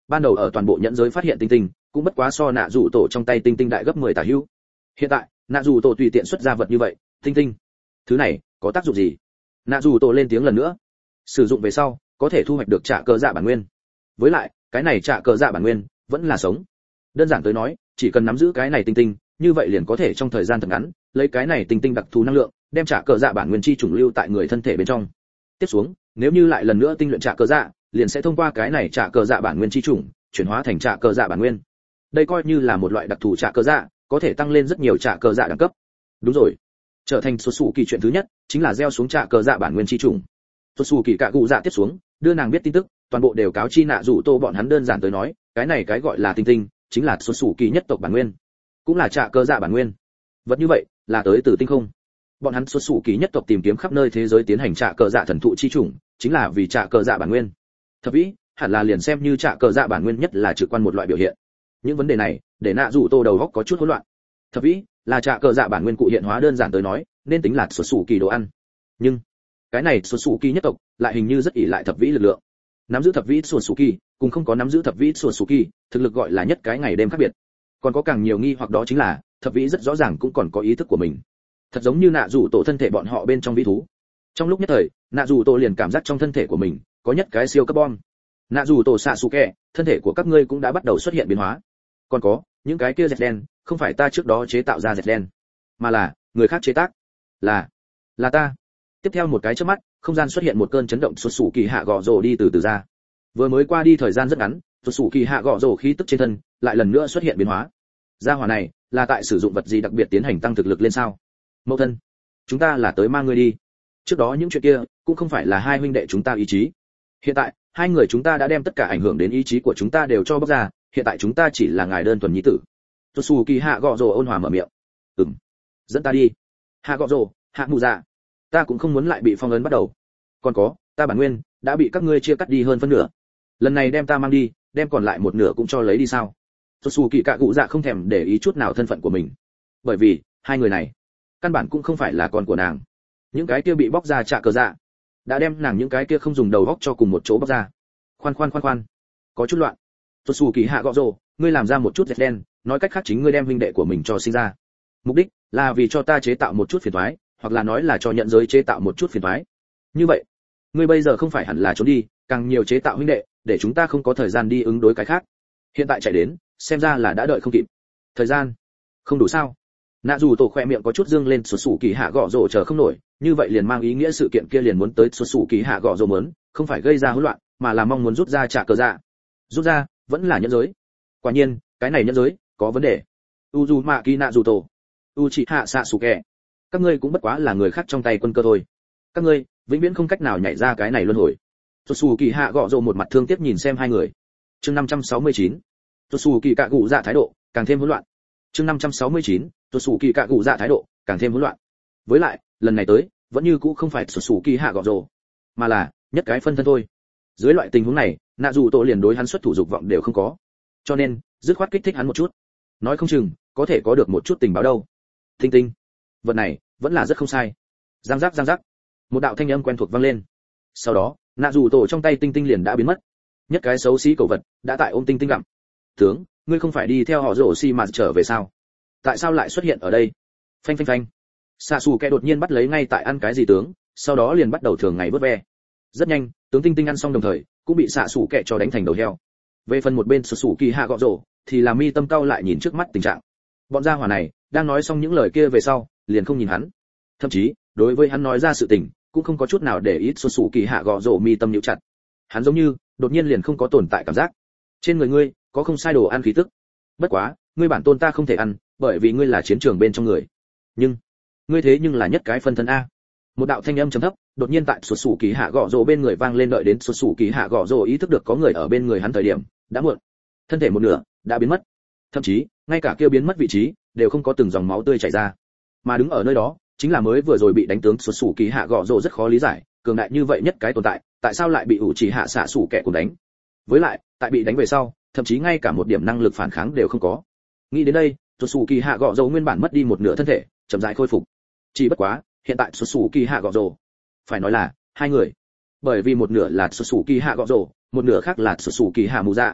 ban đầu ở toàn bộ nhẫn giới phát hiện tinh tinh cũng bất quá so nạ rủ tổ trong tay tinh tinh đại gấp mười tả hữu. Hiện tại nạ rủ tổ tùy tiện xuất ra vật như vậy, tinh tinh thứ này có tác dụng gì? Nạ rủ tổ lên tiếng lần nữa. Sử dụng về sau có thể thu hoạch được trả cờ dạ bản nguyên. Với lại cái này trả cờ dạ bản nguyên vẫn là sống. Đơn giản tới nói, chỉ cần nắm giữ cái này tinh tinh, như vậy liền có thể trong thời gian thật ngắn lấy cái này tinh tinh đặc thù năng lượng đem trả cờ dạ bản nguyên chi trùng lưu tại người thân thể bên trong. Tiếp xuống nếu như lại lần nữa tinh luyện trả cờ dạ, liền sẽ thông qua cái này trả cờ dạ bản nguyên chi trùng chuyển hóa thành trả cờ dạ bản nguyên. Đây coi như là một loại đặc thù trả cờ dạ, có thể tăng lên rất nhiều trả cờ dạ đẳng cấp. Đúng rồi, trở thành số sủ kỳ chuyện thứ nhất chính là gieo xuống trả cờ dạ bản nguyên chi trùng. Số sủ kỳ cạ cụ dạ tiếp xuống đưa nàng biết tin tức, toàn bộ đều cáo chi nạ rủ tô bọn hắn. Đơn giản tới nói, cái này cái gọi là tinh tinh chính là số sủ kỳ nhất tộc bản nguyên, cũng là trả cờ dạ bản nguyên. Vật như vậy là tới từ tinh không. Bọn hắn số sủ kỳ nhất tộc tìm kiếm khắp nơi thế giới tiến hành trả cờ dạ thần thụ chi trùng, chính là vì trả cờ dạ bản nguyên. Thập vĩ hẳn là liền xem như trả cờ dạ bản nguyên nhất là trực quan một loại biểu hiện. Những vấn đề này để nạ rủ tô đầu óc có chút hỗn loạn. Thập vĩ là trả cờ dạ bản nguyên cụ hiện hóa, đơn giản tới nói nên tính là số sủ kỳ đồ ăn, nhưng cái này số sủ kỳ nhất tộc lại hình như rất ỷ lại thập vĩ lực lượng. Nắm giữ thập vĩ số sủ kỳ cùng không có nắm giữ thập vĩ số sủ kỳ thực lực gọi là nhất cái ngày đêm khác biệt. Còn có càng nhiều nghi hoặc đó chính là thập vĩ rất rõ ràng cũng còn có ý thức của mình, thật giống như nạ rủ tổ thân thể bọn họ bên trong vĩ thú. Trong lúc nhất thời nạ rủ tổ liền cảm giác trong thân thể của mình có nhất cái siêu cấp bom. Nạ rủ tổ xạ xù kẹ, thân thể của các ngươi cũng đã bắt đầu xuất hiện biến hóa. Còn có những cái kia dẹt đen không phải ta trước đó chế tạo ra dẹt đen, mà là người khác chế tác. là là ta. Tiếp theo một cái chớp mắt, không gian xuất hiện một cơn chấn động, xuất sủ kỳ hạ gọ rồ đi từ từ ra. Vừa mới qua đi thời gian rất ngắn, xuất sủ kỳ hạ gọ rồ khí tức trên thân lại lần nữa xuất hiện biến hóa. Gia hỏa này là tại sử dụng vật gì đặc biệt tiến hành tăng thực lực lên sao? Mẫu thân, chúng ta là tới mang ngươi đi. Trước đó những chuyện kia cũng không phải là hai huynh đệ chúng ta ý chí. Hiện tại hai người chúng ta đã đem tất cả ảnh hưởng đến ý chí của chúng ta đều cho bóc ra, hiện tại chúng ta chỉ là ngài đơn thuần nhi tử. Xuất sủ kỳ hạ gọ rồ ôn hòa mở miệng. Ừm, dẫn ta đi. Hạ gọ rồ, hạ mù dạ, ta cũng không muốn lại bị phong ấn bắt đầu. Còn có, ta bản nguyên đã bị các ngươi chia cắt đi hơn phân nửa, lần này đem ta mang đi, đem còn lại một nửa cũng cho lấy đi sao? Xuất xù kỳ cạ cụ dạ không thèm để ý chút nào thân phận của mình, bởi vì hai người này căn bản cũng không phải là con của nàng. Những cái kia bị bóc ra trả cờ dạ đã đem nàng những cái kia không dùng đầu óc cho cùng một chỗ bóc ra. Khoan khoan khoan khoan, có chút loạn. Xuất xù kỳ hạ gọ rồ, ngươi làm ra một chút dệt đen, nói cách khác chính ngươi đem huynh đệ của mình cho sinh ra, mục đích là vì cho ta chế tạo một chút phiền toái, hoặc là nói là cho nhận giới chế tạo một chút phiền toái. Như vậy ngươi bây giờ không phải hẳn là trốn đi, càng nhiều chế tạo huynh đệ, để chúng ta không có thời gian đi ứng đối cái khác. Hiện tại chạy đến, xem ra là đã đợi không kịp. Thời gian không đủ sao? Nạ dù tổ khoe miệng có chút dương lên, xuất sủ kỳ hạ gọ rồ chờ không nổi, như vậy liền mang ý nghĩa sự kiện kia liền muốn tới xuất sủ kỳ hạ gọ rồ muốn, không phải gây ra hỗn loạn, mà là mong muốn rút ra trả cờ dạ. Rút ra vẫn là nhân giới. Quả nhiên, cái này nhân giới có vấn đề. Uzumaki nạ dù tổ, Uchiha Sasuke, các ngươi cũng bất quá là người khác trong tay quân cơ thôi. Các ngươi vĩnh viễn không cách nào nhảy ra cái này luân hồi. Xuất sủ kỳ hạ gọ rồ một mặt thương tiếc nhìn xem hai người. Chương năm trăm sáu mươi chín, xuất sủ kỳ cạ cụ dạ thái độ càng thêm hỗn loạn. Chương năm trăm sáu mươi chín, xuất sủ kỳ cạ cụ dạ thái độ càng thêm hỗn loạn. Với lại lần này tới vẫn như cũ không phải xuất sủ kỳ hạ gọ rồ, mà là nhất cái phân thân thôi. Dưới loại tình huống này, nạ dù tổ liền đối hắn xuất thủ dục vọng đều không có, cho nên dứt khoát kích thích hắn một chút, nói không chừng có thể có được một chút tình báo đâu. Tinh tinh, vật này vẫn là rất không sai. Giang giác giang giác, một đạo thanh âm quen thuộc vang lên. Sau đó nạ dù tổ trong tay tinh tinh liền đã biến mất. Nhất cái xấu xí cầu vật đã tại ôm tinh tinh gặm. Tướng, ngươi không phải đi theo họ rổ xi mà trở về sao? Tại sao lại xuất hiện ở đây? Phanh phanh phanh. Xạ xù kẻ đột nhiên bắt lấy ngay tại ăn cái gì tướng, sau đó liền bắt đầu thường ngày vớt ve. Rất nhanh, tướng tinh tinh ăn xong đồng thời cũng bị xạ xù kẻ cho đánh thành đầu heo. Về phần một bên sụt sủ kỳ hạ gọ rổ thì là mi tâm cau lại nhìn trước mắt tình trạng. Bọn gia hỏa này đang nói xong những lời kia về sau liền không nhìn hắn, thậm chí đối với hắn nói ra sự tình cũng không có chút nào để ý. Sụt sủ kỳ hạ gọ rổ mi tâm nhíu chặt, hắn giống như đột nhiên liền không có tồn tại cảm giác. Trên người ngươi có không sai đồ ăn khí tức, bất quá ngươi bản tôn ta không thể ăn, bởi vì ngươi là chiến trường bên trong người, nhưng ngươi thế nhưng là nhất cái phân thân a. Một đạo thanh âm trầm thấp đột nhiên tại sụt sủ kỳ hạ gọ rổ bên người vang lên. Đợi đến sụt sủ kỳ hạ gọ rổ ý thức được có người ở bên người hắn thời điểm đã muộn, thân thể một nửa đã biến mất, thậm chí ngay cả kia biến mất vị trí đều không có từng dòng máu tươi chảy ra, mà đứng ở nơi đó chính là mới vừa rồi bị đánh tướng sụt sủ kỳ hạ gọ rổ. Rất khó lý giải, cường đại như vậy nhất cái tồn tại tại sao lại bị ủ chỉ hạ xạ sủ kẻ cùng đánh, với lại tại bị đánh về sau thậm chí ngay cả một điểm năng lực phản kháng đều không có. Nghĩ đến đây, sụt sủ kỳ hạ gọ rổ nguyên bản mất đi một nửa thân thể chậm rãi khôi phục. Chỉ bất quá hiện tại sụt sủ kỳ hạ gọ rổ, phải nói là hai người, bởi vì một nửa là sụt sủ kỳ hạ gọ rổ, một nửa khác là sụt sủ kỳ hạ mù dạ.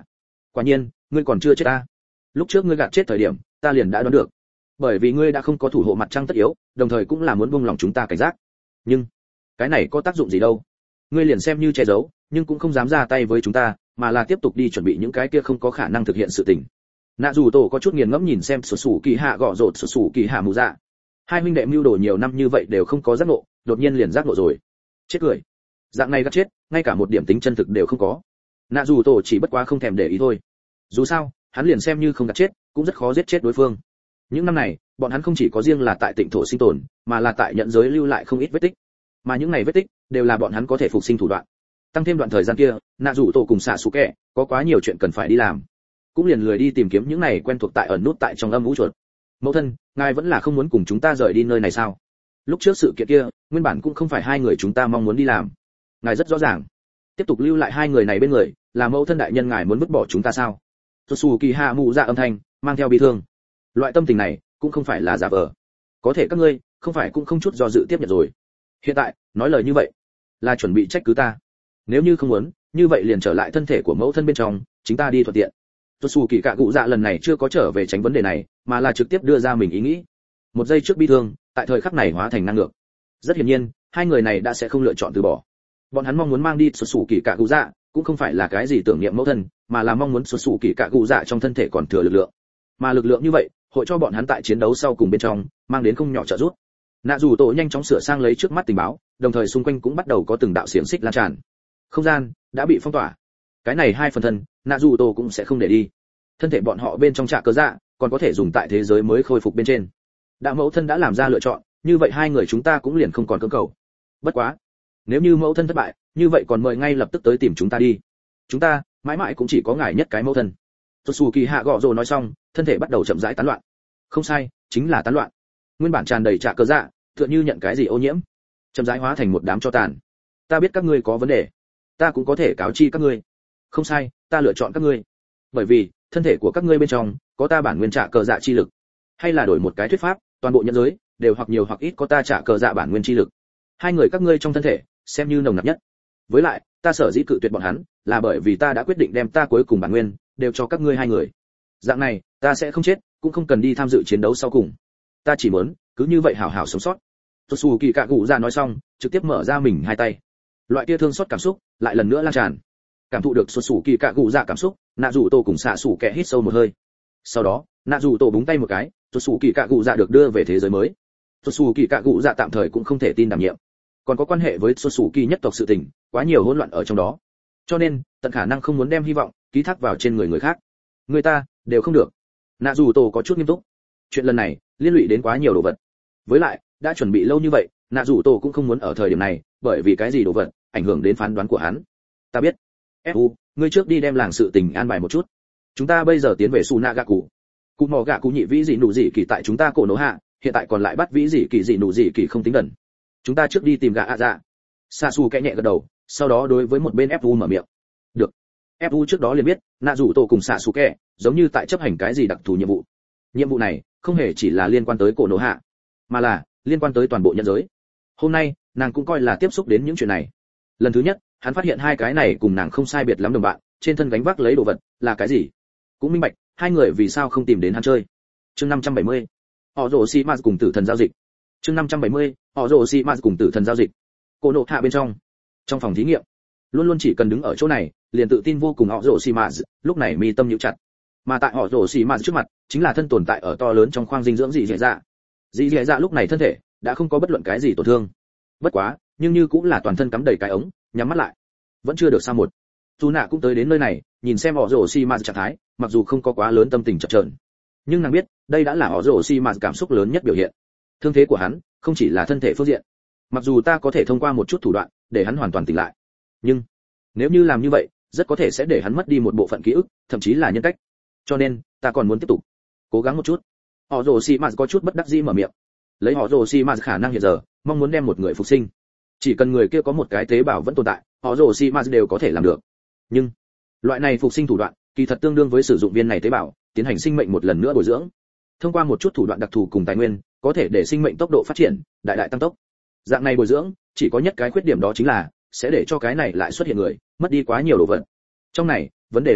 Quả nhiên, ngươi còn chưa chết ta. Lúc trước ngươi gạt chết thời điểm, ta liền đã đoán được. Bởi vì ngươi đã không có thủ hộ mặt trăng tất yếu, đồng thời cũng là muốn buông lòng chúng ta cảnh giác. Nhưng, cái này có tác dụng gì đâu? Ngươi liền xem như che giấu, nhưng cũng không dám ra tay với chúng ta, mà là tiếp tục đi chuẩn bị những cái kia không có khả năng thực hiện sự tình. Nạ dù tổ có chút nghiền ngẫm nhìn xem sổ sủ kỳ hạ gõ rột sổ sủ kỳ hạ mù dạ. Hai huynh đệ mưu đồ nhiều năm như vậy đều không có giác ngộ, đột nhiên liền giác ngộ rồi. Chết cười. Dạng này gắt chết, ngay cả một điểm tính chân thực đều không có. Nạ dù tổ chỉ bất quá không thèm để ý thôi. Dù sao, hắn liền xem như không gắt chết, cũng rất khó giết chết đối phương. Những năm này, bọn hắn không chỉ có riêng là tại Tịnh thổ sinh tồn, mà là tại nhận giới lưu lại không ít vết tích. Mà những này vết tích đều là bọn hắn có thể phục sinh thủ đoạn. Tăng thêm đoạn thời gian kia, nạ dù tổ cùng xạ sủ kẹ có quá nhiều chuyện cần phải đi làm, cũng liền lười đi tìm kiếm những này quen thuộc tại ẩn nút tại trong âm vũ chuột. Mẫu thân, ngài vẫn là không muốn cùng chúng ta rời đi nơi này sao? Lúc trước sự kiện kia, nguyên bản cũng không phải hai người chúng ta mong muốn đi làm. Ngài rất rõ ràng, tiếp tục lưu lại hai người này bên người, là mẫu thân đại nhân ngài muốn vứt bỏ chúng ta sao? Tsuki Hạ Mụ Dạ âm thanh mang theo bi thương. Loại tâm tình này cũng không phải là giả vờ. Có thể các ngươi không phải cũng không chút do dự tiếp nhận rồi. Hiện tại, nói lời như vậy, là chuẩn bị trách cứ ta. Nếu như không muốn, như vậy liền trở lại thân thể của mẫu thân bên trong, chính ta đi thuận tiện. Tsuki Cạ Cụ Dạ lần này chưa có trở về tránh vấn đề này, mà là trực tiếp đưa ra mình ý nghĩ. Một giây trước bi thương, tại thời khắc này hóa thành năng lượng. Rất hiển nhiên, hai người này đã sẽ không lựa chọn từ bỏ. Bọn hắn mong muốn mang đi Tsuki Cạ Cụ Dạ, cũng không phải là cái gì tưởng niệm mẫu thân, mà là mong muốn Tsuki Cạ Cụ Dạ trong thân thể còn thừa lực lượng. Mà lực lượng như vậy, hội cho bọn hắn tại chiến đấu sau cùng bên trong, mang đến không nhỏ trợ giúp. Nạ dù tổ nhanh chóng sửa sang lấy trước mắt tình báo, đồng thời xung quanh cũng bắt đầu có từng đạo xiềng xích lan tràn. Không gian đã bị phong tỏa. Cái này hai phần thân, nạ dù tổ cũng sẽ không để đi. Thân thể bọn họ bên trong trạ cơ dạ, còn có thể dùng tại thế giới mới khôi phục bên trên. Đạo mẫu thân đã làm ra lựa chọn, như vậy hai người chúng ta cũng liền không còn cưỡng cầu. Bất quá, nếu như mẫu thân thất bại, như vậy còn mời ngay lập tức tới tìm chúng ta đi. Chúng ta mãi mãi cũng chỉ có ngài nhất cái mẫu thân. Tsuki Hạ gọ rồ nói xong, thân thể bắt đầu chậm rãi tán loạn. Không sai, chính là tán loạn. Nguyên bản tràn đầy trạ cơ dạ, tựa như nhận cái gì ô nhiễm, chậm rãi hóa thành một đám tro tàn. Ta biết các ngươi có vấn đề, ta cũng có thể cáo chi các ngươi. Không sai, ta lựa chọn các ngươi, bởi vì thân thể của các ngươi bên trong có ta bản nguyên trạ cơ dạ chi lực. Hay là đổi một cái thuyết pháp, toàn bộ nhân giới đều hoặc nhiều hoặc ít có ta trạ cơ dạ bản nguyên chi lực. Hai người các ngươi trong thân thể xem như nồng nặc nhất. Với lại, ta sở dĩ cự tuyệt bọn hắn, là bởi vì ta đã quyết định đem ta cuối cùng bản nguyên đều cho các ngươi hai người. Dạng này, ta sẽ không chết, cũng không cần đi tham dự chiến đấu sau cùng. Ta chỉ muốn cứ như vậy hảo hảo sống sót. Tsuki Cạ Cụ Dạ nói xong, trực tiếp mở ra mình hai tay. Loại kia thương xót cảm xúc lại lần nữa lan tràn. Cảm thụ được Tsuki Cạ Cụ Dạ cảm xúc, nạ dù tổ cùng xạ sủ kẻ hít sâu một hơi. Sau đó, nạ dù tổ búng tay một cái, Tsuki Cạ Cụ Dạ được đưa về thế giới mới. Tsuki Cạ Cụ Dạ tạm thời cũng không thể tin đảm nhiệm. Còn có quan hệ với Tsuki nhất tộc sự tình, quá nhiều hỗn loạn ở trong đó. Cho nên, tận khả năng không muốn đem hy vọng ký thác vào trên người người khác. Người ta đều không được. Nạ dù tổ có chút nghiêm túc. Chuyện lần này liên lụy đến quá nhiều đồ vật. Với lại, đã chuẩn bị lâu như vậy, nạ dù tổ cũng không muốn ở thời điểm này, bởi vì cái gì đồ vật ảnh hưởng đến phán đoán của hắn. Ta biết. Fu, ngươi trước đi đem làng sự tình an bài một chút. Chúng ta bây giờ tiến về Sunagaku. Cụ mò gạ cụ nhị vĩ dị nụ dị kỳ tại chúng ta cổ nổ hạ, hiện tại còn lại bắt vĩ dị kỳ dị nụ dị kỳ không tính gần. Chúng ta trước đi tìm gạ ạ dạ. Sasu kẽ nhẹ gật đầu, sau đó đối với một bên Fu mở miệng. Được. Fu trước đó liền biết, nạ dù tổ cùng Sasu kẽ giống như tại chấp hành cái gì đặc thù nhiệm vụ. Nhiệm vụ này không hề chỉ là liên quan tới cổ nổ hạ, mà là liên quan tới toàn bộ nhân giới. Hôm nay, nàng cũng coi là tiếp xúc đến những chuyện này. Lần thứ nhất, hắn phát hiện hai cái này cùng nàng không sai biệt lắm đồng bạn, trên thân gánh vác lấy đồ vật, là cái gì? Cũng minh bạch, hai người vì sao không tìm đến hắn chơi. Chương năm trăm bảy mươi. Họ rồ si ma cùng tử thần giao dịch. Chương năm trăm bảy mươi. Họ rồ si ma cùng tử thần giao dịch. Cổ nộ hạ bên trong, trong phòng thí nghiệm, luôn luôn chỉ cần đứng ở chỗ này, liền tự tin vô cùng họ rồ si ma, lúc này mi tâm nhíu chặt. Mà tại họ rồ si ma trước mặt, chính là thân tồn tại ở to lớn trong khoang dinh dưỡng dị dẻ dạ. Dị dẻ dạ lúc này thân thể đã không có bất luận cái gì tổn thương. Bất quá, nhưng như cũng là toàn thân cắm đầy cái ống, nhắm mắt lại. Vẫn chưa được sao một. Dù nạ cũng tới đến nơi này, nhìn xem họ rồ si ma trạng thái, mặc dù không có quá lớn tâm tình chập chờn, nhưng nàng biết, đây đã là họ rồ si ma cảm xúc lớn nhất biểu hiện. Thương thế của hắn, không chỉ là thân thể phương diện. Mặc dù ta có thể thông qua một chút thủ đoạn, để hắn hoàn toàn tỉnh lại, nhưng nếu như làm như vậy, rất có thể sẽ để hắn mất đi một bộ phận ký ức, thậm chí là nhân cách. Cho nên, ta còn muốn tiếp tục cố gắng một chút. Họ rồ si ma có chút bất đắc dĩ mở miệng. Lấy họ rồ si ma khả năng hiện giờ, mong muốn đem một người phục sinh, chỉ cần người kia có một cái tế bào vẫn tồn tại, họ rồ si ma đều có thể làm được. Nhưng loại này phục sinh thủ đoạn, kỳ thật tương đương với sử dụng viên này tế bào, tiến hành sinh mệnh một lần nữa bồi dưỡng. Thông qua một chút thủ đoạn đặc thù cùng tài nguyên, có thể để sinh mệnh tốc độ phát triển đại đại tăng tốc. Dạng này bồi dưỡng, chỉ có nhất cái khuyết điểm đó chính là sẽ để cho cái này lại xuất hiện người, mất đi quá nhiều đồ vật. Trong này, vấn đề lớn nhất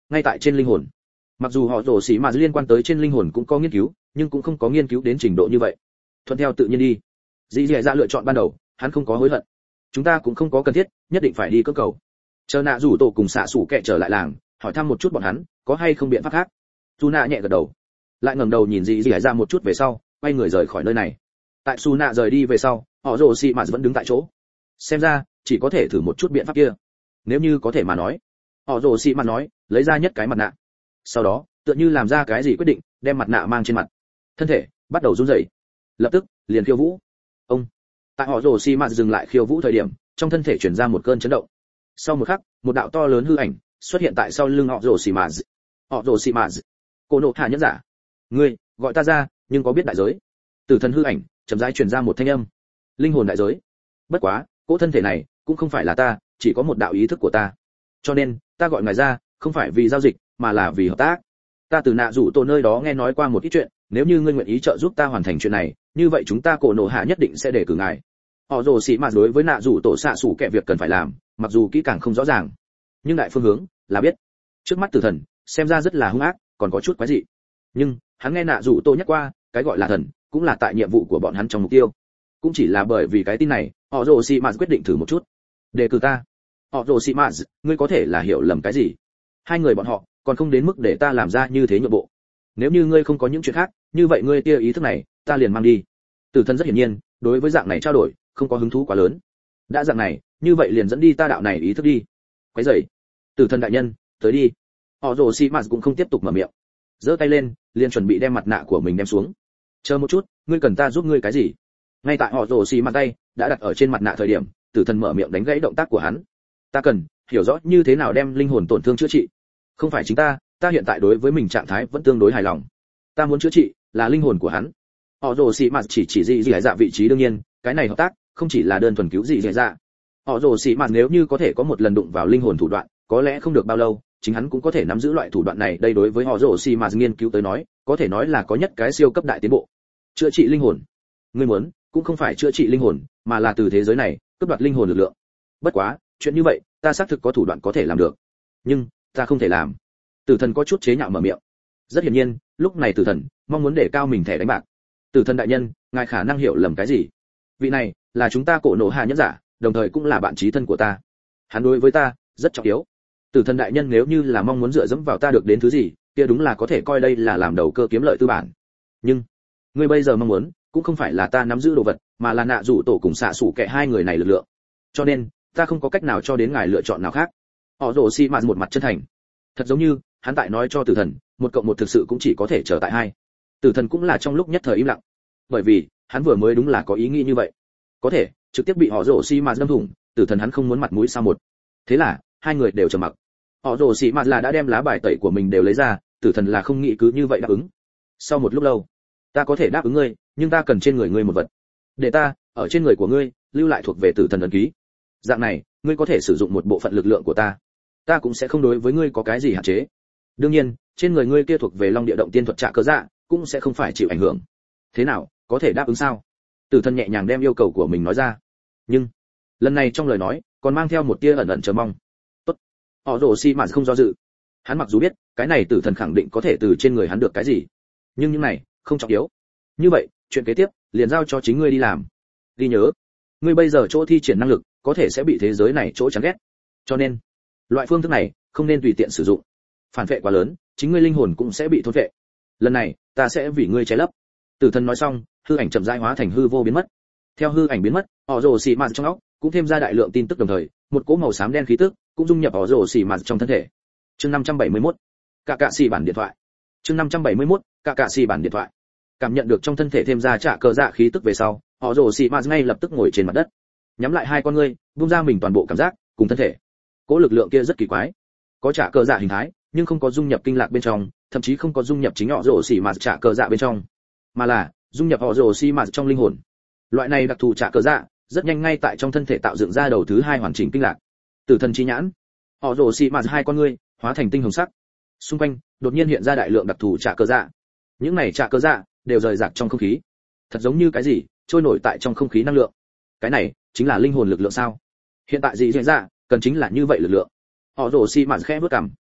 ngay tại trên linh hồn. Mặc dù họ rồ xì mà liên quan tới trên linh hồn cũng có nghiên cứu, nhưng cũng không có nghiên cứu đến trình độ như vậy. Thuận theo tự nhiên đi. Dĩ dẻ dạ lựa chọn ban đầu, hắn không có hối hận. Chúng ta cũng không có cần thiết nhất định phải đi cơ cầu. Chờ nạ rủ tổ cùng xạ sủ kẹ trở lại làng, hỏi thăm một chút bọn hắn có hay không biện pháp khác. Su nạ nhẹ gật đầu, lại ngẩng đầu nhìn dì dì dạ một chút về sau, quay người rời khỏi nơi này. Tại Su nạ rời đi về sau, họ rồ xì mà vẫn đứng tại chỗ. Xem ra chỉ có thể thử một chút biện pháp kia. Nếu như có thể mà nói, họ rồ xì mà nói, lấy ra nhất cái mặt nạ. Sau đó, tựa như làm ra cái gì quyết định, đem mặt nạ mang trên mặt. Thân thể bắt đầu run rẩy. Lập tức, liền khiêu vũ. Ông. Tại họ rồ xì mà dừng lại khiêu vũ thời điểm, trong thân thể truyền ra một cơn chấn động. Sau một khắc, một đạo to lớn hư ảnh xuất hiện tại sau lưng họ rồ xì mà. Họ rồ xì mà. Cô nộ hạ nhẫn giả. Ngươi, gọi ta ra, nhưng có biết đại giới? Tử thần hư ảnh chậm rãi truyền ra một thanh âm. Linh hồn đại giới. Bất quá, cỗ thân thể này cũng không phải là ta, chỉ có một đạo ý thức của ta. Cho nên, ta gọi ngài ra, không phải vì giao dịch, mà là vì hợp tác. Ta từ nạ rủ tổ nơi đó nghe nói qua một ít chuyện, nếu như ngươi nguyện ý trợ giúp ta hoàn thành chuyện này, như vậy chúng ta cổ nổ hạ nhất định sẽ để cử ngài. Họ rồ xì mà đối với nạ rủ tổ xạ sủ kẻ việc cần phải làm, mặc dù kỹ càng không rõ ràng, nhưng đại phương hướng là biết. Trước mắt tử thần xem ra rất là hung ác, còn có chút quái dị. Nhưng hắn nghe nạ rủ tổ nhắc qua, cái gọi là thần cũng là tại nhiệm vụ của bọn hắn trong mục tiêu. Cũng chỉ là bởi vì cái tin này, họ rồ xì mà quyết định thử một chút. Đề cử ta. Họ rồ xì mà, ngươi có thể là hiểu lầm cái gì? Hai người bọn họ còn không đến mức để ta làm ra như thế nhượng bộ. Nếu như ngươi không có những chuyện khác, như vậy ngươi tia ý thức này, ta liền mang đi. Tử thần rất hiển nhiên, đối với dạng này trao đổi, không có hứng thú quá lớn. Đã dạng này, như vậy liền dẫn đi ta đạo này ý thức đi. Quấy rầy. Tử thần đại nhân, tới đi. Họ rồ xì mà cũng không tiếp tục mở miệng. Giơ tay lên, liền chuẩn bị đem mặt nạ của mình đem xuống. Chờ một chút, ngươi cần ta giúp ngươi cái gì? Ngay tại họ rồ xì mà tay đã đặt ở trên mặt nạ thời điểm, tử thần mở miệng đánh gãy động tác của hắn. Ta cần hiểu rõ như thế nào đem linh hồn tổn thương chữa trị. Không phải chính ta, ta hiện tại đối với mình trạng thái vẫn tương đối hài lòng. Ta muốn chữa trị là linh hồn của hắn. Họ rồ xì mà chỉ chỉ gì gì dạ vị trí, đương nhiên, cái này hợp tác không chỉ là đơn thuần cứu gì gì dạ. Họ rồ xì mà nếu như có thể có một lần đụng vào linh hồn thủ đoạn, có lẽ không được bao lâu, chính hắn cũng có thể nắm giữ loại thủ đoạn này. Đây đối với họ rồ xì mà nghiên cứu tới nói, có thể nói là có nhất cái siêu cấp đại tiến bộ. Chữa trị linh hồn. Ngươi muốn, cũng không phải chữa trị linh hồn, mà là từ thế giới này cướp đoạt linh hồn lực lượng. Bất quá, chuyện như vậy, ta xác thực có thủ đoạn có thể làm được. Nhưng, ta không thể làm. Tử thần có chút chế nhạo mở miệng. Rất hiển nhiên, lúc này tử thần mong muốn để cao mình thẻ đánh bạc. Tử thần đại nhân, ngài khả năng hiểu lầm cái gì? Vị này là chúng ta cổ nổ hạ nhẫn giả, đồng thời cũng là bạn chí thân của ta. Hắn đối với ta rất trọng yếu. Tử thần đại nhân nếu như là mong muốn dựa dẫm vào ta được đến thứ gì, kia đúng là có thể coi đây là làm đầu cơ kiếm lợi tư bản. Nhưng, ngươi bây giờ mong muốn cũng không phải là ta nắm giữ đồ vật, mà là nạ rủ tổ cùng xạ sủ kẻ hai người này lực lượng. Cho nên, ta không có cách nào cho đến ngài lựa chọn nào khác. Họ rồ xi mạt một mặt chân thành, thật giống như hắn tại nói cho tử thần, một cộng một thực sự cũng chỉ có thể trở tại hai. Tử thần cũng là trong lúc nhất thời im lặng, bởi vì hắn vừa mới đúng là có ý nghĩ như vậy, có thể trực tiếp bị họ rồ xi mạt đâm thủng. Tử thần hắn không muốn mặt mũi sao một. Thế là hai người đều trầm mặc. Họ rồ xi mạt là đã đem lá bài tẩy của mình đều lấy ra, tử thần là không nghĩ cứ như vậy đáp ứng. Sau một lúc lâu, ta có thể đáp ứng ngươi, nhưng ta cần trên người ngươi một vật, để ta ở trên người của ngươi lưu lại thuộc về tử thần ấn ký. Dạng này, ngươi có thể sử dụng một bộ phận lực lượng của ta, ta cũng sẽ không đối với ngươi có cái gì hạn chế. Đương nhiên, trên người ngươi kia thuộc về Long Địa Động tiên thuật trạ cơ dạ, cũng sẽ không phải chịu ảnh hưởng. Thế nào, có thể đáp ứng sao? Tử thần nhẹ nhàng đem yêu cầu của mình nói ra, nhưng lần này trong lời nói còn mang theo một tia ẩn ẩn chờ mong. Tốt. Họ rồ xi mạt không do dự. Hắn mặc dù biết cái này tử thần khẳng định có thể từ trên người hắn được cái gì, nhưng những này không trọng yếu. Như vậy, chuyện kế tiếp liền giao cho chính ngươi đi làm. Ghi nhớ, ngươi bây giờ chỗ thi triển năng lực có thể sẽ bị thế giới này chỗ chán ghét, cho nên loại phương thức này không nên tùy tiện sử dụng. Phản vệ quá lớn, chính ngươi linh hồn cũng sẽ bị thôn vệ. Lần này, ta sẽ vì ngươi che lấp. Tử thần nói xong, hư ảnh chậm rãi hóa thành hư vô biến mất. Theo hư ảnh biến mất, họ rồ xì mạt trong óc cũng thêm ra đại lượng tin tức, đồng thời một cỗ màu xám đen khí tức cũng dung nhập họ rồ xì mạt trong thân thể. Chương năm trăm bảy mươi mốt, cả cạ xì bản điện thoại. Chương năm trăm bảy mươi mốt, cả cạ xì bản điện thoại. Cảm nhận được trong thân thể thêm ra trả cờ dạ khí tức về sau, họ rồ xì mạt ngay lập tức ngồi trên mặt đất, nhắm lại hai con ngươi, buông ra mình toàn bộ cảm giác cùng thân thể. Cỗ lực lượng kia rất kỳ quái, có trả cờ dạ hình thái, nhưng không có dung nhập kinh lạc bên trong, thậm chí không có dung nhập chính họ rồ xì mạt trả cờ dạ bên trong, mà là dung nhập họ rồ xì mạt trong linh hồn. Loại này đặc thù trả cờ dạ rất nhanh ngay tại trong thân thể tạo dựng ra đầu thứ hai hoàn chỉnh kinh lạc. Tử thần chi nhãn, họ rồ xì mạt hai con ngươi hóa thành tinh hồng sắc, xung quanh đột nhiên hiện ra đại lượng đặc thù trả cờ dạ. Những này trả cờ dạ đều rời rạc trong không khí, thật giống như cái gì trôi nổi tại trong không khí năng lượng. Cái này chính là linh hồn lực lượng sao? Hiện tại gì diễn ra cần chính là như vậy lực lượng. Họ rồ xi mạt khẽ bước cằm.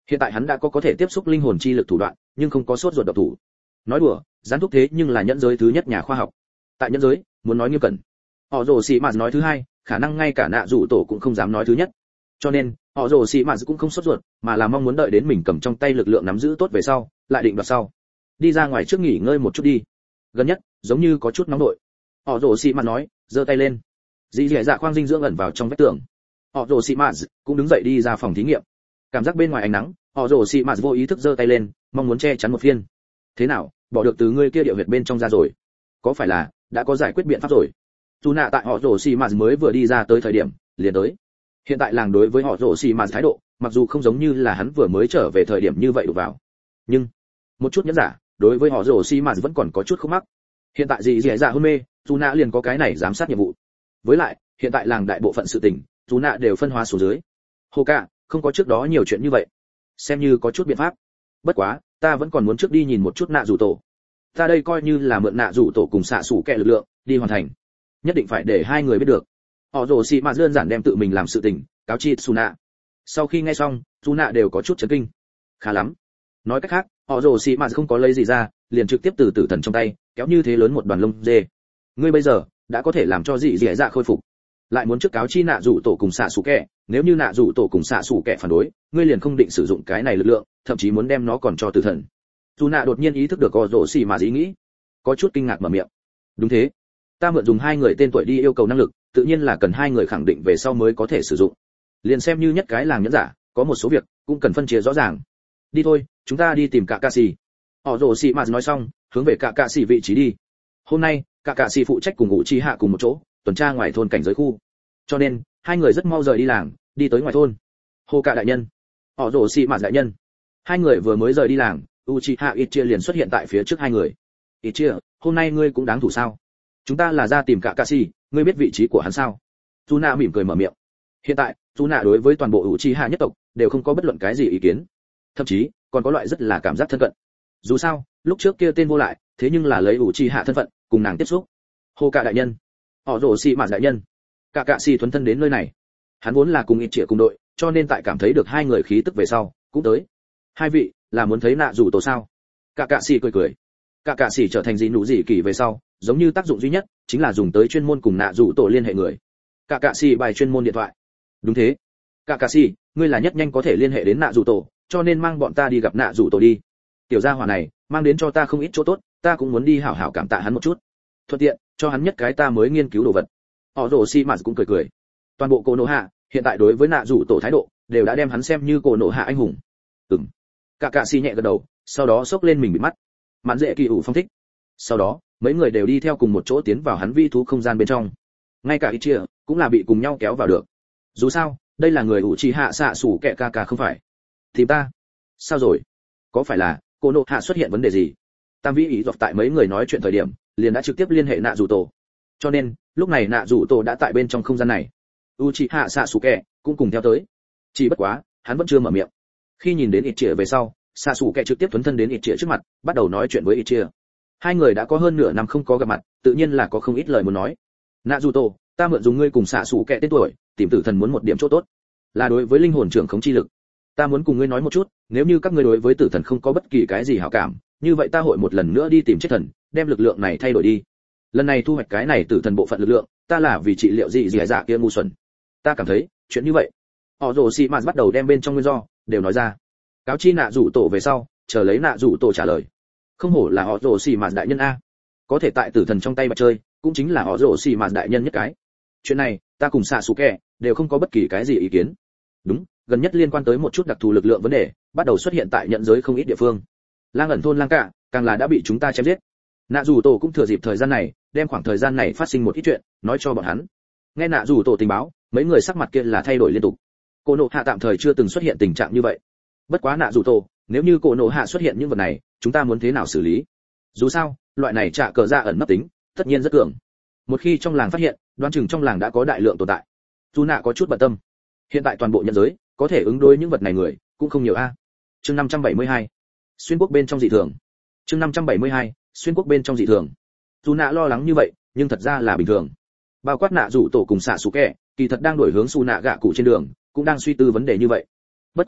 Hiện tại hắn đã có có thể tiếp xúc linh hồn chi lực thủ đoạn, nhưng không có sốt ruột độc thủ. Nói đùa, gián thúc thế nhưng là nhẫn giới thứ nhất nhà khoa học. Tại nhẫn giới, muốn nói nghiêm cẩn. Họ rồ xì mà nói thứ hai, khả năng ngay cả nạ rủ tổ cũng không dám nói thứ nhất. Cho nên, họ rồ xì mà cũng không sốt ruột, mà là mong muốn đợi đến mình cầm trong tay lực lượng nắm giữ tốt về sau, lại định đoạt sau. Đi ra ngoài trước nghỉ ngơi một chút đi. Gần nhất, giống như có chút nóng đội. Họ rồ xì mà nói, giơ tay lên. Dì dẻ dạ khoang dinh dưỡng ẩn vào trong vách tường. Họ rồ xì mà cũng đứng dậy đi ra phòng thí nghiệm. Cảm giác bên ngoài ánh nắng, họ rồ xì mà vô ý thức giơ tay lên, mong muốn che chắn một phiên. Thế nào, bỏ được từ ngươi kia địa huyệt bên trong ra rồi? Có phải là đã có giải quyết biện pháp rồi? Dù nạ tại họ rồ xì mà mới vừa đi ra tới thời điểm, liền tới. Hiện tại làng đối với họ rồ xì mà thái độ, mặc dù không giống như là hắn vừa mới trở về thời điểm như vậy đủ vào, nhưng một chút nhẫn giả, đối với họ rồ xì mà vẫn còn có chút khúc mắc. Hiện tại gì dẻ dạ hôn mê, dù nạ liền có cái này giám sát nhiệm vụ. Với lại, hiện tại làng đại bộ phận sự tình, dù nạ đều phân hóa xuống dưới. Hồ ca, không có trước đó nhiều chuyện như vậy, xem như có chút biện pháp. Bất quá, ta vẫn còn muốn trước đi nhìn một chút nạ rủ tổ. Ta đây coi như là mượn nạ rủ tổ cùng xạ sủ kẹ lực lượng đi hoàn thành, nhất định phải để hai người biết được. Họ rồ xì mà đơn giản đem tự mình làm sự tình cáo chi Suna. Sau khi nghe xong, Suna đều có chút chấn kinh. Khá lắm. Nói cách khác, họ rồ xì mà không có lấy gì ra, liền trực tiếp từ tử thần trong tay kéo như thế lớn một đoàn lông dê. Ngươi bây giờ đã có thể làm cho dị dẻ dạ khôi phục, lại muốn trước cáo chi nạ rủ tổ cùng xạ sủ kẹ. Nếu như nạ rủ tổ cùng xạ sủ kẹ phản đối, ngươi liền không định sử dụng cái này lực lượng, thậm chí muốn đem nó còn cho tử thần. Suna đột nhiên ý thức được họ rồ xì mà ý nghĩ, có chút kinh ngạc mở miệng. Đúng thế, ta mượn dùng hai người tên tuổi đi yêu cầu năng lực, tự nhiên là cần hai người khẳng định về sau mới có thể sử dụng. Liền xem như nhất cái làng nhẫn giả, có một số việc cũng cần phân chia rõ ràng. Đi thôi, chúng ta đi tìm cả ca sĩ. Họ rồ xì mà nói xong, hướng về cả ca sĩ vị trí đi. Hôm nay, cả ca sĩ phụ trách cùng ngụ chi hạ cùng một chỗ, tuần tra ngoài thôn cảnh giới khu. Cho nên, hai người rất mau rời đi làng, đi tới ngoài thôn. Hồ cả đại nhân, họ rồ xì mà đại nhân. Hai người vừa mới rời đi làng, Uchiha Itchia liền xuất hiện tại phía trước hai người. Itchia, hôm nay ngươi cũng đáng thủ sao? Chúng ta là ra tìm cả ca sĩ, ngươi biết vị trí của hắn sao? Tuna mỉm cười mở miệng. Hiện tại, Tuna đối với toàn bộ Uchiha nhất tộc đều không có bất luận cái gì ý kiến, thậm chí còn có loại rất là cảm giác thân cận. Dù sao, lúc trước kia tên vô lại, thế nhưng là lấy Uchiha thân phận cùng nàng tiếp xúc. Hồ cả đại nhân, họ rồ xì mà đại nhân, cả cạ xì thuần thân đến nơi này. Hắn vốn là cùng ít trịa cùng đội, cho nên tại cảm thấy được hai người khí tức về sau, cũng tới. Hai vị là muốn thấy nạ rủ tổ sao? Cả cạ xì cười cười. Cả cạ xì trở thành gì nụ gì kỳ về sau, giống như tác dụng duy nhất chính là dùng tới chuyên môn cùng nạ rủ tổ liên hệ người. Cả cạ xì bài chuyên môn điện thoại. Đúng thế. Cả cạ xì, ngươi là nhất nhanh có thể liên hệ đến nạ rủ tổ, cho nên mang bọn ta đi gặp nạ rủ tổ đi. Tiểu gia hỏa này mang đến cho ta không ít chỗ tốt, ta cũng muốn đi hảo hảo cảm tạ hắn một chút. Thuận tiện cho hắn nhất cái ta mới nghiên cứu đồ vật. Họ rồ xì mà cũng cười cười. Toàn bộ cổ nổ hạ hiện tại đối với nạ rủ tổ thái độ đều đã đem hắn xem như cổ nổ hạ anh hùng. Ừm. Cả cạ xì nhẹ gật đầu, sau đó xốc lên mình bịt mắt. Mạn dễ kỳ ủ phong thích. Sau đó mấy người đều đi theo cùng một chỗ tiến vào hắn vi thú không gian bên trong. Ngay cả Ichia cũng là bị cùng nhau kéo vào được. Dù sao đây là người ủ trì hạ xạ sủ kẹ ca ca không phải. Thì ta sao rồi, có phải là cô nộ hạ xuất hiện vấn đề gì? Tam vĩ ý dọc tại mấy người nói chuyện thời điểm liền đã trực tiếp liên hệ nạ rủ tổ, cho nên lúc này nạ rủ tổ đã tại bên trong không gian này. Uchiha Sasuke cũng cùng theo tới, chỉ bất quá hắn vẫn chưa mở miệng. Khi nhìn đến Ichia về sau, Sasuke trực tiếp tuấn thân đến Ichia trước mặt, bắt đầu nói chuyện với Ichia. Hai người đã có hơn nửa năm không có gặp mặt, tự nhiên là có không ít lời muốn nói. Nạ rủ tổ, ta mượn dùng ngươi cùng Sasuke tên tuổi, tìm tử thần muốn một điểm chỗ tốt, là đối với linh hồn trưởng khống chi lực. Ta muốn cùng ngươi nói một chút, nếu như các ngươi đối với tử thần không có bất kỳ cái gì hảo cảm, như vậy ta hội một lần nữa đi tìm chết thần, đem lực lượng này thay đổi đi. Lần này thu hoạch cái này tử thần bộ phận lực lượng, ta là vì trị liệu gì dẻ dạ kia ngu xuẩn. Ta cảm thấy chuyện như vậy, họ rồ xì mạt bắt đầu đem bên trong nguyên do đều nói ra. Cáo chi nạ rủ tổ về sau, chờ lấy nạ rủ tổ trả lời. Không hổ là họ rồ xì mạt đại nhân a, có thể tại tử thần trong tay mà chơi, cũng chính là họ rồ xì mạt đại nhân nhất cái. Chuyện này ta cùng xạ sủ kẹ đều không có bất kỳ cái gì ý kiến. Đúng, gần nhất liên quan tới một chút đặc thù lực lượng vấn đề, bắt đầu xuất hiện tại nhận giới không ít địa phương. Lang ẩn thôn lang cả càng là đã bị chúng ta chém giết. Nạ rủ tổ cũng thừa dịp thời gian này, đem khoảng thời gian này phát sinh một ít chuyện nói cho bọn hắn. Nghe nạ rủ tổ tình báo, mấy người sắc mặt kia là thay đổi liên tục. Cô nộ hạ tạm thời chưa từng xuất hiện tình trạng như vậy. Bất quá nạ rủ tổ, nếu như cô nộ hạ xuất hiện những vật này, chúng ta muốn thế nào xử lý? Dù sao, loại này trả cờ ra ẩn nấp tính, tất nhiên rất cường. Một khi trong làng phát hiện, đoán chừng trong làng đã có đại lượng tồn tại. Dù nạ có chút bận tâm. Hiện tại toàn bộ nhân giới, có thể ứng đối những vật này người cũng không nhiều a. Chương năm trăm bảy mươi hai, xuyên quốc bên trong dị thường. Chương năm trăm bảy mươi hai, xuyên quốc bên trong dị thường. Dù nạ lo lắng như vậy, nhưng thật ra là bình thường. Bao quát nạ rủ tổ cùng xạ sủ kẹ, kỳ thật đang đổi hướng su nạ gạ cụ trên đường, cũng đang suy tư vấn đề như vậy. Bất quá,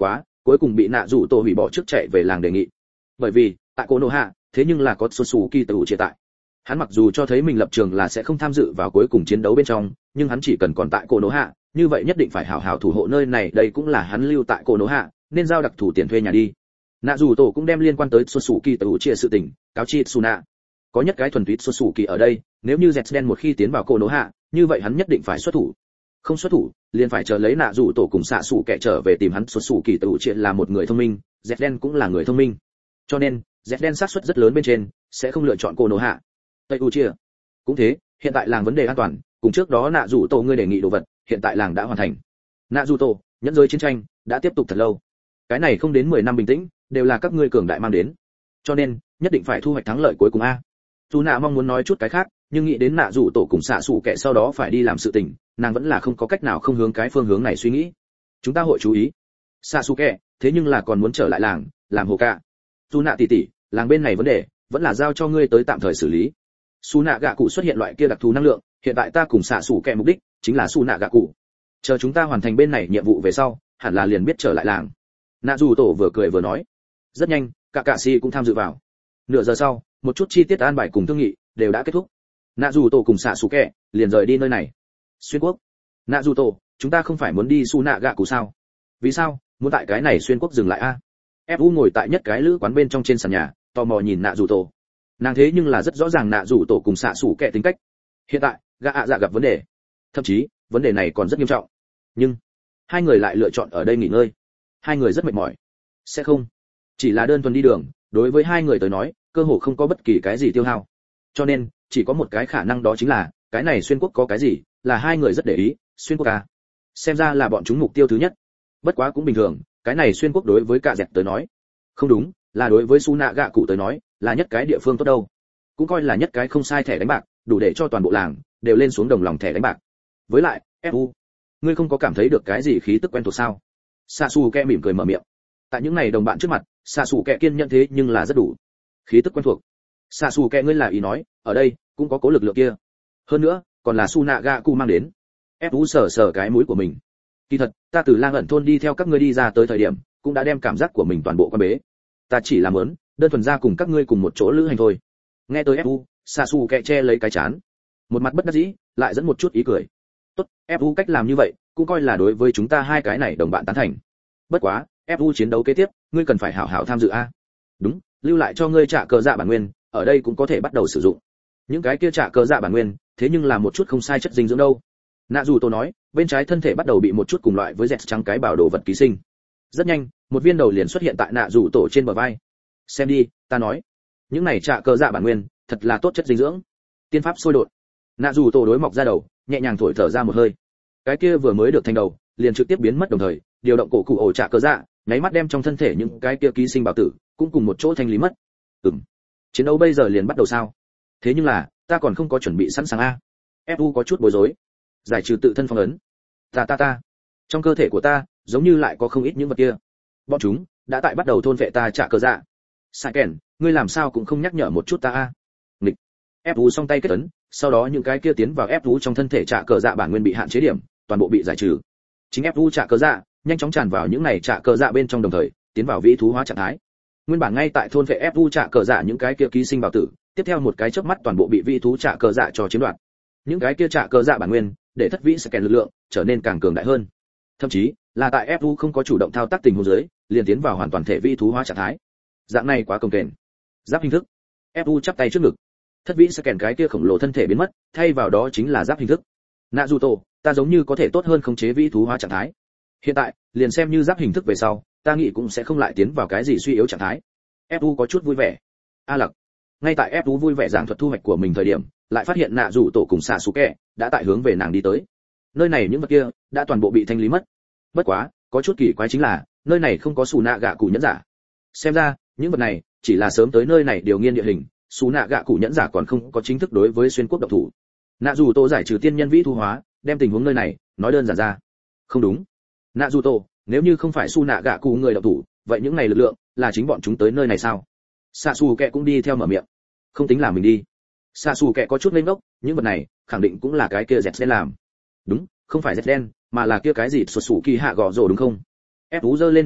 cuối cùng bị nạ rủ tổ hủy bỏ trước chạy về làng đề nghị. Bởi vì tại cô nô hạ thế nhưng là có Sasuke tự chia tại. Hắn mặc dù cho thấy mình lập trường là sẽ không tham dự vào cuối cùng chiến đấu bên trong, nhưng hắn chỉ cần còn tại cô nô hạ, như vậy nhất định phải hảo hảo thủ hộ nơi này, đây cũng là hắn lưu tại cô nô hạ, nên giao đặc thủ tiền thuê nhà đi. Nạ dù tổ cũng đem liên quan tới Sasuke tự chia sự tình cáo chi Suna. Có nhất cái thuần túy Sasuke ở đây, nếu như Zden một khi tiến vào cô nô hạ, như vậy hắn nhất định phải xuất thủ. Không xuất thủ, liền phải chờ lấy nạ dù tổ cùng xạ sủ kẻ trở về tìm hắn. Sasuke tự chia là một người thông minh, Zden cũng là người thông minh. Cho nên, Zden xác suất rất lớn bên trên sẽ không lựa chọn cô nô hạ. Tây u chia cũng thế, hiện tại làng vấn đề an toàn, cùng trước đó nạ dù tổ ngươi đề nghị đồ vật, hiện tại làng đã hoàn thành. Nạ dù tổ, nhẫn giới chiến tranh đã tiếp tục thật lâu, cái này không đến mười năm bình tĩnh, đều là các ngươi cường đại mang đến, cho nên nhất định phải thu hoạch thắng lợi cuối cùng a. Dù nạ mong muốn nói chút cái khác, nhưng nghĩ đến nạ dù tổ cùng xạ sủ kẻ sau đó phải đi làm sự tình, nàng vẫn là không có cách nào không hướng cái phương hướng này suy nghĩ. Chúng ta hội chú ý xạ sủ kẻ, thế nhưng là còn muốn trở lại làng làm hồ ca. Dù nạ tỷ tỷ, làng bên này vấn đề vẫn là giao cho ngươi tới tạm thời xử lý. Su nạ gạ cụ xuất hiện loại kia đặc thù năng lượng, hiện tại ta cùng xạ sủ kẻ mục đích chính là su nạ gạ cụ. Chờ chúng ta hoàn thành bên này nhiệm vụ về sau, hẳn là liền biết trở lại làng. Nạ dù tổ vừa cười vừa nói. Rất nhanh, cả cạ si cũng tham dự vào. Nửa giờ sau, một chút chi tiết an bài cùng thương nghị đều đã kết thúc. Nạ dù tổ cùng xạ sủ kẻ liền rời đi nơi này. Xuyên quốc. Nạ dù tổ, chúng ta không phải muốn đi su nạ gạ cụ sao? Vì sao muốn tại cái này xuyên quốc dừng lại a? ép u ngồi tại nhất cái lữ quán bên trong trên sàn nhà, tò mò nhìn nạ dù tổ. Nàng thế nhưng là rất rõ ràng nạ dù tổ cùng xạ sủ kẻ tính cách. Hiện tại gạ ạ dạ gặp vấn đề, thậm chí vấn đề này còn rất nghiêm trọng, nhưng hai người lại lựa chọn ở đây nghỉ ngơi. Hai người rất mệt mỏi. Sẽ không chỉ là đơn thuần đi đường, đối với hai người tới nói cơ hồ không có bất kỳ cái gì tiêu hao, cho nên chỉ có một cái khả năng, đó chính là cái này xuyên quốc có cái gì là hai người rất để ý. Xuyên quốc à? Xem ra là bọn chúng mục tiêu thứ nhất. Bất quá cũng bình thường, cái này xuyên quốc đối với cả dẹt tới nói, không đúng, là đối với su nạ gạ cụ tới nói là nhất cái địa phương tốt đâu, cũng coi là nhất cái không sai thẻ đánh bạc, đủ để cho toàn bộ làng đều lên xuống đồng lòng thẻ đánh bạc. Với lại ép u, ngươi không có cảm thấy được cái gì khí tức quen thuộc sao? Sasuke mỉm cười mở miệng. Tại những này đồng bạn trước mặt, Sasuke kiên nhẫn thế nhưng là rất đủ. Khí tức quen thuộc. Sasuke, ngươi là ý nói ở đây cũng có cố lực lượng kia, hơn nữa còn là su nạ gạ cụ mang đến. ép u sờ sờ cái mũi của mình. Kỳ thật ta từ lang ẩn thôn đi theo các ngươi đi ra tới thời điểm, cũng đã đem cảm giác của mình toàn bộ quan bế. Ta chỉ làm muốn đơn thuần ra cùng các ngươi cùng một chỗ lữ hành thôi. Nghe tới ép u, Sasuke che lấy cái chán, một mặt bất đắc dĩ, lại dẫn một chút ý cười. Tốt, ép u cách làm như vậy cũng coi là đối với chúng ta hai cái này đồng bạn tán thành. Bất quá ép u chiến đấu kế tiếp ngươi cần phải hảo hảo tham dự a. Đúng, lưu lại cho ngươi trả cờ dạ bản nguyên, ở đây cũng có thể bắt đầu sử dụng. Những cái kia trả cờ dạ bản nguyên thế nhưng là một chút không sai chất dinh dưỡng đâu. Nạ dù tôi nói, bên trái thân thể bắt đầu bị một chút cùng loại với dẹt trắng cái bảo đồ vật ký sinh. Rất nhanh, một viên đầu liền xuất hiện tại nạ dù tổ trên bờ vai. Xem đi, ta nói, những này trả cờ dạ bản nguyên thật là tốt chất dinh dưỡng. Tiên pháp sôi đột. Nạ dù tổ đối mọc ra đầu, nhẹ nhàng thổi thở ra một hơi. Cái kia vừa mới được thành đầu liền trực tiếp biến mất, đồng thời điều động cổ cụ ổ trả cờ dạ, nháy mắt đem trong thân thể những cái kia ký sinh bảo tử cũng cùng một chỗ thanh lý mất. Ừm, chiến đấu bây giờ liền bắt đầu sao? Thế nhưng là ta còn không có chuẩn bị sẵn sàng a. ép u có chút bối rối. Giải trừ tự thân phong ấn. Ta ta ta, trong cơ thể của ta giống như lại có không ít những vật kia, bọn chúng đã tại bắt đầu thôn vệ ta trả cờ dạ. Sai kèn, ngươi làm sao cũng không nhắc nhở một chút ta a. Nghịch. ép u song tay kết ấn, sau đó những cái kia tiến vào ép u trong thân thể trả cờ dạ bản nguyên bị hạn chế điểm toàn bộ bị giải trừ. Chính ép u trả cờ dạ nhanh chóng tràn vào những này trả cờ dạ bên trong, đồng thời tiến vào vĩ thú hóa trạng thái. Nguyên bản ngay tại thôn vệ ép u trả cờ dạ những cái kia ký sinh bảo tử, tiếp theo một cái chớp mắt toàn bộ bị vĩ thú trả cờ dạ cho chiếm đoạt. Những cái kia trả cờ dạ bản nguyên để thất vĩ scan lực lượng trở nên càng cường đại hơn, thậm chí là tại ép u không có chủ động thao tác tình huống dưới liền tiến vào hoàn toàn thể vĩ thú hóa trạng thái. Dạng này quá cồng kềnh. Giáp hình thức. ép u chắp tay trước ngực. Thất vĩ scan cái kia khổng lồ thân thể biến mất, thay vào đó chính là giáp hình thức. Naruto, ta giống như có thể tốt hơn khống chế vĩ thú hóa trạng thái. Hiện tại liền xem như giáp hình thức về sau, ta nghĩ cũng sẽ không lại tiến vào cái gì suy yếu trạng thái. ép u có chút vui vẻ. A Lặc. Ngay tại ép u vui vẻ giảng thuật thu hoạch của mình thời điểm, lại phát hiện nạ rủ tổ cùng xạ sủ kẹ đã tại hướng về nàng đi tới. Nơi này những vật kia đã toàn bộ bị thanh lý mất. Bất quá có chút kỳ quái chính là nơi này không có xù nạ gạ cụ nhẫn giả. Xem ra những vật này chỉ là sớm tới nơi này điều nghiên địa hình, xù nạ gạ cụ nhẫn giả còn không có chính thức đối với xuyên quốc độc thủ. Nạ rủ tổ giải trừ tiên nhân vĩ thu hóa, đem tình huống nơi này nói đơn giản ra. Không đúng, nạ rủ tổ, nếu như không phải xù nạ gạ cụ người độc thủ, vậy những này lực lượng là chính bọn chúng tới nơi này sao? Xạ xù kẹ cũng đi theo mở miệng. Không tính là mình đi. Xạ xù kẹ có chút lên ngốc, những vật này khẳng định cũng là cái kia dẹt đen làm. Đúng, không phải dẹt đen, mà là kia cái gì sụt sủ kỳ hạ gò rồ đúng không? Ép Ú giơ lên mình tay,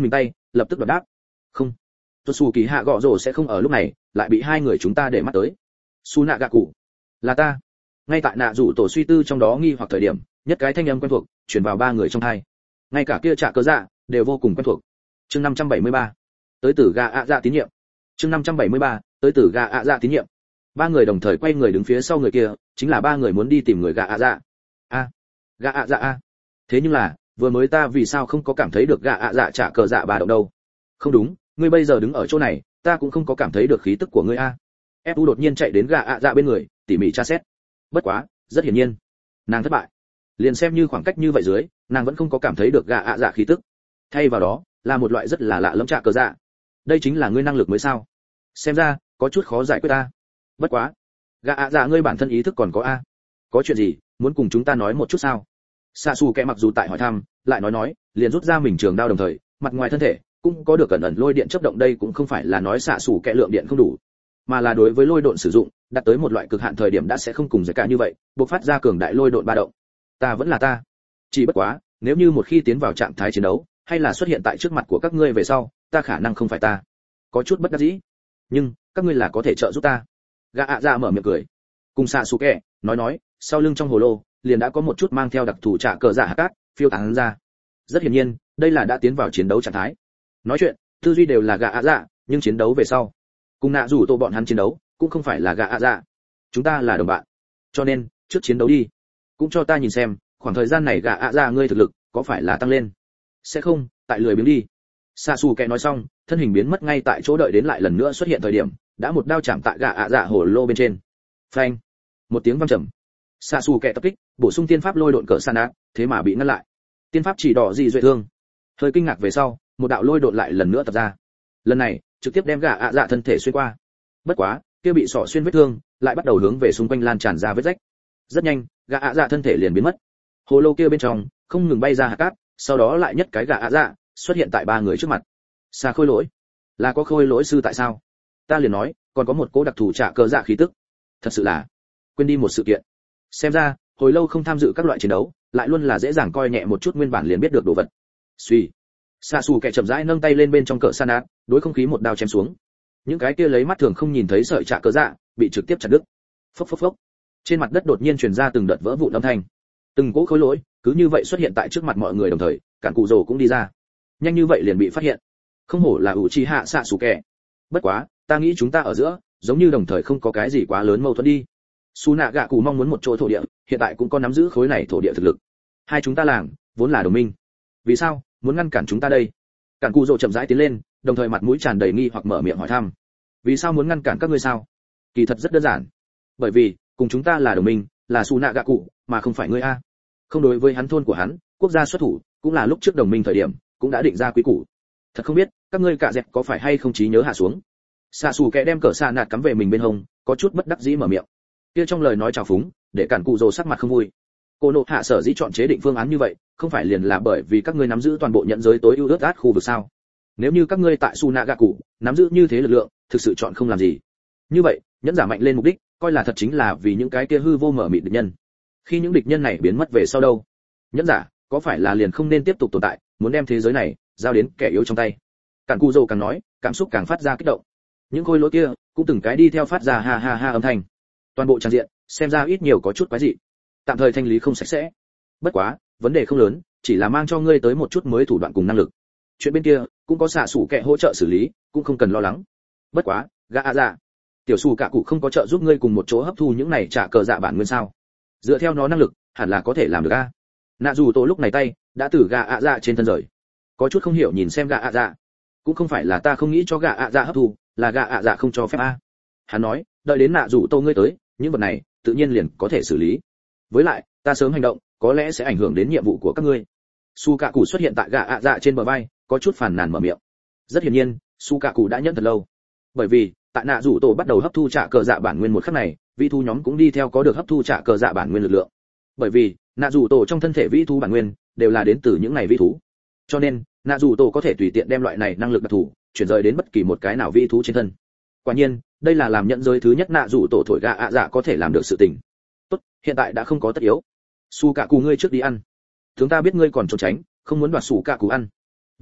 lập tức đoạt đáp. Không, tuột xù kỳ hạ gọ rồ sẽ không ở lúc này lại bị hai người chúng ta để mắt tới. Su nạ gạ cụ, là ta. Ngay tại nạ rủ tổ suy tư trong đó nghi hoặc thời điểm, nhất cái thanh âm quen thuộc truyền vào ba người trong tai. Ngay cả kia trả cớ dạ đều vô cùng quen thuộc. Chương năm trăm bảy mươi ba, tới từ gạ ạ dạ tín nhiệm. Chương năm trăm bảy mươi ba, tới từ gạ ạ dạ tín nhiệm. Ba người đồng thời quay người đứng phía sau người kia, chính là ba người muốn đi tìm người gạ ạ dạ. A, gạ ạ dạ a. Thế nhưng là, vừa mới ta vì sao không có cảm thấy được gạ ạ dạ trả cờ dạ bà động đâu? Không đúng, ngươi bây giờ đứng ở chỗ này, ta cũng không có cảm thấy được khí tức của ngươi a. ép u đột nhiên chạy đến gạ ạ dạ bên người, tỉ mỉ tra xét. Bất quá, rất hiển nhiên, nàng thất bại. Liền xem như khoảng cách như vậy dưới, nàng vẫn không có cảm thấy được gạ ạ dạ khí tức. Thay vào đó, là một loại rất là lạ lẫm trả cờ dạ. Đây chính là ngươi năng lực mới sao? Xem ra, có chút khó giải quyết ta. Bất quá, gạ ạ dạ ngươi bản thân ý thức còn có a. Có chuyện gì, muốn cùng chúng ta nói một chút sao? Sa Su kẻ mặc dù tại hỏi thăm, lại nói nói, liền rút ra mình trường đao đồng thời, mặt ngoài thân thể cũng có được cẩn ẩn lôi điện chớp động, đây cũng không phải là nói Sa Su kẻ lượng điện không đủ, mà là đối với lôi độn sử dụng, đạt tới một loại cực hạn thời điểm đã sẽ không cùng giải cả như vậy, bộc phát ra cường đại lôi độn ba động. Ta vẫn là ta. Chỉ bất quá, nếu như một khi tiến vào trạng thái chiến đấu, hay là xuất hiện tại trước mặt của các ngươi về sau, ta khả năng không phải ta. Có chút bất đắc dĩ. Nhưng, các ngươi là có thể trợ giúp ta. Gã ạ dạ mở miệng cười. Cùng Sa Su kẻ, nói nói, sau lưng trong hồ lô, liền đã có một chút mang theo đặc thù trả cờ dạ hạt cát phiêu tán ra. Rất hiển nhiên, đây là đã tiến vào chiến đấu trạng thái. Nói chuyện, tư duy đều là gạ ạ dạ, nhưng chiến đấu về sau, cùng nạ rủ tổ bọn hắn chiến đấu, cũng không phải là gạ ạ dạ. Chúng ta là đồng bạn, cho nên trước chiến đấu đi, cũng cho ta nhìn xem, khoảng thời gian này gạ ạ dạ ngươi thực lực có phải là tăng lên? Sẽ không, tại lười biếng đi. Sa Su kẻ nói xong, thân hình biến mất ngay tại chỗ, đợi đến lại lần nữa xuất hiện thời điểm, đã một đao chạm tại gạ ạ dạ hồ lô bên trên. Phanh! Một tiếng vang trầm. Sa Su kẻ tập kích, bổ sung tiên pháp lôi độn cỡ san ác, thế mà bị ngăn lại. Tiên pháp chỉ đỏ gì duệ thương. Hơi kinh ngạc về sau, một đạo lôi độn lại lần nữa tập ra. Lần này, trực tiếp đem gã ạ dạ thân thể xuyên qua. Bất quá, kia bị sọ xuyên vết thương, lại bắt đầu hướng về xung quanh lan tràn ra vết rách. Rất nhanh, gã ạ dạ thân thể liền biến mất. Hồ lô kia bên trong không ngừng bay ra hạt cát, sau đó lại nhất cái gã ạ dạ xuất hiện tại ba người trước mặt. Sa khôi lỗi, là có khôi lỗi sư tại sao? Ta liền nói, còn có một cố đặc thù trả cơ dạ khí tức. Thật sự là quên đi một sự kiện. Xem ra, hồi lâu không tham dự các loại chiến đấu, lại luôn là dễ dàng coi nhẹ một chút nguyên bản liền biết được đồ vật. Suy, Sa Su kẻ chậm rãi nâng tay lên bên trong cỡ san ác, đối không khí một đao chém xuống. Những cái kia lấy mắt thường không nhìn thấy sợi trả cờ dạ, bị trực tiếp chặt đứt. Phốc phốc phốc. Trên mặt đất đột nhiên truyền ra từng đợt vỡ vụn âm thanh. Từng cỗ khối lỗi cứ như vậy xuất hiện tại trước mặt mọi người đồng thời, cản cụ rồ cũng đi ra. Nhanh như vậy liền bị phát hiện. Không hổ là Uchiha Sa Su kẻ. Bất quá, ta nghĩ chúng ta ở giữa, giống như đồng thời không có cái gì quá lớn mâu thuẫn đi. Su nạ gạ cụ mong muốn một chỗ thổ địa, hiện tại cũng có nắm giữ khối này thổ địa thực lực. Hai chúng ta làng vốn là đồng minh, vì sao muốn ngăn cản chúng ta đây? Cản cụ rồ chậm rãi tiến lên, đồng thời mặt mũi tràn đầy nghi hoặc mở miệng hỏi thăm. Vì sao muốn ngăn cản các ngươi sao? Kỳ thật rất đơn giản, bởi vì cùng chúng ta là đồng minh, là Su nạ gạ cụ, mà không phải ngươi a. Không đối với hắn thôn của hắn, quốc gia xuất thủ, cũng là lúc trước đồng minh thời điểm, cũng đã định ra quý củ. Thật không biết, các ngươi cả dẹp có phải hay không trí nhớ hạ xuống? Sa Su kẻ đem cờ sa nạt cắm về mình bên hông, có chút bất đắc dĩ mở miệng. Kia trong lời nói trào phúng, để cản cụ rồ sắc mặt không vui. Cô nộ hạ sở dĩ chọn chế định phương án như vậy, không phải liền là bởi vì các ngươi nắm giữ toàn bộ nhận giới tối ưu ước át khu vực sao? Nếu như các ngươi tại Su nạ gạ cụ nắm giữ như thế lực lượng, thực sự chọn không làm gì. Như vậy, nhẫn giả mạnh lên mục đích, coi là thật chính là vì những cái kia hư vô mở mịt địch nhân. Khi những địch nhân này biến mất về sau đâu, nhẫn giả có phải là liền không nên tiếp tục tồn tại, muốn đem thế giới này giao đến kẻ yếu trong tay? Cản cụ rồ càng nói, cảm xúc càng phát ra kích động. Những khối lỗi kia cũng từng cái đi theo phát ra ha ha ha âm thanh. Toàn bộ trang diện xem ra ít nhiều có chút quái dị, tạm thời thanh lý không sạch sẽ. Bất quá, vấn đề không lớn, chỉ là mang cho ngươi tới một chút mới thủ đoạn cùng năng lực. Chuyện bên kia cũng có xạ sủ kẻ hỗ trợ xử lý, cũng không cần lo lắng. Bất quá, gã ạ dạ, tiểu sủ cả cụ không có trợ giúp ngươi cùng một chỗ hấp thu những này trả cờ dạ bản nguyên sao? Dựa theo nó năng lực, hẳn là có thể làm được a. Nạ dù tổ lúc này tay đã từ gã ạ dạ trên thân rời, có chút không hiểu nhìn xem gã ạ dạ. Cũng không phải là ta không nghĩ cho gã ạ dạ hấp thu, là gã ạ dạ không cho phép a. Hắn nói, đợi đến nạ dù tô ngươi tới, những vật này tự nhiên liền có thể xử lý. Với lại, ta sớm hành động, có lẽ sẽ ảnh hưởng đến nhiệm vụ của các ngươi. Su Cạ Cụ xuất hiện tại gã ạ dạ trên bờ vai, có chút phàn nàn mở miệng. Rất hiển nhiên, Su Cạ Cụ đã nhẫn thật lâu. Bởi vì, tại nạ rủ tổ bắt đầu hấp thu trả cờ dạ bản nguyên một khắc này, vi thú nhóm cũng đi theo có được hấp thu trả cờ dạ bản nguyên lực lượng. Bởi vì, nạ rủ tổ trong thân thể vi thú bản nguyên đều là đến từ những này vi thú. Cho nên, nạ rủ tổ có thể tùy tiện đem loại này năng lực đặc thù chuyển rời đến bất kỳ một cái nào vi thú trên thân. Quả nhiên, đây là làm nhận giới thứ nhất nạ rủ tổ thổi gạ ạ dạ có thể làm được sự tình. Tốt, hiện tại đã không có tất yếu. Su Cạ Cụ ngươi trước đi ăn. Chúng ta biết ngươi còn trốn tránh, không muốn đoạt Su Cạ Cụ ăn. Đúng,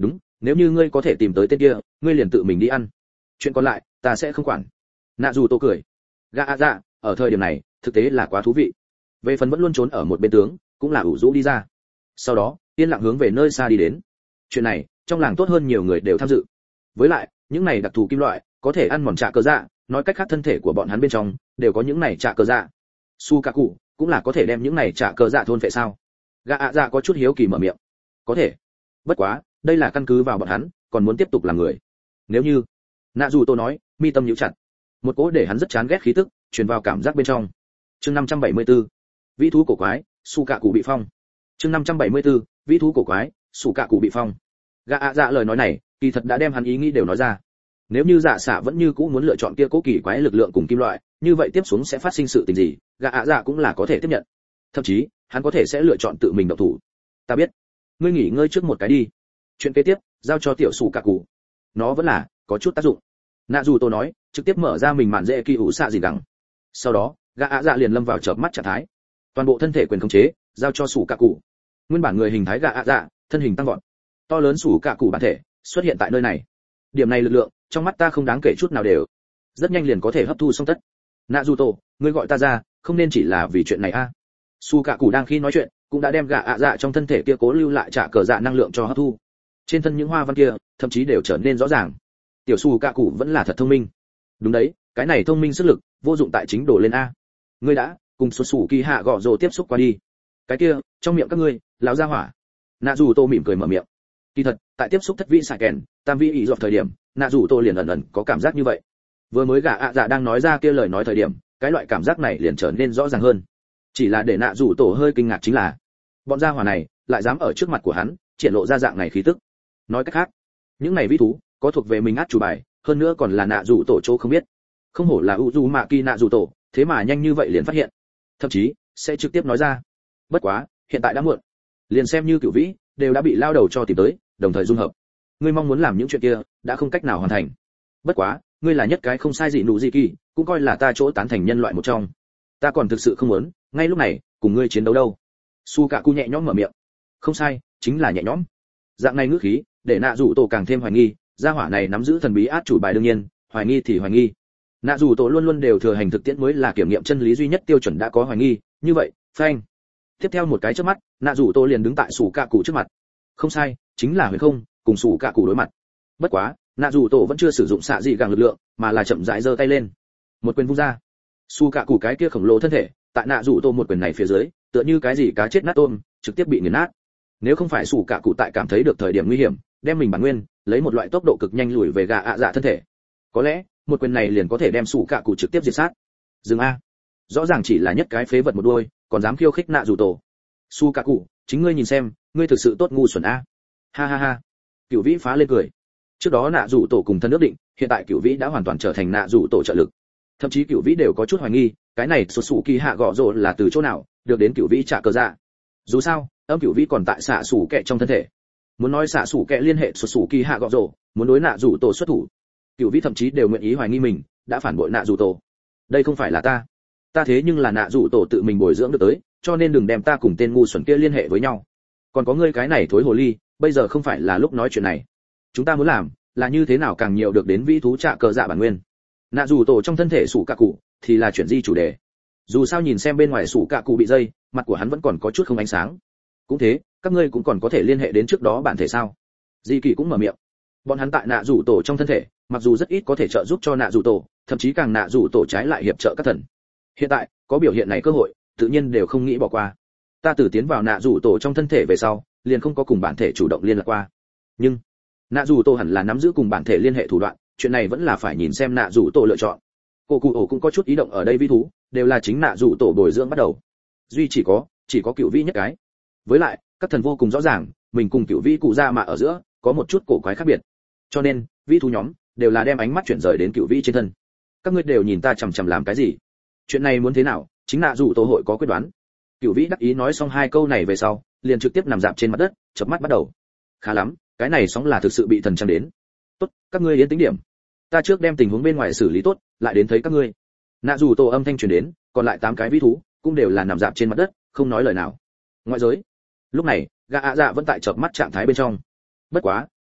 nếu như ngươi có thể tìm tới tên kia ngươi liền tự mình đi ăn, chuyện còn lại ta sẽ không quản. Nạ dù tổ cười. Gã ạ dạ ở thời điểm này thực tế là quá thú vị. Về phần vẫn luôn trốn ở một bên tướng cũng là ủ rũ đi ra, sau đó yên lặng hướng về nơi xa đi đến. Chuyện này trong làng tốt hơn nhiều người đều tham dự. Với lại những này đặc thù kim loại có thể ăn mòn trạ cơ dạ, nói cách khác thân thể của bọn hắn bên trong đều có những này trạ cơ dạ. Su cả cụ cũng là có thể đem những này trạ cơ dạ thôn phệ sao? Gã ạ dạ có chút hiếu kỳ mở miệng. Có thể. Bất quá đây là căn cứ vào bọn hắn còn muốn tiếp tục làm người. Nếu như Nạ dù Tô nói, mi tâm nhíu chặt, một cỗ để hắn rất chán ghét khí tức truyền vào cảm giác bên trong. Chương năm trăm bảy mươi tư, vĩ thú cổ quái, Su cả cụ bị phong. Chương năm trăm bảy mươi tư, vĩ thú cổ quái, Su cả cụ bị phong. Gã ạ dạ lời nói này kỳ thật đã đem hắn ý nghĩ đều nói ra. Nếu như dạ xạ vẫn như cũ muốn lựa chọn kia cố kỳ quái lực lượng cùng kim loại, như vậy tiếp xuống sẽ phát sinh sự tình gì, gã ạ dạ cũng là có thể tiếp nhận. Thậm chí hắn có thể sẽ lựa chọn tự mình động thủ. Ta biết, ngươi nghỉ ngơi trước một cái đi, chuyện kế tiếp giao cho tiểu Su cả cụ, nó vẫn là có chút tác dụng. Nạ dù Tô nói, trực tiếp mở ra mình mạn dễ kỳ ủ xạ gì đằng. Sau đó gã ạ dạ liền lâm vào chợp mắt trạng thái, toàn bộ thân thể quyền khống chế giao cho Su cả cụ. Nguyên bản người hình thái gã ạ dạ thân hình tăng vọt, to lớn Su cả cụ bản thể xuất hiện tại nơi này. Điểm này lực lượng trong mắt ta không đáng kể chút nào đều, rất nhanh liền có thể hấp thu xong tất. Nạ dù Tô, ngươi gọi ta ra không nên chỉ là vì chuyện này a. Su cả cụ đang khi nói chuyện cũng đã đem gã ạ dạ trong thân thể kia cố lưu lại trả cờ dạ năng lượng cho hấp thu. Trên thân những hoa văn kia thậm chí đều trở nên rõ ràng. Tiểu Su cả cụ vẫn là thật thông minh. Đúng đấy, cái này thông minh sức lực vô dụng tại chính đổ lên a. Ngươi đã cùng xuất Su kỳ hạ gọ rồ tiếp xúc qua đi. Cái kia trong miệng các ngươi lão gia hỏa. Nạ dù Tô mỉm cười mở miệng. Kỳ thật tại tiếp xúc thất vị xài kèn tam vị ý dọc thời điểm, Nạ dù Tô liền ẩn ẩn có cảm giác như vậy. Vừa mới gã ạ dạ đang nói ra kia lời nói thời điểm, cái loại cảm giác này liền trở nên rõ ràng hơn. Chỉ là để Nạ dù Tô hơi kinh ngạc chính là bọn gia hỏa này lại dám ở trước mặt của hắn triển lộ ra dạng này khí tức. Nói cách khác, những này vĩ thú có thuộc về mình át chủ bài, hơn nữa còn là Nạ dù Tổ chỗ không biết. Không hổ là Uzumaki Nạ dù Tổ, thế mà nhanh như vậy liền phát hiện, thậm chí sẽ trực tiếp nói ra. Bất quá hiện tại đã muộn, liền xem như cửu vĩ đều đã bị lao đầu cho tìm tới, đồng thời dung hợp. Ngươi mong muốn làm những chuyện kia đã không cách nào hoàn thành. Bất quá ngươi là nhất cái không sai gì nụ gì kỳ, cũng coi là ta chỗ tán thành nhân loại một trong. Ta còn thực sự không muốn ngay lúc này cùng ngươi chiến đấu đâu. Su cả cu nhẹ nhõm mở miệng. Không sai, chính là nhẹ nhõm. Dạng này ngữ khí để Nạ dù Tổ càng thêm hoài nghi, gia hỏa này nắm giữ thần bí át chủ bài, đương nhiên hoài nghi thì hoài nghi. Nạ dù Tổ luôn luôn đều thừa hành thực tiễn mới là kiểm nghiệm chân lý duy nhất tiêu chuẩn, đã có hoài nghi như vậy phanh. Tiếp theo một cái chớp mắt, Nạ dù Tổ liền đứng tại Sủ Cạ Cụ trước mặt. Không sai, chính là huyền không cùng Sủ Cạ Cụ đối mặt. Bất quá Nạ dù Tổ vẫn chưa sử dụng xạ dị gàng lực lượng, mà là chậm rãi giơ tay lên, một quyền vung ra. Sủ Cạ Cụ cái kia khổng lồ thân thể tại Nạ dù Tổ một quyền này phía dưới tựa như cái gì cá chết nát tôm, trực tiếp bị nghiền nát. Nếu không phải Sủ Cạ Cụ tại cảm thấy được thời điểm nguy hiểm đem mình bản nguyên lấy một loại tốc độ cực nhanh lùi về gà ạ dạ thân thể, có lẽ một quyền này liền có thể đem Sủ Cạ Cụ trực tiếp diệt sát. Dừng a, rõ ràng chỉ là nhất cái phế vật một đuôi còn dám khiêu khích Nạ dù Tổ. Su Cạ Cụ, chính ngươi nhìn xem, ngươi thực sự tốt ngu xuẩn a. Ha ha ha. Cửu Vĩ phá lên cười. Trước đó Nạ dù Tổ cùng thân ước định, hiện tại Cửu Vĩ đã hoàn toàn trở thành Nạ dù Tổ trợ lực. Thậm chí Cửu Vĩ đều có chút hoài nghi, cái này xuất Sủ Kỳ hạ gọ rồ là từ chỗ nào được đến Cửu Vĩ trả cờ dạ. Dù sao, âm Cửu Vĩ còn tại xạ Sủ Kẹ trong thân thể. Muốn nói xạ Sủ Kẹ liên hệ xuất Sủ Kỳ hạ gọ rồ, muốn đối Nạ dù Tổ xuất thủ. Cửu Vĩ thậm chí đều nguyện ý hoài nghi mình đã phản bội Nạ dù Tổ. Đây không phải là ta. Ta thế nhưng là Nạ dù Tổ tự mình bồi dưỡng được tới, cho nên đừng đem ta cùng tên ngu xuẩn kia liên hệ với nhau. Còn có ngươi cái này thối hồ ly, bây giờ không phải là lúc nói chuyện này. Chúng ta muốn làm là như thế nào càng nhiều được đến vĩ thú trạ cờ dạ bản nguyên. Nạ dù Tổ trong thân thể Sủ Cạ Cụ thì là chuyển di chủ đề. Dù sao nhìn xem bên ngoài Sủ Cạ Cụ bị dây, mặt của hắn vẫn còn có chút không ánh sáng. Cũng thế, các ngươi cũng còn có thể liên hệ đến trước đó bản thể sao? Di Kỳ cũng mở miệng. Bọn hắn tại Nạ dù Tổ trong thân thể, mặc dù rất ít có thể trợ giúp cho Nạ dù Tổ, thậm chí càng Nạ dù Tổ trái lại hiệp trợ các thần. Hiện tại có biểu hiện này cơ hội, tự nhiên đều không nghĩ bỏ qua. Ta từ tiến vào Nạ dù Tổ trong thân thể về sau, liền không có cùng bản thể chủ động liên lạc qua. Nhưng Nạ dù Tổ hẳn là nắm giữ cùng bản thể liên hệ thủ đoạn, chuyện này vẫn là phải nhìn xem Nạ dù Tổ lựa chọn. Cô cụ ổ cũng có chút ý động ở đây, vi thú đều là chính Nạ dù Tổ bồi dưỡng bắt đầu. Duy chỉ có chỉ có Cửu Vĩ nhất cái. Với lại các thần vô cùng rõ ràng, mình cùng Cửu Vĩ cụ ra mà ở giữa có một chút cổ quái khác biệt. Cho nên vi thú nhóm đều là đem ánh mắt chuyển rời đến Cửu Vĩ trên thân. Các ngươi đều nhìn ta chằm chằm làm cái gì? Chuyện này muốn thế nào, chính Nạ dù Tổ hội có quyết đoán. Cửu Vĩ đắc ý nói xong hai câu này về sau, liền trực tiếp nằm dạp trên mặt đất, chớp mắt bắt đầu. Khá lắm, cái này sóng là thực sự bị thần trang đến. Tốt, các ngươi yên tĩnh điểm. Ta trước đem tình huống bên ngoài xử lý tốt, lại đến thấy các ngươi. Nạ dù Tổ âm thanh truyền đến, còn lại tám cái vĩ thú cũng đều là nằm dạp trên mặt đất, không nói lời nào. Ngoại giới, lúc này, gã ạ dạ vẫn tại chợp mắt trạng thái bên trong. Bất quá,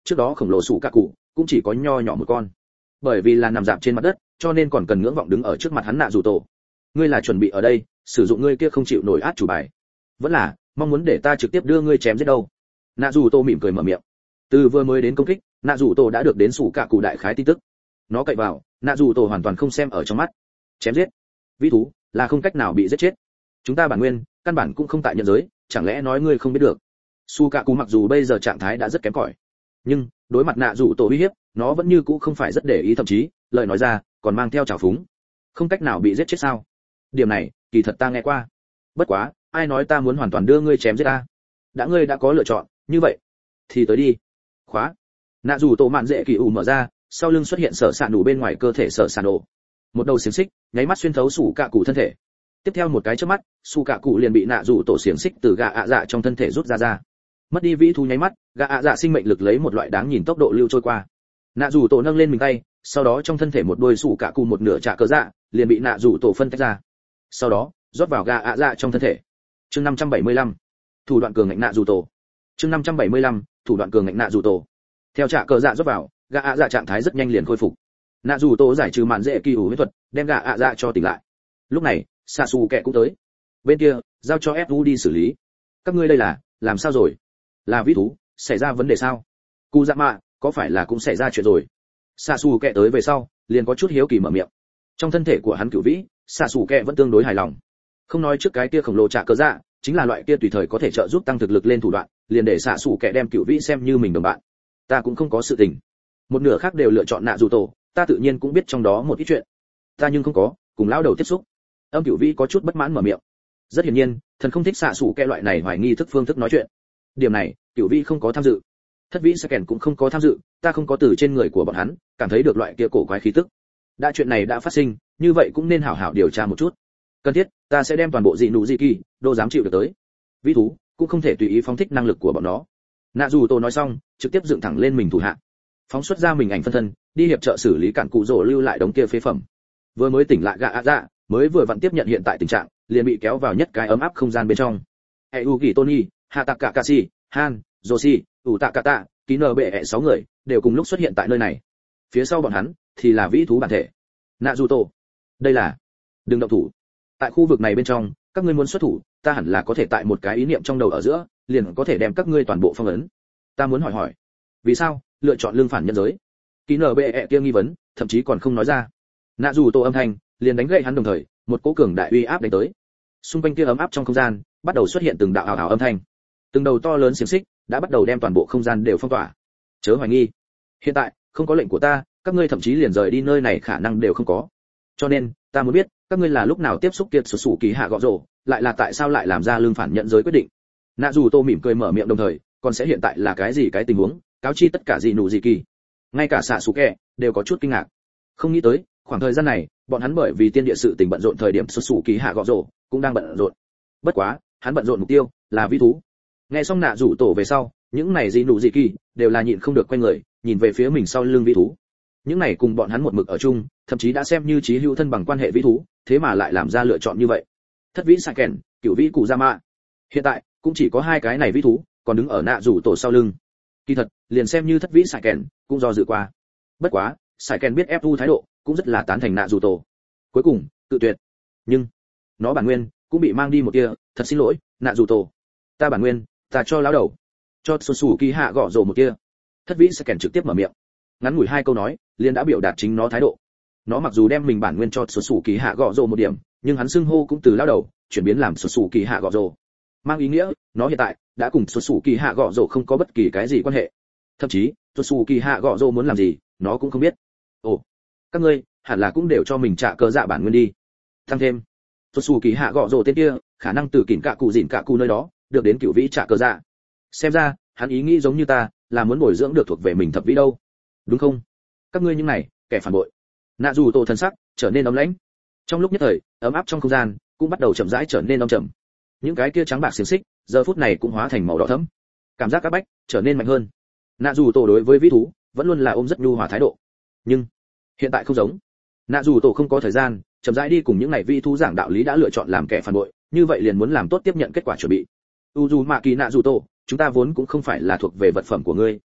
trước đó khổng lồ sủ cạ cụ cũng chỉ có nho nhỏ một con, bởi vì là nằm dạp trên mặt đất cho nên còn cần ngưỡng vọng đứng ở trước mặt hắn nạ dù tổ. Ngươi là chuẩn bị ở đây sử dụng ngươi kia không chịu nổi át chủ bài, vẫn là mong muốn để ta trực tiếp đưa ngươi chém giết đâu? Nạ dù tổ mỉm cười mở miệng. Từ vừa mới đến công kích, nạ dù tổ đã được đến sủ cạ cụ đại khái tin tức. Nó cậy vào, nạ dù tổ hoàn toàn không xem ở trong mắt. Chém giết vĩ thú là không cách nào bị giết chết, chúng ta bản nguyên căn bản cũng không tại nhân giới, chẳng lẽ nói ngươi không biết được? Su cạ cụ mặc dù bây giờ trạng thái đã rất kém cỏi, nhưng đối mặt nạ dù tổ uy hiếp, nó vẫn như cũ không phải rất để ý, thậm chí lời nói ra còn mang theo trào phúng. Không cách nào bị giết chết sao? Điểm này kỳ thật ta nghe qua, bất quá ai nói ta muốn hoàn toàn đưa ngươi chém giết ta? Đã ngươi đã có lựa chọn như vậy thì tới đi. Khóa. Nạ dù tổ mạn dễ kỳ ủ mở ra, sau lưng xuất hiện sở sạn đủ bên ngoài cơ thể sở sạn ổ, một đầu xiềng xích nháy mắt xuyên thấu sủ cạ cụ thân thể. Tiếp theo một cái chớp mắt, sủ cạ cụ liền bị nạ dù tổ xiềng xích từ gà ạ dạ trong thân thể rút ra ra. Mất đi vĩ thú nháy mắt, gà ạ dạ sinh mệnh lực lấy một loại đáng nhìn tốc độ lưu trôi qua. Nạ dù tổ nâng lên mình tay, sau đó trong thân thể một đôi sủ cạ cụ một nửa trả cờ dạ liền bị nạ dù tổ phân tách ra, sau đó rót vào gà ạ dạ trong thân thể. Chương năm trăm bảy mươi lăm, thủ đoạn cường ngạnh nạ dù tổ. Chương năm trăm bảy mươi lăm, thủ đoạn cường ngạnh nạ dù tổ. Theo trả cờ dạ rót vào, gà ạ dạ trạng thái rất nhanh liền khôi phục. Nạ dù tổ giải trừ màn dễ kỳ ủ huyết thuật, đem gà ạ dạ cho tỉnh lại. Lúc này xạ xù kẹ cũng tới, bên kia giao cho ép u đi xử lý. Các ngươi đây là làm sao rồi? Là vĩ thú xảy ra vấn đề sao? Cụ dạ mạ có phải là cũng xảy ra chuyện rồi? Xạ xù kẹ tới về sau liền có chút hiếu kỳ mở miệng. Trong thân thể của hắn cửu vĩ, xạ xù kẹ vẫn tương đối hài lòng. Không nói trước cái kia khổng lồ trả cờ dạ, chính là loại kia tùy thời có thể trợ giúp tăng thực lực lên thủ đoạn, liền để xạ xù kẹ đem cửu vĩ xem như mình đồng bạn. Ta cũng không có sự tình. Một nửa khác đều lựa chọn nạ dù tổ, ta tự nhiên cũng biết trong đó một ít chuyện. Ta nhưng không có cùng lão đầu tiếp xúc. Âm cửu vĩ có chút bất mãn mở miệng. Rất hiển nhiên, thần không thích xạ xù kẹ loại này hoài nghi thức phương thức nói chuyện. Điểm này, cửu vĩ không có tham dự. Thất vĩ Sken cũng không có tham dự, ta không có từ trên người của bọn hắn cảm thấy được loại kia cổ quái khí tức. Đã chuyện này đã phát sinh, như vậy cũng nên hảo hảo điều tra một chút. Cần thiết, ta sẽ đem toàn bộ dị nụ dị kỳ đô dám chịu được tới. Vĩ thú cũng không thể tùy ý phóng thích năng lực của bọn nó. Nạ dù tổ nói xong, trực tiếp dựng thẳng lên mình thủ hạ, phóng xuất ra mình ảnh phân thân, đi hiệp trợ xử lý cản cụ rồ lưu lại đống kia phế phẩm. Vừa mới tỉnh lại gạ ạ dạ, mới vừa vặn tiếp nhận hiện tại tình trạng, liền bị kéo vào nhất cái ấm áp không gian bên trong. Eugi Tony, Hatakakashi, Han, Joshi, Utakata, ký nờ bệ ẹ sáu người đều cùng lúc xuất hiện tại nơi này. Phía sau bọn hắn thì là vĩ thú bản thể. Naruto, đây là đừng động thủ. Tại khu vực này bên trong, các ngươi muốn xuất thủ, ta hẳn là có thể tại một cái ý niệm trong đầu ở giữa, liền có thể đem các ngươi toàn bộ phong ấn. Ta muốn hỏi hỏi, vì sao lựa chọn lương phản nhân giới? Ký nờ bệ ẹ kia nghi vấn, thậm chí còn không nói ra. Naruto âm thanh liền đánh gậy hắn, đồng thời một cỗ cường đại uy áp đánh tới. Xung quanh kia ấm áp trong không gian bắt đầu xuất hiện từng đạo ảo ảo âm thanh, từng đầu to lớn xiềng xích đã bắt đầu đem toàn bộ không gian đều phong tỏa. Chớ hoài nghi, hiện tại không có lệnh của ta, các ngươi thậm chí liền rời đi nơi này khả năng đều không có. Cho nên ta muốn biết các ngươi là lúc nào tiếp xúc kiệt sụt sủ kỳ hạ gọ rồ, lại là tại sao lại làm ra lương phản nhận giới quyết định. Nạ dù tô mỉm cười mở miệng, đồng thời còn sẽ hiện tại là cái gì cái tình huống, cáo chi tất cả gì nụ gì kỳ. Ngay cả xạ sủ kẹ đều có chút kinh ngạc, không nghĩ tới khoảng thời gian này bọn hắn bởi vì tiên địa sự tình bận rộn, thời điểm sụt sủ kỳ hạ gọ rồ cũng đang bận rộn. Bất quá hắn bận rộn mục tiêu là vĩ thú. Nghe xong nạ rủ tổ về sau, những này gì nụ gì kỳ đều là nhịn không được quay người nhìn về phía mình sau lưng vĩ thú. Những này cùng bọn hắn một mực ở chung, thậm chí đã xem như chí hữu thân bằng quan hệ vĩ thú, thế mà lại làm ra lựa chọn như vậy. Thất vĩ sải kèn, cửu vĩ cụ gia mạ, hiện tại cũng chỉ có hai cái này vĩ thú còn đứng ở nạ rủ tổ sau lưng. Kỳ thật liền xem như thất vĩ sải kèn cũng do dự qua, bất quá sải kèn biết ép u thái độ cũng rất là tán thành nạ rủ tổ, cuối cùng tự tuyệt. Nhưng nó bản nguyên cũng bị mang đi một kia, thật xin lỗi nạ rủ tổ, ta bản nguyên ta cho lão đầu, cho sụt sủ kỳ hạ gõ rồ một kia. Thất vĩ sẽ kèn trực tiếp mở miệng, ngắn ngủi hai câu nói liền đã biểu đạt chính nó thái độ. Nó mặc dù đem mình bản nguyên cho sụt sủ kỳ hạ gõ rồ một điểm, nhưng hắn xưng hô cũng từ lão đầu chuyển biến làm sụt sủ kỳ hạ gõ rồ, mang ý nghĩa nó hiện tại đã cùng sụt sủ kỳ hạ gõ rồ không có bất kỳ cái gì quan hệ. Thậm chí sụt sủ kỳ hạ gõ rồ muốn làm gì nó cũng không biết. Ồ, các ngươi hẳn là cũng đều cho mình trả cờ dạ bản nguyên đi. Thăng thêm sụt sủ kỳ hạ gõ rồ tên kia khả năng từ kỉn cạ cụ dỉn cạ cụ nơi đó được đến cửu vĩ trả cờ dạ. Xem ra hắn ý nghĩ giống như ta, là muốn bồi dưỡng được thuộc về mình thập vĩ đâu, đúng không? Các ngươi những này kẻ phản bội. Nạ dù tổ thần sắc trở nên ấm lãnh, trong lúc nhất thời ấm áp trong không gian cũng bắt đầu chậm rãi trở nên âm trầm. Những cái kia trắng bạc xiềng xích giờ phút này cũng hóa thành màu đỏ thẫm, cảm giác các bách trở nên mạnh hơn. Nạ dù tổ đối với vĩ thú vẫn luôn là ôm rất nhu hòa thái độ, nhưng hiện tại không giống. Nạ dù tổ không có thời gian chậm rãi đi cùng những này vĩ thú giảng đạo lý, đã lựa chọn làm kẻ phản bội, như vậy liền muốn làm tốt tiếp nhận kết quả chuẩn bị. Uzumaki Nạ dù tổ, chúng ta vốn cũng không phải là thuộc về vật phẩm của ngươi,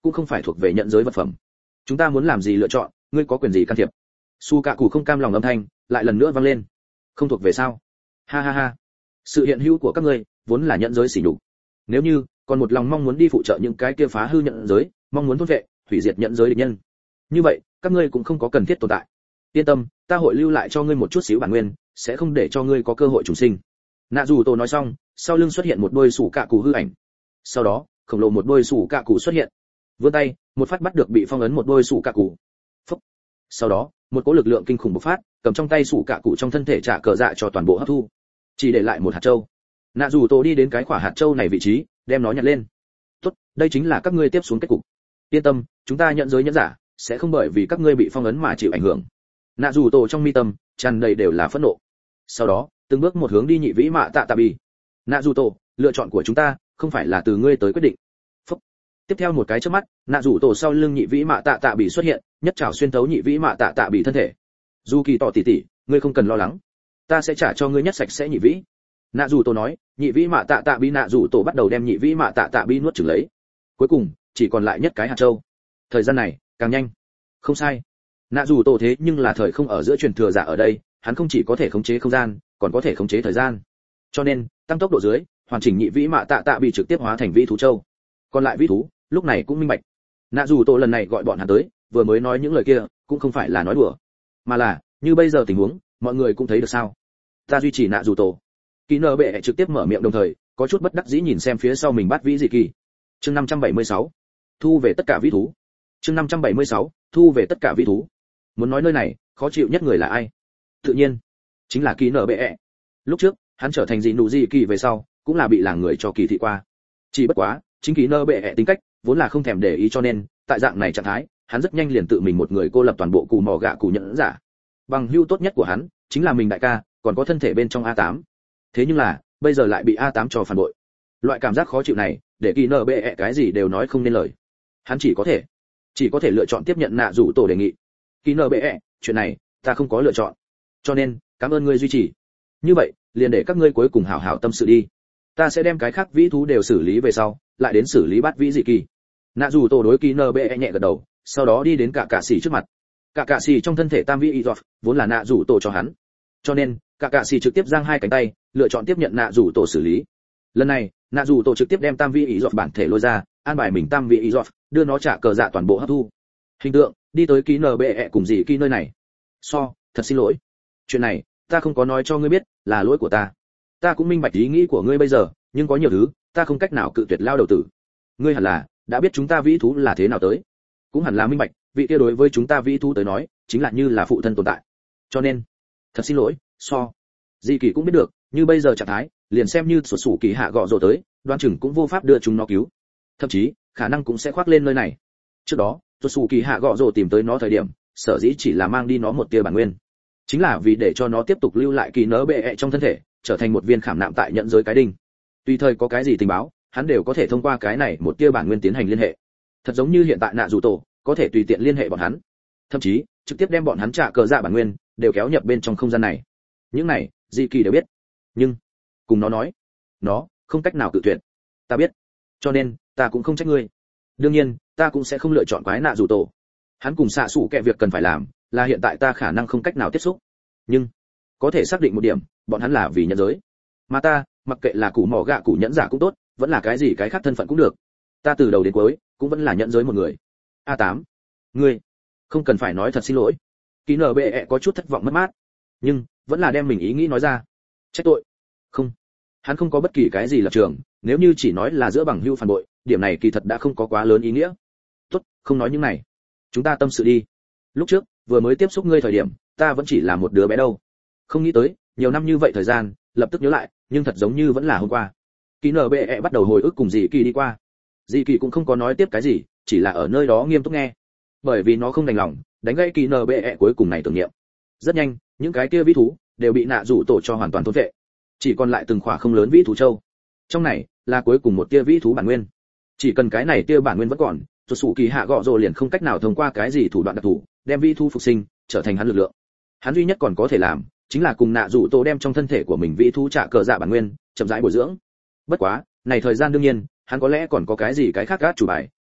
cũng không phải thuộc về nhận giới vật phẩm. Chúng ta muốn làm gì lựa chọn, ngươi có quyền gì can thiệp? Su Cạ Cụ không cam lòng âm thanh lại lần nữa vang lên. Không thuộc về sao? Ha ha ha. Sự hiện hữu của các ngươi vốn là nhận giới sỉ nhục. Nếu như còn một lòng mong muốn đi phụ trợ những cái kia phá hư nhận giới, mong muốn thôn vệ, hủy diệt nhận giới địch nhân, như vậy các ngươi cũng không có cần thiết tồn tại. Yên tâm, ta hội lưu lại cho ngươi một chút xíu bản nguyên, sẽ không để cho ngươi có cơ hội trùng sinh. Nạ dù tổ nói xong, sau lưng xuất hiện một đôi Su Cạ Cụ hư ảnh. Sau đó khổng lồ một đôi Su Cạ Cụ xuất hiện, vươn tay một phát bắt được bị phong ấn một đôi Su Cạ Cụ. Phốc. Sau đó một cỗ lực lượng kinh khủng bộc phát, cầm trong tay Su Cạ Cụ trong thân thể trả cờ dạ cho toàn bộ hấp thu, chỉ để lại một hạt châu. Nạ dù tổ đi đến cái quả hạt châu này vị trí, đem nó nhặt lên. Tốt, đây chính là các ngươi tiếp xuống kết cục. Yên tâm, chúng ta nhận giới nhẫn giả sẽ không bởi vì các ngươi bị phong ấn mà chịu ảnh hưởng. Nạ dù tổ trong mi tâm tràn đầy đều là phẫn nộ. Sau đó từng bước một hướng đi nhị vĩ mạ tạ tạ bì. Nạ dù tổ, lựa chọn của chúng ta không phải là từ ngươi tới quyết định. Phúc. Tiếp theo một cái chớp mắt, nạ dù tổ sau lưng nhị vĩ mạ tạ tạ bì xuất hiện, nhất trảo xuyên thấu nhị vĩ mạ tạ tạ bì thân thể. Du Kỳ tỏ tỷ tỷ, ngươi không cần lo lắng, ta sẽ trả cho ngươi nhất sạch sẽ nhị vĩ. Nạ dù tổ nói, nhị vĩ mạ tạ tạ bì nạ dù tổ bắt đầu đem nhị vĩ mạ tạ tạ bì nuốt chửng lấy. Cuối cùng chỉ còn lại nhất cái hạt châu. Thời gian này càng nhanh. Không sai, nạ dù tổ thế nhưng là thời không ở giữa truyền thừa giả ở đây, hắn không chỉ có thể khống chế không gian, còn có thể khống chế thời gian. Cho nên tăng tốc độ dưới, hoàn chỉnh nhị vĩ mạ tạ tạ bị trực tiếp hóa thành vĩ thú châu. Còn lại vĩ thú lúc này cũng minh bạch, nạ dù tổ lần này gọi bọn hắn tới, vừa mới nói những lời kia cũng không phải là nói đùa, mà là như bây giờ tình huống, mọi người cũng thấy được sao. Ta duy trì nạ dù tổ. Kỳ nơ bệ trực tiếp mở miệng, đồng thời có chút bất đắc dĩ nhìn xem phía sau mình bắt vĩ dị kỳ. Chương năm trăm bảy mươi sáu, thu về tất cả vĩ thú. Chương năm trăm bảy mươi sáu, thu về tất cả vĩ thú. Muốn nói nơi này khó chịu nhất người là ai? Tự nhiên chính là Kỳ nở bệ. Lúc trước hắn trở thành dị nụ dị kỳ về sau cũng là bị làng người cho kỳ thị qua. Chỉ bất quá chính Kỳ nở bệ tính cách vốn là không thèm để ý, cho nên tại dạng này trạng thái hắn rất nhanh liền tự mình một người cô lập toàn bộ cù mò gạ cù nhẫn giả. Bằng hữu tốt nhất của hắn chính là mình đại ca, còn có thân thể bên trong a tám. Thế nhưng là bây giờ lại bị a tám cho phản bội. Loại cảm giác khó chịu này để Kỳ nở bệ cái gì đều nói không nên lời. Hắn chỉ có thể chỉ có thể lựa chọn tiếp nhận nạ rủ tổ đề nghị. Kỳ nở bệ, chuyện này ta không có lựa chọn, cho nên cảm ơn ngươi duy trì. Như vậy liền để các ngươi cuối cùng hảo hảo tâm sự đi, ta sẽ đem cái khác vĩ thú đều xử lý về sau lại đến xử lý bắt vĩ dị kỳ. Nạ dù tổ đối Kỳ nở bệ nhẹ gật đầu, sau đó đi đến cả cạ xỉ trước mặt. Cả cạ xỉ trong thân thể tam vĩ y vốn là nạ dù tổ cho hắn, cho nên cả cạ xỉ trực tiếp giang hai cánh tay lựa chọn tiếp nhận nạ dù tổ xử lý. Lần này nạ dù tổ trực tiếp đem tam vĩ y bản thể lôi ra, an bài mình tam vĩ y đưa nó trả cờ dạ toàn bộ hấp thu. Hình tượng đi tới Kỳ nở bệ cùng dị kỳ nơi này. So, thật xin lỗi, chuyện này ta không có nói cho ngươi biết, là lỗi của ta. Ta cũng minh bạch ý nghĩ của ngươi bây giờ, nhưng có nhiều thứ ta không cách nào cự tuyệt lao đầu tử. Ngươi hẳn là đã biết chúng ta vĩ thú là thế nào tới, cũng hẳn là minh bạch vị kia đối với chúng ta vĩ thú tới nói chính là như là phụ thân tồn tại. Cho nên thật xin lỗi. So, dị kỳ cũng biết được như bây giờ trạng thái, liền xem như sổ sủ kỳ hạ gọ rồ tới, đoan chừng cũng vô pháp đưa chúng nó cứu, thậm chí khả năng cũng sẽ khoác lên nơi này. Trước đó sổ sủ kỳ hạ gọ rồ tìm tới nó thời điểm, sở dĩ chỉ là mang đi nó một tia bản nguyên, chính là vì để cho nó tiếp tục lưu lại Kỳ nở bệ trong thân thể, trở thành một viên khảm nạm tại nhận giới cái đinh. Tùy thời có cái gì tình báo, hắn đều có thể thông qua cái này một tia bản nguyên tiến hành liên hệ. Thật giống như hiện tại nạ dù tổ có thể tùy tiện liên hệ bọn hắn, thậm chí trực tiếp đem bọn hắn trả cờ dạ bản nguyên đều kéo nhập bên trong không gian này. Những này dị kỳ đều biết, nhưng cùng nó nói, nó không cách nào cự tuyệt. Ta biết, cho nên ta cũng không trách ngươi. Đương nhiên ta cũng sẽ không lựa chọn quái nạ dù tổ. Hắn cùng xạ sủ kẹ việc cần phải làm là hiện tại ta khả năng không cách nào tiếp xúc, nhưng có thể xác định một điểm, bọn hắn là vì nhân giới, mà ta mặc kệ là củ mỏ gạ củ nhẫn giả cũng tốt, vẫn là cái gì cái khác thân phận cũng được, ta từ đầu đến cuối cũng vẫn là nhận giới một người. A tám, ngươi không cần phải nói thật xin lỗi. Kỳ nở bệ có chút thất vọng mất mát, nhưng vẫn là đem mình ý nghĩ nói ra. Trách tội? Không, hắn không có bất kỳ cái gì lập trường, nếu như chỉ nói là giữa bằng hữu phản bội, điểm này kỳ thật đã không có quá lớn ý nghĩa. Tốt, không nói những này, chúng ta tâm sự đi. Lúc trước vừa mới tiếp xúc ngươi thời điểm, ta vẫn chỉ là một đứa bé đâu, không nghĩ tới nhiều năm như vậy thời gian, lập tức nhớ lại, nhưng thật giống như vẫn là hôm qua. Kỳ nở bệ bắt đầu hồi ức cùng dị kỳ đi qua. Dị kỳ cũng không có nói tiếp cái gì, chỉ là ở nơi đó nghiêm túc nghe, bởi vì nó không đành lòng đánh gãy Kỳ nở bệ cuối cùng này tưởng niệm. Rất nhanh những cái kia vĩ thú đều bị nạ rủ tổ cho hoàn toàn thôn vệ, chỉ còn lại từng khỏa không lớn vĩ thú châu. Trong này là cuối cùng một tia vĩ thú bản nguyên, chỉ cần cái này tia bản nguyên vẫn còn, Sổ sủ kỳ hạ gọ rồ liền không cách nào thông qua cái gì thủ đoạn đặc thù đem vĩ thú phục sinh trở thành hắn lực lượng. Hắn duy nhất còn có thể làm chính là cùng nạ rủ tổ đem trong thân thể của mình vĩ thú trả cờ dạ bản nguyên chậm rãi bồi dưỡng. Bất quá này thời gian đương nhiên hắn có lẽ còn có cái gì cái khác gác chủ bài,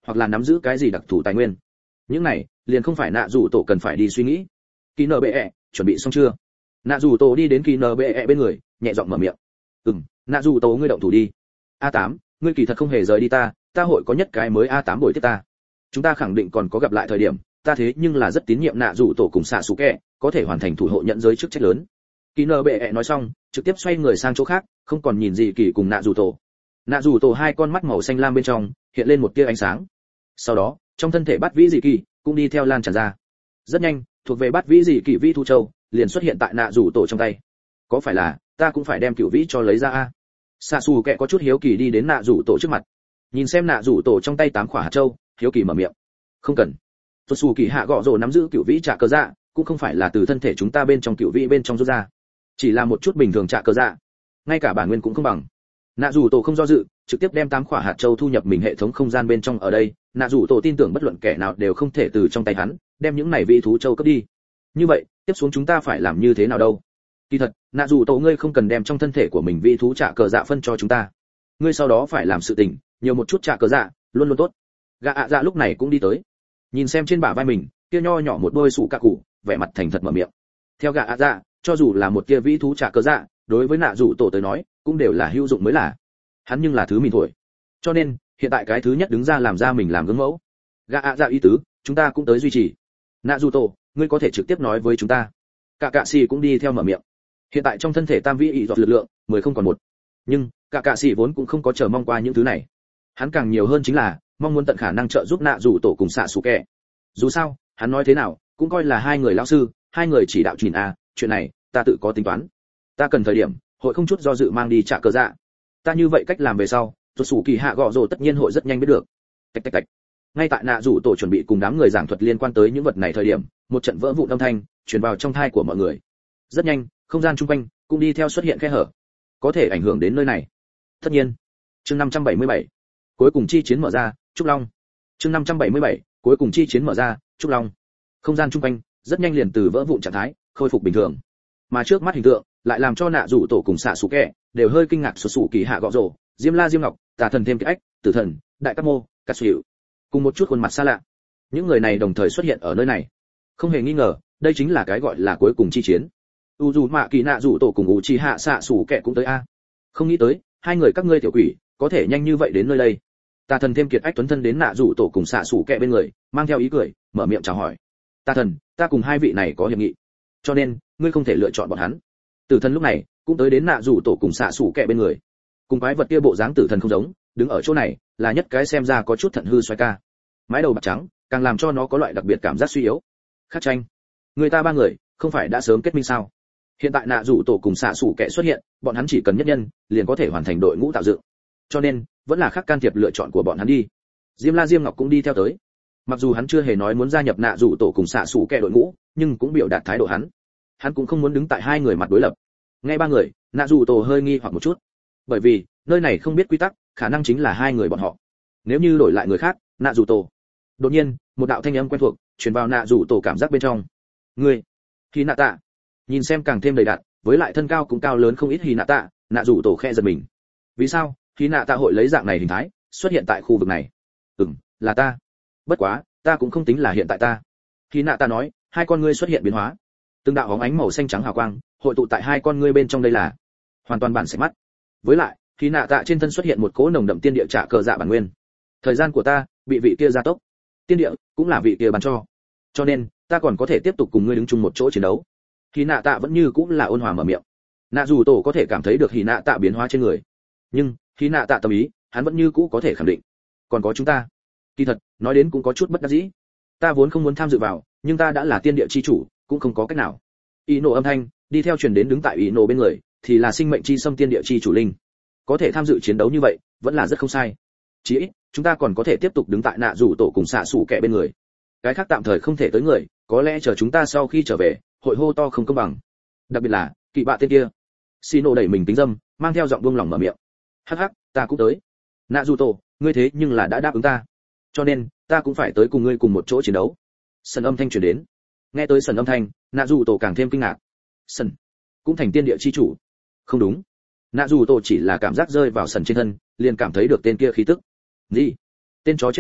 hoặc là nắm giữ cái gì đặc thù tài nguyên. Những này liền không phải nạ dù tổ cần phải đi suy nghĩ. Kỳ nở bệ ẹ, chuẩn bị xong chưa? Nạ dù tổ đi đến kỳ nở bệ ẹ bên người, nhẹ giọng mở miệng. Ừm, nạ dù tổ ngươi động thủ đi. A tám, ngươi kỳ thật không hề rời đi ta, ta hội có nhất cái mới A tám bồi tiếp ta. Chúng ta khẳng định còn có gặp lại thời điểm, ta thế nhưng là rất tín nhiệm nạ dù tổ cùng xạ sủ kẹ, có thể hoàn thành thủ hộ nhận giới chức trách lớn. Kỳ nở bệ ẹ nói xong, trực tiếp xoay người sang chỗ khác, không còn nhìn gì kỳ cùng nạ dù tổ. Nạ dù tổ hai con mắt màu xanh lam bên trong hiện lên một tia ánh sáng. Sau đó, trong thân thể bắt vĩ dị kỳ cũng đi theo lan tràn ra. Rất nhanh, thuộc về bắt vĩ dị kỳ vĩ thu châu liền xuất hiện tại nạ dù tổ trong tay. Có phải là ta cũng phải đem cửu vĩ cho lấy ra a? Xạ xù kẹ có chút hiếu kỳ đi đến nạ dù tổ trước mặt, nhìn xem nạ dù tổ trong tay tám quả hạt châu, hiếu kỳ mở miệng. Không cần. Tốt xù kỳ hạ gọ rồ nắm giữ cửu vĩ trả cờ dạ, cũng không phải là từ thân thể chúng ta bên trong cửu vĩ bên trong rút ra, chỉ là một chút bình thường trả cờ dạ, ngay cả bản nguyên cũng không bằng. Nạ dù tổ không do dự, trực tiếp đem tám quả hạt châu thu nhập mình hệ thống không gian bên trong. Ở đây, nạ dù tổ tin tưởng bất luận kẻ nào đều không thể từ trong tay hắn đem những này vị thú châu cướp đi. Như vậy, tiếp xuống chúng ta phải làm như thế nào đâu? Kỳ thật, nạ dù tổ ngươi không cần đem trong thân thể của mình vị thú trả cờ dạ phân cho chúng ta. Ngươi sau đó phải làm sự tình, nhiều một chút trả cờ dạ, luôn luôn tốt. Gã ạ dạ lúc này cũng đi tới, nhìn xem trên bả vai mình, kia nho nhỏ một đôi sủ cạ cụ, vẻ mặt thành thật mở miệng. Theo gã ạ dạ, cho dù là một kia vị thú trả cờ dạ, đối với nạ dù tổ tới nói, cũng đều là hữu dụng mới là. Hắn nhưng là thứ mình thổi, cho nên hiện tại cái thứ nhất đứng ra làm ra mình làm gương mẫu. Gã ạ dạ ý tứ, chúng ta cũng tới duy trì. Nạ dù tổ, ngươi có thể trực tiếp nói với chúng ta. Cả cạ xì cũng đi theo mở miệng. Hiện tại trong thân thể tam vĩ ý dọc lực lượng mười không còn một, nhưng cả cạ xì vốn cũng không có chờ mong qua những thứ này. Hắn càng nhiều hơn chính là mong muốn tận khả năng trợ giúp nạ dù tổ cùng xạ xù kẹ. Dù sao, hắn nói thế nào cũng coi là hai người lão sư, hai người chỉ đạo truyền a, chuyện này ta tự có tính toán. Ta cần thời điểm hội không chút do dự mang đi trả cờ dạ. Ta như vậy cách làm về sau, tuột sủ kỳ hạ gọ rồ tất nhiên hội rất nhanh biết được. Tạch tạch tạch. Ngay tại nạ rủ tổ chuẩn bị cùng đám người giảng thuật liên quan tới những vật này thời điểm, một trận vỡ vụn âm thanh truyền vào trong tai của mọi người. Rất nhanh, không gian chung quanh cũng đi theo xuất hiện khe hở, có thể ảnh hưởng đến nơi này. Tất nhiên. Chương năm trăm bảy mươi bảy, cuối cùng chi chiến mở ra, Trúc Long. Chương năm trăm bảy mươi bảy, cuối cùng chi chiến mở ra, Trúc Long. Không gian chung quanh rất nhanh liền từ vỡ vụn trạng thái khôi phục bình thường, mà trước mắt hình tượng lại làm cho nạ rủ tổ cùng xạ sủ kẹ đều hơi kinh ngạc. Sụt sủ kỳ hạ gọ rồ, diêm la diêm ngọc, tà thần thêm cái ách, tử thần, đại các mô, cát sủi, cùng một chút khuôn mặt xa lạ. Những người này đồng thời xuất hiện ở nơi này, không hề nghi ngờ, đây chính là cái gọi là cuối cùng chi chiến. u dù mạ kỳ nạ rủ tổ cùng u chi hạ xạ sủ kẹ cũng tới a. Không nghĩ tới hai người các ngươi tiểu quỷ có thể nhanh như vậy đến nơi đây. Tà thần thêm kiệt ách tuấn thân đến nạ rủ tổ cùng xạ sủ kẹ bên người, mang theo ý cười mở miệng chào hỏi. Tà thần, ta cùng hai vị này có hiệp nghị, cho nên ngươi không thể lựa chọn bọn hắn. Tử thần lúc này cũng tới đến nạ rủ tổ cùng xạ sủ kẹ bên người, cùng quái vật kia bộ dáng tử thần không giống, đứng ở chỗ này là nhất cái xem ra có chút thận hư xoay ca, mái đầu bạc trắng càng làm cho nó có loại đặc biệt cảm giác suy yếu. Khắc tranh, người ta ba người không phải đã sớm kết minh sao? Hiện tại nạ rủ tổ cùng xạ sủ kẹ xuất hiện, bọn hắn chỉ cần nhất nhân liền có thể hoàn thành đội ngũ tạo dựng, cho nên vẫn là khắc can thiệp lựa chọn của bọn hắn đi. Diêm la diêm ngọc cũng đi theo tới, mặc dù hắn chưa hề nói muốn gia nhập nạ rủ tổ cùng xạ sủ kẹ đội ngũ, nhưng cũng biểu đạt thái độ hắn hắn cũng không muốn đứng tại hai người mặt đối lập. Nghe ba người, nạ rủ tổ hơi nghi hoặc một chút, bởi vì nơi này không biết quy tắc, khả năng chính là hai người bọn họ. Nếu như đổi lại người khác, nạ rủ tổ. Đột nhiên một đạo thanh âm quen thuộc truyền vào nạ rủ tổ cảm giác bên trong. Ngươi, Hy Nạ Tạ. Nhìn xem càng thêm đầy đặn, với lại thân cao cũng cao lớn không ít Hy Nạ Tạ, nạ rủ tổ khe giật mình. Vì sao Hy Nạ Tạ hội lấy dạng này hình thái xuất hiện tại khu vực này? Ừm, là ta. Bất quá ta cũng không tính là hiện tại ta. Hy Nạ Tạ nói, hai con ngươi xuất hiện biến hóa, từng đạo bóng ánh màu xanh trắng hào quang hội tụ tại hai con ngươi bên trong. Đây là hoàn toàn bản sạch mắt. Với lại Hy Nạ Tạ trên thân xuất hiện một cỗ nồng đậm tiên địa trả cờ dạ bản nguyên. Thời gian của ta bị vị kia gia tốc, tiên địa cũng là vị kia ban cho, cho nên ta còn có thể tiếp tục cùng ngươi đứng chung một chỗ chiến đấu. Hy Nạ Tạ vẫn như cũng là ôn hòa mở miệng. Nạ dù tổ có thể cảm thấy được Hy Nạ Tạ biến hóa trên người, nhưng Hy Nạ Tạ tâm ý hắn vẫn như cũ có thể khẳng định. Còn có chúng ta, kỳ thật nói đến cũng có chút bất đắc dĩ. Ta vốn không muốn tham dự vào, nhưng ta đã là tiên địa chi chủ, cũng không có cách nào. Ý nổ âm thanh đi theo truyền đến, đứng tại ý nổ bên người thì là sinh mệnh chi xâm tiên địa chi chủ linh. Có thể tham dự chiến đấu như vậy vẫn là rất không sai, chí ít chúng ta còn có thể tiếp tục đứng tại nạ rủ tổ cùng xạ sủ kẹ bên người. Cái khác tạm thời không thể tới người, có lẽ chờ chúng ta sau khi trở về hội hô to không công bằng, đặc biệt là kỵ bạ tên kia. Sino đẩy mình tính dâm, mang theo giọng buông lỏng mở miệng. Hắc hắc, ta cũng tới. Nạ rủ tổ, ngươi thế nhưng là đã đáp ứng ta, cho nên ta cũng phải tới cùng ngươi cùng một chỗ chiến đấu. Sần âm thanh truyền đến. Nghe tới sần âm thanh, nạ rủ tổ càng thêm kinh ngạc. Sần cũng thành tiên địa chi chủ? Không đúng, nạ dù tổ chỉ là cảm giác rơi vào sần trên thân liền cảm thấy được tên kia khí tức. Gì? Tên chó chết này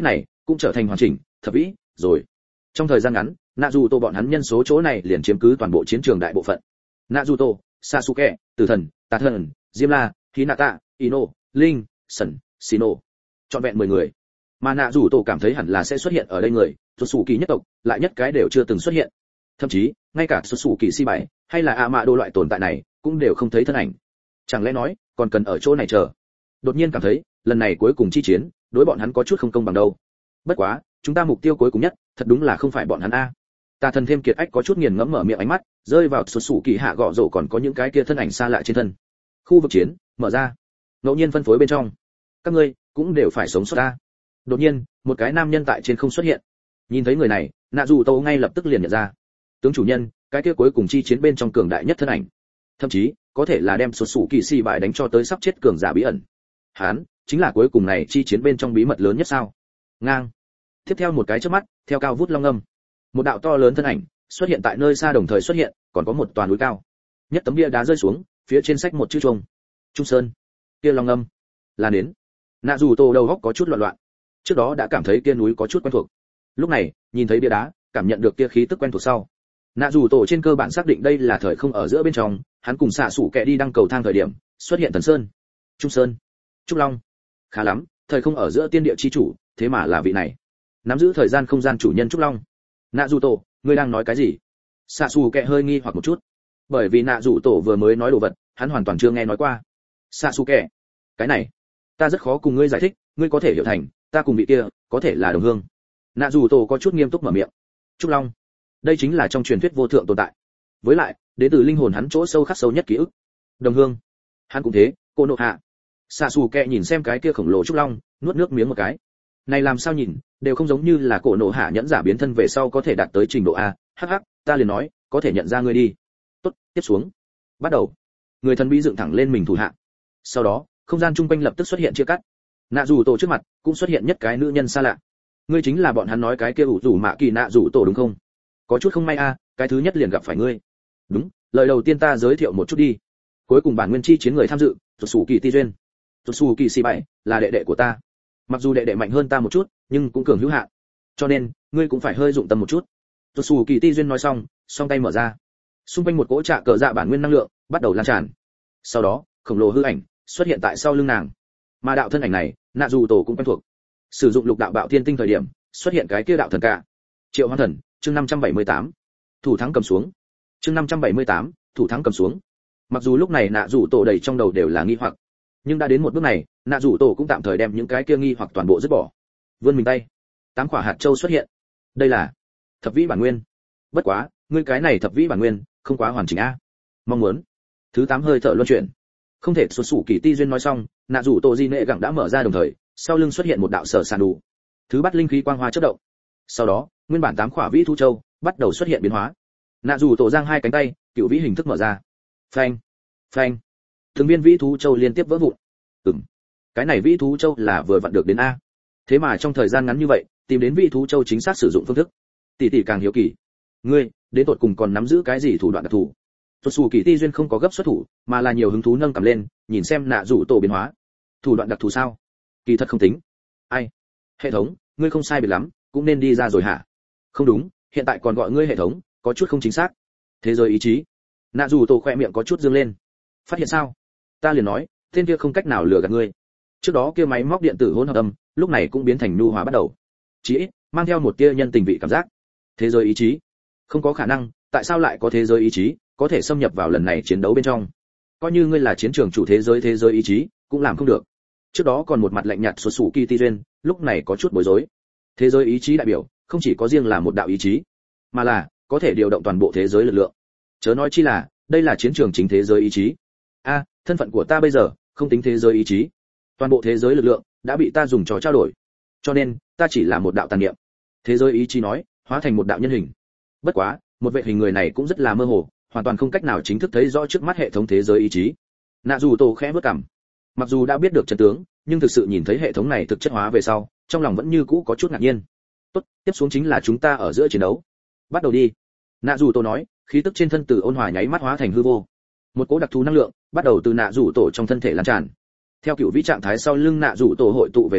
cũng trở thành hoàn chỉnh thập vĩ rồi. Trong thời gian ngắn, nạ dù tổ bọn hắn nhân số chỗ này liền chiếm cứ toàn bộ chiến trường đại bộ phận. Nạ dù tổ, Sasuke, Tử Thần, Tà Thần, Diêm La, Hinata, Ino, Linh, Sần, Shino, trọn vẹn mười người. Mà nạ dù tổ cảm thấy hẳn là sẽ xuất hiện ở đây người, xuất xù kỳ nhất tộc, lại nhất cái đều chưa từng xuất hiện. Thậm chí, ngay cả xuất xù kỳ si bảy hay là a mạ đô loại tồn tại này, cũng đều không thấy thân ảnh. Chẳng lẽ nói, còn cần ở chỗ này chờ? Đột nhiên cảm thấy, lần này cuối cùng chi chiến, đối bọn hắn có chút không công bằng đâu. Bất quá, chúng ta mục tiêu cuối cùng nhất, thật đúng là không phải bọn hắn a. Tà Thần thêm kiệt ách có chút nghiền ngẫm mở miệng, ánh mắt rơi vào xuất xù kỳ hạ gọ rổ còn có những cái kia thân ảnh xa lạ trên thân. Khu vực chiến mở ra, ngẫu nhiên phân phối bên trong, các ngươi cũng đều phải sống sót ta. Đột nhiên, một cái nam nhân tại trên không xuất hiện. Nhìn thấy người này, nạ dù tô ngay lập tức liền nhận ra, tướng chủ nhân, cái kia cuối cùng chi chiến bên trong cường đại nhất thân ảnh, thậm chí có thể là đem xuất xù kỳ si bại đánh cho tới sắp chết cường giả bí ẩn. Hán chính là cuối cùng này chi chiến bên trong bí mật lớn nhất sao? Ngang. Tiếp theo một cái chớp mắt, theo cao vút long âm, một đạo to lớn thân ảnh xuất hiện tại nơi xa, đồng thời xuất hiện còn có một toàn núi cao. Nhất tấm bia đá rơi xuống, phía trên sách một chữ chuông. Trung Sơn. Kia long âm là đến. Nạ dù tô đầu góc có chút loạn loạn. Trước đó đã cảm thấy kia núi có chút quen thuộc. Lúc này, nhìn thấy bia đá, cảm nhận được kia khí tức quen thuộc sau, nạ dù tổ trên cơ bản xác định đây là thời không ở giữa bên trong, hắn cùng xạ sủ kẹ đi đăng cầu thang thời điểm, xuất hiện Thần Sơn, Trung Sơn, Trúc Long. Khá lắm, thời không ở giữa tiên địa chi chủ, thế mà là vị này. Nắm giữ thời gian không gian chủ nhân Trúc Long. Nạ dù tổ, ngươi đang nói cái gì? Xạ sủ kẹ hơi nghi hoặc một chút, bởi vì nạ dù tổ vừa mới nói đồ vật, hắn hoàn toàn chưa nghe nói qua. Xạ sủ kẹ, cái này, ta rất khó cùng ngươi giải thích, ngươi có thể hiểu thành, ta cùng vị kia, có thể là đồng hương. Nạ dù tổ có chút nghiêm túc mở miệng. Trúc Long, đây chính là trong truyền thuyết vô thượng tồn tại, với lại đến từ linh hồn hắn chỗ sâu khắc sâu nhất ký ức. Đồng hương, hắn cũng thế. Cô nộ hạ. Xạ xù kẹ nhìn xem cái kia khổng lồ Trúc Long, nuốt nước miếng một cái. Này làm sao nhìn đều không giống như là cổ nộ hạ nhẫn giả biến thân về sau có thể đạt tới trình độ a. Hắc hắc, ta liền nói có thể nhận ra ngươi đi. Tốt, tiếp xuống bắt đầu. Người thần bí dựng thẳng lên mình thủ hạ, sau đó không gian chung quanh lập tức xuất hiện chia cắt. Nạ dù tổ trước mặt cũng xuất hiện nhất cái nữ nhân xa lạ. Ngươi chính là bọn hắn nói cái kia ủ rủ mạ kỳ nạ dù tổ đúng không? Có chút không may a, cái thứ nhất liền gặp phải ngươi. Đúng, lời đầu tiên ta giới thiệu một chút đi. Cuối cùng bản nguyên chi chiến người tham dự, tuột sủ kỳ ti duyên. Tuột sủ kỳ xì bảy là đệ đệ của ta. Mặc dù đệ đệ mạnh hơn ta một chút, nhưng cũng cường hữu hạn. Cho nên, ngươi cũng phải hơi dụng tâm một chút. Tuột sủ kỳ ti duyên nói xong, song tay mở ra. Xung quanh một cỗ trạ cờ dạ bản nguyên năng lượng bắt đầu lan tràn. Sau đó, khổng lồ hư ảnh xuất hiện tại sau lưng nàng. Mà đạo thân ảnh này, nạ dù tổ cũng quen thuộc. Sử dụng lục đạo bạo thiên tinh thời điểm, xuất hiện cái kia đạo thần cả. Triệu Hoán Thần, chương năm trăm bảy mươi tám. Thủ thắng cầm xuống. Chương năm trăm bảy mươi tám, thủ thắng cầm xuống. Mặc dù lúc này nạ rủ tổ đầy trong đầu đều là nghi hoặc, nhưng đã đến một bước này, nạ rủ tổ cũng tạm thời đem những cái kia nghi hoặc toàn bộ dứt bỏ. Vươn mình tay, tám quả hạt châu xuất hiện. Đây là thập vĩ bản nguyên. Bất quá, ngươi cái này thập vĩ bản nguyên, không quá hoàn chỉnh a. Mong muốn. Thứ tám hơi thở luân chuyển. Không thể xuất sủ kỳ ti duyên nói xong, nạ rủ tổ di nệ gặng đã mở ra, đồng thời sau lưng xuất hiện một đạo sở sàn đủ. Thứ bắt linh khí quang hoa chớp động. Sau đó, nguyên bản tám quả vĩ thu châu bắt đầu xuất hiện biến hóa. Nạ dù tổ giang hai cánh tay, cựu vĩ hình thức mở ra. Phanh, phanh, từng viên vĩ thú châu liên tiếp vỡ vụn. Ừm, cái này vĩ thú châu là vừa vặn được đến a. Thế mà trong thời gian ngắn như vậy, tìm đến vĩ thú châu chính xác sử dụng phương thức. Tỷ tỷ càng hiếu kỳ, ngươi đến tột cùng còn nắm giữ cái gì thủ đoạn đặc thù? Tuột sủ kỳ ti duyên không có gấp xuất thủ, mà là nhiều hứng thú nâng cầm lên, nhìn xem nạ dù tổ biến hóa. Thủ đoạn đặc thù sao? Kỳ thật không tính. Ai? Hệ thống, ngươi không sai biệt lắm, cũng nên đi ra rồi hả? Không đúng, hiện tại còn gọi ngươi hệ thống, có chút không chính xác. Thế giới ý chí. Nạ dù tổ khỏe miệng có chút dương lên. Phát hiện sao? Ta liền nói, tên kia không cách nào lừa gạt ngươi. Trước đó kia máy móc điện tử hỗn hợp âm, lúc này cũng biến thành nhu hòa bắt đầu. Chỉ ít, mang theo một tia nhân tình vị cảm giác. Thế giới ý chí? Không có khả năng, tại sao lại có thế giới ý chí, có thể xâm nhập vào lần này chiến đấu bên trong? Coi như ngươi là chiến trường chủ thế giới thế giới ý chí, cũng làm không được. Trước đó còn một mặt lạnh nhạt xuất sủ kỳ ti duyên, lúc này có chút bối rối. Thế giới ý chí đại biểu, không chỉ có riêng là một đạo ý chí, mà là có thể điều động toàn bộ thế giới lực lượng. Chớ nói chi là, đây là chiến trường chính thế giới ý chí. A, thân phận của ta bây giờ không tính thế giới ý chí, toàn bộ thế giới lực lượng đã bị ta dùng cho trao đổi, cho nên ta chỉ là một đạo tàn niệm. Thế giới ý chí nói, hóa thành một đạo nhân hình. Bất quá, một vệ hình người này cũng rất là mơ hồ, hoàn toàn không cách nào chính thức thấy rõ trước mắt hệ thống thế giới ý chí. Nạ dù tổ khẽ bước cằm. Mặc dù đã biết được chân tướng, nhưng thực sự nhìn thấy hệ thống này thực chất hóa về sau, trong lòng vẫn như cũ có chút ngạc nhiên. Tốt, tiếp xuống chính là chúng ta ở giữa chiến đấu. Bắt đầu đi. Nạ dù tổ nói, khí tức trên thân từ ôn hòa nháy mắt hóa thành hư vô. Một cỗ đặc thù năng lượng bắt đầu từ nạ dù tổ trong thân thể lan tràn. Theo cựu vĩ trạng thái sau lưng nạ dù tổ hội tụ về sau,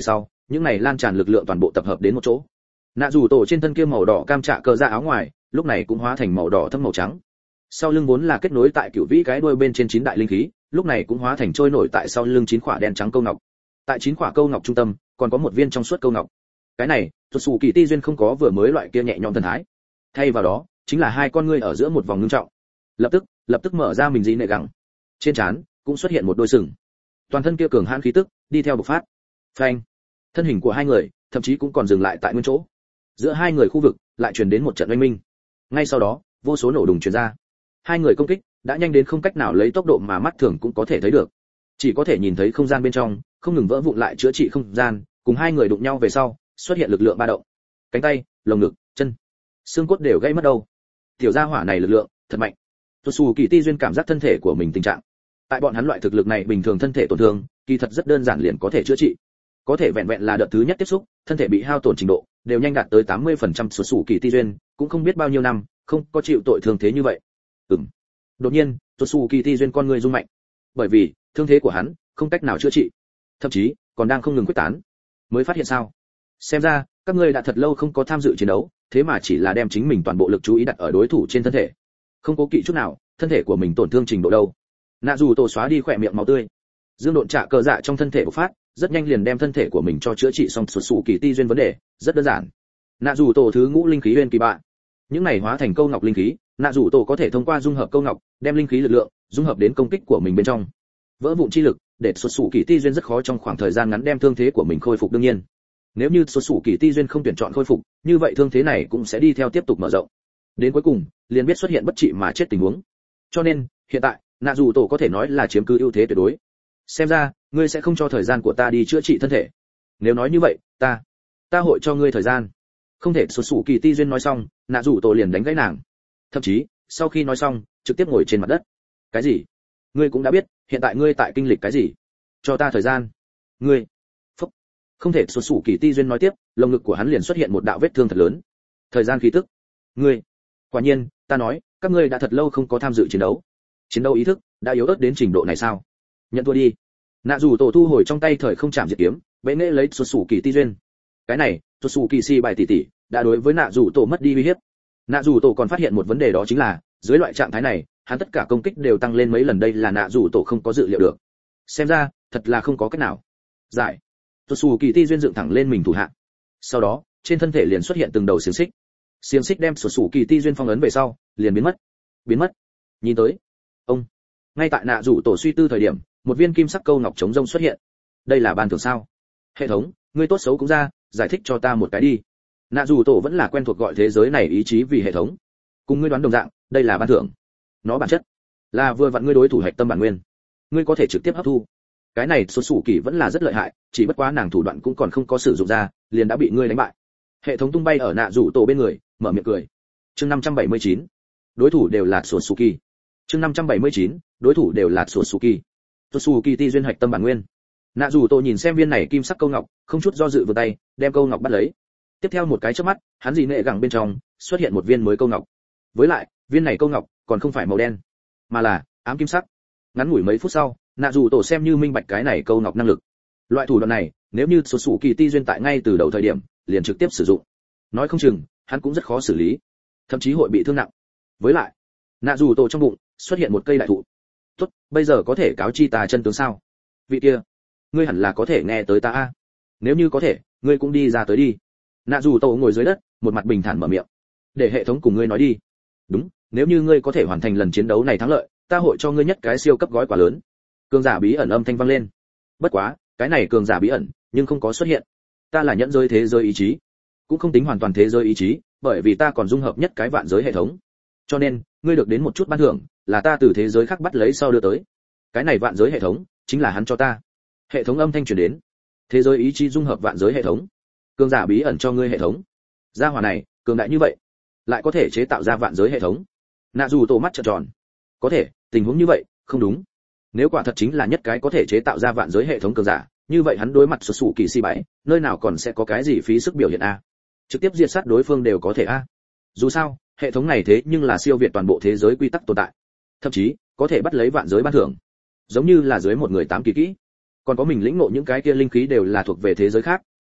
những này lan tràn lực lượng toàn bộ tập hợp đến một chỗ. Nạ dù tổ trên thân kia màu đỏ cam trạ cờ dạ áo ngoài lúc này cũng hóa thành màu đỏ thâm màu trắng. Sau lưng vốn là kết nối tại cửu vĩ cái đuôi bên trên chín đại linh khí, lúc này cũng hóa thành trôi nổi tại sau lưng chín quả đen trắng câu ngọc. Tại chín quả câu ngọc trung tâm còn có một viên trong suốt câu ngọc. Cái này thuật sủ kỳ ti duyên không có vừa mới loại kia nhẹ nhõm thần thái, thay vào đó chính là hai con ngươi ở giữa một vòng ngưng trọng. Lập tức lập tức mở ra mình dĩ nệ gẳng, trên trán cũng xuất hiện một đôi sừng, toàn thân kia cường hãn khí tức đi theo bộc phát. Phanh, thân hình của hai người thậm chí cũng còn dừng lại tại nguyên chỗ. Giữa hai người khu vực lại truyền đến một trận oanh minh. Ngay sau đó vô số nổ đùng truyền ra. Hai người công kích đã nhanh đến không cách nào lấy tốc độ mà mắt thường cũng có thể thấy được, chỉ có thể nhìn thấy không gian bên trong không ngừng vỡ vụn lại chữa trị không gian. Cùng hai người đụng nhau về sau xuất hiện lực lượng ba động, cánh tay, lồng ngực, chân, xương cốt đều gãy mất đâu. Tiểu gia hỏa này lực lượng thật mạnh. Tuột xù kỳ ti duyên cảm giác thân thể của mình tình trạng, tại bọn hắn loại thực lực này bình thường thân thể tổn thương kỳ thật rất đơn giản liền có thể chữa trị, có thể vẹn vẹn là đợt thứ nhất tiếp xúc thân thể bị hao tổn trình độ đều nhanh đạt tới tám mươi phần trăm. Tuột xù kỳ ti duyên cũng không biết bao nhiêu năm không có chịu tội thương thế như vậy. Ừm. Đột nhiên tuột xù kỳ ti duyên con người rung mạnh, bởi vì thương thế của hắn không cách nào chữa trị, thậm chí còn đang không ngừng quyết tán. Mới phát hiện sao? Xem ra các ngươi đã thật lâu không có tham dự chiến đấu, thế mà chỉ là đem chính mình toàn bộ lực chú ý đặt ở đối thủ trên thân thể, không cố kỵ chút nào thân thể của mình tổn thương trình độ đâu. Nạ dù tổ xóa đi khỏe miệng máu tươi, dương độn trả cờ dạ trong thân thể bộc phát, rất nhanh liền đem thân thể của mình cho chữa trị xong. Sụt sụ kỳ ti duyên vấn đề rất đơn giản. Nạ dù tổ thứ ngũ linh khí nguyên kỳ bạ, những này hóa thành câu ngọc linh khí, nạ dù tổ có thể thông qua dung hợp câu ngọc đem linh khí lực lượng dung hợp đến công kích của mình bên trong, vỡ vụn chi lực để sụt sụ kỳ ti duyên rất khó trong khoảng thời gian ngắn đem thương thế của mình khôi phục. Đương nhiên nếu như sụt sụ kỳ ti duyên không tuyển chọn khôi phục, như vậy thương thế này cũng sẽ đi theo tiếp tục mở rộng, đến cuối cùng liền biết xuất hiện bất trị mà chết tình huống. Cho nên hiện tại nạ dù tổ có thể nói là chiếm cứ ưu thế tuyệt đối. Xem ra ngươi sẽ không cho thời gian của ta đi chữa trị thân thể. Nếu nói như vậy, ta ta hội cho ngươi thời gian. Không thể. Sụt sụ kỳ ti duyên nói xong, nạ dù tổ liền đánh gãy nàng, thậm chí sau khi nói xong trực tiếp ngồi trên mặt đất. Cái gì? Ngươi cũng đã biết hiện tại ngươi tại kinh lịch cái gì? Cho ta thời gian. Ngươi Phúc. Không thể. Sụt sụ kỳ ti duyên nói tiếp, lồng ngực của hắn liền xuất hiện một đạo vết thương thật lớn. Thời gian khí tức. Ngươi quả nhiên, ta nói các ngươi đã thật lâu không có tham dự chiến đấu, chiến đấu ý thức đã yếu ớt đến trình độ này sao? Nhận thua đi. Nạ dù tổ thu hồi trong tay thời không chạm diệt kiếm, bệ nghệ lấy sụt sụ kỳ ti duyên. Cái này sụt sụ kỳ si bài tỷ tỷ đã đối với nạ dù tổ mất đi uy hiếp. Nạ dù tổ còn phát hiện một vấn đề, đó chính là dưới loại trạng thái này hắn tất cả công kích đều tăng lên mấy lần, đây là nạ dù tổ không có dự liệu được. Xem ra thật là không có cách nào giải. Sụt sụ kỳ ti duyên dựng thẳng lên mình thủ hạ, sau đó trên thân thể liền xuất hiện từng đầu xiềng xích. Xiềng xích đem sụt sụ kỳ ti duyên phong ấn về sau liền biến mất. Biến mất. Nhìn tới ông, ngay tại nạ rủ tổ suy tư thời điểm, một viên kim sắc câu ngọc chống rông xuất hiện. Đây là ban thưởng sao? Hệ thống, ngươi tốt xấu cũng ra, giải thích cho ta một cái đi. Nạ rủ tổ vẫn là quen thuộc gọi thế giới này ý chí vì hệ thống. Cùng ngươi đoán đồng dạng, đây là ban thưởng. Nó bản chất là vừa vặn ngươi đối thủ hạch tâm bản nguyên, ngươi có thể trực tiếp hấp thu. Cái này số sủ kỳ vẫn là rất lợi hại, chỉ bất quá nàng thủ đoạn cũng còn không có sử dụng ra, liền đã bị ngươi đánh bại. Hệ thống tung bay ở nạ rủ tổ bên người, mở miệng cười. Chương năm trăm bảy mươi chín, đối thủ đều là sổ sủ kỳ. Chương năm trăm bảy mươi chín, đối thủ đều là sổ sủ kỳ. Sổ sủ kỳ ti duyên hạch tâm bản nguyên. Nạ dù tổ nhìn xem viên này kim sắc câu ngọc, không chút do dự vươn tay đem câu ngọc bắt lấy. Tiếp theo một cái chớp mắt, hắn dì nệ gẳng bên trong xuất hiện một viên mới câu ngọc. Với lại viên này câu ngọc còn không phải màu đen, mà là ám kim sắc. Ngắn ngủi mấy phút sau, nạ dù tổ xem như minh bạch cái này câu ngọc năng lực. Loại thủ đoạn này nếu như sổ sủ kỳ ti duyên tại ngay từ đầu thời điểm liền trực tiếp sử dụng, nói không chừng hắn cũng rất khó xử lý, thậm chí hội bị thương nặng. Với lại nạ dù tổ trong bụng xuất hiện một cây đại thụ. Tốt, bây giờ có thể cáo chi ta chân tướng sao? Vị kia, ngươi hẳn là có thể nghe tới ta a. Nếu như có thể, ngươi cũng đi ra tới đi. Nạ dù tổ ngồi dưới đất, một mặt bình thản mở miệng. Để hệ thống cùng ngươi nói đi. Đúng, nếu như ngươi có thể hoàn thành lần chiến đấu này thắng lợi, ta hội cho ngươi nhất cái siêu cấp gói quà lớn. Cường giả bí ẩn âm thanh vang lên. Bất quá, cái này cường giả bí ẩn, nhưng không có xuất hiện. Ta là nhẫn giới thế giới ý chí, cũng không tính hoàn toàn thế giới ý chí, bởi vì ta còn dung hợp nhất cái vạn giới hệ thống. Cho nên, ngươi được đến một chút ban thưởng, là ta từ thế giới khác bắt lấy sau đưa tới. Cái này vạn giới hệ thống, chính là hắn cho ta. Hệ thống âm thanh truyền đến. Thế giới ý chí dung hợp vạn giới hệ thống. Cường giả bí ẩn cho ngươi hệ thống. Gia hỏa này, cường đại như vậy, lại có thể chế tạo ra vạn giới hệ thống. Nạ dù tổ mắt trợn tròn. Có thể, tình huống như vậy, không đúng. Nếu quả thật chính là nhất cái có thể chế tạo ra vạn giới hệ thống cường giả, như vậy hắn đối mặt sụt sụ kỳ si bảy, nơi nào còn sẽ có cái gì phí sức biểu hiện a? Trực tiếp diệt sát đối phương đều có thể a. Dù sao, hệ thống này thế nhưng là siêu việt toàn bộ thế giới quy tắc tồn tại, thậm chí có thể bắt lấy vạn giới ban thưởng, giống như là dưới một người tám kỳ kỹ, còn có mình lĩnh ngộ những cái kia linh khí đều là thuộc về thế giới khác,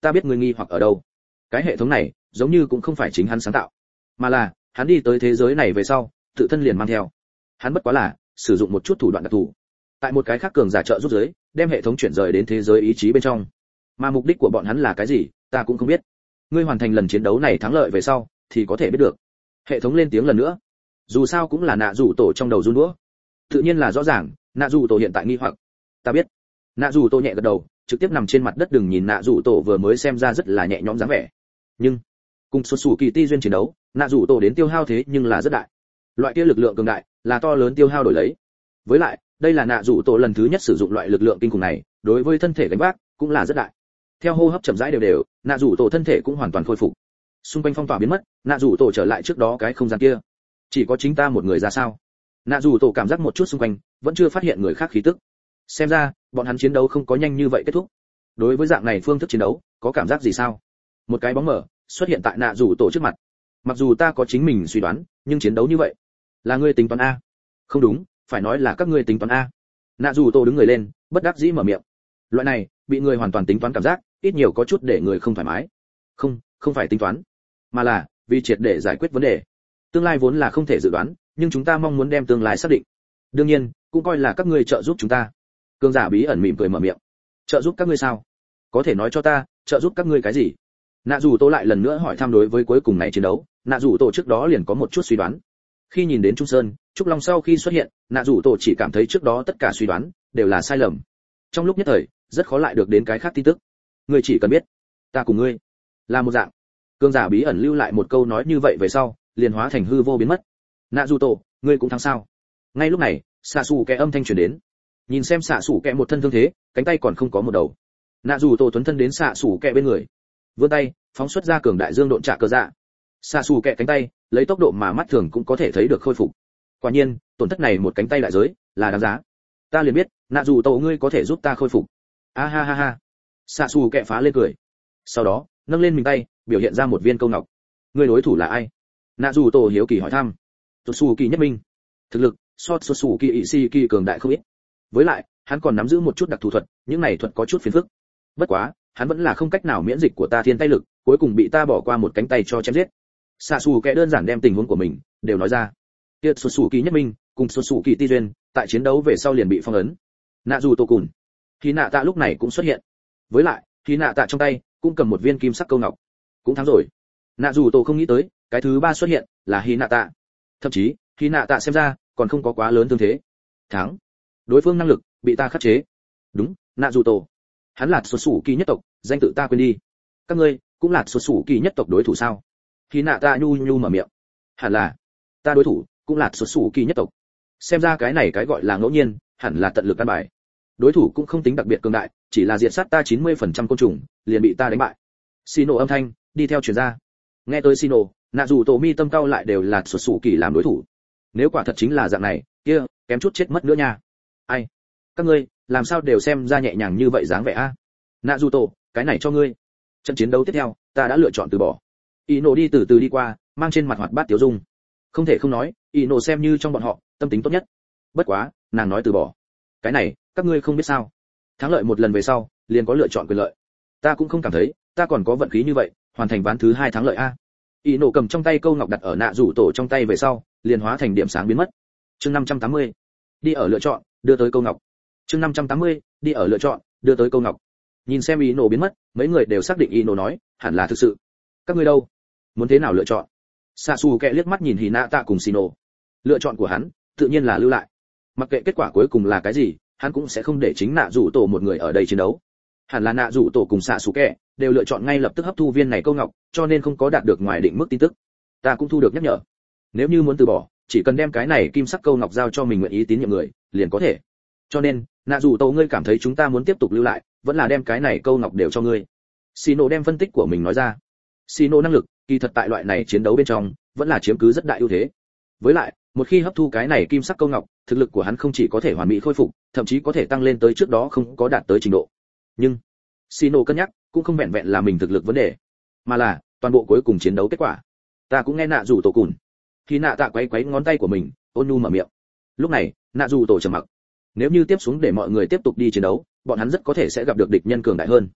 ta biết ngươi nghi hoặc ở đâu. Cái hệ thống này giống như cũng không phải chính hắn sáng tạo, mà là hắn đi tới thế giới này về sau tự thân liền mang theo. Hắn bất quá là sử dụng một chút thủ đoạn đặc thù, tại một cái khác cường giả trợ giúp giới đem hệ thống chuyển rời đến thế giới ý chí bên trong. Mà mục đích của bọn hắn là cái gì ta cũng không biết, ngươi hoàn thành lần chiến đấu này thắng lợi về sau thì có thể biết được. Hệ thống lên tiếng lần nữa, dù sao cũng là nạ rủ tổ trong đầu run đũa, tự nhiên là rõ ràng nạ rủ tổ hiện tại nghi hoặc. Ta biết. Nạ rủ tổ nhẹ gật đầu, trực tiếp nằm trên mặt đất, đừng nhìn nạ rủ tổ vừa mới xem ra rất là nhẹ nhõm dáng vẻ, nhưng cùng xuất xù kỳ ti duyên chiến đấu, nạ rủ tổ đến tiêu hao thế nhưng là rất đại. Loại kia lực lượng cường đại là to lớn tiêu hao đổi lấy. Với lại đây là nạ rủ tổ lần thứ nhất sử dụng loại lực lượng kinh khủng này, đối với thân thể gánh vác cũng là rất đại. Theo hô hấp chậm rãi đều đều, nạ rủ tổ thân thể cũng hoàn toàn khôi phục. Xung quanh phong tỏa biến mất, nạ rủ tổ trở lại trước đó cái không gian kia. Chỉ có chính ta một người ra sao? Nạ rủ tổ cảm giác một chút xung quanh, vẫn chưa phát hiện người khác khí tức. Xem ra bọn hắn chiến đấu không có nhanh như vậy kết thúc. Đối với dạng này phương thức chiến đấu có cảm giác gì sao? Một cái bóng mờ xuất hiện tại nạ rủ tổ trước mặt. Mặc dù ta có chính mình suy đoán, nhưng chiến đấu như vậy là ngươi tính toán a? Không đúng, phải nói là các ngươi tính toán a. Nạ rủ tổ đứng người lên, bất đắc dĩ mở miệng. Loại này bị người hoàn toàn tính toán cảm giác ít nhiều có chút để người không thoải mái. Không, không phải tính toán, mà là vì triệt để giải quyết vấn đề. Tương lai vốn là không thể dự đoán, nhưng chúng ta mong muốn đem tương lai xác định. Đương nhiên cũng coi là các ngươi trợ giúp chúng ta. Cương giả bí ẩn mỉm cười mở miệng. Trợ giúp các ngươi sao? Có thể nói cho ta trợ giúp các ngươi cái gì? Nạ rủ tổ lại lần nữa hỏi thăm. Đối với cuối cùng này chiến đấu, nạ rủ tổ trước đó liền có một chút suy đoán. Khi nhìn đến Trung Sơn Trúc Long sau khi xuất hiện, nạ rủ tổ chỉ cảm thấy trước đó tất cả suy đoán đều là sai lầm. Trong lúc nhất thời rất khó lại được đến cái khác tin tức. Ngươi chỉ cần biết ta cùng ngươi là một dạng. Cương giả bí ẩn lưu lại một câu nói như vậy về sau liền hóa thành hư vô biến mất. Nạ rủ tổ, ngươi cũng thắng sao? Ngay lúc này xạ xù kẻ âm thanh truyền đến. Nhìn xem xạ xù kẻ một thân thương thế, cánh tay còn không có một đầu. Nạ rủ tổ tuấn thân đến xạ xù kẻ bên người, vươn tay phóng xuất ra cường đại dương độn trả cờ dạ. Xạ xù kẻ cánh tay lấy tốc độ mà mắt thường cũng có thể thấy được khôi phục. Quả nhiên tổn thất này một cánh tay đại giới là đáng giá. Ta liền biết nạ rủ tổ ngươi có thể giúp ta khôi phục. A ha ha ha. Xạ xù kẻ phá lên cười, sau đó nâng lên mình tay biểu hiện ra một viên câu ngọc. Ngươi đối thủ là ai? Nạ rủ tổ hiếu kỳ hỏi thăm. Xuất xù kỳ nhất minh, thực lực so xuất xù kỳ ỵ si kỳ cường đại không ít. Với lại hắn còn nắm giữ một chút đặc thù thuật, những này thuật có chút phiền phức. Bất quá hắn vẫn là không cách nào miễn dịch của ta thiên tay lực, cuối cùng bị ta bỏ qua một cánh tay cho chém giết. Xạ xù kẻ đơn giản đem tình huống của mình đều nói ra. Tiết xuất xù kỳ nhất minh cùng xuất xù kỳ ti duyên tại chiến đấu về sau liền bị phong ấn. Nạ rủ tổ cùn khi nạ tạ lúc này cũng xuất hiện, với lại khi nạ tạ trong tay cũng cầm một viên kim sắc câu ngọc. Cũng thắng rồi. Nạ rủ tổ không nghĩ tới cái thứ ba xuất hiện là hy nạ tạ, thậm chí hy nạ tạ xem ra còn không có quá lớn thương thế. Thắng. Đối phương năng lực bị ta khắc chế. Đúng, nạ rủ tổ, hắn là xuất xù kỳ nhất tộc, danh tự ta quên đi. Các ngươi cũng là xuất xù kỳ nhất tộc đối thủ sao? Hy nạ tạ nhu nhu mở miệng. Hẳn là, ta đối thủ cũng là xuất xù kỳ nhất tộc. Xem ra cái này cái gọi là ngẫu nhiên, hẳn là tận lực căn bài. Đối thủ cũng không tính đặc biệt cường đại, chỉ là diệt sát ta chín mươi phần trăm côn trùng, liền bị ta đánh bại. Xino âm thanh đi theo truyền ra. Nghe tới Xino, nạ rủ tổ mi tâm cao lại đều là xuất xù kỳ làm đối thủ. Nếu quả thật chính là dạng này, kia kém chút chết mất nữa nha. Ai? Các ngươi làm sao đều xem ra nhẹ nhàng như vậy dáng vẻ a? Nạ rủ tổ, cái này cho ngươi. Trận chiến đấu tiếp theo, ta đã lựa chọn từ bỏ. Ino đi từ từ đi qua, mang trên mặt hoạt bát tiểu dung. Không thể không nói, Ino xem như trong bọn họ tâm tính tốt nhất. Bất quá, nàng nói từ bỏ. Cái này, các ngươi không biết sao? Thắng lợi một lần về sau, liền có lựa chọn quyền lợi. Ta cũng không cảm thấy, ta còn có vận khí như vậy, hoàn thành ván thứ hai thắng lợi a. Ino cầm trong tay câu ngọc đặt ở nạ rủ tổ trong tay về sau, liền hóa thành điểm sáng biến mất. Chương năm trăm tám mươi, đi ở lựa chọn, đưa tới câu ngọc. Chương năm trăm tám mươi, đi ở lựa chọn, đưa tới câu ngọc. Nhìn xem Ino biến mất, mấy người đều xác định Ino nói, hẳn là thực sự. Các ngươi đâu? Muốn thế nào lựa chọn? Sasuke liếc mắt nhìn Hinata cùng Shino. Lựa chọn của hắn, tự nhiên là lưu lại. Mặc kệ kết quả cuối cùng là cái gì, hắn cũng sẽ không để chính nạ rủ tổ một người ở đây chiến đấu. Hẳn là nạ rủ tổ cùng Sasuke đều lựa chọn ngay lập tức hấp thu viên này câu ngọc, cho nên không có đạt được ngoài định mức tin tức. Ta cũng thu được nhắc nhở. Nếu như muốn từ bỏ, chỉ cần đem cái này kim sắc câu ngọc giao cho mình nguyện ý tín nhiệm người, liền có thể. Cho nên, nạ rủ tổ ngươi cảm thấy chúng ta muốn tiếp tục lưu lại, vẫn là đem cái này câu ngọc đều cho ngươi. Shino đem phân tích của mình nói ra. Shino năng lực, kỳ thật tại loại này chiến đấu bên trong, vẫn là chiếm cứ rất đại ưu thế. Với lại, một khi hấp thu cái này kim sắc câu ngọc, thực lực của hắn không chỉ có thể hoàn mỹ khôi phục, thậm chí có thể tăng lên tới trước đó không có đạt tới trình độ. Nhưng, Shino cân nhắc, cũng không vẹn vẹn là mình thực lực vấn đề, mà là toàn bộ cuối cùng chiến đấu kết quả. Ta cũng nghe nạ rủ tổ cùn. Khi nạ tạ quấy quấy ngón tay của mình, ôn nhu mở miệng. Lúc này, nạ rủ tổ trầm mặc. Nếu như tiếp xuống để mọi người tiếp tục đi chiến đấu, bọn hắn rất có thể sẽ gặp được địch nhân cường đại hơn.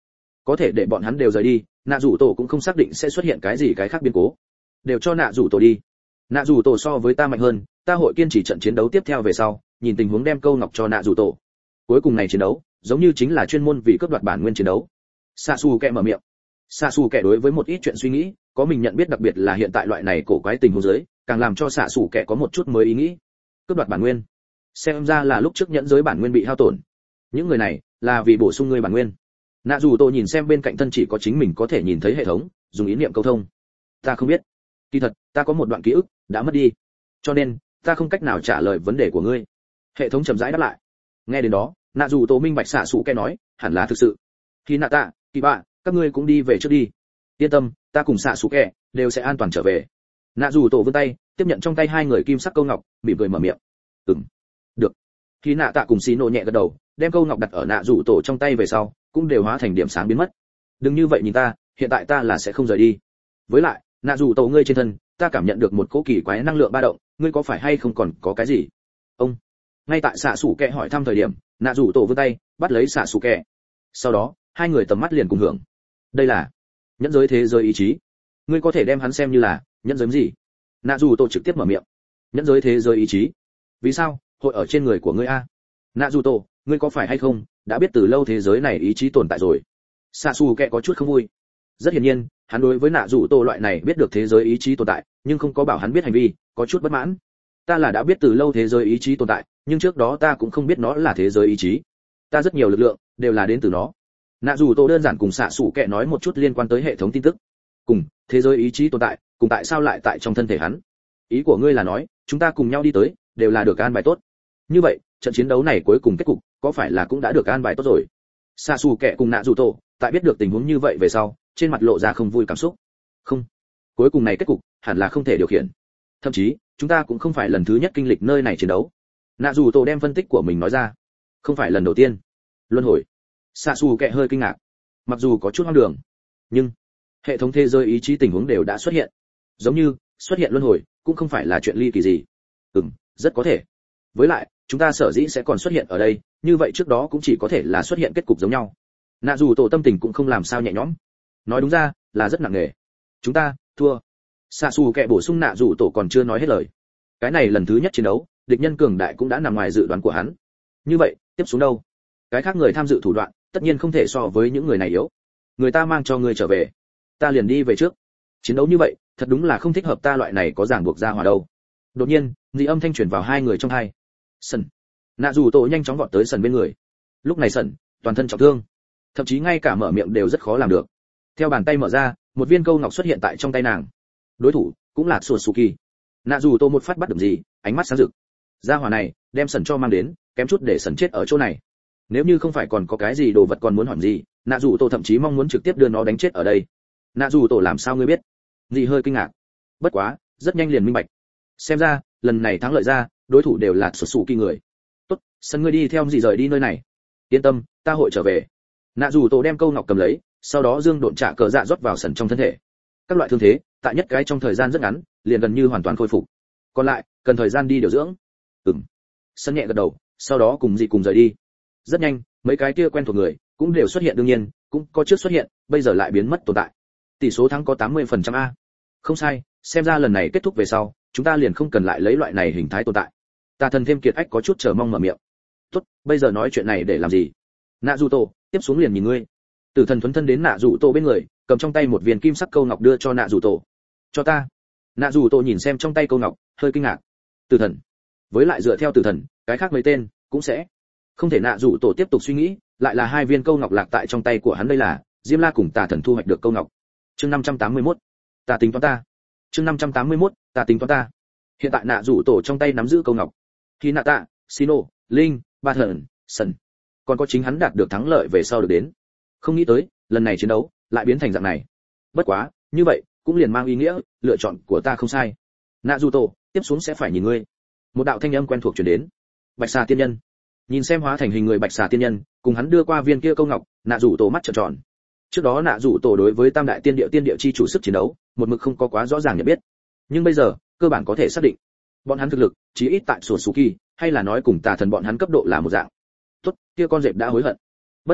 có thể để bọn hắn đều rời đi, nạ rủ tổ cũng không xác định sẽ xuất hiện cái gì cái khác biến cố. Đều cho nạ rủ tổ đi. Nạ rủ tổ so với ta mạnh hơn, ta hội kiên trì trận chiến đấu tiếp theo về sau, nhìn tình huống đem câu ngọc cho nạ rủ tổ. Cuối cùng này chiến đấu, giống như chính là chuyên môn vì cướp đoạt bản nguyên chiến đấu. Sasuke mở miệng. Sasuke đối với một ít chuyện suy nghĩ, có mình nhận biết, đặc biệt là hiện tại loại này cổ quái tình huống dưới, càng làm cho Sasuke có một chút mới ý nghĩ. Cướp đoạt bản nguyên. Xem ra là lúc trước nhẫn giới bản nguyên bị hao tổn. Những người này là vì bổ sung người bản nguyên. Nạ dù tôi nhìn xem bên cạnh thân chỉ có chính mình có thể nhìn thấy hệ thống, dùng ý niệm câu thông. Ta không biết. Kỳ thật, ta có một đoạn ký ức đã mất đi, cho nên ta không cách nào trả lời vấn đề của ngươi. Hệ thống chậm rãi đáp lại. Nghe đến đó, nạ dù tô minh bạch xạ sủ kẻ nói, hẳn là thực sự. Khi nạ tạ, kỳ bạ, các ngươi cũng đi về trước đi. Yên tâm, ta cùng xạ sủ kẻ đều sẽ an toàn trở về. Nạ dù tổ vươn tay, tiếp nhận trong tay hai người kim sắc câu ngọc, mỉm cười mở miệng. Ừm, được. Khi nạ tạ cùng xí nổ nhẹ gật đầu, đem câu ngọc đặt ở nạ dù tổ trong tay về sau, cũng đều hóa thành điểm sáng biến mất. Đừng như vậy nhìn ta, hiện tại ta là sẽ không rời đi. Với lại, nạ dù tổ ngươi trên thân, ta cảm nhận được một cỗ kỳ quái năng lượng ba động, ngươi có phải hay không còn có cái gì? Ông. Ngay tại xạ sủ kẹ hỏi thăm thời điểm, nạ dù tổ vươn tay, bắt lấy xạ sủ kẹ. Sau đó, hai người tầm mắt liền cùng hưởng. Đây là nhẫn giới thế giới ý chí. Ngươi có thể đem hắn xem như là nhẫn giới gì? Nạ dù tổ trực tiếp mở miệng. Nhẫn giới thế giới ý chí. Vì sao hội ở trên người của ngươi a? Nạ dù tổ, ngươi có phải hay không đã biết từ lâu thế giới này ý chí tồn tại rồi? Sasuke có chút không vui. Rất hiển nhiên, hắn đối với nạ dù tổ loại này biết được thế giới ý chí tồn tại, nhưng không có bảo hắn biết hành vi, có chút bất mãn. Ta là đã biết từ lâu thế giới ý chí tồn tại, nhưng trước đó ta cũng không biết nó là thế giới ý chí. Ta rất nhiều lực lượng đều là đến từ nó. Nạ dù tổ đơn giản cùng Sasuke nói một chút liên quan tới hệ thống tin tức. Cùng thế giới ý chí tồn tại, cùng tại sao lại tại trong thân thể hắn? Ý của ngươi là nói, chúng ta cùng nhau đi tới, đều là được an bài tốt. Như vậy, trận chiến đấu này cuối cùng kết cục, có phải là cũng đã được an bài tốt rồi? Sasuke cùng nạ dù tổ, tại biết được tình huống như vậy về sau, trên mặt lộ ra không vui cảm xúc. Không, cuối cùng này kết cục hẳn là không thể điều khiển. Thậm chí, chúng ta cũng không phải lần thứ nhất kinh lịch nơi này chiến đấu. Nạ dù tổ đem phân tích của mình nói ra. Không phải lần đầu tiên. Luân hồi. Sasuke hơi kinh ngạc. Mặc dù có chút hoang đường, nhưng hệ thống thế giới ý chí tình huống đều đã xuất hiện. Giống như xuất hiện luân hồi, cũng không phải là chuyện ly kỳ gì. Ừm, rất có thể. Với lại, chúng ta sở dĩ sẽ còn xuất hiện ở đây, như vậy trước đó cũng chỉ có thể là xuất hiện kết cục giống nhau. Nạ dù tổ tâm tình cũng không làm sao nhẹ nhõm. Nói đúng ra, là rất nặng nề. Chúng ta thua. Sasuke bổ sung nạ dù tổ còn chưa nói hết lời. Cái này lần thứ nhất chiến đấu, địch nhân cường đại cũng đã nằm ngoài dự đoán của hắn. Như vậy, tiếp xuống đâu? Cái khác người tham dự thủ đoạn, tất nhiên không thể so với những người này yếu. Người ta mang cho ngươi trở về, ta liền đi về trước. Chiến đấu như vậy, thật đúng là không thích hợp ta loại này có ràng buộc ra hòa đâu. Đột nhiên, dị âm thanh truyền vào hai người trong hai. Sần. Nạ dù tổ nhanh chóng vọt tới Sần bên người. Lúc này Sần toàn thân trọng thương, thậm chí ngay cả mở miệng đều rất khó làm được. Theo bàn tay mở ra, một viên câu ngọc xuất hiện tại trong tay nàng. Đối thủ cũng là Sasuke. Nạ dù tổ một phát bắt được gì, ánh mắt sáng rực. Gia hỏa này đem Sần cho mang đến, kém chút để Sần chết ở chỗ này. Nếu như không phải còn có cái gì đồ vật còn muốn hỏi gì, Nạ dù tổ thậm chí mong muốn trực tiếp đưa nó đánh chết ở đây. Nạ dù tổ làm sao ngươi biết? Dì hơi kinh ngạc. Bất quá, rất nhanh liền minh bạch. Xem ra, lần này thắng lợi ra, đối thủ đều là Sasuke người. Tốt, Sần ngươi đi theo dì rời đi nơi này. Yên tâm, ta hội trở về. Nạ dù tổ đem câu ngọc cầm lấy, sau đó dương độn trả cờ dạ rót vào Sần trong thân thể. Các loại thương thế, tại nhất cái trong thời gian rất ngắn, liền gần như hoàn toàn khôi phục. Còn lại, cần thời gian đi điều dưỡng. Ừm. Sần nhẹ gật đầu, sau đó cùng dì cùng rời đi. Rất nhanh, mấy cái kia quen thuộc người cũng đều xuất hiện, đương nhiên, cũng có trước xuất hiện, bây giờ lại biến mất tồn tại. Tỷ số thắng có tám mươi phần trăm a. Không sai, xem ra lần này kết thúc về sau, chúng ta liền không cần lại lấy loại này hình thái tồn tại. Ta thần thêm kiệt ách có chút chờ mong mở miệng. Tốt, bây giờ nói chuyện này để làm gì? Nạ dù tổ, tiếp xuống liền nhìn ngươi. Tử thần thuấn thân đến nạ dù tổ bên người, cầm trong tay một viên kim sắc câu ngọc đưa cho nạ dù tổ. Cho ta. Nạ dù tổ nhìn xem trong tay câu ngọc, hơi kinh ngạc. Tử thần. Với lại dựa theo tử thần, cái khác mấy tên cũng sẽ không thể. Nạ dù tổ tiếp tục suy nghĩ, lại là hai viên câu ngọc lạc tại trong tay của hắn. Đây là Diêm La cùng Tà thần thu hoạch được câu ngọc. Chương năm trăm tám mươi mốt. Ta tính toán ta. Chương năm trăm tám mươi mốt. Ta tính toán ta. Hiện tại nạ dù tổ trong tay nắm giữ câu ngọc. Khi nạ tạ, Sino, Linh, Ba thần, Sần, còn có chính hắn đạt được thắng lợi về sau được đến. Không nghĩ tới, lần này chiến đấu lại biến thành dạng này. Bất quá, như vậy cũng liền mang ý nghĩa lựa chọn của ta không sai. Nạ dù tổ, tiếp xuống sẽ phải nhìn ngươi. Một đạo thanh âm quen thuộc truyền đến. Bạch xà tiên nhân. Nhìn xem hóa thành hình người bạch xà tiên nhân, cùng hắn đưa qua viên kia câu ngọc, nạ dù tổ mắt trợn tròn. Trước đó nạ dù tổ đối với tam đại tiên địa tiên địa chi chủ sức chiến đấu, một mực không có quá rõ ràng nhận biết. Nhưng bây giờ, cơ bản có thể xác định, bọn hắn thực lực, chí ít tại Sasuke, hay là nói cùng Tà thần bọn hắn cấp độ là một dạng. Tốt, kia con dẹp đã hối hận. Bất quá,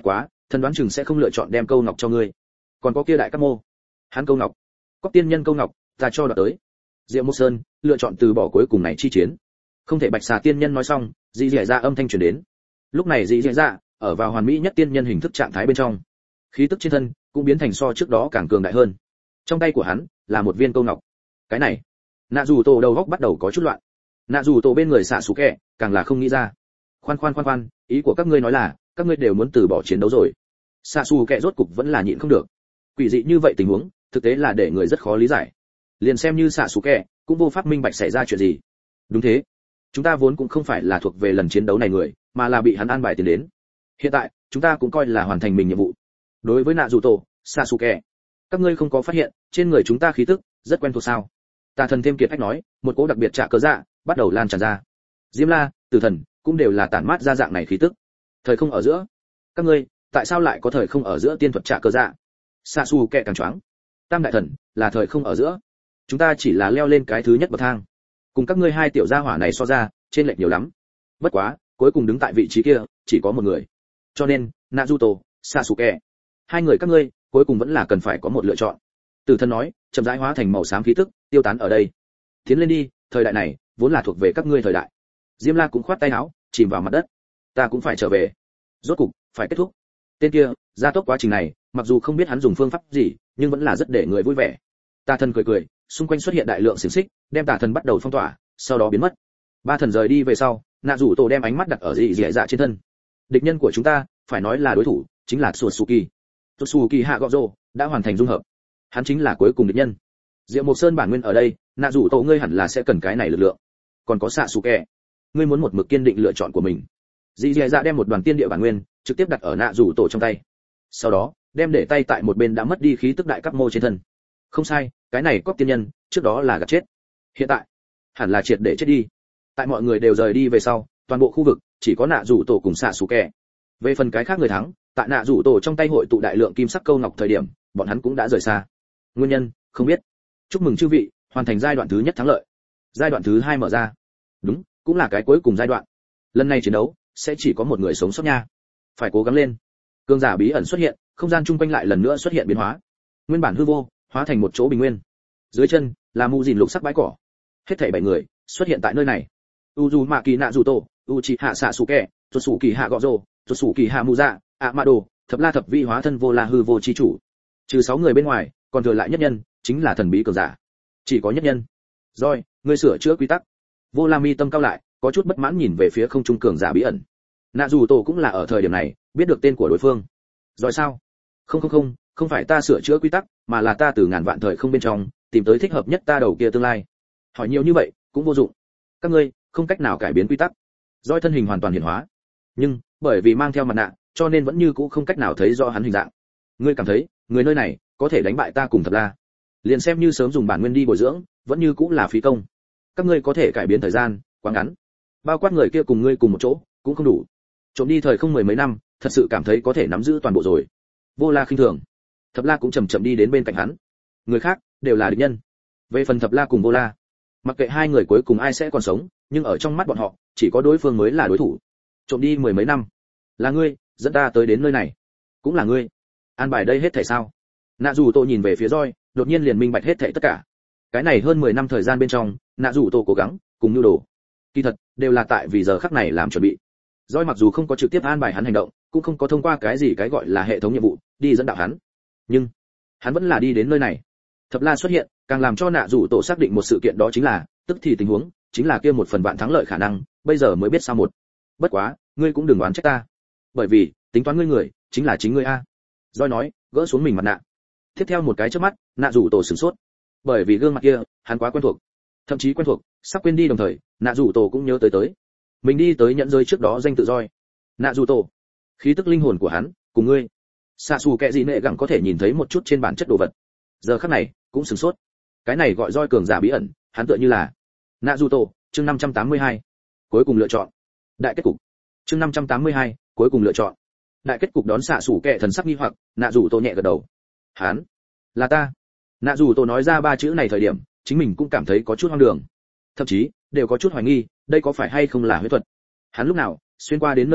thần đoán chừng sẽ không lựa chọn đem câu ngọc cho ngươi. Còn có kia đại các mô, hắn câu ngọc, cóc tiên nhân câu ngọc, ta cho đoạt tới. Diệu Mộc Sơn lựa chọn từ bỏ cuối cùng này chi chiến. Không thể Bạch Xà tiên nhân nói xong, dị dẻ ra âm thanh truyền đến. Lúc này dị dẻ ra ở vào hoàn mỹ nhất tiên nhân hình thức trạng thái bên trong, khí tức trên thân cũng biến thành so trước đó càng cường đại hơn. Trong tay của hắn là một viên câu ngọc. Cái này, nạ dù tổ đầu góc bắt đầu có chút loạn. Nạ dù tổ bên người xạ sủ kẹ càng là không nghĩ ra. Khoan khoan khoan khoan, ý của các ngươi nói là các ngươi đều muốn từ bỏ chiến đấu rồi? Xạ sủ kẹ rốt cục vẫn là nhịn không được. Quỷ dị như vậy tình huống, thực tế là để người rất khó lý giải. Liền xem như xạ sủ kẹ cũng vô pháp minh bạch xảy ra chuyện gì. Đúng thế, chúng ta vốn cũng không phải là thuộc về lần chiến đấu này người, mà là bị hắn an bài tiền đến. Hiện tại chúng ta cũng coi là hoàn thành mình nhiệm vụ. Đối với nạ dù tổ, Sasuke, các ngươi không có phát hiện trên người chúng ta khí tức rất quen thuộc sao? Tà thần thêm kiệt ách nói, một cỗ đặc biệt trả cớ dạ bắt đầu lan tràn ra. Diêm La, Tử Thần cũng đều là tản mát ra dạng này khí tức. Thời không ở giữa, các ngươi tại sao lại có thời không ở giữa tiên thuật trả cớ dạ? Sasuke càng choáng. Tam đại thần là thời không ở giữa, chúng ta chỉ là leo lên cái thứ nhất bậc thang, cùng các ngươi hai tiểu gia hỏa này so ra trên lệch nhiều lắm. Bất quá cuối cùng đứng tại vị trí kia chỉ có một người, cho nên Naruto, Sasuke, hai người các ngươi cuối cùng vẫn là cần phải có một lựa chọn. Tử Thần nói, chậm rãi hóa thành màu xám khí tức tiêu tán ở đây. Tiến lên đi, thời đại này vốn là thuộc về các ngươi thời đại. Diêm La cũng khoát tay áo chìm vào mặt đất. Ta cũng phải trở về, rốt cục phải kết thúc. Tên kia gia tốc quá trình này, mặc dù không biết hắn dùng phương pháp gì, nhưng vẫn là rất để người vui vẻ. Tà thần cười cười, xung quanh xuất hiện đại lượng xiềng xích, đem tà thần bắt đầu phong tỏa, sau đó biến mất. Ba thần rời đi về sau, nạ rủ tổ đem ánh mắt đặt ở dị dị dạ trên thân. Địch nhân của chúng ta phải nói là đối thủ chính là Tsutsuki. Tsutsuki hạ gọ rồ đã hoàn thành dung hợp, hắn chính là cuối cùng địch nhân. Diệu Mộc Sơn bản nguyên ở đây, nạ rủ tổ ngươi hẳn là sẽ cần cái này lực lượng. Còn có Sasuke, ngươi muốn một mực kiên định lựa chọn của mình. Dị dị dạ đem một đoàn tiên địa bản nguyên trực tiếp đặt ở nạ rủ tổ trong tay, sau đó đem để tay tại một bên đã mất đi khí tức đại cấp mô trên thân. Không sai, cái này cóc tiên nhân trước đó là gạt chết, hiện tại hẳn là triệt để chết đi. Tại mọi người đều rời đi về sau, toàn bộ khu vực chỉ có nạ rủ tổ cùng xạ xù kẹ. Về phần cái khác người thắng, tại nạ rủ tổ trong tay hội tụ đại lượng kim sắc câu ngọc thời điểm, bọn hắn cũng đã rời xa. Nguyên nhân không biết. Chúc mừng chư vị hoàn thành giai đoạn thứ nhất thắng lợi. Giai đoạn thứ hai mở ra. Đúng, cũng là cái cuối cùng giai đoạn. Lần này chiến đấu sẽ chỉ có một người sống sót nha. Phải cố gắng lên. Cương giả bí ẩn xuất hiện, không gian chung quanh lại lần nữa xuất hiện biến hóa. Nguyên bản hư vô hóa thành một chỗ bình nguyên. Dưới chân là mù dìn lục sắc bãi cỏ. Hết thảy bảy người xuất hiện tại nơi này. Uzumaki Naruto, Uchiha Sasuke, Tsutsuki Hạ Gọ Rồ, Tsutsuki Hạ Muza, Amado, thập la thập vi hóa thân vô la hư vô chi chủ. Trừ sáu người bên ngoài, còn thừa lại nhất nhân, chính là thần bí cường giả. Chỉ có nhất nhân. Rồi, ngươi sửa chữa quy tắc. Vô La mi tâm cao lại, có chút bất mãn nhìn về phía không trung cường giả bí ẩn. Naruto cũng là ở thời điểm này, biết được tên của đối phương. Rồi sao? Không không không, không phải ta sửa chữa quy tắc, mà là ta từ ngàn vạn thời không bên trong, tìm tới thích hợp nhất ta đầu kia tương lai. Hỏi nhiều như vậy, cũng vô dụng. Các ngươi không cách nào cải biến quy tắc. Doi thân hình hoàn toàn hiển hóa, nhưng bởi vì mang theo mặt nạ, cho nên vẫn như cũ không cách nào thấy rõ hắn hình dạng. Ngươi cảm thấy, người nơi này có thể đánh bại ta cùng Thập La? Liền xem như sớm dùng bản nguyên đi bồi dưỡng, vẫn như cũng là phí công. Các ngươi có thể cải biến thời gian, quá ngắn. Bao quát người kia cùng ngươi cùng một chỗ, cũng không đủ. Trộm đi thời không mười mấy năm, thật sự cảm thấy có thể nắm giữ toàn bộ rồi. Vô La khinh thường. Thập La cũng chậm chậm đi đến bên cạnh hắn. Người khác đều là địch nhân. Về phần Thập La cùng Vô La, mặc kệ hai người cuối cùng ai sẽ còn sống, nhưng ở trong mắt bọn họ, chỉ có đối phương mới là đối thủ. Trộm đi mười mấy năm, là ngươi dẫn ta tới đến nơi này, cũng là ngươi an bài đây hết thảy sao? Nạ dù Tô nhìn về phía Roi, đột nhiên liền minh bạch hết thảy tất cả. Cái này hơn mười năm thời gian bên trong, Nạ dù Tô cố gắng cùng nhu đồ, kỳ thật đều là tại vì giờ khắc này làm chuẩn bị. Roi mặc dù không có trực tiếp an bài hắn hành động, cũng không có thông qua cái gì cái gọi là hệ thống nhiệm vụ đi dẫn đạo hắn, nhưng hắn vẫn là đi đến nơi này. Thập La xuất hiện, càng làm cho Nạ dù Tô xác định một sự kiện, đó chính là tức thì tình huống chính là kia một phần vạn thắng lợi khả năng, bây giờ mới biết sao một. Bất quá, ngươi cũng đừng đoán trách ta, bởi vì tính toán ngươi người chính là chính ngươi a. Roi nói, gỡ xuống mình mặt nạ. Tiếp theo một cái chớp mắt, Nạ dù Tổ sửng sốt, bởi vì gương mặt kia hắn quá quen thuộc, thậm chí quen thuộc sắp quên đi, đồng thời Nạ dù Tổ cũng nhớ tới tới mình đi tới nhận giới trước đó danh tự Roi. Nạ dù Tổ, khí tức linh hồn của hắn cùng ngươi xạ xù kệ gì nệ gẳng có thể nhìn thấy một chút trên bản chất đồ vật, giờ khắc này cũng sửng sốt. Cái này gọi Roi cường giả bí ẩn, hắn tựa như là Nạ dù Tổ. Chương năm trăm tám mươi hai, cuối cùng lựa chọn đại kết cục. Chương năm trăm tám mươi hai, cuối cùng lựa chọn đại kết cục. Đón xạ sủ kệ thần sắc nghi hoặc, Nạ dù Tô nhẹ gật đầu. Hắn là ta. Nạ dù Tô nói ra ba chữ này thời điểm, chính mình cũng cảm thấy có chút hoang đường, thậm chí đều có chút hoài nghi đây có phải hay không là huyễn thuật. Hắn lúc nào xuyên qua đến nơi đây,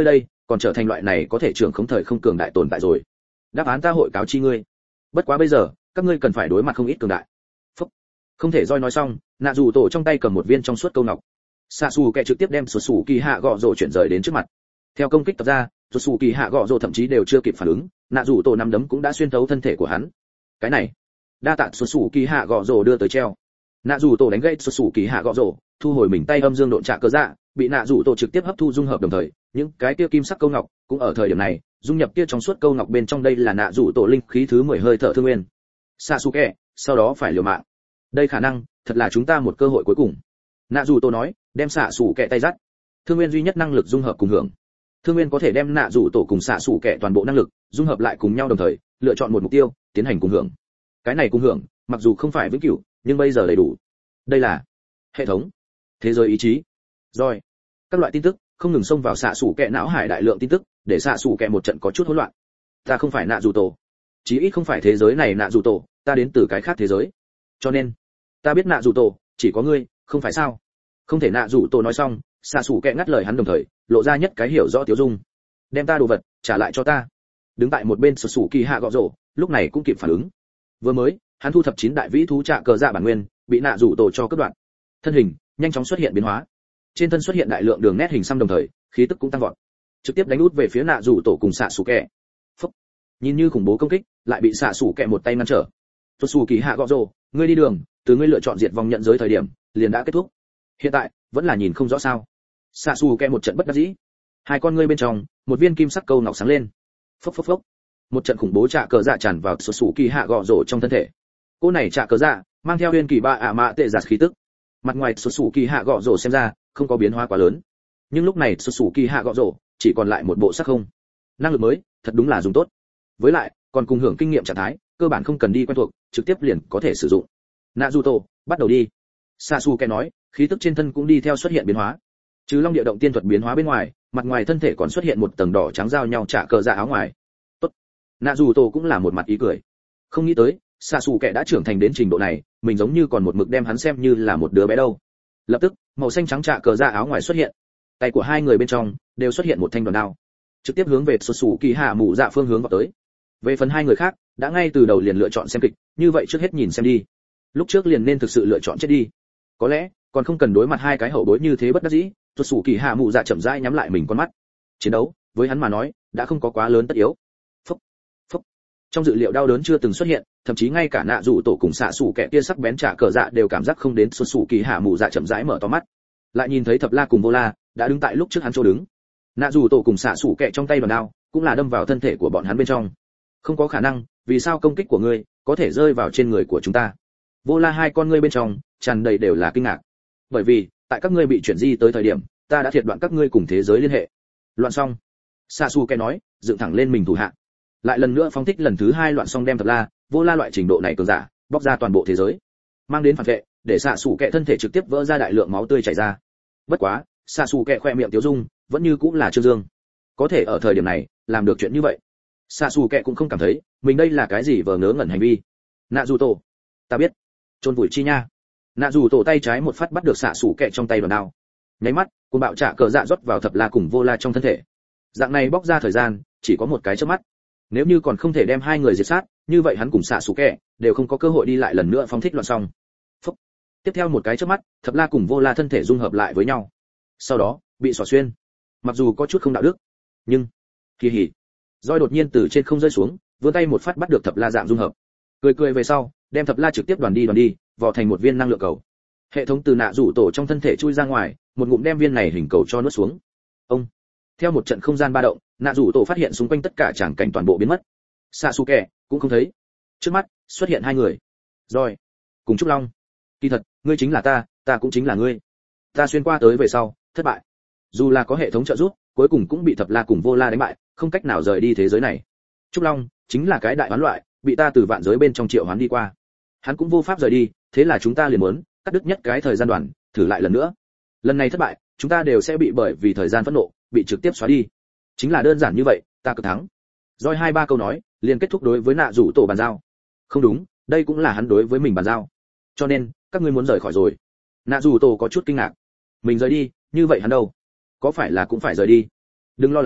còn trở thành loại này có thể trưởng không thời không cường đại tồn tại rồi. Đáp án ta hội cáo chi ngươi. Bất quá bây giờ, các ngươi cần phải đối mặt không ít cường đại. Phúc. Không thể roi nói xong, nạ dù tổ trong tay cầm một viên trong suốt câu ngọc. Xạ xù kẹ trực tiếp đem sụt sù kỳ hạ gọ rồ chuyển rời đến trước mặt. Theo công kích tập ra, sụt sù kỳ hạ gọ rồ thậm chí đều chưa kịp phản ứng, nạ dù tổ nắm đấm cũng đã xuyên thấu thân thể của hắn. Cái này, đa tạ sụt sù kỳ hạ gọ rồ đưa tới treo. Nạ dù tổ đánh gãy sụt sù kỳ hạ gọ rồ, thu hồi mình tay âm dương độn trạ cơ dạ, bị nạ dù tổ trực tiếp hấp thu dung hợp đồng thời, những cái kia kim sắc câu ngọc cũng ở thời điểm này dung nhập kia trong suốt câu ngọc bên trong. Đây là nạ dù tổ linh khí thứ mười hơi thở thương nguyên. Sasuke, sau đó phải liều mạng. Đây khả năng thật là chúng ta một cơ hội cuối cùng. Nạ dù tổ nói, đem xạ sủ kẹ tay dắt. Thương nguyên duy nhất năng lực dung hợp cùng hưởng. Thương nguyên có thể đem nạ dù tổ cùng xạ sủ kẹ toàn bộ năng lực dung hợp lại cùng nhau đồng thời, lựa chọn một mục tiêu, tiến hành cùng hưởng. Cái này cùng hưởng, mặc dù không phải vĩnh cửu, nhưng bây giờ đầy đủ. Đây là hệ thống, thế giới ý chí, rồi các loại tin tức không ngừng xông vào xạ sủ kẹ não hải, đại lượng tin tức để xạ sủ kẹ một trận có chút hỗn loạn. Ta không phải nạ dù tổ, chí ít không phải thế giới này nạ dù tổ, ta đến từ cái khác thế giới, cho nên ta biết nạ dù tổ chỉ có ngươi, không phải sao? Không thể. Nạ dù tổ nói xong, xạ sủ kẹ ngắt lời hắn đồng thời lộ ra nhất cái hiểu rõ tiêu dung. Đem ta đồ vật trả lại cho ta. Đứng tại một bên sụt sủ kỳ hạ gọ rổ lúc này cũng kịp phản ứng. Vừa mới hắn thu thập chín đại vĩ thú trạ cờ dạ bản nguyên bị nạ dù tổ cho cắt đoạn, thân hình nhanh chóng xuất hiện biến hóa, trên thân xuất hiện đại lượng đường nét hình xăm đồng thời khí tức cũng tăng vọt, trực tiếp đánh út về phía nạ dù tổ cùng xạ sủ kẹ. Phúc. Nhìn như khủng bố công kích lại bị xạ sủ kẹ một tay ngăn trở. Sụt sủ kỳ hạ gọ rổ, ngươi đi đường từ ngươi lựa chọn diệt vong nhận giới thời điểm liền đã kết thúc, hiện tại vẫn là nhìn không rõ sao? Xạ xù kẹ một trận bất đắc dĩ, hai con ngươi bên trong một viên kim sắc câu ngọc sáng lên. Phốc phốc phốc, một trận khủng bố trạ cờ dạ tràn vào sụt sù kỳ hạ gọ rổ trong thân thể. Cô này trạ cờ dạ mang theo huyền kỳ ba ạ mạ tệ giạt khí tức. Mặt ngoài sụt sù kỳ hạ gọ rổ xem ra không có biến hóa quá lớn, nhưng lúc này sụt sù kỳ hạ gọ rổ chỉ còn lại một bộ sắc không. Năng lực mới thật đúng là dùng tốt, với lại còn cùng hưởng kinh nghiệm trạng thái, cơ bản không cần đi quen thuộc, trực tiếp liền có thể sử dụng. Naruto, bắt đầu đi. Sasuke nói, khí tức trên thân cũng đi theo xuất hiện biến hóa. Trừ Long Địa Động tiên thuật biến hóa bên ngoài, mặt ngoài thân thể còn xuất hiện một tầng đỏ trắng giao nhau trả cờ dạ áo ngoài. Tốt. Naruto cũng là một mặt ý cười. Không nghĩ tới, Sasuke đã trưởng thành đến trình độ này, mình giống như còn một mực đem hắn xem như là một đứa bé đâu. Lập tức, màu xanh trắng trả cờ dạ áo ngoài xuất hiện. Tay của hai người bên trong đều xuất hiện một thanh đoàn đao, trực tiếp hướng về Sasuke hạ mụ dạ phương hướng vào tới. Về phần hai người khác, đã ngay từ đầu liền lựa chọn xem kịch, như vậy trước hết nhìn xem đi. Lúc trước liền nên thực sự lựa chọn chết đi. Có lẽ còn không cần đối mặt hai cái hậu bối như thế bất đắc dĩ. Tuột sủ kỳ hạ mụ dạ chậm rãi nhắm lại mình con mắt. Chiến đấu với hắn mà nói đã không có quá lớn tất yếu. Phúc, phúc. Trong dự liệu đau đớn chưa từng xuất hiện, thậm chí ngay cả nạ rủ tổ cùng xạ sủ kẻ kia sắc bén trả cờ dạ đều cảm giác không đến. Tuột sủ kỳ hạ mụ dạ chậm rãi mở to mắt, lại nhìn thấy thập la cùng vô la đã đứng tại lúc trước hắn chỗ đứng. Nạ rủ tổ cùng xạ sủ kẻ trong tay đoàn đao cũng là đâm vào thân thể của bọn hắn bên trong. Không có khả năng, vì sao công kích của ngươi có thể rơi vào trên người của chúng ta? Vô la hai con ngươi bên trong tràn đầy đều là kinh ngạc, bởi vì tại các ngươi bị chuyển di tới thời điểm, ta đã thiệt đoạn các ngươi cùng thế giới liên hệ. Loạn xong, Sasuke nói, dựng thẳng lên mình thủ hạ, lại lần nữa phóng thích lần thứ hai loạn xong, đem thập la, vô la loại trình độ này cường giả bóc ra toàn bộ thế giới, mang đến phản vệ, để Sasuke thân thể trực tiếp vỡ ra, đại lượng máu tươi chảy ra. Bất quá, Sasuke khoe miệng tiếu dung vẫn như cũng là trương dương, có thể ở thời điểm này làm được chuyện như vậy, Sasuke cũng không cảm thấy mình đây là cái gì vờ ngớ ngẩn hành vi. Naruto, ta biết, chôn vùi chi nha. Naruto tay trái một phát bắt được Sasuke trong tay đoàn đao, nháy mắt cuồng bạo trả cờ dạ rót vào thập la cùng vô la trong thân thể. Dạng này bóc ra thời gian chỉ có một cái chớp mắt, nếu như còn không thể đem hai người diệt sát, như vậy hắn cùng Sasuke đều không có cơ hội đi lại lần nữa phóng thích loạn xong. Phúc. Tiếp theo một cái chớp mắt, thập la cùng vô la thân thể dung hợp lại với nhau, sau đó bị xỏ xuyên. Mặc dù có chút không đạo đức, nhưng kỳ hỉ, roi đột nhiên từ trên không rơi xuống, vươn tay một phát bắt được thập la dạng dung hợp, cười cười về sau đem thập la trực tiếp đoàn đi đoàn đi vò thành một viên năng lượng cầu. Hệ thống từ nạ rủ tổ trong thân thể chui ra ngoài, một ngụm đem viên này hình cầu cho nuốt xuống. Ông. Theo một trận không gian ba động, nạ rủ tổ phát hiện xung quanh tất cả tràng cảnh toàn bộ biến mất. Sasuke cũng không thấy. Trước mắt xuất hiện hai người, rồi cùng trúc long. Kỳ thật, ngươi chính là ta, ta cũng chính là ngươi. Ta xuyên qua tới về sau thất bại, dù là có hệ thống trợ giúp, cuối cùng cũng bị thập la cùng vô la đánh bại, không cách nào rời đi thế giới này. Trúc long chính là cái đại hoán loại, bị ta từ vạn giới bên trong triệu hoán đi qua, hắn cũng vô pháp rời đi, thế là chúng ta liền muốn cắt đứt nhất cái thời gian đoạn, thử lại lần nữa. Lần này thất bại, chúng ta đều sẽ bị bởi vì thời gian phẫn nộ bị trực tiếp xóa đi. Chính là đơn giản như vậy, ta cực thắng. Rồi hai ba câu nói liền kết thúc đối với nạ rủ tổ bàn giao. Không đúng, đây cũng là hắn đối với mình bàn giao. Cho nên các ngươi muốn rời khỏi rồi. Nạ rủ tổ có chút kinh ngạc, mình rời đi, như vậy hắn đâu, có phải là cũng phải rời đi? Đừng lo lắng,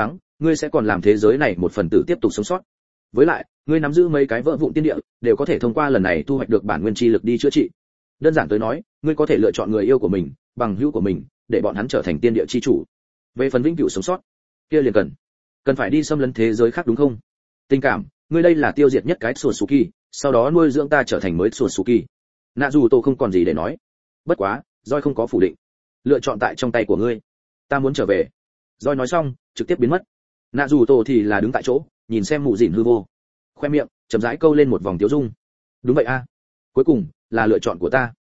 ngươi sẽ còn làm thế giới này một phần tử tiếp tục sống sót. Với lại, ngươi nắm giữ mấy cái vỡ vụn tiên địa, đều có thể thông qua lần này thu hoạch được bản nguyên chi lực đi chữa trị. Đơn giản tới nói, ngươi có thể lựa chọn người yêu của mình, bằng hữu của mình, để bọn hắn trở thành tiên địa chi chủ. Về phần vĩnh cửu sống sót, kia liền cần cần phải đi xâm lấn thế giới khác đúng không? Tình cảm, ngươi đây là tiêu diệt nhất cái Suzuki, sau đó nuôi dưỡng ta trở thành mới Suzuki. Nạ dù tổ không còn gì để nói. Bất quá, Joy không có phủ định. Lựa chọn tại trong tay của ngươi. Ta muốn trở về. Joy nói xong, trực tiếp biến mất. Nạ dù tổ thì là đứng tại chỗ, nhìn xem mụ dỉn hư vô. Khoe miệng, chậm rãi câu lên một vòng tiếu dung. Đúng vậy a. Cuối cùng, là lựa chọn của ta.